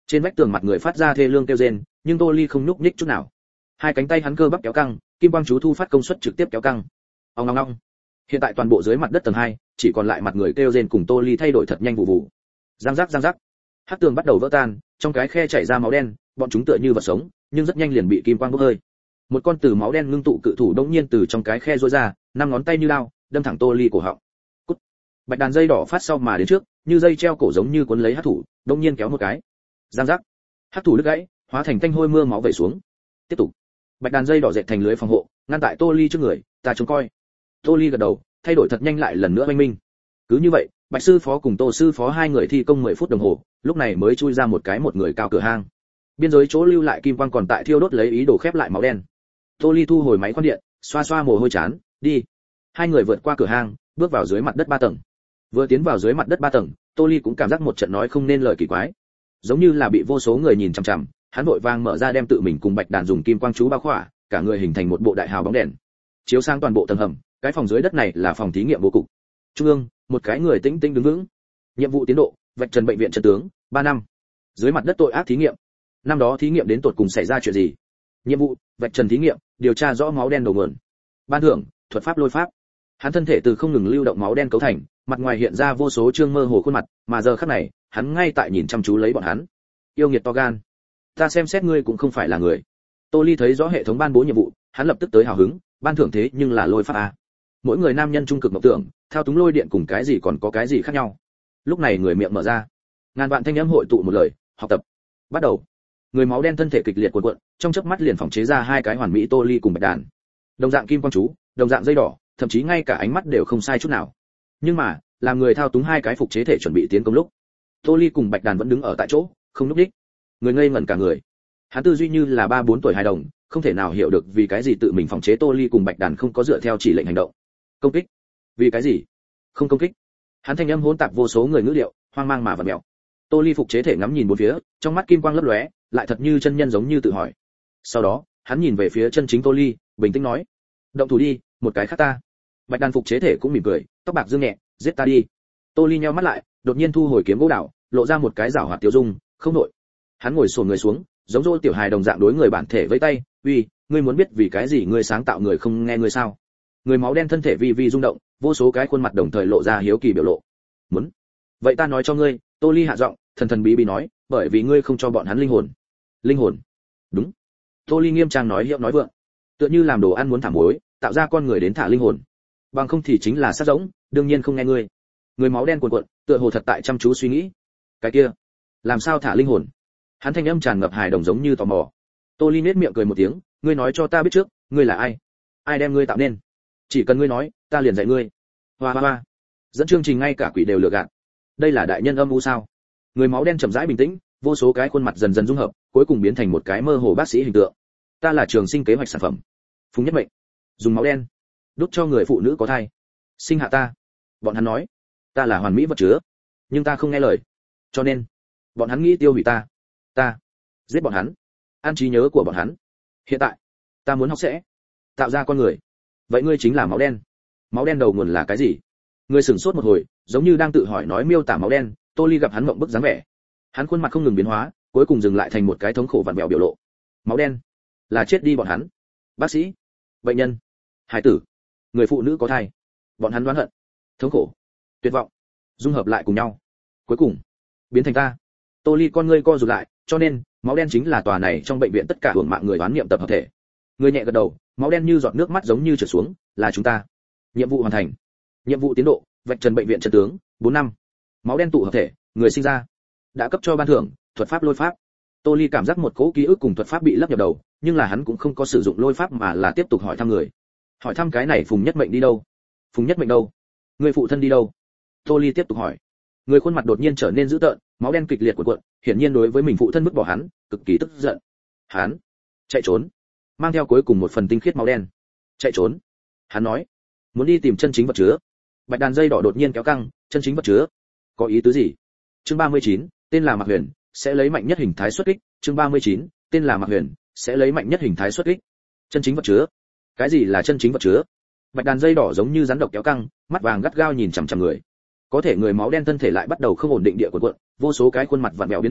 Trên vách tường mặt người phát ra thê lương kêu rên, nhưng Tô Ly không nhúc nhích chút nào. Hai cánh tay hắn cơ bắp kéo căng, kim quang chú thu phát công suất trực tiếp kéo căng. Ong ong ong. Hiện tại toàn bộ dưới mặt đất tầng 2, chỉ còn lại mặt người kêu rên cùng Tô Ly thay đổi thật nhanh vụ vụ. Giang rắc giang rắc. Hắc tường bắt đầu vỡ tan, trong cái khe chảy ra máu đen, bọn chúng tựa như vật sống, nhưng rất nhanh liền bị kim quang bốc hơi. Một con từ máu đen ngưng tụ cự thủ đột nhiên từ trong cái khe rũa ra, năm ngón tay như đao, đâm thẳng Tô Ly cổ họng. Cút. Bạch đàn dây đỏ phát sau mà đến trước, như dây treo cổ giống như cuốn lấy hắc thủ, đột nhiên kéo một cái. Giang rắc. Hắc thủ đứt gãy, hóa thành thanh hôi mưa máu vẩy xuống. Tiếp tục. Bạch đàn dây đỏ dệt thành lưới phòng hộ, ngăn tại Tô Ly trước người, ta trông coi. Tô Ly gật đầu, thay đổi thật nhanh lại lần nữa oanh minh. Cứ như vậy, Bạch sư phó cùng Tô sư phó hai người thi công 10 phút đồng hồ, lúc này mới chui ra một người cao cửa hang. Biên giới chỗ lưu lại kim quang còn tại thiêu đốt lấy ý đồ khép lại máu đen. Tô Ly thu hồi máy khoan điện, xoa xoa mồ hôi chán, đi. Hai người vượt qua cửa hang, bước vào dưới mặt đất 3 tầng. Vừa tiến vào dưới mặt đất 3 tầng, Tô Ly cũng cảm giác một trận nói không nên lời kỳ quái, giống như là bị vô số người nhìn chằm chằm. Hắn vội vàng mở ra đem tự mình cùng Bạch đàn dùng kim quang chú bao khỏa, cả người hình thành một bộ đại hào bóng đèn, chiếu sang toàn bộ tầng hầm. Cái phòng dưới đất này là phòng thí nghiệm vô cục. Trung ương, một cái người tĩnh tĩnh đứng vững. Nhiệm vụ tiến độ, vạch trần bệnh viện chân tướng, 3 năm. Dưới mặt đất tội ác thí nghiệm. Năm đó thí nghiệm đến tột cùng xảy ra chuyện gì? Nhiệm vụ, vạch trần thí nghiệm, điều tra rõ máu đen đầu nguồn. Ban thưởng, thuật pháp lôi pháp. Hắn thân thể từ không ngừng lưu động máu đen cấu thành, mặt ngoài hiện ra vô số trương mơ hồ khuôn mặt, mà giờ khắc này, hắn ngay tại nhìn chăm chú lấy bọn hắn. Yêu nghiệt to gan, ta xem xét ngươi cũng không phải là người. Tô Ly thấy rõ hệ thống ban bố nhiệm vụ, hắn lập tức tới hào hứng, ban thưởng thế nhưng là lôi pháp a. Mỗi người nam nhân trung cực mộng tưởng, thao túng lôi điện cùng cái gì còn có cái gì khác nhau. Lúc này người miệng mở ra, ngàn vạn thanh âm hội tụ một lời, học tập. Bắt đầu. Người máu đen thân thể kịch liệt cuộn cuộn, trong chớp mắt liền phỏng chế ra hai cái hoàn mỹ Tô Ly cùng Bạch đàn. Đồng dạng kim quang chú, đồng dạng dây đỏ, thậm chí ngay cả ánh mắt đều không sai chút nào. Nhưng mà, làm người thao túng hai cái phục chế thể chuẩn bị tiến công lúc, Tô Ly cùng Bạch đàn vẫn đứng ở tại chỗ, không lúc đích. Người ngây ngẩn cả người. Hắn tư duy như là 3-4 tuổi hài đồng, không thể nào hiểu được vì cái gì tự mình phỏng chế Tô Ly cùng Bạch đàn không có dựa theo chỉ lệnh hành động. Công kích? Vì cái gì? Không công kích. Hắn thanh âm hỗn tạp vô số người ngữ liệu, hoang mang mà vặn mèo. Tô Ly phục chế thể ngắm nhìn bốn phía, trong mắt kim quang lấp lóe, lại thật như chân nhân giống như tự hỏi. Sau đó, hắn nhìn về phía chân chính Tô Ly, bình tĩnh nói: "Động thủ đi, một cái khác ta." Bạch đàn phục chế thể cũng mỉm cười, tóc bạc dương nhẹ: "Giết ta đi." Tô Ly nheo mắt lại, đột nhiên thu hồi kiếm gỗ đảo, lộ ra một cái giảo hoạt tiêu dung, "Không nội." Hắn ngồi xổm người xuống, giống dỗ tiểu hài đồng dạng đối người bản thể vẫy tay: "Uy, ngươi muốn biết vì cái gì ngươi sáng tạo người không nghe ngươi sao?" Người máu đen thân thể vi vi rung động, vô số cái khuôn mặt đồng thời lộ ra hiếu kỳ biểu lộ. "Muốn? Vậy ta nói cho ngươi." Tô Ly hạ giọng, thần thần bí bí nói: "Bởi vì ngươi không cho bọn hắn linh hồn." "Linh hồn?" "Đúng." Tô Ly nghiêm trang nói hiệu nói vượng, tựa như làm đồ ăn muốn thả muối, tạo ra con người đến thả linh hồn, bằng không thì chính là sát rỗng, đương nhiên không nghe ngươi. Người máu đen cuộn cuộn, tựa hồ thật tại chăm chú suy nghĩ. "Cái kia, làm sao thả linh hồn?" Hắn thanh âm tràn ngập hài đồng giống như tò mò. Tô Ly nét miệng cười một tiếng: "Ngươi nói cho ta biết trước, ngươi là ai? Ai đem ngươi tạo nên? Chỉ cần ngươi nói, ta liền dạy ngươi." Hoa hoa hoa. Dẫn chương trình ngay cả quỷ đều lừa gạt. Đây là đại nhân âm u sao? Người máu đen chậm rãi bình tĩnh, vô số cái khuôn mặt dần dần dung hợp, cuối cùng biến thành một cái mơ hồ bác sĩ hình tượng. "Ta là trường sinh kế hoạch sản phẩm. Phùng Nhất Mệnh. Dùng máu đen đút cho người phụ nữ có thai, sinh hạ ta." Bọn hắn nói, "Ta là hoàn mỹ vật chứa, nhưng ta không nghe lời, cho nên bọn hắn nghĩ tiêu hủy ta. Ta giết bọn hắn, ăn trí nhớ của bọn hắn. Hiện tại, ta muốn học sẽ tạo ra con người. Vậy ngươi chính là máu đen. Máu đen đầu nguồn là cái gì?" Người sửng sốt một hồi, giống như đang tự hỏi nói miêu tả máu đen. Tô Ly gặp hắn mộng bức dáng vẻ, hắn khuôn mặt không ngừng biến hóa, cuối cùng dừng lại thành một cái thống khổ vặn vẹo biểu lộ. Máu đen là chết đi bọn hắn, bác sĩ, bệnh nhân, hải tử, người phụ nữ có thai, bọn hắn oán hận, thống khổ, tuyệt vọng, dung hợp lại cùng nhau, cuối cùng biến thành ta. Tô Ly con ngươi co rụt lại, cho nên máu đen chính là tòa này trong bệnh viện tất cả hưởng mạng người oán niệm tập hợp thể. Người nhẹ gật đầu, máu đen như giọt nước mắt giống như trượt xuống, là chúng ta. Nhiệm vụ hoàn thành. Nhiệm vụ tiến độ, vạch trần bệnh viện chân tướng, 4 năm. Máu đen tụ hợp thể, người sinh ra. Đã cấp cho ban thưởng, thuật pháp lôi pháp. Tô Ly cảm giác một cỗ ký ức cùng thuật pháp bị lấp nhập đầu, nhưng là hắn cũng không có sử dụng lôi pháp mà là tiếp tục hỏi thăm người. Hỏi thăm cái này Phùng Nhất Mệnh đi đâu? Phùng Nhất Mệnh đâu? Người phụ thân đi đâu? Tô Ly tiếp tục hỏi. Người khuôn mặt đột nhiên trở nên dữ tợn, máu đen kịch liệt cuộn cuộn, hiển nhiên đối với mình phụ thân bức bỏ hắn, cực kỳ tức giận. Hắn chạy trốn, mang theo cuối cùng một phần tinh khiết máu đen. Chạy trốn. Hắn nói, muốn đi tìm chân chính vật chứa. Bạch đàn dây đỏ đột nhiên kéo căng, chân chính vật chứa. Có ý tứ gì? Chương 39, tên là Mạc Huyền, sẽ lấy mạnh nhất hình thái xuất kích. Chương 39, tên là Mạc Huyền, sẽ lấy mạnh nhất hình thái xuất kích. Chân chính vật chứa? Cái gì là chân chính vật chứa? Bạch đàn dây đỏ giống như rắn độc kéo căng, mắt vàng gắt gao nhìn chằm chằm người. Có thể người máu đen thân thể lại bắt đầu không ổn định địa cuộn cuộn, vô số cái khuôn mặt vặn vẹo biến ảo,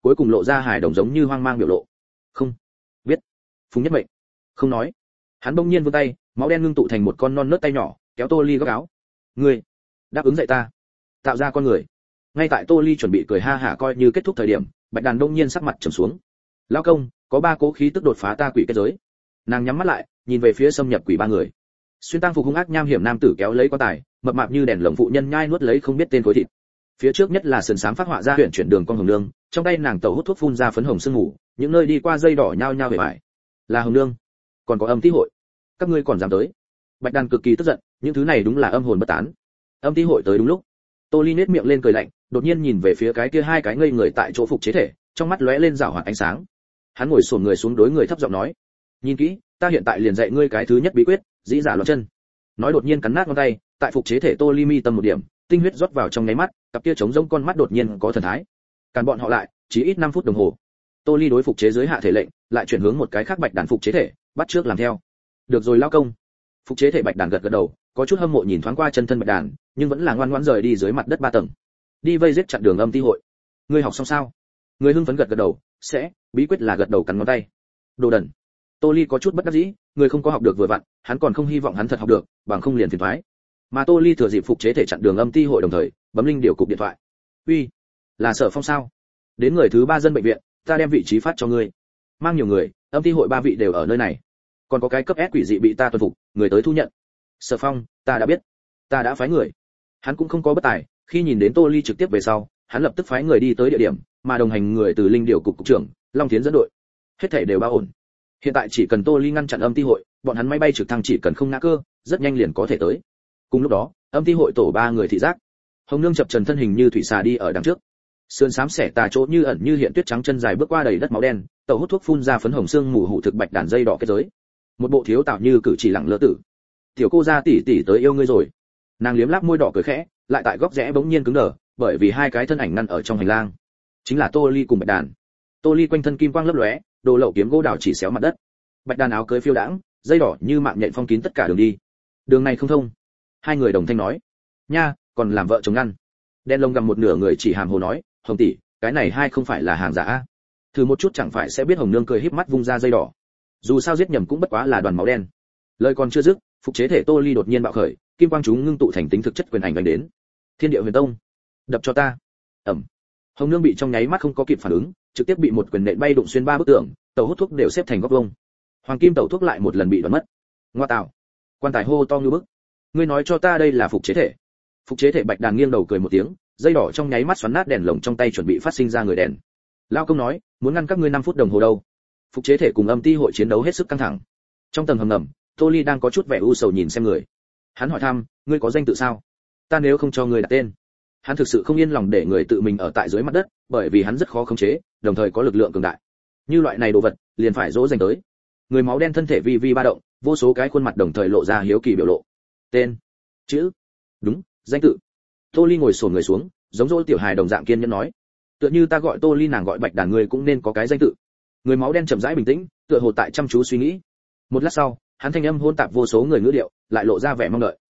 cuối cùng lộ ra hài đồng giống như hoang mang biểu lộ. Không biết. Phùng Nhất Mệnh không nói. Hắn bỗng nhiên vươn tay, máu đen ngưng tụ thành một con non nớt tay nhỏ, kéo Tô Ly góc áo. Ngươi đáp ứng dạy ta, tạo ra con người. Ngay tại Tô Ly chuẩn bị cười ha hả coi như kết thúc thời điểm, Bạch Đàn đông nhiên sắc mặt trầm xuống. Lão công, có 3 cố khí tức đột phá ta quỷ kết giới. Nàng nhắm mắt lại, nhìn về phía xâm nhập quỷ 3 người. Xuyên tang phục hung ác nham hiểm nam tử kéo lấy quan tài, mập mạp như đèn lồng phụ nhân nhai nuốt lấy không biết tên khối thịt. Phía trước nhất là sườn xám phát họa ra huyền chuyển đường con hồng nương, trong tay nàng tẩu hút thuốc phun ra phấn hồng sương mù, những nơi đi qua dây đỏ nhao nhao về bại. Là hồng nương, còn có Âm Tí hội, các ngươi còn dám tới? Bạch Đàn cực kỳ tức giận, những thứ này đúng là âm hồn bất tán. Âm Tí hội tới đúng lúc. Tô Ly nét miệng lên cười lạnh, đột nhiên nhìn về phía cái kia 2 cái ngây người tại chỗ phục chế thể, trong mắt lóe lên rảo hoạt ánh sáng. Hắn ngồi xổm người xuống đối người thấp giọng nói: "Nhìn kỹ, ta hiện tại liền dạy ngươi cái thứ nhất bí quyết, dĩ giả loạn chân." Nói đột nhiên cắn nát ngón tay, tại phục chế thể Tô Ly mi tâm một điểm, tinh huyết rót vào trong nháy mắt, cặp kia trống rỗng con mắt đột nhiên có thần thái. Càn bọn họ lại, chỉ ít 5 phút đồng hồ. Tô Ly đối phục chế giới hạ thể lệnh, lại chuyển hướng một cái khác Bạch Đàn phục chế thể, bắt trước làm theo. Được rồi lão công. Phục chế thể Bạch Đàn gật gật đầu, có chút hâm mộ nhìn thoáng qua chân thân Bạch Đàn, nhưng vẫn là ngoan ngoãn rời đi dưới mặt đất 3 tầng. Đi vây giết chặn đường Âm Tí hội. Ngươi học xong sao? Người hưng phấn gật gật đầu, sẽ, bí quyết là gật đầu cắn ngón tay. Đồ đần. Tô Ly có chút bất đắc dĩ, người không có học được vừa vặn, hắn còn không hy vọng hắn thật học được, bằng không liền phiền toái. Mà Tô Ly thừa dịp phục chế thể chặn đường Âm Tí hội đồng thời, bấm linh điều cục điện thoại. Uy, là Sở Phong sao? Đến người thứ 3 dân bệnh viện, ta đem vị trí phát cho ngươi. Mang nhiều người, Âm Tí hội 3 vị đều ở nơi này. Còn có cái cấp S quỷ dị bị ta tuân phục, người tới thu nhận. Sở Phong, ta đã biết, ta đã phái người. Hắn cũng không có bất tài, khi nhìn đến Tô Ly trực tiếp về sau, hắn lập tức phái người đi tới địa điểm, mà đồng hành người từ linh điều cục cục trưởng Long Thiến dẫn đội. Hết thảy đều bao ổn. Hiện tại chỉ cần Tô Ly ngăn chặn Âm Tí hội, bọn hắn máy bay trực thăng chỉ cần không ngã cơ, rất nhanh liền có thể tới. Cùng lúc đó, Âm Tí hội tổ 3 người thị giác. Hồng Nương chập trần thân hình như thủy xà đi ở đằng trước. Sườn xám xẻ tà chỗ như ẩn như hiện tuyết trắng chân dài bước qua đầy đất máu đen, tẩu hút thuốc phun ra phấn hồng xương mù hủ thực Bạch Đàn dây đỏ kết giới. Một bộ thiếu tạo như cử chỉ lẳng lơ tử. Tiểu cô gia tỷ tỷ tới yêu ngươi rồi. Nàng liếm láp môi đỏ cười khẽ, lại tại góc rẽ bỗng nhiên cứng đờ, bởi vì 2 cái thân ảnh ngăn ở trong hành lang. Chính là Tô Ly cùng Bạch Đàn. Tô Ly quanh thân kim quang lấp lóe, đồ lậu kiếm gỗ đào chỉ xéo mặt đất. Bạch Đàn áo cưới phiêu đãng, dây đỏ như mạng nhện phong kín tất cả đường đi. Đường này không thông. 2 người đồng thanh nói. Nha, còn làm vợ chồng ngăn. Đen lông gầm một nửa người chỉ hàm hồ nói, Hồng tỷ, cái này 2 không phải là hàng giả a. Thử một chút chẳng phải sẽ biết. Hồng Nương cười híp mắt vung ra dây đỏ. Dù sao giết nhầm cũng bất quá là đoàn máu đen. Lời còn chưa dứt, phục chế thể Tô Ly đột nhiên bạo khởi, kim quang chúng ngưng tụ thành tính thực chất quyền ảnh đánh đến. Thiên Địa Huyền Tông, đập cho ta. Ầm. Hồng Nương bị trong nháy mắt không có kịp phản ứng, trực tiếp bị một quyền nện bay đụng xuyên 3 bức tường, tàu hút thuốc đều xếp thành góc vuông. Hoàng kim tàu thuốc lại một lần bị đoạt mất. Ngoa tạo. Quan tài hô to như bức. Ngươi nói cho ta đây là phục chế thể. Phục chế thể Bạch Đàn nghiêng đầu cười một tiếng, dây đỏ trong nháy mắt xoắn nát đèn lồng trong tay chuẩn bị phát sinh ra người đèn. Lao công nói, muốn ngăn các ngươi 5 phút đồng hồ đâu. Phục chế thể cùng Âm Tí hội chiến đấu hết sức căng thẳng. Trong tầng hầm ngầm, Tô Ly đang có chút vẻ u sầu nhìn xem người. Hắn hỏi thăm, ngươi có danh tự sao? Ta nếu không cho ngươi đặt tên. Hắn thực sự không yên lòng để người tự mình ở tại dưới mặt đất, bởi vì hắn rất khó khống chế, đồng thời có lực lượng cường đại. Như loại này đồ vật, liền phải dỗ dành tới. Người máu đen thân thể vi vi ba động, vô số cái khuôn mặt đồng thời lộ ra hiếu kỳ biểu lộ. Tên, chữ, đúng, danh tự. Tô Ly ngồi xổm người xuống, giống dỗ tiểu hài đồng dạng kiên nhẫn nói. Tựa như ta gọi Tô Ly, nàng gọi Bạch Đàn, ngươi cũng nên có cái danh tự. Người máu đen chậm rãi bình tĩnh, tựa hồ tại chăm chú suy nghĩ. Một lát sau, hắn thanh âm hỗn tạp vô số người ngữ điệu, lại lộ ra vẻ mong đợi.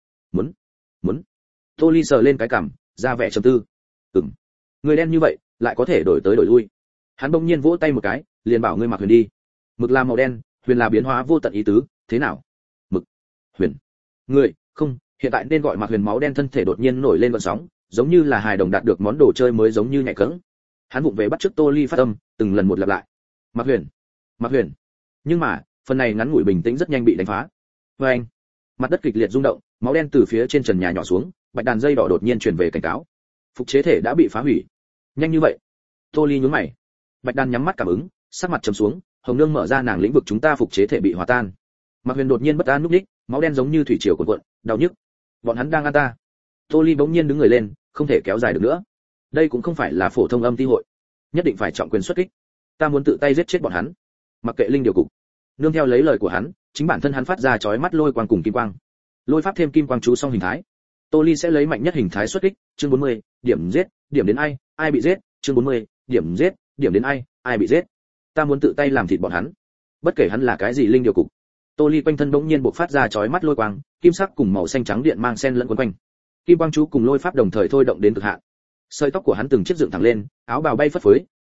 Muốn. Tô Ly sờ lên cái cằm, ra vẻ trầm tư. Người đen như vậy, lại có thể đổi tới đổi lui. Hắn bỗng nhiên vỗ tay một cái, liền bảo ngươi mặc huyền đi. Mực là màu đen, huyền là biến hóa vô tận ý tứ, thế nào? Mực, huyền, người, không, hiện tại nên gọi mặc huyền. Máu đen thân thể đột nhiên nổi lên gợn sóng, giống như là hài đồng đạt được món đồ chơi mới giống như nhảy cẫng. Hắn vụng về bắt chước Tô Ly phát âm, từng lần một lặp lại. Mặc huyền. Nhưng mà, phần này ngắn ngủi bình tĩnh rất nhanh bị đánh phá. Anh, mặt đất kịch liệt rung động, máu đen từ phía trên trần nhà nhỏ xuống, Bạch Đàn dây đỏ đột nhiên truyền về cảnh cáo. Phục chế thể đã bị phá hủy. Nhanh như vậy? Tô Ly nhướng mày. Bạch Đàn nhắm mắt cảm ứng, sắc mặt trầm xuống, Hồng Nương mở ra nàng lĩnh vực, chúng ta phục chế thể bị hòa tan. Mạc Huyền đột nhiên bất an núp đích, máu đen giống như thủy triều cuộn cuộn, đau nhức. Bọn hắn đang ăn ta. Tô Ly bỗng nhiên đứng người lên, không thể kéo dài được nữa. Đây cũng không phải là phổ thông Âm Tí hội, nhất định phải trọng quyền xuất kích. Ta muốn tự tay giết chết bọn hắn. Mặc kệ linh điều cục. Nương theo lấy lời của hắn, chính bản thân hắn phát ra chói mắt lôi quang cùng kim quang. Lôi pháp thêm kim quang chú song hình thái. Tô Ly sẽ lấy mạnh nhất hình thái xuất kích, chương 40, điểm giết, điểm đến ai bị giết, chương 40, điểm giết, điểm đến ai bị giết. Ta muốn tự tay làm thịt bọn hắn. Bất kể hắn là cái gì linh điều cục. Tô Ly quanh thân bỗng nhiên bộc phát ra chói mắt lôi quang, kim sắc cùng màu xanh trắng điện mang xen lẫn quấn quanh. Kim quang chú cùng lôi pháp đồng thời thôi động đến cực hạn. Sợi tóc của hắn từng chiếc dựng thẳng lên, áo bào bay phất phới,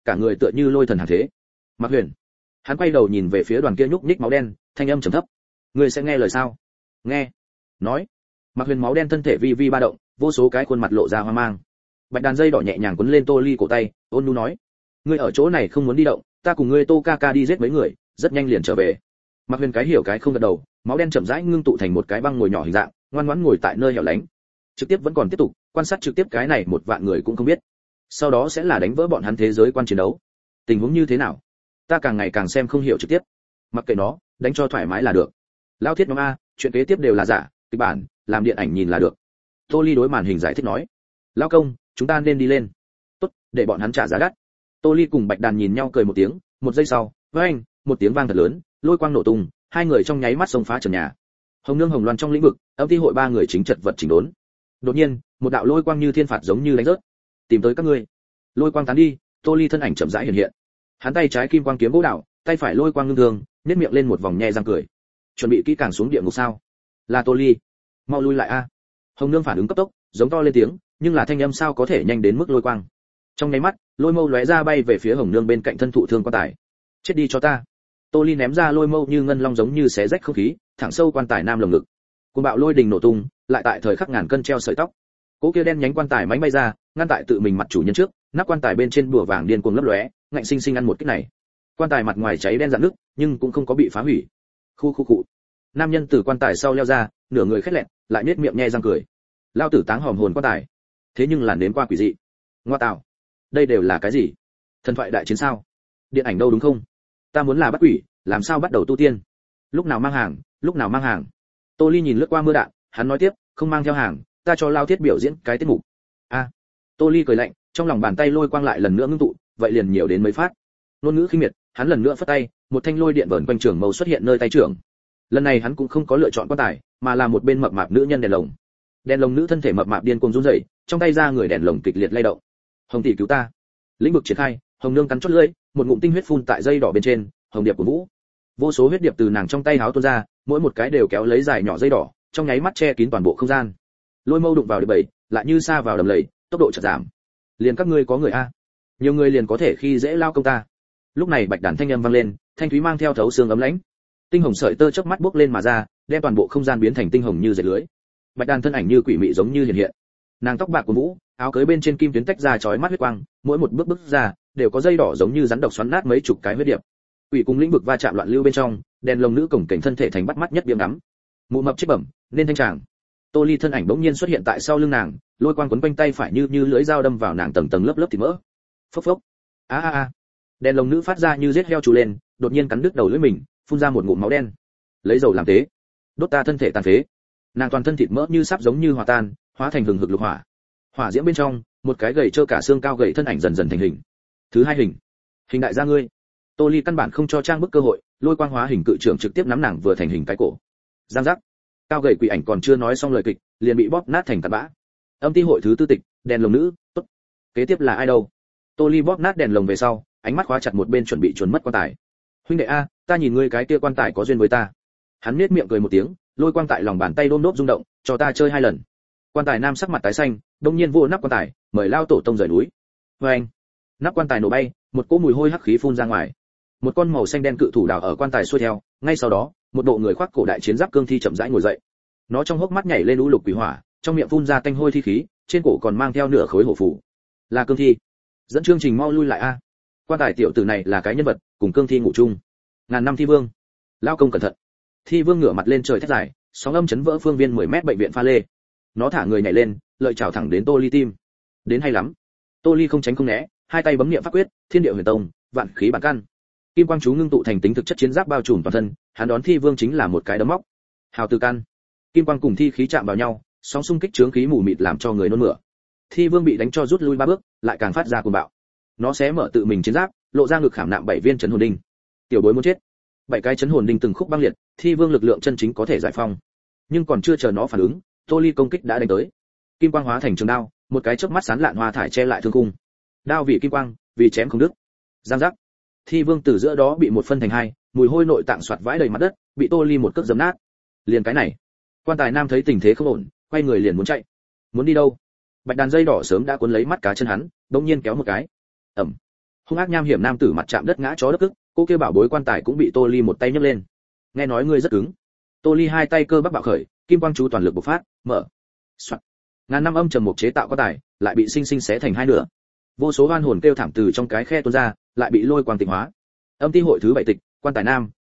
cả người tựa như lôi thần hàng thế. Mạc Huyền, hắn quay đầu nhìn về phía đoàn kia nhúc nhích máu đen, thanh âm trầm thấp, ngươi sẽ nghe lời sao? Nghe. Nói. Mạc Huyền máu đen thân thể vi vi ba động, vô số cái khuôn mặt lộ ra hoang mang. Bạch đàn dây đỏ nhẹ nhàng quấn lên Tô Ly cổ tay, ôn nhu nói, ngươi ở chỗ này không muốn đi động, ta cùng ngươi Tô ca ca đi giết mấy người, rất nhanh liền trở về. Mạc Huyền cái hiểu cái không gật đầu, máu đen chậm rãi ngưng tụ thành một cái băng ngồi nhỏ hình dạng, ngoan ngoãn ngồi tại nơi hẻo lánh. Trực tiếp vẫn còn tiếp tục, quan sát trực tiếp cái này 1 vạn người cũng không biết. Sau đó sẽ là đánh vỡ bọn hắn thế giới quan chiến đấu. Tình huống như thế nào? Ta càng ngày càng xem không hiểu trực tiếp. Mặc kệ nó, đánh cho thoải mái là được. Lao thiết nhóm a, chuyện kế tiếp đều là giả, kịch bản, làm điện ảnh nhìn là được. Tô Ly đối màn hình giải thích nói. Lao công, chúng ta nên đi lên. Tốt, để bọn hắn trả giá đắt. Tô Ly cùng Bạch Đàn nhìn nhau cười một tiếng, một giây sau, với anh, một tiếng vang thật lớn, lôi quang nổ tung, hai người trong nháy mắt xông phá trần nhà. Hồng Nương Hồng Loan trong lĩnh vực, âm ty hội 3 người chính chật vật chỉnh đốn. Đột nhiên, một đạo lôi quang như thiên phạt giống như đánh rớt. Tìm tới các ngươi. Lôi quang tán đi, Tô Ly thân ảnh chậm rãi hiện hiện. Hắn tay trái kim quang kiếm gỗ đạo, tay phải lôi quang ngưng thường, nhếch miệng lên một vòng nhe răng cười. Chuẩn bị kỹ càng xuống địa ngục sao? Là Tô Ly. Mau lui lại a. Hồng Nương phản ứng cấp tốc, giống to lên tiếng, nhưng là thanh âm sao có thể nhanh đến mức lôi quang. Trong nháy mắt, lôi mâu lóe ra bay về phía Hồng Nương bên cạnh thân thụ thương quan tài. Chết đi cho ta. Tô Ly ném ra lôi mâu như ngân long giống như xé rách không khí, thẳng sâu quan tài nam lồng ngực. Cuồng bạo lôi đình nổ tung, lại tại thời khắc ngàn cân treo sợi tóc. Cỗ kia đen nhánh quan tài mánh bay ra, ngăn tại tự mình mặt chủ nhân trước, nắp quan tài bên trên bùa vàng điên cuồng lấp lóe, ngạnh sinh sinh ăn một cái này. Quan tài mặt ngoài cháy đen rạn nước, nhưng cũng không có bị phá hủy. Khu. Nam nhân từ quan tài sau leo ra, nửa người khét lẹt, lại nhếch miệng nhe răng cười. Lao tử táng hòm hồn quan tài. Thế nhưng là nếm qua quỷ dị. Ngoa tạo. Đây đều là cái gì? Thần thoại đại chiến sao? Điện ảnh đâu đúng không? Ta muốn là bắt quỷ, làm sao bắt đầu tu tiên? Lúc nào mang hàng? Tô Ly nhìn lướt qua mưa đạn, hắn nói tiếp, không mang theo hàng, ta cho Lao Thiết biểu diễn cái tiết mục. A. Tô Ly cười lạnh, trong lòng bàn tay lôi quang lại lần nữa ngưng tụ, vậy liền nhiều đến mấy phát. Ngôn ngữ khinh miệt, hắn lần nữa phất tay, một thanh lôi điện vờn quanh trường mâu xuất hiện nơi tay trưởng. Lần này hắn cũng không có lựa chọn quan tài, mà là một bên mập mạp nữ nhân đèn lồng. Đèn lồng nữ thân thể mập mạp điên cuồng run rẩy, trong tay ra người đèn lồng kịch liệt lay động. Hồng tỷ cứu ta. Lĩnh vực triển khai, Hồng Nương cắn chót lưỡi, một ngụm tinh huyết phun tại dây đỏ bên trên, hồng điệp của vũ. Vô số huyết điệp từ nàng trong tay háo tuôn ra, mỗi một cái đều kéo lấy dài nhỏ dây đỏ, trong nháy mắt che kín toàn bộ không gian. Lôi mâu đụng vào điệp bầy, lại như sa vào đầm lầy, tốc độ chợt giảm. Liền các ngươi có người a, nhiều người liền có thể khi dễ lao công ta. Lúc này bạch đàn thanh âm vang lên, thanh thúy mang theo thấu xương ấm lãnh. Tinh hồng sợi tơ chớp mắt bốc lên mà ra, đem toàn bộ không gian biến thành tinh hồng như dệt lưới. Bạch đàn thân ảnh như quỷ mị giống như hiện hiện. Nàng tóc bạc của vũ, áo cưới bên trên kim tuyến tách ra chói mắt huyết quang, mỗi một bước ra đều có dây đỏ giống như rắn độc xoắn nát mấy chục cái huyết điệp. Quỷ cùng lĩnh vực va chạm loạn lưu bên trong, đèn lồng nữ cổng cảnh thân thể thành bắt mắt nhất biếng ngắm. Mụ mập chết bẩm, nên thanh tràng. Tô Ly thân ảnh bỗng nhiên xuất hiện tại sau lưng nàng, lôi quang quấn quanh tay phải như lưỡi dao đâm vào nàng tầng tầng lớp lớp thịt mỡ. Phốc phốc. A. Đèn lồng nữ phát ra như giết heo trú lên, đột nhiên cắn đứt đầu lưỡi mình, phun ra một ngụm máu đen. Lấy dầu làm tế, đốt ta thân thể tàn phế. Nàng toàn thân thịt mỡ như sắp giống như hòa tan, hóa thành hừng hực lục hỏa. Hỏa diễm bên trong, một cái gầy trơ cả xương cao gầy thân ảnh dần dần thành hình. Thứ hai hình đại gia ngươi. Tô Ly căn bản không cho trang bức cơ hội, lôi quang hóa hình cự trưởng trực tiếp nắm nàng vừa thành hình cái cổ. Giang giác. Cao gầy quỷ ảnh còn chưa nói xong lời kịch, liền bị bóp nát thành tạt bã. Âm ty hội thứ tư tịch, đèn lồng nữ, tốt. Kế tiếp là ai đâu? Tô Ly bóp nát đèn lồng về sau, ánh mắt khóa chặt một bên chuẩn bị chuồn mất quan tài. Huynh đệ a, ta nhìn ngươi cái kia quan tài có duyên với ta. Hắn nhếch miệng cười một tiếng, lôi quang tại lòng bàn tay đôm đốp rung động, cho ta chơi 2 lần. Quan tài nam sắc mặt tái xanh, đông nhiên vô nắp quan tài, mời lao tổ tông rời núi. Anh, nắp quan tài nổ bay, một cỗ mùi hôi hắc khí phun ra ngoài. Một con màu xanh đen cự thủ đào ở quan tài xuôi theo, ngay sau đó, một bộ người khoác cổ đại chiến giáp cương thi chậm rãi ngồi dậy. Nó trong hốc mắt nhảy lên lũ lục quỷ hỏa, trong miệng phun ra tanh hôi thi khí, trên cổ còn mang theo nửa khối hổ phù. Là cương thi. Dẫn chương trình mau lui lại a. Quan tài tiểu tử này là cái nhân vật, cùng cương thi ngủ chung. Ngàn năm thi vương. Lao công cẩn thận. Thi vương ngửa mặt lên trời thét dài, sóng âm chấn vỡ phương viên 10 mét bệnh viện pha lê. Nó thả người nhảy lên, lợi chào thẳng đến Tô Ly tim. Đến hay lắm. Tô Ly không tránh không né, hai tay bấm niệm pháp quyết, thiên địa huyền tông, vạn khí bản căn. Kim quang chú ngưng tụ thành tính thực chất chiến giáp bao trùm toàn thân, hắn đón thi vương chính là một cái đấm móc. Hào từ căn. Kim quang cùng thi khí chạm vào nhau, sóng xung kích chướng khí mù mịt làm cho người nôn mửa. Thi vương bị đánh cho rút lui 3 bước, lại càng phát ra cuồng bạo. Nó xé mở tự mình chiến giáp, lộ ra ngực khảm nạm 7 viên chấn hồn đinh. Tiểu bối muốn chết. 7 cái chấn hồn đinh từng khúc băng liệt, thi vương lực lượng chân chính có thể giải phong. Nhưng còn chưa chờ nó phản ứng, Tô Ly công kích đã đánh tới. Kim quang hóa thành trường đao, một cái chớp mắt sán lạn hoa thải che lại thương cung. Đao vì kim quang, vì chém không đứt. Giang giác. Thi vương từ giữa đó bị một phân thành 2, mùi hôi nội tạng xoạt vãi đầy mặt đất, bị Tô Ly một cước giẫm nát. Liền cái này, quan tài nam thấy tình thế không ổn, quay người liền muốn chạy. Muốn đi đâu? Bạch đàn dây đỏ sớm đã cuốn lấy mắt cá chân hắn, đột nhiên kéo một cái. Ầm. Hung ác nham hiểm nam tử mặt chạm đất ngã chó đất ức, cô kia bảo bối quan tài cũng bị Tô Ly một tay nhấc lên. Nghe nói ngươi rất cứng. Tô Ly hai tay cơ bắp bạo khởi, kim quang chú toàn lực bộc phát, mở. Soạn. Ngàn năm âm trầm mục chế tạo quan tài, lại bị sinh sinh xé thành hai nửa. Vô số oan hồn kêu thảm từ trong cái khe tuôn ra, lại bị lôi quang tịnh hóa. Âm ti hội thứ 7 tịch, quan tài nam,